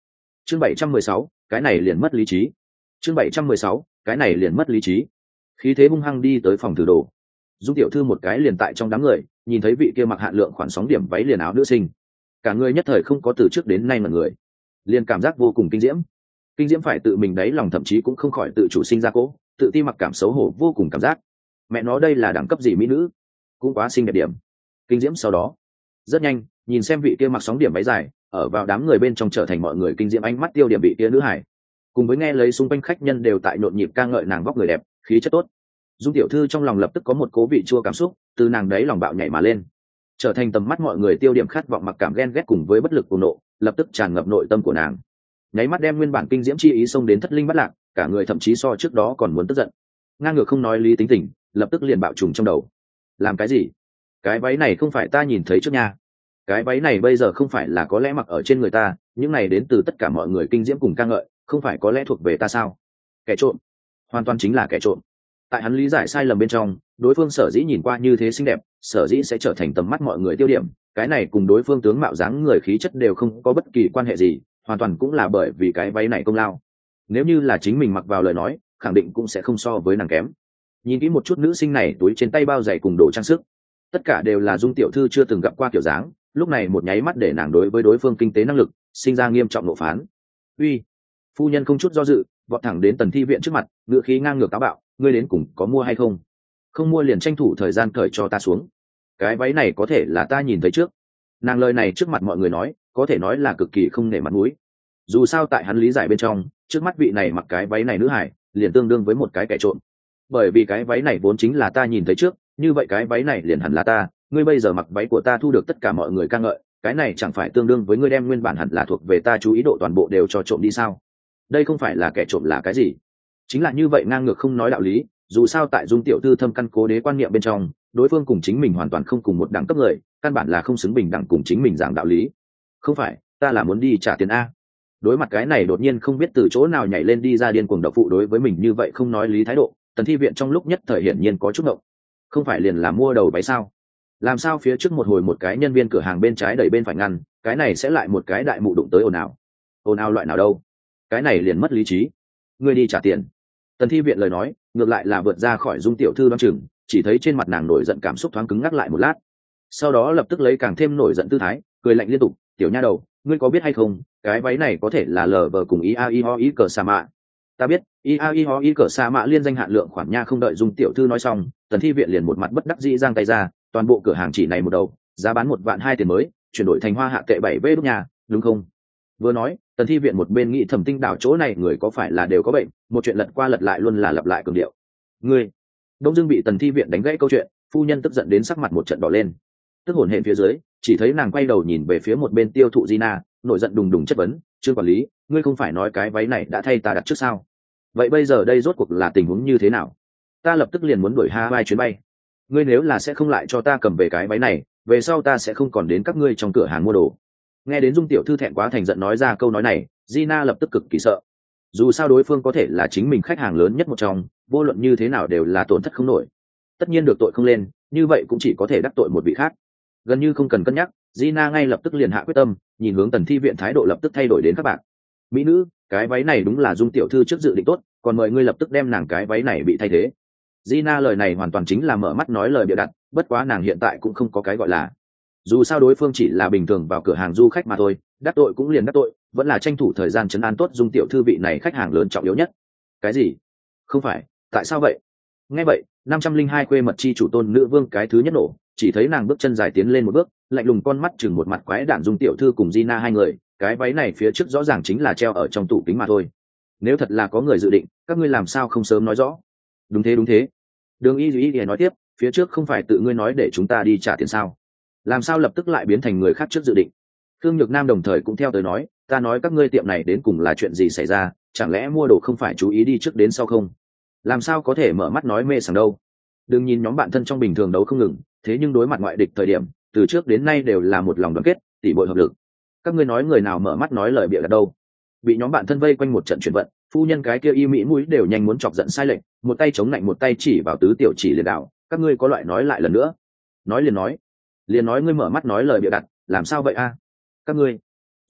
chương bảy trăm mười sáu, cái này liền mất lý trí. chương bảy trăm mười sáu, cái này liền mất lý trí. Khí thế hung hăng đi tới phòng thử đồ. Dung tiểu thư một cái liền tại trong đám người, nhìn thấy vị kia mặc hạn lượng khoản sóng điểm váy liền áo nữ sinh, cả người nhất thời không có từ trước đến nay mà người liền cảm giác vô cùng kinh diễm. Kinh diễm phải tự mình đáy lòng thậm chí cũng không khỏi tự chủ sinh ra cố tự ti mặc cảm xấu hổ vô cùng cảm giác. Mẹ nó đây là đẳng cấp gì mỹ nữ, cũng quá xinh đẹp điểm. Kinh diễm sau đó rất nhanh nhìn xem vị kia mặc sóng điểm váy dài ở vào đám người bên trong trở thành mọi người kinh diễm ánh mắt tiêu điểm vị kia nữ hải, cùng với nghe lấy xung quanh khách nhân đều tại nhộn nhịp ca ngợi nàng vóc người đẹp khí chất tốt. Dung tiểu thư trong lòng lập tức có một cố vị chua cảm xúc từ nàng đấy lòng bạo nhảy mà lên, trở thành tầm mắt mọi người tiêu điểm khát vọng mặc cảm ghen ghét cùng với bất lực cuồng nộ lập tức tràn ngập nội tâm của nàng, nháy mắt đem nguyên bản kinh diễm chi ý xông đến thất linh bắt lạc, cả người thậm chí so trước đó còn muốn tức giận. Ngang ngược không nói lý tính tình lập tức liền bạo trùng trong đầu. Làm cái gì? Cái váy này không phải ta nhìn thấy trước nha, cái váy này bây giờ không phải là có lẽ mặc ở trên người ta, những này đến từ tất cả mọi người kinh diễm cùng ca ngợi, không phải có lẽ thuộc về ta sao? Kẻ trộm, hoàn toàn chính là kẻ trộm. Tại hắn lý giải sai lầm bên trong, đối phương sở dĩ nhìn qua như thế xinh đẹp, sở dĩ sẽ trở thành tầm mắt mọi người tiêu điểm, cái này cùng đối phương tướng mạo dáng người khí chất đều không có bất kỳ quan hệ gì, hoàn toàn cũng là bởi vì cái váy này công lao. Nếu như là chính mình mặc vào lời nói, khẳng định cũng sẽ không so với nàng kém. Nhìn kỹ một chút nữ sinh này túi trên tay bao giày cùng đồ trang sức, tất cả đều là Dung tiểu thư chưa từng gặp qua kiểu dáng, lúc này một nháy mắt để nàng đối với đối phương kinh tế năng lực sinh ra nghiêm trọng nộ phán. Uy, phu nhân không chút do dự vọt thẳng đến Tần Thi viện trước mặt, ngựa khí ngang ngược táo bạo, ngươi đến cùng có mua hay không? Không mua liền tranh thủ thời gian cởi cho ta xuống. Cái váy này có thể là ta nhìn thấy trước. Nàng lời này trước mặt mọi người nói, có thể nói là cực kỳ không nể mặt mũi. Dù sao tại hắn lý giải bên trong, trước mắt vị này mặc cái váy này nữ hải liền tương đương với một cái kẻ trộm, bởi vì cái váy này vốn chính là ta nhìn thấy trước, như vậy cái váy này liền hẳn là ta. Ngươi bây giờ mặc váy của ta thu được tất cả mọi người ca ngợi, cái này chẳng phải tương đương với ngươi đem nguyên bản hẳn là thuộc về ta chú ý độ toàn bộ đều cho trộm đi sao? Đây không phải là kẻ trộm là cái gì? Chính là như vậy ngang ngược không nói đạo lý. Dù sao tại Dung tiểu thư thâm căn cố đế quan niệm bên trong, đối phương cùng chính mình hoàn toàn không cùng một đẳng cấp người, căn bản là không xứng bình đẳng cùng chính mình giảng đạo lý. Không phải, ta là muốn đi trả tiền a. Đối mặt cái này đột nhiên không biết từ chỗ nào nhảy lên đi ra điên cuồng độc phụ đối với mình như vậy không nói lý thái độ, Tần Thi viện trong lúc nhất thời hiển nhiên có chút động. Không phải liền là mua đầu váy sao? Làm sao phía trước một hồi một cái nhân viên cửa hàng bên trái đẩy bên phải ngăn, cái này sẽ lại một cái đại mụ đụng tới ồn ào. Ồn ào loại nào đâu? Cái này liền mất lý trí. Ngươi đi trả tiền. Tần Thi viện lời nói ngược lại là vượt ra khỏi Dung tiểu thư đoán chừng, chỉ thấy trên mặt nàng nổi giận cảm xúc thoáng cứng ngắc lại một lát, sau đó lập tức lấy càng thêm nổi giận tư thái cười lạnh liên tục, tiểu nha đầu, ngươi có biết hay không, cái váy này có thể là lờ vờ cùng i a i ho i cờ sa mạ. Ta biết, i a i ho i cờ sa mạ liên danh hạn lượng khoản nha. Không đợi Dung tiểu thư nói xong, Tần Thi viện liền một mặt bất đắc dĩ giang tay ra, toàn bộ cửa hàng chỉ này một đầu giá bán một vạn hai tiền mới, chuyển đổi thành hoa hạ tệ bảy vê đúc nhà, đúng không? Vừa nói, Tần Thi viện một bên nghĩ thẩm tinh đảo chỗ này người có phải là đều có bệnh, một chuyện lật qua lật lại luôn là lặp lại cường điệu. Ngươi đông dưng bị Tần Thi viện đánh gãy câu chuyện, phu nhân tức giận đến sắc mặt một trận đỏ lên, tức hổn hển phía dưới, chỉ thấy nàng quay đầu nhìn về phía một bên tiêu thụ Gina, nổi giận đùng đùng chất vấn, trương quản lý, ngươi không phải nói cái váy này đã thay ta đặt trước sao? Vậy bây giờ đây rốt cuộc là tình huống như thế nào? Ta lập tức liền muốn đuổi Hawaii chuyến bay. Ngươi nếu là sẽ không lại cho ta cầm về cái váy này, về sau ta sẽ không còn đến các ngươi trong cửa hàng mua đồ. Nghe đến Dung tiểu thư thẹn quá thành giận nói ra câu nói này, Gina lập tức cực kỳ sợ. Dù sao đối phương có thể là chính mình khách hàng lớn nhất một trong, vô luận như thế nào đều là tổn thất không nổi. Tất nhiên được tội không lên, như vậy cũng chỉ có thể đắc tội một vị khác. Gần như không cần cân nhắc, Gina ngay lập tức liền hạ quyết tâm, nhìn hướng Tần Thi viện thái độ lập tức thay đổi đến các bạn. Mỹ nữ, cái váy này đúng là Dung tiểu thư trước dự định tốt, còn mời ngươi lập tức đem nàng cái váy này bị thay thế. Gina lời này hoàn toàn chính là mở mắt nói lời bịa đặt, bất quá nàng hiện tại cũng không có cái gọi là. Dù sao đối phương chỉ là bình thường vào cửa hàng du khách mà thôi, đắc tội cũng liền đắc tội, vẫn là tranh thủ thời gian trấn an tốt Dung tiểu thư vị này khách hàng lớn trọng yếu nhất. Cái gì? Không phải, tại sao vậy? Nghe vậy, năm trăm linh hai khuê mật chi chủ tôn nữ vương cái thứ nhất nổ, chỉ thấy nàng bước chân dài tiến lên một bước, lạnh lùng con mắt chừng một mặt quái đản Dung tiểu thư cùng Gina hai người, cái váy này phía trước rõ ràng chính là treo ở trong tủ kính mà thôi. Nếu thật là có người dự định, các ngươi làm sao không sớm nói rõ? Đúng thế đúng thế. Đường Y Duy nói tiếp, phía trước không phải tự ngươi nói để chúng ta đi trả tiền sao? Làm sao lập tức lại biến thành người khác trước dự định? Khương Nhược Nam đồng thời cũng theo tới nói, ta nói các ngươi tiệm này đến cùng là chuyện gì xảy ra, chẳng lẽ mua đồ không phải chú ý đi trước đến sau không? Làm sao có thể mở mắt nói mê sảng đâu? Đừng nhìn nhóm bạn thân trong bình thường đấu không ngừng, thế nhưng đối mặt ngoại địch thời điểm, từ trước đến nay đều là một lòng đoàn kết, tỉ muội hợp lực. Các ngươi nói người nào mở mắt nói lời bịa đặt đâu? Bị nhóm bạn thân vây quanh một trận chuyển vận, phu nhân cái kia y mỹ mũi đều nhanh muốn chọc giận sai lệch, một tay chống lạnh một tay chỉ vào tứ tiểu chỉ liền đạo, các ngươi có loại nói lại lần nữa. Nói liền nói, liền nói ngươi mở mắt nói lời bịa đặt, làm sao vậy a? Các ngươi.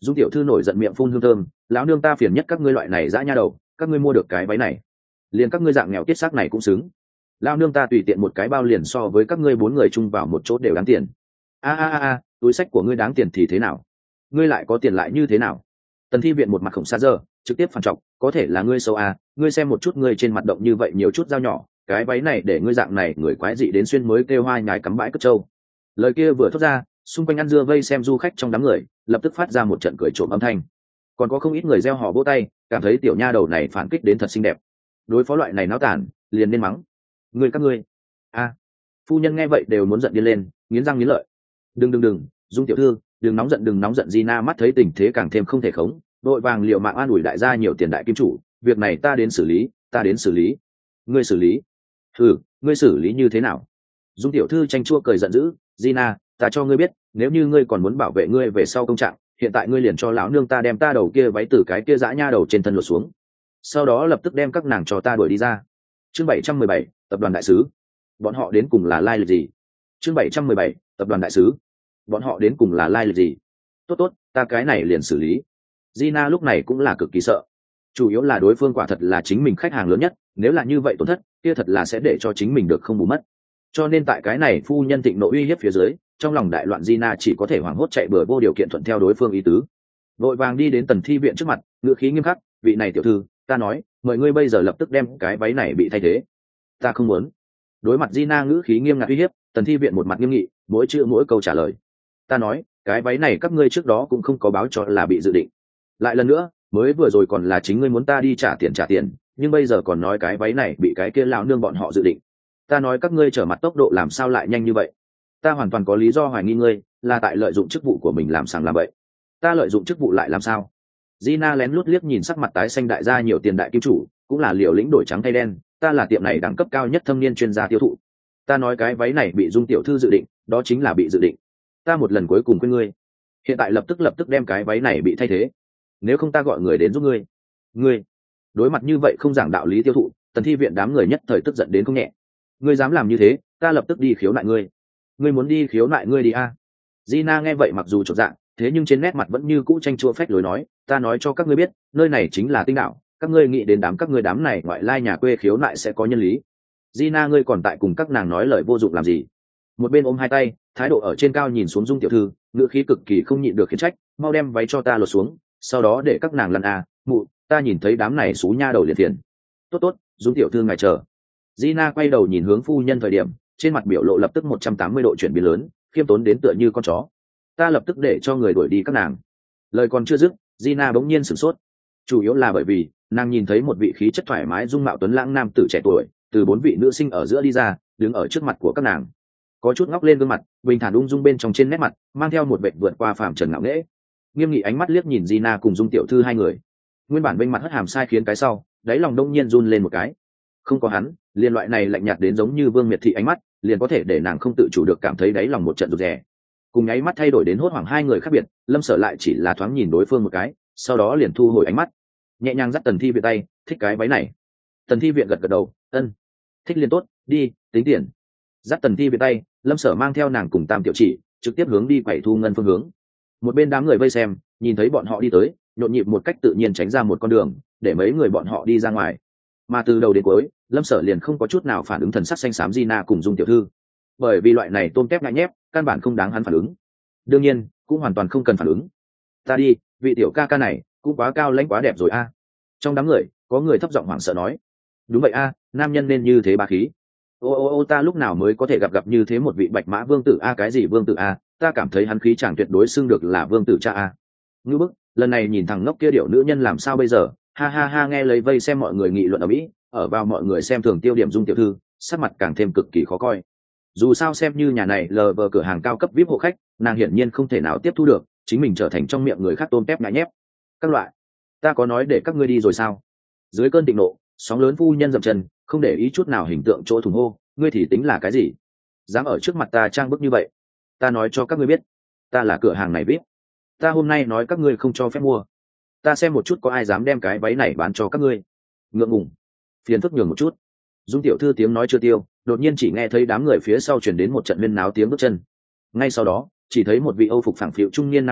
Dung tiểu thư nổi giận miệng phun hương thơm, lão nương ta phiền nhất các ngươi loại này dã nha đầu, các ngươi mua được cái váy này liền các ngươi dạng nghèo tiết xác này cũng xứng. Lão nương ta tùy tiện một cái bao liền so với các ngươi bốn người chung vào một chỗ đều đáng tiền. A a a a, túi sách của ngươi đáng tiền thì thế nào, ngươi lại có tiền lại như thế nào? Tần Thi Viện một mặt khổng xa dơ, trực tiếp phản trọng, có thể là ngươi xấu à, ngươi xem một chút ngươi trên mặt động như vậy nhiều chút dao nhỏ, cái váy này để ngươi dạng này người quái dị đến xuyên mới kêu hoa nhái cắm bãi cất trâu. Lời kia vừa thốt ra, xung quanh ăn dưa vây xem du khách trong đám người lập tức phát ra một trận cười trộm âm thanh, còn có không ít người reo hò vỗ tay, cảm thấy tiểu nha đầu này phản kích đến thật xinh đẹp. Đối phó loại này náo tản liền nên mắng người các ngươi. A phu nhân nghe vậy đều muốn giận điên lên, nghiến răng nghiến lợi. Đừng đừng đừng, Dung tiểu thư đừng nóng giận đừng nóng giận. Gina mắt thấy tình thế càng thêm không thể khống, đội vàng liệu mạng an ủi đại gia nhiều tiền đại kim chủ, việc này ta đến xử lý, ta đến xử lý. Ngươi xử lý? Ừ, ngươi xử lý như thế nào? Dung tiểu thư tranh chua cười giận dữ. Gina, ta cho ngươi biết, nếu như ngươi còn muốn bảo vệ ngươi về sau công trạng, hiện tại ngươi liền cho lão nương ta đem ta đầu kia váy từ cái kia dã nha đầu trên thân lột xuống, sau đó lập tức đem các nàng cho ta đuổi đi ra. Chương bảy trăm mười bảy, tập đoàn đại sứ. Bọn họ đến cùng là lai lịch gì? Chương bảy trăm mười bảy, tập đoàn đại sứ. Bọn họ đến cùng là lai lịch gì? Tốt tốt, ta cái này liền xử lý. Gina lúc này cũng là cực kỳ sợ, chủ yếu là đối phương quả thật là chính mình khách hàng lớn nhất, nếu là như vậy tổn thất kia thật là sẽ để cho chính mình được không bù mất. Cho nên tại cái này phu nhân thịnh nộ uy hiếp phía dưới, trong lòng đại loạn Gina chỉ có thể hoảng hốt chạy bừa vô điều kiện thuận theo đối phương ý tứ, vội vàng đi đến Tần Thi Viện trước mặt, ngữ khí nghiêm khắc. Vị này tiểu thư, ta nói mời ngươi bây giờ lập tức đem cái váy này bị thay thế. Ta không muốn. Đối mặt Gina ngữ khí nghiêm ngặt uy hiếp, Tần Thi Viện một mặt nghiêm nghị, mỗi chữ mỗi câu trả lời. Ta nói cái váy này các ngươi trước đó cũng không có báo cho là bị dự định, lại lần nữa mới vừa rồi còn là chính ngươi muốn ta đi trả tiền trả tiền, nhưng bây giờ còn nói cái váy này bị cái kia lão nương bọn họ dự định. Ta nói các ngươi trở mặt tốc độ làm sao lại nhanh như vậy? Ta hoàn toàn có lý do hoài nghi ngươi là tại lợi dụng chức vụ của mình làm sàng làm bậy. Ta lợi dụng chức vụ lại làm sao? Gina lén lút liếc nhìn sắc mặt tái xanh đại gia nhiều tiền đại kim chủ, cũng là liều lĩnh đổi trắng thay đen, ta là tiệm này đẳng cấp cao nhất thâm niên chuyên gia tiêu thụ. Ta nói cái váy này bị Dung tiểu thư dự định, đó chính là bị dự định. Ta một lần cuối cùng quên ngươi, hiện tại lập tức lập tức đem cái váy này bị thay thế, nếu không ta gọi người đến giúp ngươi. Ngươi đối mặt như vậy không giảng đạo lý tiêu thụ, Tần Thi Viện đám người nhất thời tức giận đến không nhẹ. Ngươi dám làm như thế, ta lập tức đi khiếu nại ngươi. Ngươi muốn đi khiếu nại ngươi đi a. Gina nghe vậy mặc dù chột dạ, thế nhưng trên nét mặt vẫn như cũ tranh chua phách lối nói, ta nói cho các ngươi biết, nơi này chính là tinh đạo, các ngươi nghĩ đến đám các ngươi đám này ngoại lai nhà quê khiếu nại sẽ có nhân lý. Gina ngươi còn tại cùng các nàng nói lời vô dụng làm gì? Một bên ôm hai tay, thái độ ở trên cao nhìn xuống Dung tiểu thư, ngữ khí cực kỳ không nhịn được khiển trách, mau đem váy cho ta lột xuống, sau đó để các nàng lăn à, mụ, ta nhìn thấy đám này xú nha đầu liền tiền. Tốt tốt, Dung tiểu thư ngài chờ. Gina quay đầu nhìn hướng phu nhân thời điểm, trên mặt biểu lộ lập tức một trăm tám mươi độ chuyển biến lớn, khiêm tốn đến tựa như con chó. Ta lập tức để cho người đuổi đi các nàng. Lời còn chưa dứt, Gina bỗng nhiên sửng sốt, chủ yếu là bởi vì nàng nhìn thấy một vị khí chất thoải mái dung mạo tuấn lãng nam tử trẻ tuổi từ bốn vị nữ sinh ở giữa đi ra, đứng ở trước mặt của các nàng, có chút ngóc lên gương mặt bình thản ung dung, bên trong trên nét mặt mang theo một vệt vượt qua phàm trần ngạo nghễ, nghiêm nghị ánh mắt liếc nhìn Gina cùng Dung tiểu thư hai người. Nguyên bản bên mặt hất hàm sai khiến cái sau, đáy lòng đông nhiên run lên một cái. Không có hắn, liên loại này lạnh nhạt đến giống như vương miệt thị ánh mắt, liền có thể để nàng không tự chủ được cảm thấy đáy lòng một trận rụt rè. Cùng nháy mắt thay đổi đến hốt hoảng hai người khác biệt, Lâm Sở lại chỉ là thoáng nhìn đối phương một cái, sau đó liền thu hồi ánh mắt, nhẹ nhàng dắt Tần Thi Viện tay, thích cái váy này. Tần Thi Viện gật gật đầu, ân, thích liền tốt, đi tính tiền. Dắt Tần Thi Viện tay, Lâm Sở mang theo nàng cùng Tam Tiểu Chỉ trực tiếp hướng đi quầy thu ngân phương hướng. Một bên đám người vây xem nhìn thấy bọn họ đi tới, nhộn nhịp một cách tự nhiên tránh ra một con đường, để mấy người bọn họ đi ra ngoài. Mà từ đầu đến cuối, Lâm Sở liền không có chút nào phản ứng thần sắc xanh xám Gina cùng Dung tiểu thư, bởi vì loại này tôm tép ngại nhép, căn bản không đáng hắn phản ứng. Đương nhiên, cũng hoàn toàn không cần phản ứng. Ta đi, vị tiểu ca ca này cũng quá cao lãnh quá đẹp rồi a. Trong đám người có người thấp giọng hoảng sợ nói, đúng vậy a, nam nhân nên như thế bá khí. Ô ô ô, ta lúc nào mới có thể gặp gặp như thế một vị bạch mã vương tử a? Cái gì vương tử a, ta cảm thấy hắn khí chẳng tuyệt đối xưng được là vương tử cha a. Ngư bức, lần này nhìn thằng ngốc kia điệu nữ nhân làm sao bây giờ? Ha ha ha. Nghe lấy vây xem mọi người nghị luận ở mỹ, ở vào mọi người xem thường tiêu điểm Dung tiểu thư sắc mặt càng thêm cực kỳ khó coi. Dù sao xem như nhà này lờ vờ cửa hàng cao cấp vip hộ khách, nàng hiển nhiên không thể nào tiếp thu được chính mình trở thành trong miệng người khác tôm tép ngại nhép. Các loại, ta có nói để các ngươi đi rồi sao? Dưới cơn thịnh nộ, sóng lớn phu nhân dậm chân, không để ý chút nào hình tượng chỗ thùng hô, ngươi thì tính là cái gì, dám ở trước mặt ta trang bức như vậy? Ta nói cho các ngươi biết, ta là cửa hàng này vip, ta hôm nay nói các ngươi không cho phép mua. Ta xem một chút có ai dám đem cái váy này bán cho các ngươi. Ngượng ngùng, phiền phức nhường một chút. Dung tiểu thư tiếng nói chưa tiêu, đột nhiên chỉ nghe thấy đám người phía sau truyền đến một trận huyên náo tiếng bước chân. Ngay sau đó, chỉ thấy một vị âu phục phẳng phiu trung niên nam nhân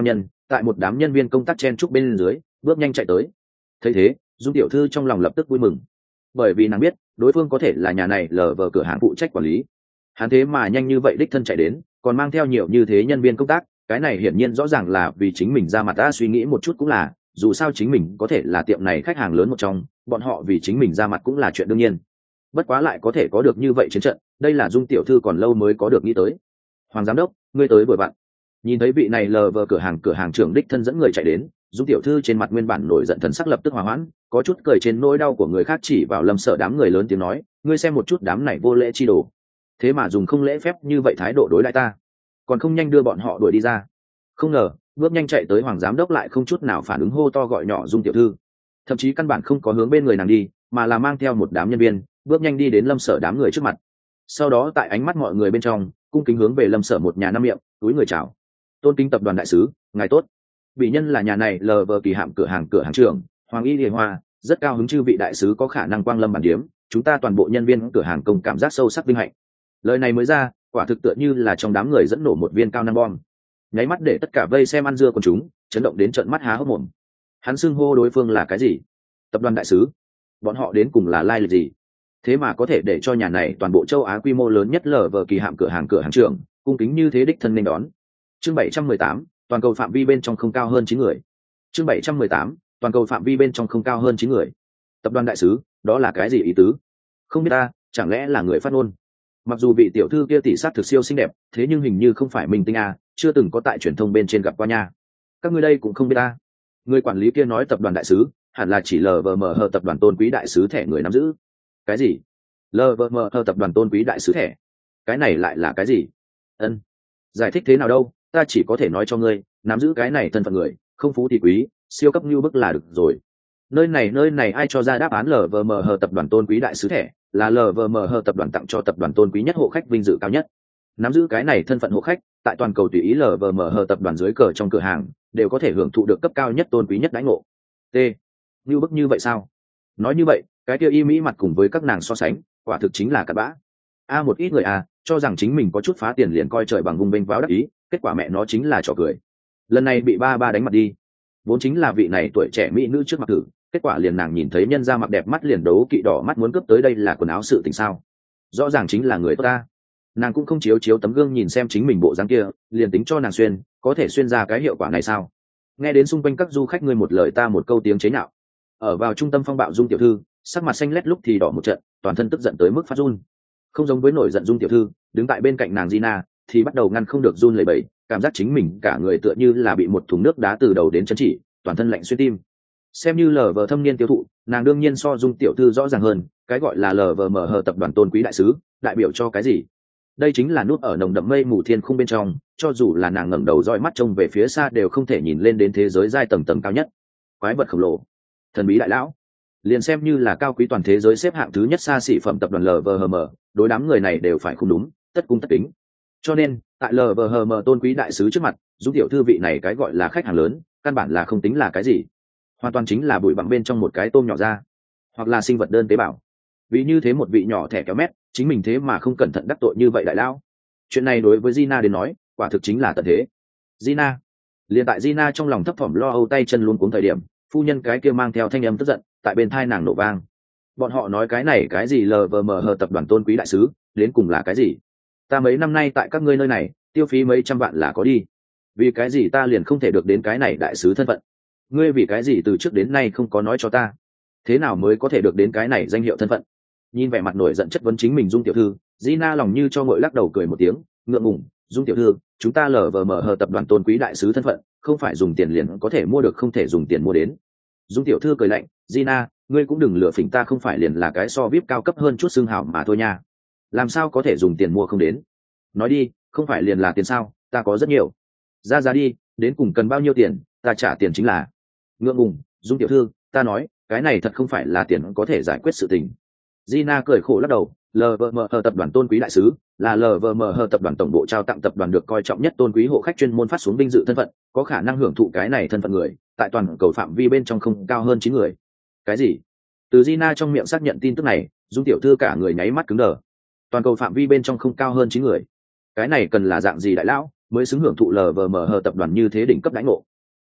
tại một đám nhân viên công tác chen trúc bên dưới bước nhanh chạy tới. Thấy thế, Dung tiểu thư trong lòng lập tức vui mừng, bởi vì nàng biết đối phương có thể là nhà này lờ vờ cửa hàng phụ trách quản lý. Hắn thế mà nhanh như vậy đích thân chạy đến, còn mang theo nhiều như thế nhân viên công tác, cái này hiển nhiên rõ ràng là vì chính mình ra mặt. Ta suy nghĩ một chút cũng là, dù sao chính mình có thể là tiệm này khách hàng lớn một trong, bọn họ vì chính mình ra mặt cũng là chuyện đương nhiên. Bất quá lại có thể có được như vậy chiến trận, đây là Dung tiểu thư còn lâu mới có được nghĩ tới. Hoàng giám đốc, ngươi tới vừa vặn. Nhìn thấy vị này lờ vờ cửa hàng cửa hàng trưởng đích thân dẫn người chạy đến, Dung tiểu thư trên mặt nguyên bản nổi giận thần sắc lập tức hòa hoãn, có chút cười trên nỗi đau của người khác, chỉ vào Lâm Sở đám người lớn tiếng nói, ngươi xem một chút đám này vô lễ chi đồ, thế mà dùng không lễ phép như vậy thái độ đối lại ta, còn không nhanh đưa bọn họ đuổi đi ra. Không ngờ bước nhanh chạy tới Hoàng giám đốc lại không chút nào phản ứng, hô to gọi nhỏ Dung tiểu thư, thậm chí căn bản không có hướng bên người nàng đi, mà là mang theo một đám nhân viên bước nhanh đi đến Lâm Sở đám người trước mặt. Sau đó tại ánh mắt mọi người bên trong cung kính hướng về Lâm Sở một nhà năm miệng túi người chào. Tôn kính tập đoàn đại sứ, ngài tốt. Bị nhân là nhà này lờ vờ kỳ hạm cửa hàng cửa hàng trưởng Hoàng Y Điền Hoa, rất cao hứng chư vị đại sứ có khả năng quang lâm bản điếm, chúng ta toàn bộ nhân viên cửa hàng công cảm giác sâu sắc vinh hạnh. Lời này mới ra, quả thực tựa như là trong đám người dẫn nổ một viên cao năng bom, nháy mắt để tất cả vây xem ăn dưa của chúng chấn động đến trợn mắt há hốc mồm. Hắn xưng hô đối phương là cái gì? Tập đoàn đại sứ? Bọn họ đến cùng là lai lịch gì? Thế mà có thể để cho nhà này toàn bộ châu Á quy mô lớn nhất lờ vờ kỳ hạm cửa hàng cửa hàng trưởng cung kính như thế đích thân nên đón. Chương bảy trăm mười tám, toàn cầu phạm vi bên trong không cao hơn chín người. Chương bảy trăm mười tám, toàn cầu phạm vi bên trong không cao hơn chín người. Tập đoàn đại sứ, đó là cái gì ý tứ? Không biết ta, chẳng lẽ là người phát ngôn? Mặc dù vị tiểu thư kia tỷ sát thực siêu xinh đẹp, thế nhưng hình như không phải mình tinh a, chưa từng có tại truyền thông bên trên gặp qua nha. Các ngươi đây cũng không biết ta. Người quản lý kia nói tập đoàn đại sứ hẳn là chỉ lờ vờ em hờ tập đoàn tôn quý đại sứ thẻ người nắm giữ. Cái gì? lờ vờ em hờ tập đoàn tôn quý đại sứ thẻ? Cái này lại là cái gì? Ân, giải thích thế nào đâu, ta chỉ có thể nói cho ngươi, nắm giữ cái này thân phận người không phú thì quý, siêu cấp như bức là được rồi. Nơi này nơi này ai cho ra đáp án? lờ vờ em hờ tập đoàn tôn quý đại sứ thẻ là lờ vờ em hờ tập đoàn tặng cho tập đoàn tôn quý nhất hộ khách vinh dự cao nhất. Nắm giữ cái này thân phận hộ khách, tại toàn cầu tùy ý lờ vờ em hờ tập đoàn dưới cờ trong cửa hàng đều có thể hưởng thụ được cấp cao nhất tôn quý nhất đãi ngộ. T, như bức như vậy sao? Nói như vậy, cái kia y mỹ mặt cùng với các nàng so sánh, quả thực chính là cặn bã. A một ít người à, cho rằng chính mình có chút phá tiền liền coi trời bằng vùng bênh váo đắc ý, kết quả mẹ nó chính là trò cười. Lần này bị ba ba đánh mặt đi, vốn chính là vị này tuổi trẻ mỹ nữ trước mặt thử, kết quả liền nàng nhìn thấy nhân ra mặc đẹp mắt liền đấu kỵ đỏ mắt muốn cướp tới đây là quần áo sự tình sao? Rõ ràng chính là người tốt ta. Nàng cũng không chiếu chiếu tấm gương nhìn xem chính mình bộ dáng kia, liền tính cho nàng xuyên, có thể xuyên ra cái hiệu quả này sao? Nghe đến xung quanh các du khách ngươi một lời ta một câu tiếng chế nhạo. Ở vào trung tâm phong bạo Dung tiểu thư, sắc mặt xanh lét lúc thì đỏ một trận, toàn thân tức giận tới mức phát run. Không giống với nổi giận Dung tiểu thư, đứng tại bên cạnh nàng Gina thì bắt đầu ngăn không được run lẩy bẩy, cảm giác chính mình cả người tựa như là bị một thùng nước đá từ đầu đến chân chỉ, toàn thân lạnh xuyên tim. Xem như lờ vờ thâm niên tiêu thụ, nàng đương nhiên so Dung tiểu thư rõ ràng hơn, cái gọi là lờ vờ em hờ tập đoàn tôn quý đại sứ, đại biểu cho cái gì? Đây chính là nút ở nồng đậm mây mù thiên khung bên trong, cho dù là nàng ngẩng đầu dõi mắt trông về phía xa đều không thể nhìn lên đến thế giới giai tầng tầng cao nhất. Quái vật khổng lồ, thần bí đại lão, liền xem như là cao quý toàn thế giới xếp hạng thứ nhất xa xỉ phẩm tập đoàn lờ vờ em, đối đám người này đều phải không đúng, tất cung tất kính. Cho nên, tại lờ vờ em tôn quý đại sứ trước mặt, Dung tiểu thư vị này cái gọi là khách hàng lớn, căn bản là không tính là cái gì, hoàn toàn chính là bụi bặm bên trong một cái tôm nhỏ ra, hoặc là sinh vật đơn tế bào. Vì như thế một vị nhỏ thẻ kéo mét, chính mình thế mà không cẩn thận đắc tội như vậy đại lão. Chuyện này đối với Gina đến nói, quả thực chính là tận thế. Gina, liền tại Gina trong lòng thấp thỏm lo âu tay chân luôn cuống thời điểm, phu nhân cái kia mang theo thanh âm tức giận, tại bên thai nàng nổ vang. Bọn họ nói cái này cái gì lờ vờ em hờ tập đoàn tôn quý đại sứ, đến cùng là cái gì? Ta mấy năm nay tại các ngươi nơi này, tiêu phí mấy trăm vạn là có đi. Vì cái gì ta liền không thể được đến cái này đại sứ thân phận? Ngươi vì cái gì từ trước đến nay không có nói cho ta? Thế nào mới có thể được đến cái này danh hiệu thân phận? Nhìn vẻ mặt nổi giận chất vấn chính mình Dung tiểu thư, Gina lòng như cho ngội lắc đầu cười một tiếng, ngượng ngùng. Dung tiểu thư, chúng ta lờ vờ em hờ tập đoàn tôn quý đại sứ thân phận, không phải dùng tiền liền có thể mua được, không thể dùng tiền mua đến. Dung tiểu thư cười lạnh, Gina, ngươi cũng đừng lừa phỉnh ta, không phải liền là cái so vip cao cấp hơn chút xương hảo mà thôi nha. Làm sao có thể dùng tiền mua không đến? Nói đi, không phải liền là tiền sao? Ta có rất nhiều. Ra giá đi, đến cùng cần bao nhiêu tiền, ta trả tiền chính là. Ngượng ngùng, Dung tiểu thư, ta nói, cái này thật không phải là tiền có thể giải quyết sự tình. Gina cười khổ lắc đầu, lờ vờ em hờ tập đoàn tôn quý đại sứ là lờ vờ em hờ tập đoàn tổng bộ trao tặng tập đoàn được coi trọng nhất tôn quý hộ khách chuyên môn phát xuống vinh dự thân phận, có khả năng hưởng thụ cái này thân phận người, tại toàn cầu phạm vi bên trong không cao hơn chín người. Cái gì? Từ Gina trong miệng xác nhận tin tức này, Dung tiểu thư cả người nháy mắt cứng đờ. Toàn cầu phạm vi bên trong không cao hơn chín người. Cái này cần là dạng gì đại lão mới xứng hưởng thụ lờ vờ em hờ tập đoàn như thế đỉnh cấp đãi ngộ?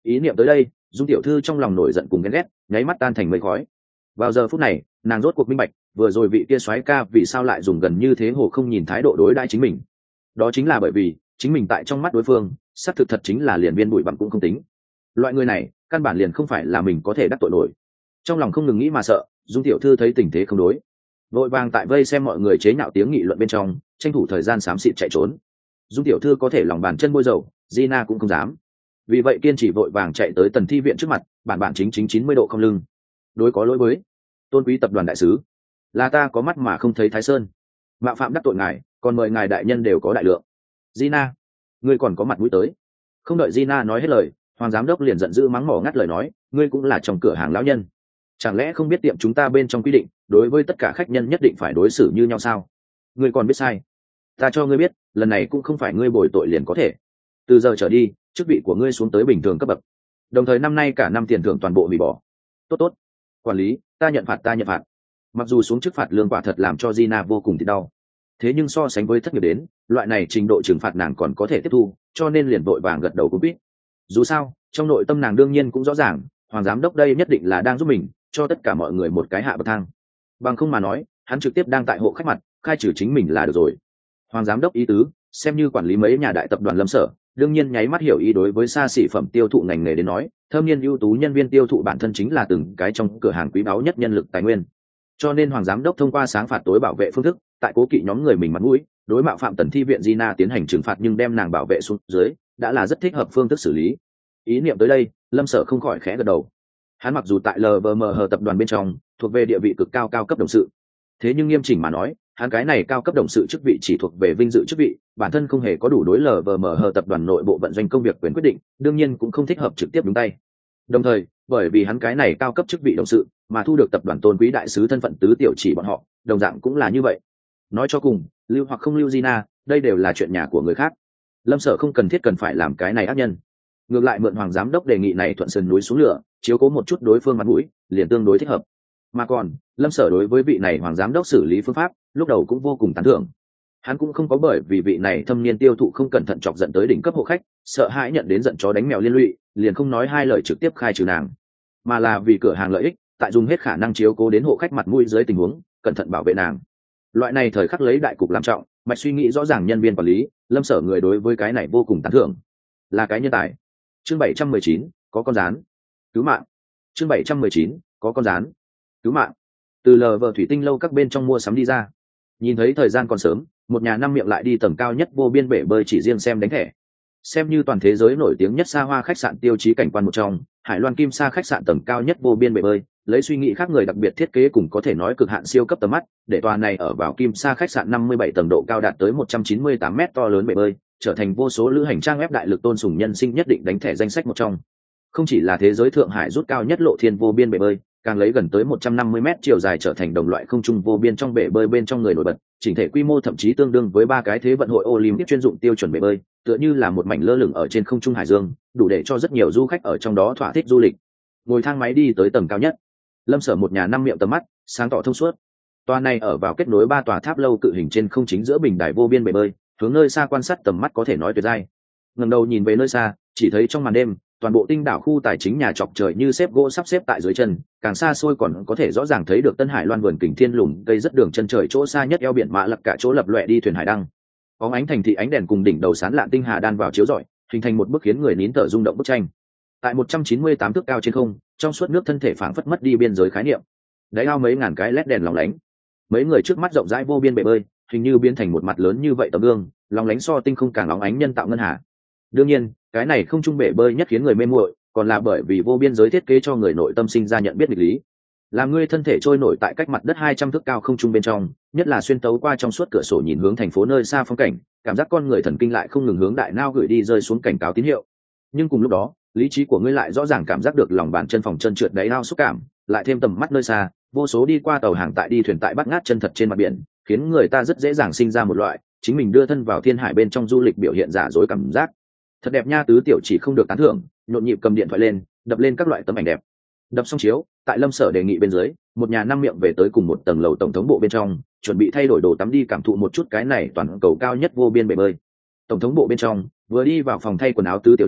Ý niệm tới đây, Dung tiểu thư trong lòng nổi giận cùng ghen ghét nháy mắt tan thành mây khói. Vào giờ phút này, nàng rốt cuộc minh bạch vừa rồi vị kia soái ca vì sao lại dùng gần như thế hồ không nhìn thái độ đối đãi chính mình. Đó chính là bởi vì chính mình tại trong mắt đối phương xác thực thật chính là liền viên bụi bặm cũng không tính. Loại người này căn bản liền không phải là mình có thể đắc tội nổi. Trong lòng không ngừng nghĩ mà sợ, Dung tiểu thư thấy tình thế không đối, vội vàng tại vây xem mọi người chế nhạo tiếng nghị luận bên trong tranh thủ thời gian xám xịt chạy trốn. Dung tiểu thư có thể lòng bàn chân bôi dầu, Gina cũng không dám, vì vậy kiên trì vội vàng chạy tới Tần Thi viện trước mặt, bản bản chính chính chín mươi độ không lưng. Đối có lỗi với tôn quý tập đoàn đại sứ, là ta có mắt mà không thấy Thái Sơn, mạo phạm đắc tội ngài, còn mời ngài đại nhân đều có đại lượng. Gina, ngươi còn có mặt mũi tới? Không đợi Gina nói hết lời, hoàng giám đốc liền giận dữ mắng mỏ ngắt lời nói, ngươi cũng là trong cửa hàng lão nhân, chẳng lẽ không biết tiệm chúng ta bên trong quy định đối với tất cả khách nhân nhất định phải đối xử như nhau sao? Ngươi còn biết sai? Ta cho ngươi biết, lần này cũng không phải ngươi bồi tội liền có thể. Từ giờ trở đi, chức vị của ngươi xuống tới bình thường cấp bậc, đồng thời năm nay cả năm tiền thưởng toàn bộ hủy bỏ. Tốt tốt, quản lý, ta nhận phạt ta nhận phạt. Mặc dù xuống chức phạt lương quả thật làm cho Gina vô cùng thì đau, thế nhưng so sánh với thất nghiệp đến, loại này trình độ trừng phạt nàng còn có thể tiếp thu, cho nên liền vội vàng gật đầu cũng biết. Dù sao, trong nội tâm nàng đương nhiên cũng rõ ràng, hoàng giám đốc đây nhất định là đang giúp mình, cho tất cả mọi người một cái hạ bậc thang. Bằng không mà nói, hắn trực tiếp đang tại hộ khách mặt, khai trừ chính mình là được rồi. Hoàng giám đốc ý tứ, xem như quản lý mấy nhà đại tập đoàn Lâm Sở, đương nhiên nháy mắt hiểu ý đối với xa xỉ phẩm tiêu thụ ngành nghề đến nói, thâm niên ưu tú nhân viên tiêu thụ bản thân chính là từng cái trong cửa hàng quý báu nhất nhân lực tài nguyên. Cho nên hoàng giám đốc thông qua sáng phạt tối bảo vệ phương thức, tại cố kỵ nhóm người mình mặt mũi, đối mạo phạm Tần Thi viện Gina tiến hành trừng phạt nhưng đem nàng bảo vệ xuống dưới, đã là rất thích hợp phương thức xử lý. Ý niệm tới đây, Lâm Sở không khỏi khẽ gật đầu. Hắn mặc dù tại lờ vê em hát tập đoàn bên trong thuộc về địa vị cực cao cao cấp đồng sự, thế nhưng nghiêm chỉnh mà nói, hắn cái này cao cấp đồng sự chức vị chỉ thuộc về vinh dự chức vị, bản thân không hề có đủ đối lờ vê em hát tập đoàn nội bộ vận doanh công việc quyền quyết định, đương nhiên cũng không thích hợp trực tiếp đúng tay. Đồng thời, bởi vì hắn cái này cao cấp chức vị đồng sự, mà thu được tập đoàn tôn quý đại sứ thân phận tứ tiểu chỉ bọn họ, đồng dạng cũng là như vậy. Nói cho cùng, lưu hoặc không lưu Gina, đây đều là chuyện nhà của người khác. Lâm Sở không cần thiết cần phải làm cái này ác nhân. Ngược lại mượn hoàng giám đốc đề nghị này thuận sườn núi xuống lửa, chiếu cố một chút đối phương mặt mũi, liền tương đối thích hợp. Mà còn, Lâm Sở đối với vị này hoàng giám đốc xử lý phương pháp, lúc đầu cũng vô cùng tán thưởng. Hắn cũng không có bởi vì vị này thâm niên tiêu thụ không cẩn thận chọc giận tới đỉnh cấp hộ khách, sợ hãi nhận đến giận chó đánh mèo liên lụy, liền không nói hai lời trực tiếp khai trừ nàng, mà là vì cửa hàng lợi ích, tại dùng hết khả năng chiếu cố đến hộ khách mặt mũi dưới tình huống, cẩn thận bảo vệ nàng. Loại này thời khắc lấy đại cục làm trọng, mạch suy nghĩ rõ ràng nhân viên quản lý, Lâm Sở người đối với cái này vô cùng tán thưởng, là cái nhân tài. Chương bảy trăm mười chín, có con rán, cứu mạng. Chương bảy trăm mười chín, có con rán, cứu mạng. Từ lờ vờ thủy tinh lâu các bên trong mua sắm đi ra, nhìn thấy thời gian còn sớm, một nhà năm miệng lại đi tầng cao nhất vô biên bể bơi chỉ riêng xem đánh thẻ. Xem như toàn thế giới nổi tiếng nhất xa hoa khách sạn tiêu chí cảnh quan một trong, Hải Loan Kim Sa khách sạn tầng cao nhất vô biên bể bơi, lấy suy nghĩ khác người đặc biệt thiết kế cùng có thể nói cực hạn siêu cấp tầm mắt, để tòa này ở vào Kim Sa khách sạn năm mươi bảy tầng độ cao đạt tới một trăm chín mươi tám mét to lớn bể bơi, trở thành vô số lữ hành trang web đại lực tôn sùng nhân sinh nhất định đánh thẻ danh sách một trong. Không chỉ là thế giới thượng hải rút cao nhất lộ thiên vô biên bể bơi, càng lấy gần tới một trăm năm mươi mét chiều dài trở thành đồng loại không trung vô biên trong bể bơi bên trong người nổi bật, chỉnh thể quy mô thậm chí tương đương với ba cái thế vận hội Olympic chuyên dụng tiêu chuẩn bể bơi, tựa như là một mảnh lơ lửng ở trên không trung hải dương, đủ để cho rất nhiều du khách ở trong đó thỏa thích du lịch. Ngồi thang máy đi tới tầng cao nhất, Lâm Sở một nhà năm miệng tầm mắt, sáng tỏ thông suốt. Tòa này ở vào kết nối ba tòa tháp lâu cự hình trên không chính giữa bình đài vô biên bể bơi, hướng nơi xa quan sát tầm mắt có thể nói tuyệt giai. Ngẩng đầu nhìn về nơi xa, chỉ thấy trong màn đêm, toàn bộ tinh đảo khu tài chính nhà chọc trời như xếp gỗ sắp xếp tại dưới chân, càng xa xôi còn có thể rõ ràng thấy được Tân Hải Loan vườn kình thiên lùm cây rất đường chân trời chỗ xa nhất eo biển mạ lặc cả chỗ lập loè đi thuyền hải đăng. Bóng ánh thành thị ánh đèn cùng đỉnh đầu sáng lạn tinh hà đan vào chiếu rọi, hình thành một bức khiến người nín thở rung động bức tranh. Tại một trăm chín mươi tám thước cao trên không, trong suốt nước thân thể phảng phất mất đi biên giới khái niệm. Đáy ao mấy ngàn cái led đèn lóng lánh. Mấy người trước mắt rộng rãi vô biên bể bơi, hình như biến thành một mặt lớn như vậy tấm gương, lóng lánh so tinh không càng lóng ánh nhân tạo ngân hà. Đương nhiên, cái này không trung bể bơi nhất khiến người mê muội, còn là bởi vì vô biên giới thiết kế cho người nội tâm sinh ra nhận biết nghịch lý. Làm ngươi thân thể trôi nổi tại cách mặt đất hai trăm thước cao không trung bên trong, nhất là xuyên tấu qua trong suốt cửa sổ nhìn hướng thành phố nơi xa phong cảnh, cảm giác con người thần kinh lại không ngừng hướng đại não gửi đi rơi xuống cảnh cáo tín hiệu. Nhưng cùng lúc đó, lý trí của ngươi lại rõ ràng cảm giác được lòng bàn chân phòng chân trượt đáy ao xúc cảm, lại thêm tầm mắt nơi xa, vô số đi qua tàu hàng tại đi thuyền tại bắt ngát chân thật trên mặt biển, khiến người ta rất dễ dàng sinh ra một loại chính mình đưa thân vào thiên hải bên trong du lịch biểu hiện giả dối cảm giác. Thật đẹp nha, tứ tiểu chỉ không được tán thưởng, nhộn nhịp cầm điện thoại lên, đập lên các loại tấm ảnh đẹp. Đập xong chiếu, tại Lâm Sở đề nghị bên dưới, một nhà năm miệng về tới cùng một tầng lầu tổng thống bộ bên trong, chuẩn bị thay đổi đồ tắm đi cảm thụ một chút cái này toàn cầu cao nhất vô biên bể bơi. Tổng thống bộ bên trong, vừa đi vào phòng thay quần áo tứ tiểu chỉ,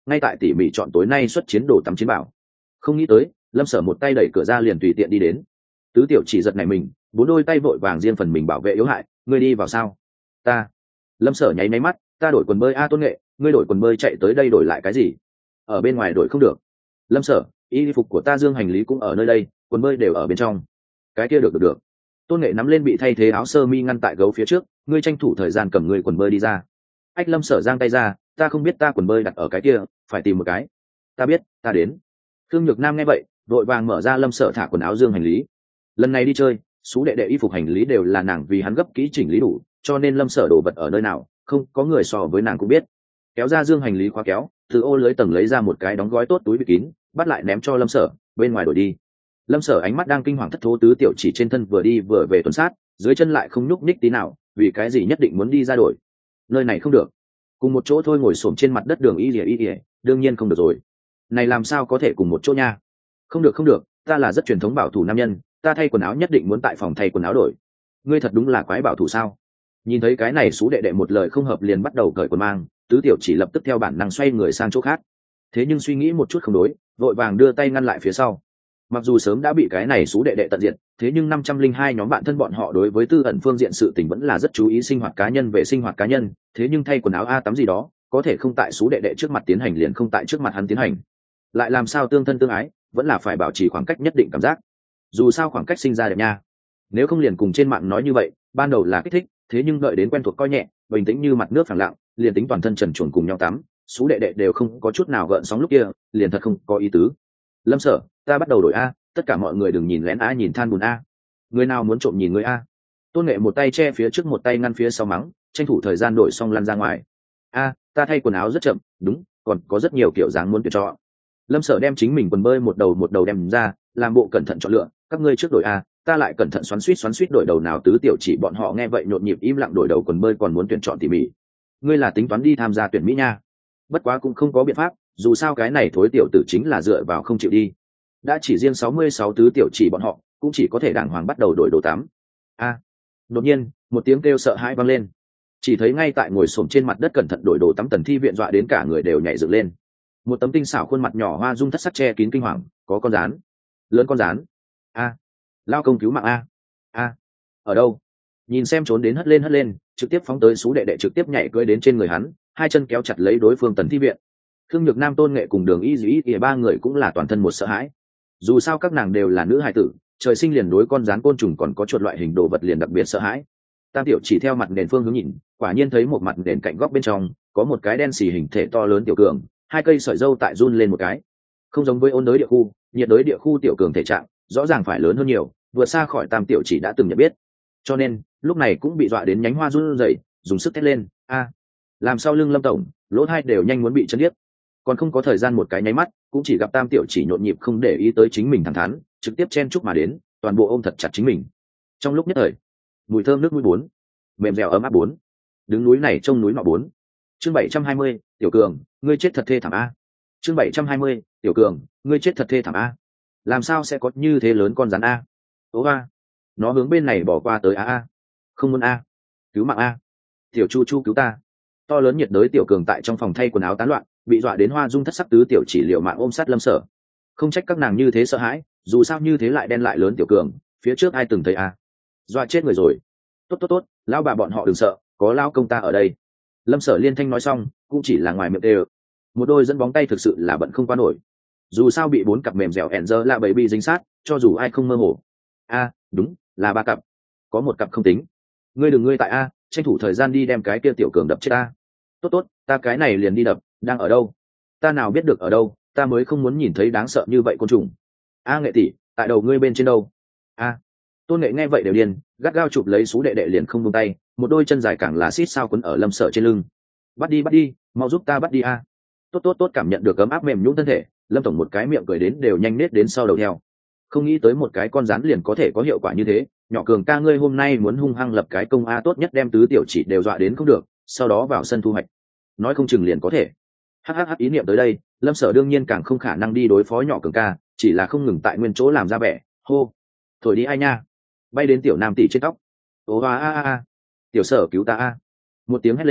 ngay tại tỉ mỉ chọn tối nay xuất chiến đồ tắm chiến bảo. Không nghĩ tới lâm sở một tay đẩy cửa ra liền tùy tiện đi đến. Tứ tiểu chỉ giật này mình, bốn đôi tay vội vàng riêng phần mình bảo vệ yếu hại. Ngươi đi vào sao? Ta. Lâm sở nháy máy mắt, ta đổi quần bơi a Tôn Nghệ, ngươi đổi quần bơi chạy tới đây đổi lại cái gì? Ở bên ngoài đổi không được. Lâm sở, y phục của ta dương hành lý cũng ở nơi đây, quần bơi đều ở bên trong. Cái kia được được được. Tôn Nghệ nắm lên bị thay thế áo sơ mi ngăn tại gấu phía trước, ngươi tranh thủ thời gian cầm ngươi quần bơi đi ra. Ách Lâm sở giang tay ra, ta không biết ta quần bơi đặt ở cái kia, phải tìm một cái. Ta biết, ta đến. Thương Nhược Nam nghe vậy, vội vàng mở ra Lâm sở thả quần áo dương hành lý. Lần này đi chơi, số đệ đệ y phục hành lý đều là nàng vì hắn gấp kỹ chỉnh lý đủ, cho nên Lâm sở đồ vật ở nơi nào, không có người so với nàng cũng biết. Kéo ra dương hành lý khóa kéo, từ ô lưới tầng lấy ra một cái đóng gói tốt túi bịt kín, bắt lại ném cho Lâm sở, bên ngoài đổi đi. Lâm sở ánh mắt đang kinh hoàng thất thố tứ tiểu chỉ trên thân vừa đi vừa về tuần sát, dưới chân lại không nhúc nhích tí nào, vì cái gì nhất định muốn đi ra đổi. Nơi này không được. Cùng một chỗ thôi ngồi xổm trên mặt đất đường y ỉa y ỉa, đương nhiên không được rồi. Này làm sao có thể cùng một chỗ nha? Không được không được, ta là rất truyền thống bảo thủ nam nhân, ta thay quần áo nhất định muốn tại phòng thay quần áo đổi. Ngươi thật đúng là quái bảo thủ sao? Nhìn thấy cái này sú đệ đệ một lời không hợp liền bắt đầu cởi quần mang, tứ tiểu chỉ lập tức theo bản năng xoay người sang chỗ khác. Thế nhưng suy nghĩ một chút không đối, vội vàng đưa tay ngăn lại phía sau. Mặc dù sớm đã bị cái này sú đệ đệ tận diệt, thế nhưng năm trăm linh hai nhóm bạn thân bọn họ đối với tư ẩn phương diện sự tình vẫn là rất chú ý sinh hoạt cá nhân về sinh hoạt cá nhân, thế nhưng thay quần áo a tắm gì đó, có thể không tại sú đệ đệ trước mặt tiến hành liền không tại trước mặt hắn tiến hành. Lại làm sao tương thân tương ái, vẫn là phải bảo trì khoảng cách nhất định cảm giác. Dù sao khoảng cách sinh ra đẹp nha. Nếu không liền cùng trên mạng nói như vậy, ban đầu là kích thích, thế nhưng đợi đến quen thuộc coi nhẹ, bình tĩnh như mặt nước phẳng lặng, liền tính toàn thân trần truồng cùng nhau tắm, sú đệ đệ đều không có chút nào gợn sóng lúc kia, liền thật không có ý tứ. Lâm sở, ta bắt đầu đổi a, tất cả mọi người đừng nhìn lén a nhìn than buồn a. Người nào muốn trộm nhìn người a? Tôn Nghệ một tay che phía trước một tay ngăn phía sau mắng, tranh thủ thời gian đổi xong lăn ra ngoài. A, ta thay quần áo rất chậm, đúng, còn có rất nhiều kiểu dáng muốn tuyển chọn. Lâm sở đem chính mình quần bơi một đầu một đầu đem ra, làm bộ cẩn thận chọn lựa, các ngươi trước đổi a, ta lại cẩn thận xoắn xuýt xoắn xuýt đổi đầu nào tứ tiểu chỉ bọn họ nghe vậy nhộn nhịp im lặng đổi đầu quần bơi còn muốn tuyển chọn tỉ mỉ. Ngươi là tính toán đi tham gia tuyển mỹ nha? Bất quá cũng không có biện pháp, dù sao cái này thối tiểu tử chính là dựa vào không chịu đi. Đã chỉ riêng sáu mươi sáu tứ tiểu chỉ bọn họ, cũng chỉ có thể đàng hoàng bắt đầu đổi đồ tắm. A! Đột nhiên, một tiếng kêu sợ hãi vang lên. Chỉ thấy ngay tại ngồi xổm trên mặt đất cẩn thận đổi đồ tắm Tần Thi Viện dọa đến cả người đều nhảy dựng lên. Một tấm tinh xảo khuôn mặt nhỏ hoa dung thất sắc che kín kinh hoàng, có con rán. Lớn con rán. A! Lao công cứu mạng a. A! Ở đâu? Nhìn xem trốn đến hất lên hất lên, trực tiếp phóng tới sú đệ đệ trực tiếp nhảy cưỡi đến trên người hắn, hai chân kéo chặt lấy đối phương Tần Thi Viện. Khương Nhược Nam Tôn Nghệ cùng Đường Y Dĩ Y ba người cũng là toàn thân một sợ hãi. Dù sao các nàng đều là nữ hài tử, trời sinh liền đối con rắn côn trùng còn có chuột loại hình đồ vật liền đặc biệt sợ hãi. Tam tiểu chỉ theo mặt nền phương hướng nhìn, quả nhiên thấy một mặt nền cạnh góc bên trong có một cái đen xì hình thể to lớn tiểu cường, hai cây sợi dâu tại run lên một cái. Không giống với ôn đới địa khu, nhiệt đới địa khu tiểu cường thể trạng rõ ràng phải lớn hơn nhiều, vượt xa khỏi tam tiểu chỉ đã từng nhận biết. Cho nên lúc này cũng bị dọa đến nhánh hoa run rẩy, dùng sức thét lên, a! Làm sao lưng Lâm tổng, lỗ hai đều nhanh muốn bị chấn điếc. Còn không có thời gian một cái nháy mắt, cũng chỉ gặp tam tiểu chỉ nhộn nhịp không để ý tới chính mình thẳng thắn, trực tiếp chen chúc mà đến, toàn bộ ôm thật chặt chính mình. Trong lúc nhất thời, mùi thơm nước mũi bốn, mềm dẻo ấm áp bốn, đứng núi này trông núi nọ bốn. Chương bảy trăm hai mươi, tiểu cường, ngươi chết thật thê thảm a. Chương bảy trăm hai mươi, tiểu cường, ngươi chết thật thê thảm a. Làm sao sẽ có như thế lớn con rắn a? Ố a, nó hướng bên này bỏ qua tới a a. Không muốn a. Cứu mạng a. Tiểu Chu Chu cứu ta. To lớn nhiệt đới tiểu cường tại trong phòng thay quần áo tán loạn, bị dọa đến hoa dung thất sắc tứ tiểu chỉ liệu mạng ôm sát Lâm sở. Không trách các nàng như thế sợ hãi, dù sao như thế lại đen lại lớn tiểu cường, phía trước ai từng thấy à? Dọa chết người rồi. Tốt tốt tốt, lão bà bọn họ đừng sợ, có lão công ta ở đây. Lâm sở liên thanh nói xong, cũng chỉ là ngoài miệng đều. Một đôi dẫn bóng tay thực sự là bận không qua nổi. Dù sao bị bốn cặp mềm dẻo ẻn dơ là bầy bị dính sát, cho dù ai không mơ hồ. A, đúng, là ba cặp. Có một cặp không tính. Ngươi đừng ngươi tại a, tranh thủ thời gian đi đem cái kia tiểu cường đập chết ta. Tốt tốt, ta cái này liền đi đập, đang ở đâu? Ta nào biết được ở đâu, ta mới không muốn nhìn thấy đáng sợ như vậy côn trùng. A Nghệ tỷ, tại đầu ngươi bên trên đâu? A. Tôn Nghệ nghe vậy đều điên, gắt gao chụp lấy sú đệ đệ liền không buông tay, một đôi chân dài càng là xít sao quấn ở Lâm sở trên lưng. Bắt đi bắt đi, mau giúp ta bắt đi a. Tốt tốt tốt, cảm nhận được ấm áp mềm nhũn thân thể, Lâm tổng một cái miệng cười đến đều nhanh nết đến sau đầu theo. Không nghĩ tới một cái con rắn liền có thể có hiệu quả như thế, nhỏ cường ca ngươi hôm nay muốn hung hăng lập cái công a tốt nhất đem tứ tiểu chỉ đều dọa đến không được, sau đó vào sân thu hoạch. Nói không chừng liền có thể. Hắc ý niệm tới đây, Lâm sở đương nhiên càng không khả năng đi đối phó nhỏ cường ca, chỉ là không ngừng tại nguyên chỗ làm ra vẻ, hô, thổi đi ai nha, bay đến tiểu nam tỷ trên tóc. Ố a a a, tiểu sở cứu ta a. Một tiếng hét lên,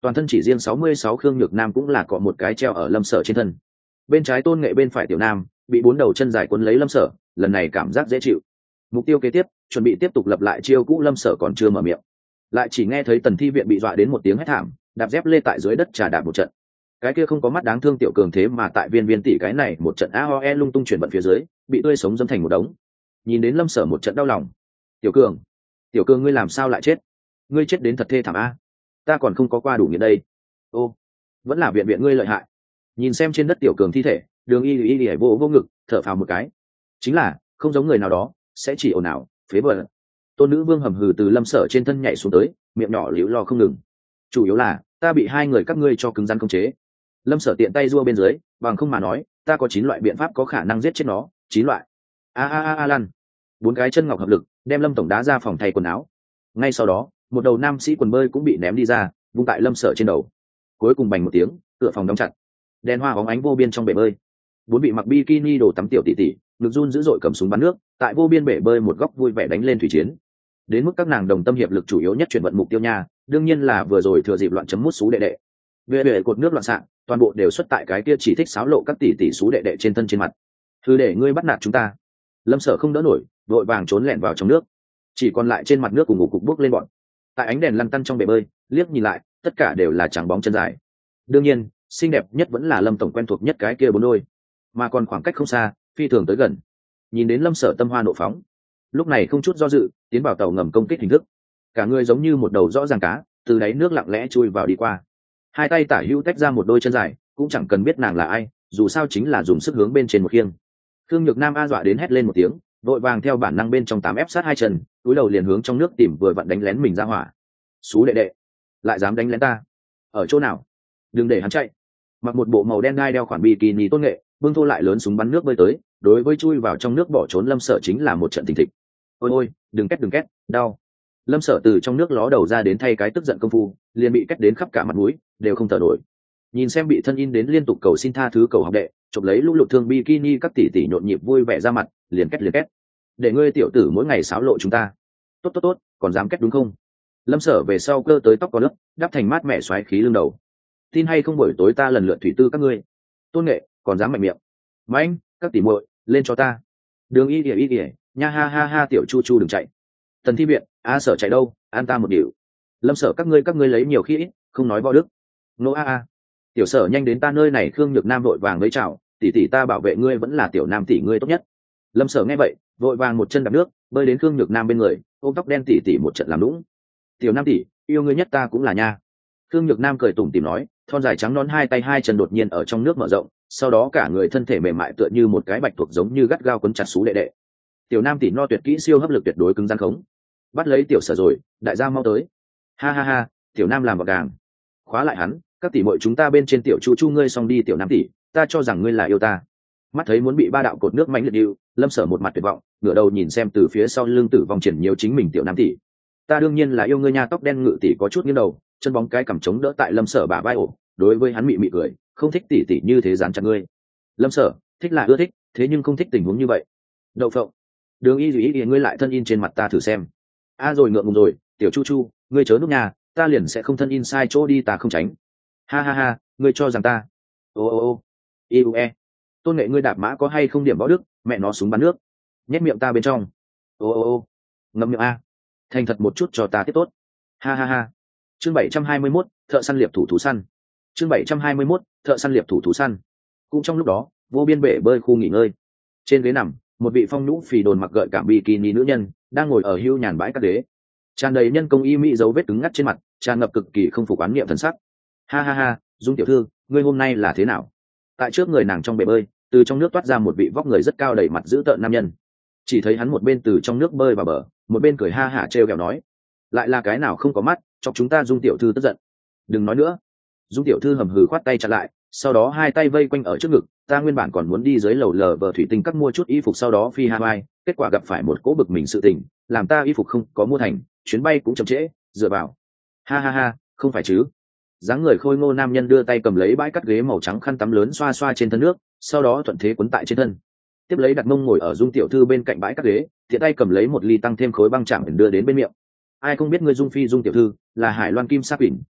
toàn thân chỉ riêng sáu mươi sáu khương nhược nam cũng là cọ một cái treo ở lâm sở trên thân. Bên trái tôn nghệ bên phải tiểu nam bị bốn đầu chân dài quấn lấy lâm sở, lần này cảm giác dễ chịu. Mục tiêu kế tiếp chuẩn bị tiếp tục lập lại chiêu cũ, lâm sở còn chưa mở miệng, lại chỉ nghe thấy tần thi viện bị dọa đến một tiếng hét thảm, đạp dép lê tại dưới đất trà đạp một trận. Cái kia không có mắt đáng thương tiểu cường thế mà tại viên viên tỷ cái này một trận a ho e lung tung chuyển vận phía dưới bị tươi sống dâm thành một đống. Nhìn đến lâm sở một trận đau lòng. Tiểu cường, tiểu cường ngươi làm sao lại chết? Ngươi chết đến thật thê thảm a. Ta còn không có qua đủ nghiện đây. Ô, vẫn là viện viện ngươi lợi hại. Nhìn xem trên đất tiểu cường thi thể, đường y y y vô vô ngực thở phào một cái. Chính là không giống người nào đó sẽ chỉ ồn ào phế vợ. Tôn nữ vương hầm hừ từ lâm sở trên thân nhảy xuống tới, miệng nhỏ liễu lo không ngừng. Chủ yếu là ta bị hai người các ngươi cho cứng rắn khống chế. Lâm sở tiện tay rua bên dưới, bằng không mà nói ta có chín loại biện pháp có khả năng giết chết nó. Chín loại. a a a a lăn. Bốn cái chân ngọc hợp lực đem lâm tổng đá ra phòng thay quần áo. Ngay sau đó một đầu nam sĩ quần bơi cũng bị ném đi ra, vung tại lâm sở trên đầu. Cuối cùng bành một tiếng, cửa phòng đóng chặt. Đèn hoa bóng ánh vô biên trong bể bơi, bốn bị mặc bikini đồ tắm tiểu tỷ tỷ ngực run dữ dội cầm súng bắn nước tại vô biên bể bơi một góc vui vẻ đánh lên thủy chiến. Đến mức các nàng đồng tâm hiệp lực chủ yếu nhất chuyển vận mục tiêu nha, đương nhiên là vừa rồi thừa dịp loạn chấm mút xú đệ đệ. Về bể cột nước loạn xạ, toàn bộ đều xuất tại cái kia chỉ thích xáo lộ các tỷ tỷ xú đệ đệ trên thân trên mặt. Thứ để ngươi bắt nạt chúng ta. Lâm sở không đỡ nổi, vội vàng trốn lẻn vào trong nước, chỉ còn lại trên mặt nước cùng ngủ cục bước lên bọn. Tại ánh đèn lăn tăn trong bể bơi, liếc nhìn lại tất cả đều là trắng bóng chân dài. Đương nhiên xinh đẹp nhất vẫn là lâm tổng quen thuộc nhất cái kia bốn đôi, mà còn khoảng cách không xa phi thường tới gần. Nhìn đến lâm sở tâm hoa nộ phóng, lúc này không chút do dự tiến vào tàu ngầm công kích hình thức, cả người giống như một đầu rõ ràng cá từ đáy nước lặng lẽ chui vào đi qua, hai tay tả hữu tách ra một đôi chân dài, cũng chẳng cần biết nàng là ai, dù sao chính là dùng sức hướng bên trên một khiêng. Thương Nhược Nam a dọa đến hét lên một tiếng, vội vàng theo bản năng bên trong tám ép sát hai chân, túi đầu liền hướng trong nước tìm vừa vặn đánh lén mình ra hỏa. Xú đệ đệ, lại dám đánh lén ta, ở chỗ nào? Đừng để hắn chạy. Mặc một bộ màu đen gai đeo khoản bikini tôn nghệ, bưng thô lại lớn súng bắn nước bơi tới, đối với chui vào trong nước bỏ trốn lâm sở chính là một trận thình thịch. Ôi ôi, đừng két đừng két, đau. Lâm sở từ trong nước ló đầu ra đến thay cái tức giận công phu, liền bị két đến khắp cả mặt mũi, đều không thở nổi. Nhìn xem bị thân in đến liên tục cầu xin tha thứ cầu học đệ, chụp lấy lũ lụt thương bikini các tỷ tỷ nhộn nhịp vui vẻ ra mặt, liền két liền két. Để ngươi tiểu tử mỗi ngày xáo lộ chúng ta. Tốt tốt tốt, còn dám két đúng không? Lâm sở về sau cơ tới tóc có lớp, đắp thành mát mẻ xoáy khí lưng đầu. Tin hay không buổi tối ta lần lượt thủy tư các ngươi. Tôn nghệ, còn dám mạnh miệng. Mãnh, các tỷ muội, lên cho ta. Đường y ỉa y ỉa, nha ha ha ha tiểu chu chu đừng chạy. Tần thi viện, a sở chạy đâu, an ta một điều. Lâm sở các ngươi các ngươi lấy nhiều khi ít, không nói võ đức. Nô a a. Tiểu sở nhanh đến ta nơi này, Khương Nhược Nam vội vàng với chào, tỷ tỷ ta bảo vệ ngươi vẫn là tiểu nam tỷ ngươi tốt nhất. Lâm sở nghe vậy, vội vàng một chân đạp nước, bơi đến Khương Nhược Nam bên người, ôm tóc đen tỷ tỷ một trận làm lũng. Tiểu nam tỷ, yêu ngươi nhất ta cũng là nha. Khương Nhược Nam cười tủm tỉm nói, thon dài trắng nón hai tay hai chân đột nhiên ở trong nước mở rộng, sau đó cả người thân thể mềm mại tựa như một cái bạch tuộc giống như gắt gao quấn chặt xú đệ đệ. Tiểu nam tỷ no tuyệt kỹ siêu hấp lực tuyệt đối cứng rắn khống. Bắt lấy tiểu sở rồi, đại gia mau tới. Ha ha ha, tiểu nam làm vào gàng. Khóa lại hắn, các tỷ muội chúng ta bên trên tiểu chu chu ngươi xong đi tiểu nam tỷ, ta cho rằng ngươi là yêu ta. Mắt thấy muốn bị ba đạo cột nước mãnh liệt điêu, Lâm Sở một mặt tuyệt vọng, ngửa đầu nhìn xem từ phía sau lưng tử vong triển nhiều chính mình tiểu nam tỷ. Ta đương nhiên là yêu ngươi nha, tóc đen ngự tỷ có chút nghiêng đầu, chân bóng cái cằm chống đỡ tại Lâm Sở bả vai ổ, đối với hắn mị mị cười, không thích tỷ tỷ như thế dán chặt ngươi. Lâm Sở, thích là ưa thích, thế nhưng không thích tình huống như vậy. Đậu phộng. Đường y ý ý ngươi lại thân in trên mặt ta thử xem. A à rồi ngượng ngùng rồi, tiểu chu chu, ngươi chớ núp nhà, ta liền sẽ không thân in sai chỗ đi ta không tránh. Ha ha ha, ngươi cho rằng ta. Ô ô ô. Iu e. Tôn nghệ ngươi đạp mã có hay không điểm võ đức, mẹ nó súng bắn nước. Nhét miệng ta bên trong. Ô ô ô. Ngậm miệng a. Thành thật một chút cho ta tiếp tốt. Ha ha ha. Chương bảy trăm hai mươi mốt, thợ săn liệp thủ thú săn. Chương bảy trăm hai mươi mốt, thợ săn liệp thủ thú săn. Cũng trong lúc đó, vô biên bể bơi khu nghỉ ngơi. Trên ghế nằm, một vị phong nhũ phì đồn mặc gợi cảm bikini nữ nhân đang ngồi ở hưu nhàn bãi cát đế, tràn đầy nhân công y mỹ dấu vết cứng ngắt trên mặt, tràn ngập cực kỳ không phục oán niệm thần sắc. Ha ha ha, Dung tiểu thư, ngươi hôm nay là thế nào? Tại trước người nàng trong bể bơi, từ trong nước toát ra một vị vóc người rất cao đầy mặt dữ tợn nam nhân. Chỉ thấy hắn một bên từ trong nước bơi vào bờ, một bên cười ha hả trêu ghẹo nói, lại là cái nào không có mắt, chọc chúng ta Dung tiểu thư tức giận. Đừng nói nữa. Dung tiểu thư hầm hừ khoát tay chặn lại, sau đó hai tay vây quanh ở trước ngực, ta nguyên bản còn muốn đi dưới lầu lờ vờ thủy tinh các mua chút y phục sau đó phi Hawaii, kết quả gặp phải một cỗ bực mình sự tình, làm ta y phục không có mua thành, chuyến bay cũng chậm trễ, dựa vào. Ha ha ha, không phải chứ? Dáng người khôi ngô nam nhân đưa tay cầm lấy bãi cắt ghế màu trắng khăn tắm lớn xoa xoa trên thân nước, sau đó thuận thế quấn tại trên thân. Tiếp lấy đặt mông ngồi ở Dung tiểu thư bên cạnh bãi cắt ghế, tiện tay cầm lấy một ly tăng thêm khối băng chạm đưa đến bên miệng. Ai không biết ngươi Dung phi Dung tiểu thư là Hải Loan Kim Sa Quỷ,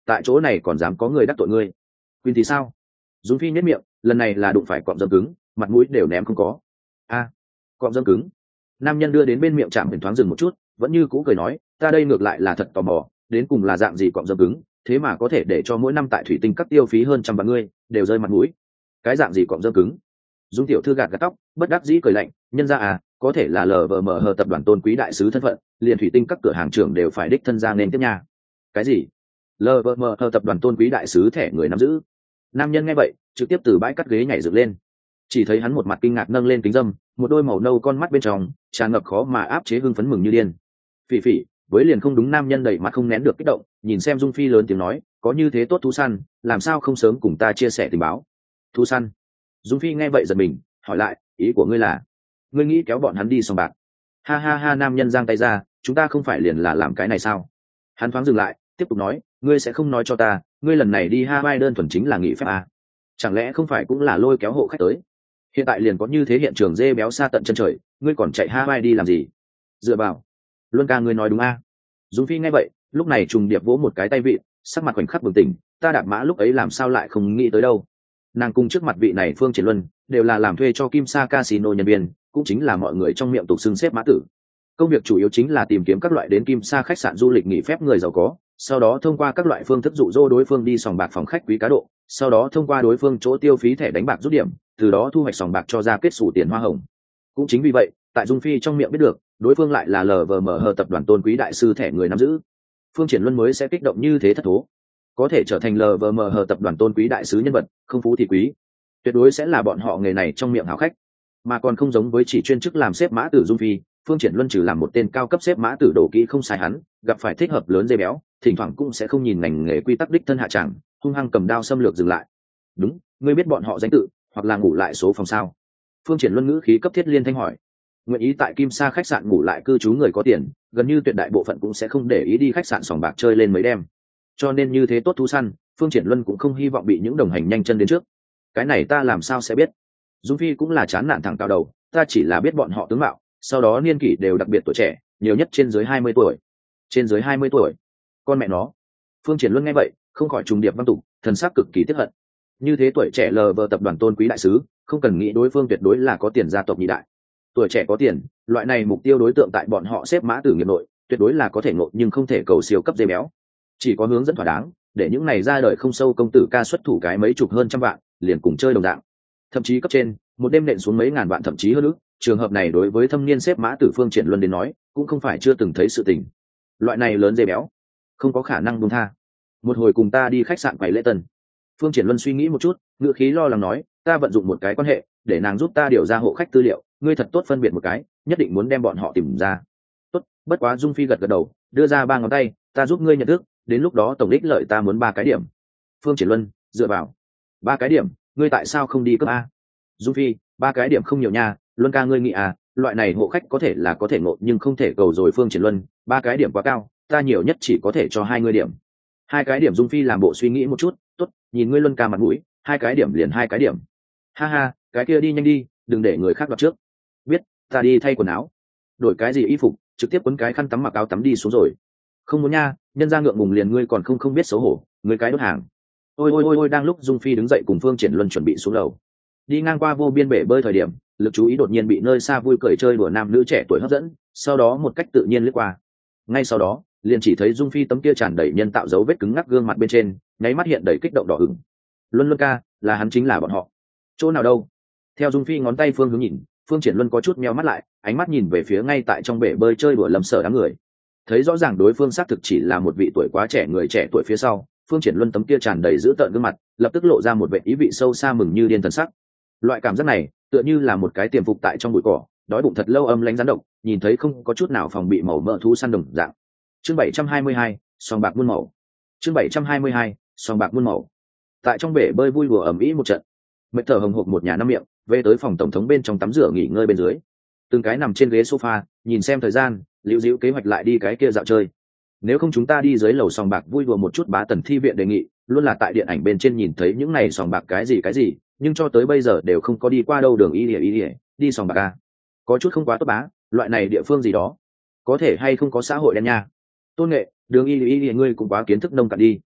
tại chỗ này còn dám có người đắc tội ngươi. Quỳnh thì sao? Dung Phi nhếch miệng, lần này là đụng phải cọm dâm cứng, mặt mũi đều ném không có. A, à, cọm dâm cứng. Nam nhân đưa đến bên miệng chạm, huyền thoáng dừng một chút, vẫn như cũ cười nói, ta đây ngược lại là thật tò mò, đến cùng là dạng gì cọm dâm cứng, thế mà có thể để cho mỗi năm tại thủy tinh các tiêu phí hơn trăm vạn ngươi đều rơi mặt mũi. Cái dạng gì cọm dâm cứng? Dung tiểu thư gạt gạt tóc, bất đắc dĩ cười lạnh, nhân ra à, có thể là lờ vờ mờ hờ tập đoàn tôn quý đại sứ thân phận, liền thủy tinh các cửa hàng trưởng đều phải đích thân ra nên tiếp nha. Cái gì? lờ vờ mờ hờ tập đoàn tôn quý đại sứ thẻ người nắm giữ? Nam nhân nghe vậy, trực tiếp từ bãi cắt ghế nhảy dựng lên. Chỉ thấy hắn một mặt kinh ngạc nâng lên kính dâm, một đôi màu nâu con mắt bên trong tràn ngập khó mà áp chế hưng phấn mừng như điên. Phỉ phỉ, với liền không đúng, nam nhân đẩy mặt không nén được kích động, nhìn xem Dung Phi lớn tiếng nói, có như thế tốt thú săn, làm sao không sớm cùng ta chia sẻ tình báo? Thú săn? Dung Phi nghe vậy giật mình, hỏi lại, ý của ngươi là, ngươi nghĩ kéo bọn hắn đi sòng bạc? Ha ha ha, nam nhân giang tay ra, chúng ta không phải liền là làm cái này sao? Hắn thoáng dừng lại, tiếp tục nói, ngươi sẽ không nói cho ta, ngươi lần này đi Hawaii đơn thuần chính là nghỉ phép à? Chẳng lẽ không phải cũng là lôi kéo hộ khách tới? Hiện tại liền có như thế hiện trường dê béo xa tận chân trời, ngươi còn chạy Hawaii đi làm gì? Dựa vào, Luân ca ngươi nói đúng à? Dung Phi nghe vậy, lúc này trùng điệp vỗ một cái tay vị, sắc mặt khoảnh khắc bừng tỉnh, ta đạp mã lúc ấy làm sao lại không nghĩ tới đâu. Nàng cùng trước mặt vị này Phương Triển Luân đều là làm thuê cho Kim Sa Casino nhân viên, cũng chính là mọi người trong miệng tục xưng xếp mã tử. Công việc chủ yếu chính là tìm kiếm các loại đến Kim Sa khách sạn du lịch nghỉ phép người giàu có, sau đó thông qua các loại phương thức dụ dỗ đối phương đi sòng bạc phòng khách quý cá độ, sau đó thông qua đối phương chỗ tiêu phí thẻ đánh bạc rút điểm, từ đó thu hoạch sòng bạc cho ra kết sủ tiền hoa hồng. Cũng chính vì vậy, tại Dung Phi trong miệng biết được, đối phương lại là lờ vờ mờ hờ tập đoàn tôn quý đại sư thẻ người nắm giữ. Phương Triển Luân mới sẽ kích động như thế thất thố. Có thể trở thành lờ vờ mờ hờ tập đoàn tôn quý đại sứ nhân vật, không phú thì quý, tuyệt đối sẽ là bọn họ nghề này trong miệng hảo khách, mà còn không giống với chỉ chuyên chức làm xếp mã tử Dung Phi. Phương Triển Luân trừ làm một tên cao cấp xếp mã tử đổ kỹ không sai, hắn gặp phải thích hợp lớn dây béo, thỉnh thoảng cũng sẽ không nhìn ngành nghề quy tắc đích thân hạ tràng, hung hăng cầm đao xâm lược dừng lại. Đúng, ngươi biết bọn họ danh tự hoặc là ngủ lại số phòng sao? Phương Triển Luân ngữ khí cấp thiết liên thanh hỏi. Nguyện ý tại Kim Sa khách sạn ngủ lại cư trú người có tiền, gần như tuyệt đại bộ phận cũng sẽ không để ý đi khách sạn sòng bạc chơi lên mấy đêm. Cho nên như thế tốt thú săn, Phương Triển Luân cũng không hy vọng bị những đồng hành nhanh chân đến trước. Cái này ta làm sao sẽ biết? Dung Phi cũng là chán nản thẳng cao đầu, ta chỉ là biết bọn họ tướng mạo, sau đó niên kỷ đều đặc biệt tuổi trẻ, nhiều nhất trên dưới hai mươi tuổi. Trên dưới hai mươi tuổi? Con mẹ nó. Phương Triển Luân nghe vậy, không khỏi trùng điệp văn tục, thần sắc cực kỳ tiếc hận. Như thế tuổi trẻ lờ vờ tập đoàn tôn quý đại sứ, không cần nghĩ đối phương tuyệt đối là có tiền gia tộc nhị đại. Tuổi trẻ có tiền, loại này mục tiêu đối tượng tại bọn họ xếp mã tử nghiệp nội, tuyệt đối là có thể ngộ nhưng không thể cầu siêu cấp dây béo. Chỉ có hướng dẫn thỏa đáng, để những này ra đời không sâu công tử ca xuất thủ cái mấy chục hơn trăm vạn, liền cùng chơi đồng dạng. Thậm chí cấp trên, một đêm nện xuống mấy ngàn vạn thậm chí hơn nữa, trường hợp này đối với thâm niên xếp mã tử Phương Triển Luân đến nói, cũng không phải chưa từng thấy sự tình. Loại này lớn dây béo, không có khả năng buông tha. Một hồi cùng ta đi khách sạn quầy lễ tân. Phương Triển Luân suy nghĩ một chút, ngữ khí lo lắng nói, ta vận dụng một cái quan hệ, để nàng giúp ta điều ra hộ khách tư liệu, ngươi thật tốt phân biệt một cái, nhất định muốn đem bọn họ tìm ra. Tốt, bất quá Dung Phi gật gật đầu, đưa ra ba ngón tay, ta giúp ngươi nhận thức, đến lúc đó tổng đích lợi ta muốn ba cái điểm. Phương Triển Luân, dựa vào ba cái điểm, ngươi tại sao không đi cấp a? Dung Phi, ba cái điểm không nhiều nha, Luân ca ngươi nghĩ à, loại này hộ khách có thể là có thể ngộ nhưng không thể cầu rồi. Phương Triển Luân, ba cái điểm quá cao, ta nhiều nhất chỉ có thể cho hai ngươi điểm. Hai cái điểm? Dung Phi làm bộ suy nghĩ một chút, tốt, nhìn ngươi Luân ca mặt mũi, hai cái điểm liền hai cái điểm. Ha ha, cái kia đi nhanh đi, đừng để người khác đoạt trước. Biết, ta đi thay quần áo, đổi cái gì y phục, trực tiếp quấn cái khăn tắm mặc áo tắm đi xuống rồi. Không muốn nha, nhân ra ngượng ngùng liền ngươi còn không không biết xấu hổ, ngươi cái đốt hàng. Ôi ôi ôi ôi, đang lúc Dung Phi đứng dậy cùng Phương Triển Luân chuẩn bị xuống lầu, đi ngang qua vô biên bể bơi thời điểm, lực chú ý đột nhiên bị nơi xa vui cười chơi đùa nam nữ trẻ tuổi hấp dẫn, sau đó một cách tự nhiên lướt qua. Ngay sau đó, liền chỉ thấy Dung Phi tấm kia tràn đầy nhân tạo dấu vết cứng ngắc gương mặt bên trên, nháy mắt hiện đầy kích động đỏ ửng. Luân Luân ca, là hắn chính là bọn họ. Chỗ nào đâu? Theo Dung Phi ngón tay phương hướng nhìn, Phương Triển Luân có chút meo mắt lại, ánh mắt nhìn về phía ngay tại trong bể bơi chơi đùa Lâm Sở đám người. Thấy rõ ràng đối phương xác thực chỉ là một vị tuổi quá trẻ người trẻ tuổi phía sau, Phương Triển Luân tấm kia tràn đầy dữ tợn gương mặt, lập tức lộ ra một vẻ ý vị sâu xa mừng như điên thần sắc. Loại cảm giác này, tựa như là một cái tiềm phục tại trong bụi cỏ, đói bụng thật lâu âm lãnh rắn độc, nhìn thấy không có chút nào phòng bị màu mỡ thú săn đồng dạng. Chương bảy trăm hai mươi hai, song bạc muôn màu. Chương bảy trăm hai mươi hai, song bạc muôn màu. Tại trong bể bơi vui đùa ầm ĩ một trận, mệt thở hồng hộc một nhà năm miệng, về tới phòng tổng thống bên trong tắm rửa nghỉ ngơi bên dưới. Từng cái nằm trên ghế sofa, nhìn xem thời gian, liễu diễu kế hoạch lại đi cái kia dạo chơi. Nếu không chúng ta đi dưới lầu sòng bạc vui đùa một chút. Bá Tần Thi viện đề nghị, luôn là tại điện ảnh bên trên nhìn thấy những này sòng bạc cái gì cái gì, nhưng cho tới bây giờ đều không có đi qua đâu. Đường y ỉa y ỉa đi sòng bạc a, có chút không quá tốt bá, loại này địa phương gì đó có thể hay không có xã hội đen nha. Tôn Nghệ, Đường y y ỉa ngươi cũng quá kiến thức nông cạn đi.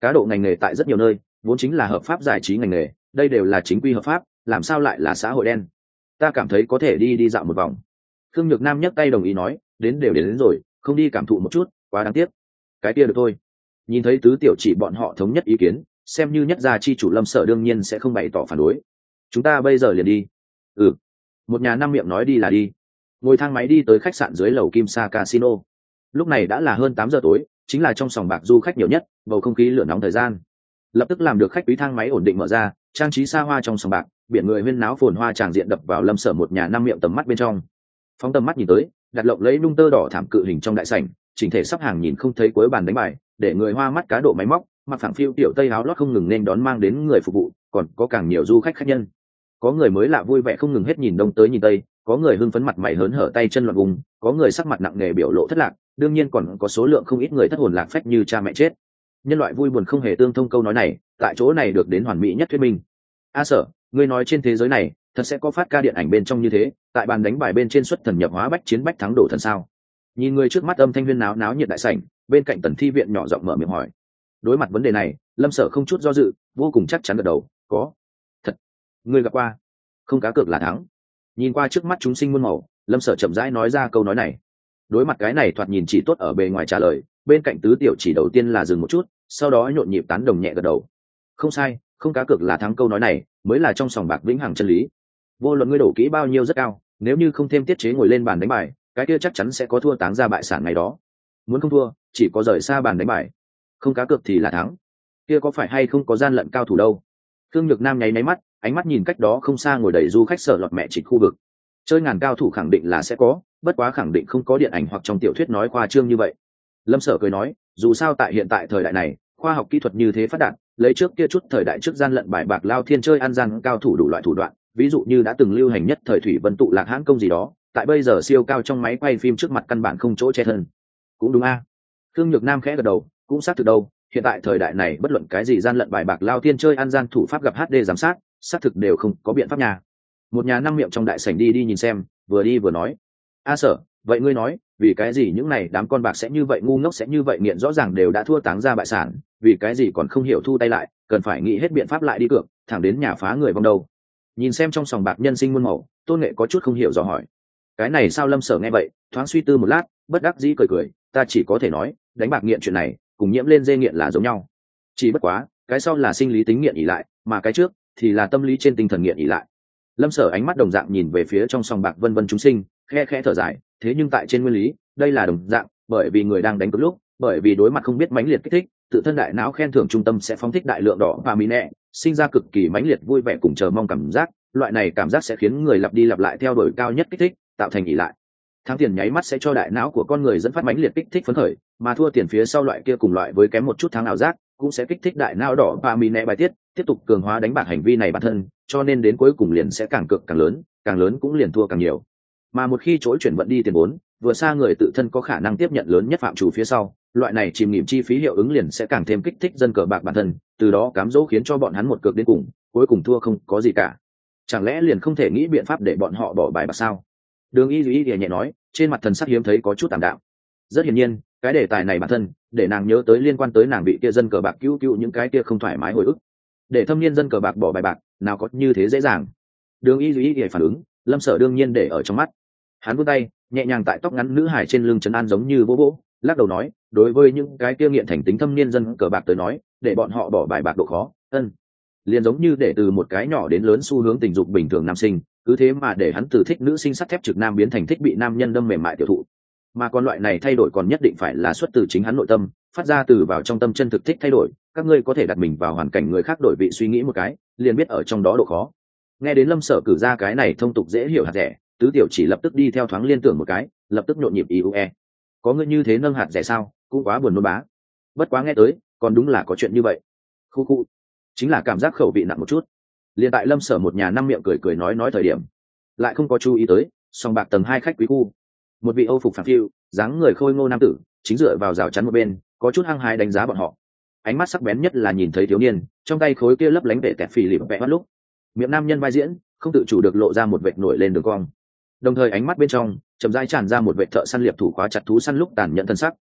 Cá độ ngành nghề tại rất nhiều nơi vốn chính là hợp pháp giải trí ngành nghề, đây đều là chính quy hợp pháp, làm sao lại là xã hội đen? Ta cảm thấy có thể đi đi dạo một vòng. Khương Nhược Nam nhấc tay đồng ý nói, đến đều đến, đến rồi, không đi cảm thụ một chút quá đáng tiếc. Cái kia được thôi. Nhìn thấy tứ tiểu chỉ bọn họ thống nhất ý kiến, xem như nhất gia chi chủ Lâm Sở đương nhiên sẽ không bày tỏ phản đối. Chúng ta bây giờ liền đi. Ừ. Một nhà năm miệng nói đi là đi. Ngồi thang máy đi tới khách sạn dưới lầu Kim Sa Casino. Lúc này đã là hơn tám giờ tối, chính là trong sòng bạc du khách nhiều nhất, bầu không khí lửa nóng thời gian. Lập tức làm được khách quý thang máy ổn định mở ra, trang trí xa hoa trong sòng bạc, biển người huyên náo phồn hoa tràng diện đập vào Lâm Sở một nhà năm miệng tầm mắt bên trong. Phóng tầm mắt nhìn tới, đặt lộng lấy nung tơ đỏ thảm cự hình trong đại sảnh, chỉnh thể sắp hàng nhìn không thấy cuối bàn đánh bài, để người hoa mắt cá độ máy móc, mặc phẳng phiu tiểu tây áo lót không ngừng nên đón mang đến người phục vụ, còn có càng nhiều du khách khách nhân. Có người mới lạ vui vẻ không ngừng hết nhìn đông tới nhìn tây, có người hưng phấn mặt mày hớn hở tay chân loạn vùng, có người sắc mặt nặng nề biểu lộ thất lạc, đương nhiên còn có số lượng không ít người thất hồn lạc phách như cha mẹ chết. Nhân loại vui buồn không hề tương thông câu nói này, tại chỗ này được đến hoàn mỹ nhất thuyết minh. A Sở, ngươi nói trên thế giới này thật sẽ có phát ca điện ảnh bên trong như thế, tại bàn đánh bài bên trên xuất thần nhập hóa bách chiến bách thắng đổ thần sao? Nhìn người trước mắt âm thanh huyên náo náo nhiệt đại sảnh, bên cạnh Tần Thi viện nhỏ giọng mở miệng hỏi. Đối mặt vấn đề này, Lâm Sở không chút do dự, vô cùng chắc chắn gật đầu, có. Thật, ngươi gặp qua, không cá cược là thắng. Nhìn qua trước mắt chúng sinh muôn màu, Lâm Sở chậm rãi nói ra câu nói này. Đối mặt cái này thoạt nhìn chỉ tốt ở bề ngoài trả lời, bên cạnh tứ tiểu chỉ đầu tiên là dừng một chút, sau đó nhộn nhịp tán đồng nhẹ gật đầu. Không sai, không cá cược là thắng, câu nói này mới là trong sòng bạc vĩnh hằng chân lý. Vô luận ngươi đổ kỹ bao nhiêu rất cao, nếu như không thêm tiết chế ngồi lên bàn đánh bài, cái kia chắc chắn sẽ có thua táng ra bại sản ngày đó. Muốn không thua, chỉ có rời xa bàn đánh bài. Không cá cược thì là thắng. Kia có phải hay không có gian lận cao thủ đâu? Khương Nhược Nam nháy máy mắt, ánh mắt nhìn cách đó không xa ngồi đầy du khách sợ lọt mẹ trịch khu vực. Chơi ngàn cao thủ khẳng định là sẽ có, bất quá khẳng định không có điện ảnh hoặc trong tiểu thuyết nói khoa trương như vậy. Lâm Sở cười nói, dù sao tại hiện tại thời đại này, khoa học kỹ thuật như thế phát đạt, lấy trước kia chút thời đại trước gian lận bài bạc lao thiên chơi ăn gian cao thủ đủ loại thủ đoạn, ví dụ như đã từng lưu hành nhất thời thủy vân tụ lạc hãn công gì đó, tại bây giờ siêu cao trong máy quay phim trước mặt căn bản không chỗ che thân. Cũng đúng a. À. Khương Nhược Nam khẽ gật đầu, cũng xác thực đâu, hiện tại thời đại này bất luận cái gì gian lận bài bạc lao thiên chơi ăn gian thủ pháp gặp hát đê giám sát, xác thực đều không có biện pháp nhà. Một nhà năm miệng trong đại sảnh đi đi nhìn xem, vừa đi vừa nói. A Sở, vậy ngươi nói, vì cái gì những này đám con bạc sẽ như vậy ngu ngốc sẽ như vậy nghiện rõ ràng đều đã thua táng ra bại sản, vì cái gì còn không hiểu thu tay lại, cần phải nghĩ hết biện pháp lại đi cược, thẳng đến nhà phá người vong đầu. Nhìn xem trong sòng bạc nhân sinh muôn màu, Tôn Nghệ có chút không hiểu dò hỏi. Cái này sao? Lâm Sở nghe vậy, thoáng suy tư một lát, bất đắc dĩ cười cười, ta chỉ có thể nói, đánh bạc nghiện chuyện này, cùng nhiễm lên dê nghiện là giống nhau. Chỉ bất quá, cái sau là sinh lý tính nghiện ỷ lại, mà cái trước thì là tâm lý trên tinh thần nghiện ỷ lại. Lâm Sở ánh mắt đồng dạng nhìn về phía trong sòng bạc vân vân chúng sinh, khe khẽ thở dài, thế nhưng tại trên nguyên lý, đây là đồng dạng, bởi vì người đang đánh cược lúc, bởi vì đối mặt không biết mãnh liệt kích thích, tự thân đại não khen thưởng trung tâm sẽ phóng thích đại lượng đỏ và mì nẹ, sinh ra cực kỳ mãnh liệt vui vẻ cùng chờ mong cảm giác, loại này cảm giác sẽ khiến người lặp đi lặp lại theo đuổi cao nhất kích thích, tạo thành ỷ lại. Thắng tiền nháy mắt sẽ cho đại não của con người dẫn phát mãnh liệt kích thích phấn khởi, mà thua tiền phía sau loại kia cùng loại với kém một chút thắng ảo giác, cũng sẽ kích thích đại não đỏ và mì nẹ bài tiết, tiếp tục cường hóa đánh bạc hành vi này bản thân, cho nên đến cuối cùng liền sẽ càng cược càng lớn, càng lớn cũng liền thua càng nhiều. Mà một khi trỗi chuyển vận đi tiền vốn, vừa xa người tự thân có khả năng tiếp nhận lớn nhất phạm chủ phía sau, loại này chìm nghỉm chi phí hiệu ứng liền sẽ càng thêm kích thích dân cờ bạc bản thân, từ đó cám dỗ khiến cho bọn hắn một cược đến cùng, cuối cùng thua không có gì cả. Chẳng lẽ liền không thể nghĩ biện pháp để bọn họ bỏ bài bạc sao? Đường Y Duy nhẹ nói, trên mặt thần sắc hiếm thấy có chút tạm đạm. Rất hiển nhiên, cái đề tài này bản thân, để nàng nhớ tới liên quan tới nàng bị kia dân cờ bạc cứu cứu những cái kia không thoải mái hồi ức. Để thâm niên dân cờ bạc bỏ bài bạc, nào có như thế dễ dàng. Đường Y Duy phản ứng, Lâm Sở đương nhiên để ở trong mắt. Hắn vươn tay, nhẹ nhàng tại tóc ngắn nữ hải trên lưng trấn an giống như vỗ vỗ, lắc đầu nói, đối với những cái kia nghiện thành tính thâm niên dân cờ bạc tới nói, để bọn họ bỏ bài bạc độ khó, ân, liền giống như để từ một cái nhỏ đến lớn xu hướng tình dục bình thường nam sinh, cứ thế mà để hắn từ thích nữ sinh sắt thép trực nam biến thành thích bị nam nhân đâm mềm mại tiểu thụ. Mà còn loại này thay đổi còn nhất định phải là xuất từ chính hắn nội tâm, phát ra từ vào trong tâm chân thực thích thay đổi. Các ngươi có thể đặt mình vào hoàn cảnh người khác đổi vị suy nghĩ một cái, liền biết ở trong đó độ khó. Nghe đến Lâm Sở cử ra cái này thông tục dễ hiểu hạt rẻ, tứ tiểu chỉ lập tức đi theo thoáng liên tưởng một cái, lập tức nhộn nhịp ý ue. Có ngươi như thế nâng hạt rẻ sao? Cũng quá buồn nôn bá. Bất quá nghe tới, còn đúng là có chuyện như vậy. Khu khu, chính là cảm giác khẩu vị nặng một chút. Liên tại Lâm Sở một nhà năm miệng cười cười nói nói thời điểm, lại không có chú ý tới, song bạc tầng hai khách quý khu, một vị Âu phục phẳng phiu, dáng người khôi ngô nam tử, chính dựa vào rào chắn một bên, có chút hăng hái đánh giá bọn họ. Ánh mắt sắc bén nhất là nhìn thấy thiếu niên, trong tay khối kia lấp lánh vệ tẹt phì lịp vẽ mắt lúc, miệng nam nhân vai diễn, không tự chủ được lộ ra một vệt nổi lên đường cong. Đồng thời ánh mắt bên trong, chậm rãi tràn ra một vệt thợ săn liệp thủ khóa chặt thú săn lúc tàn nhẫn thân sắc.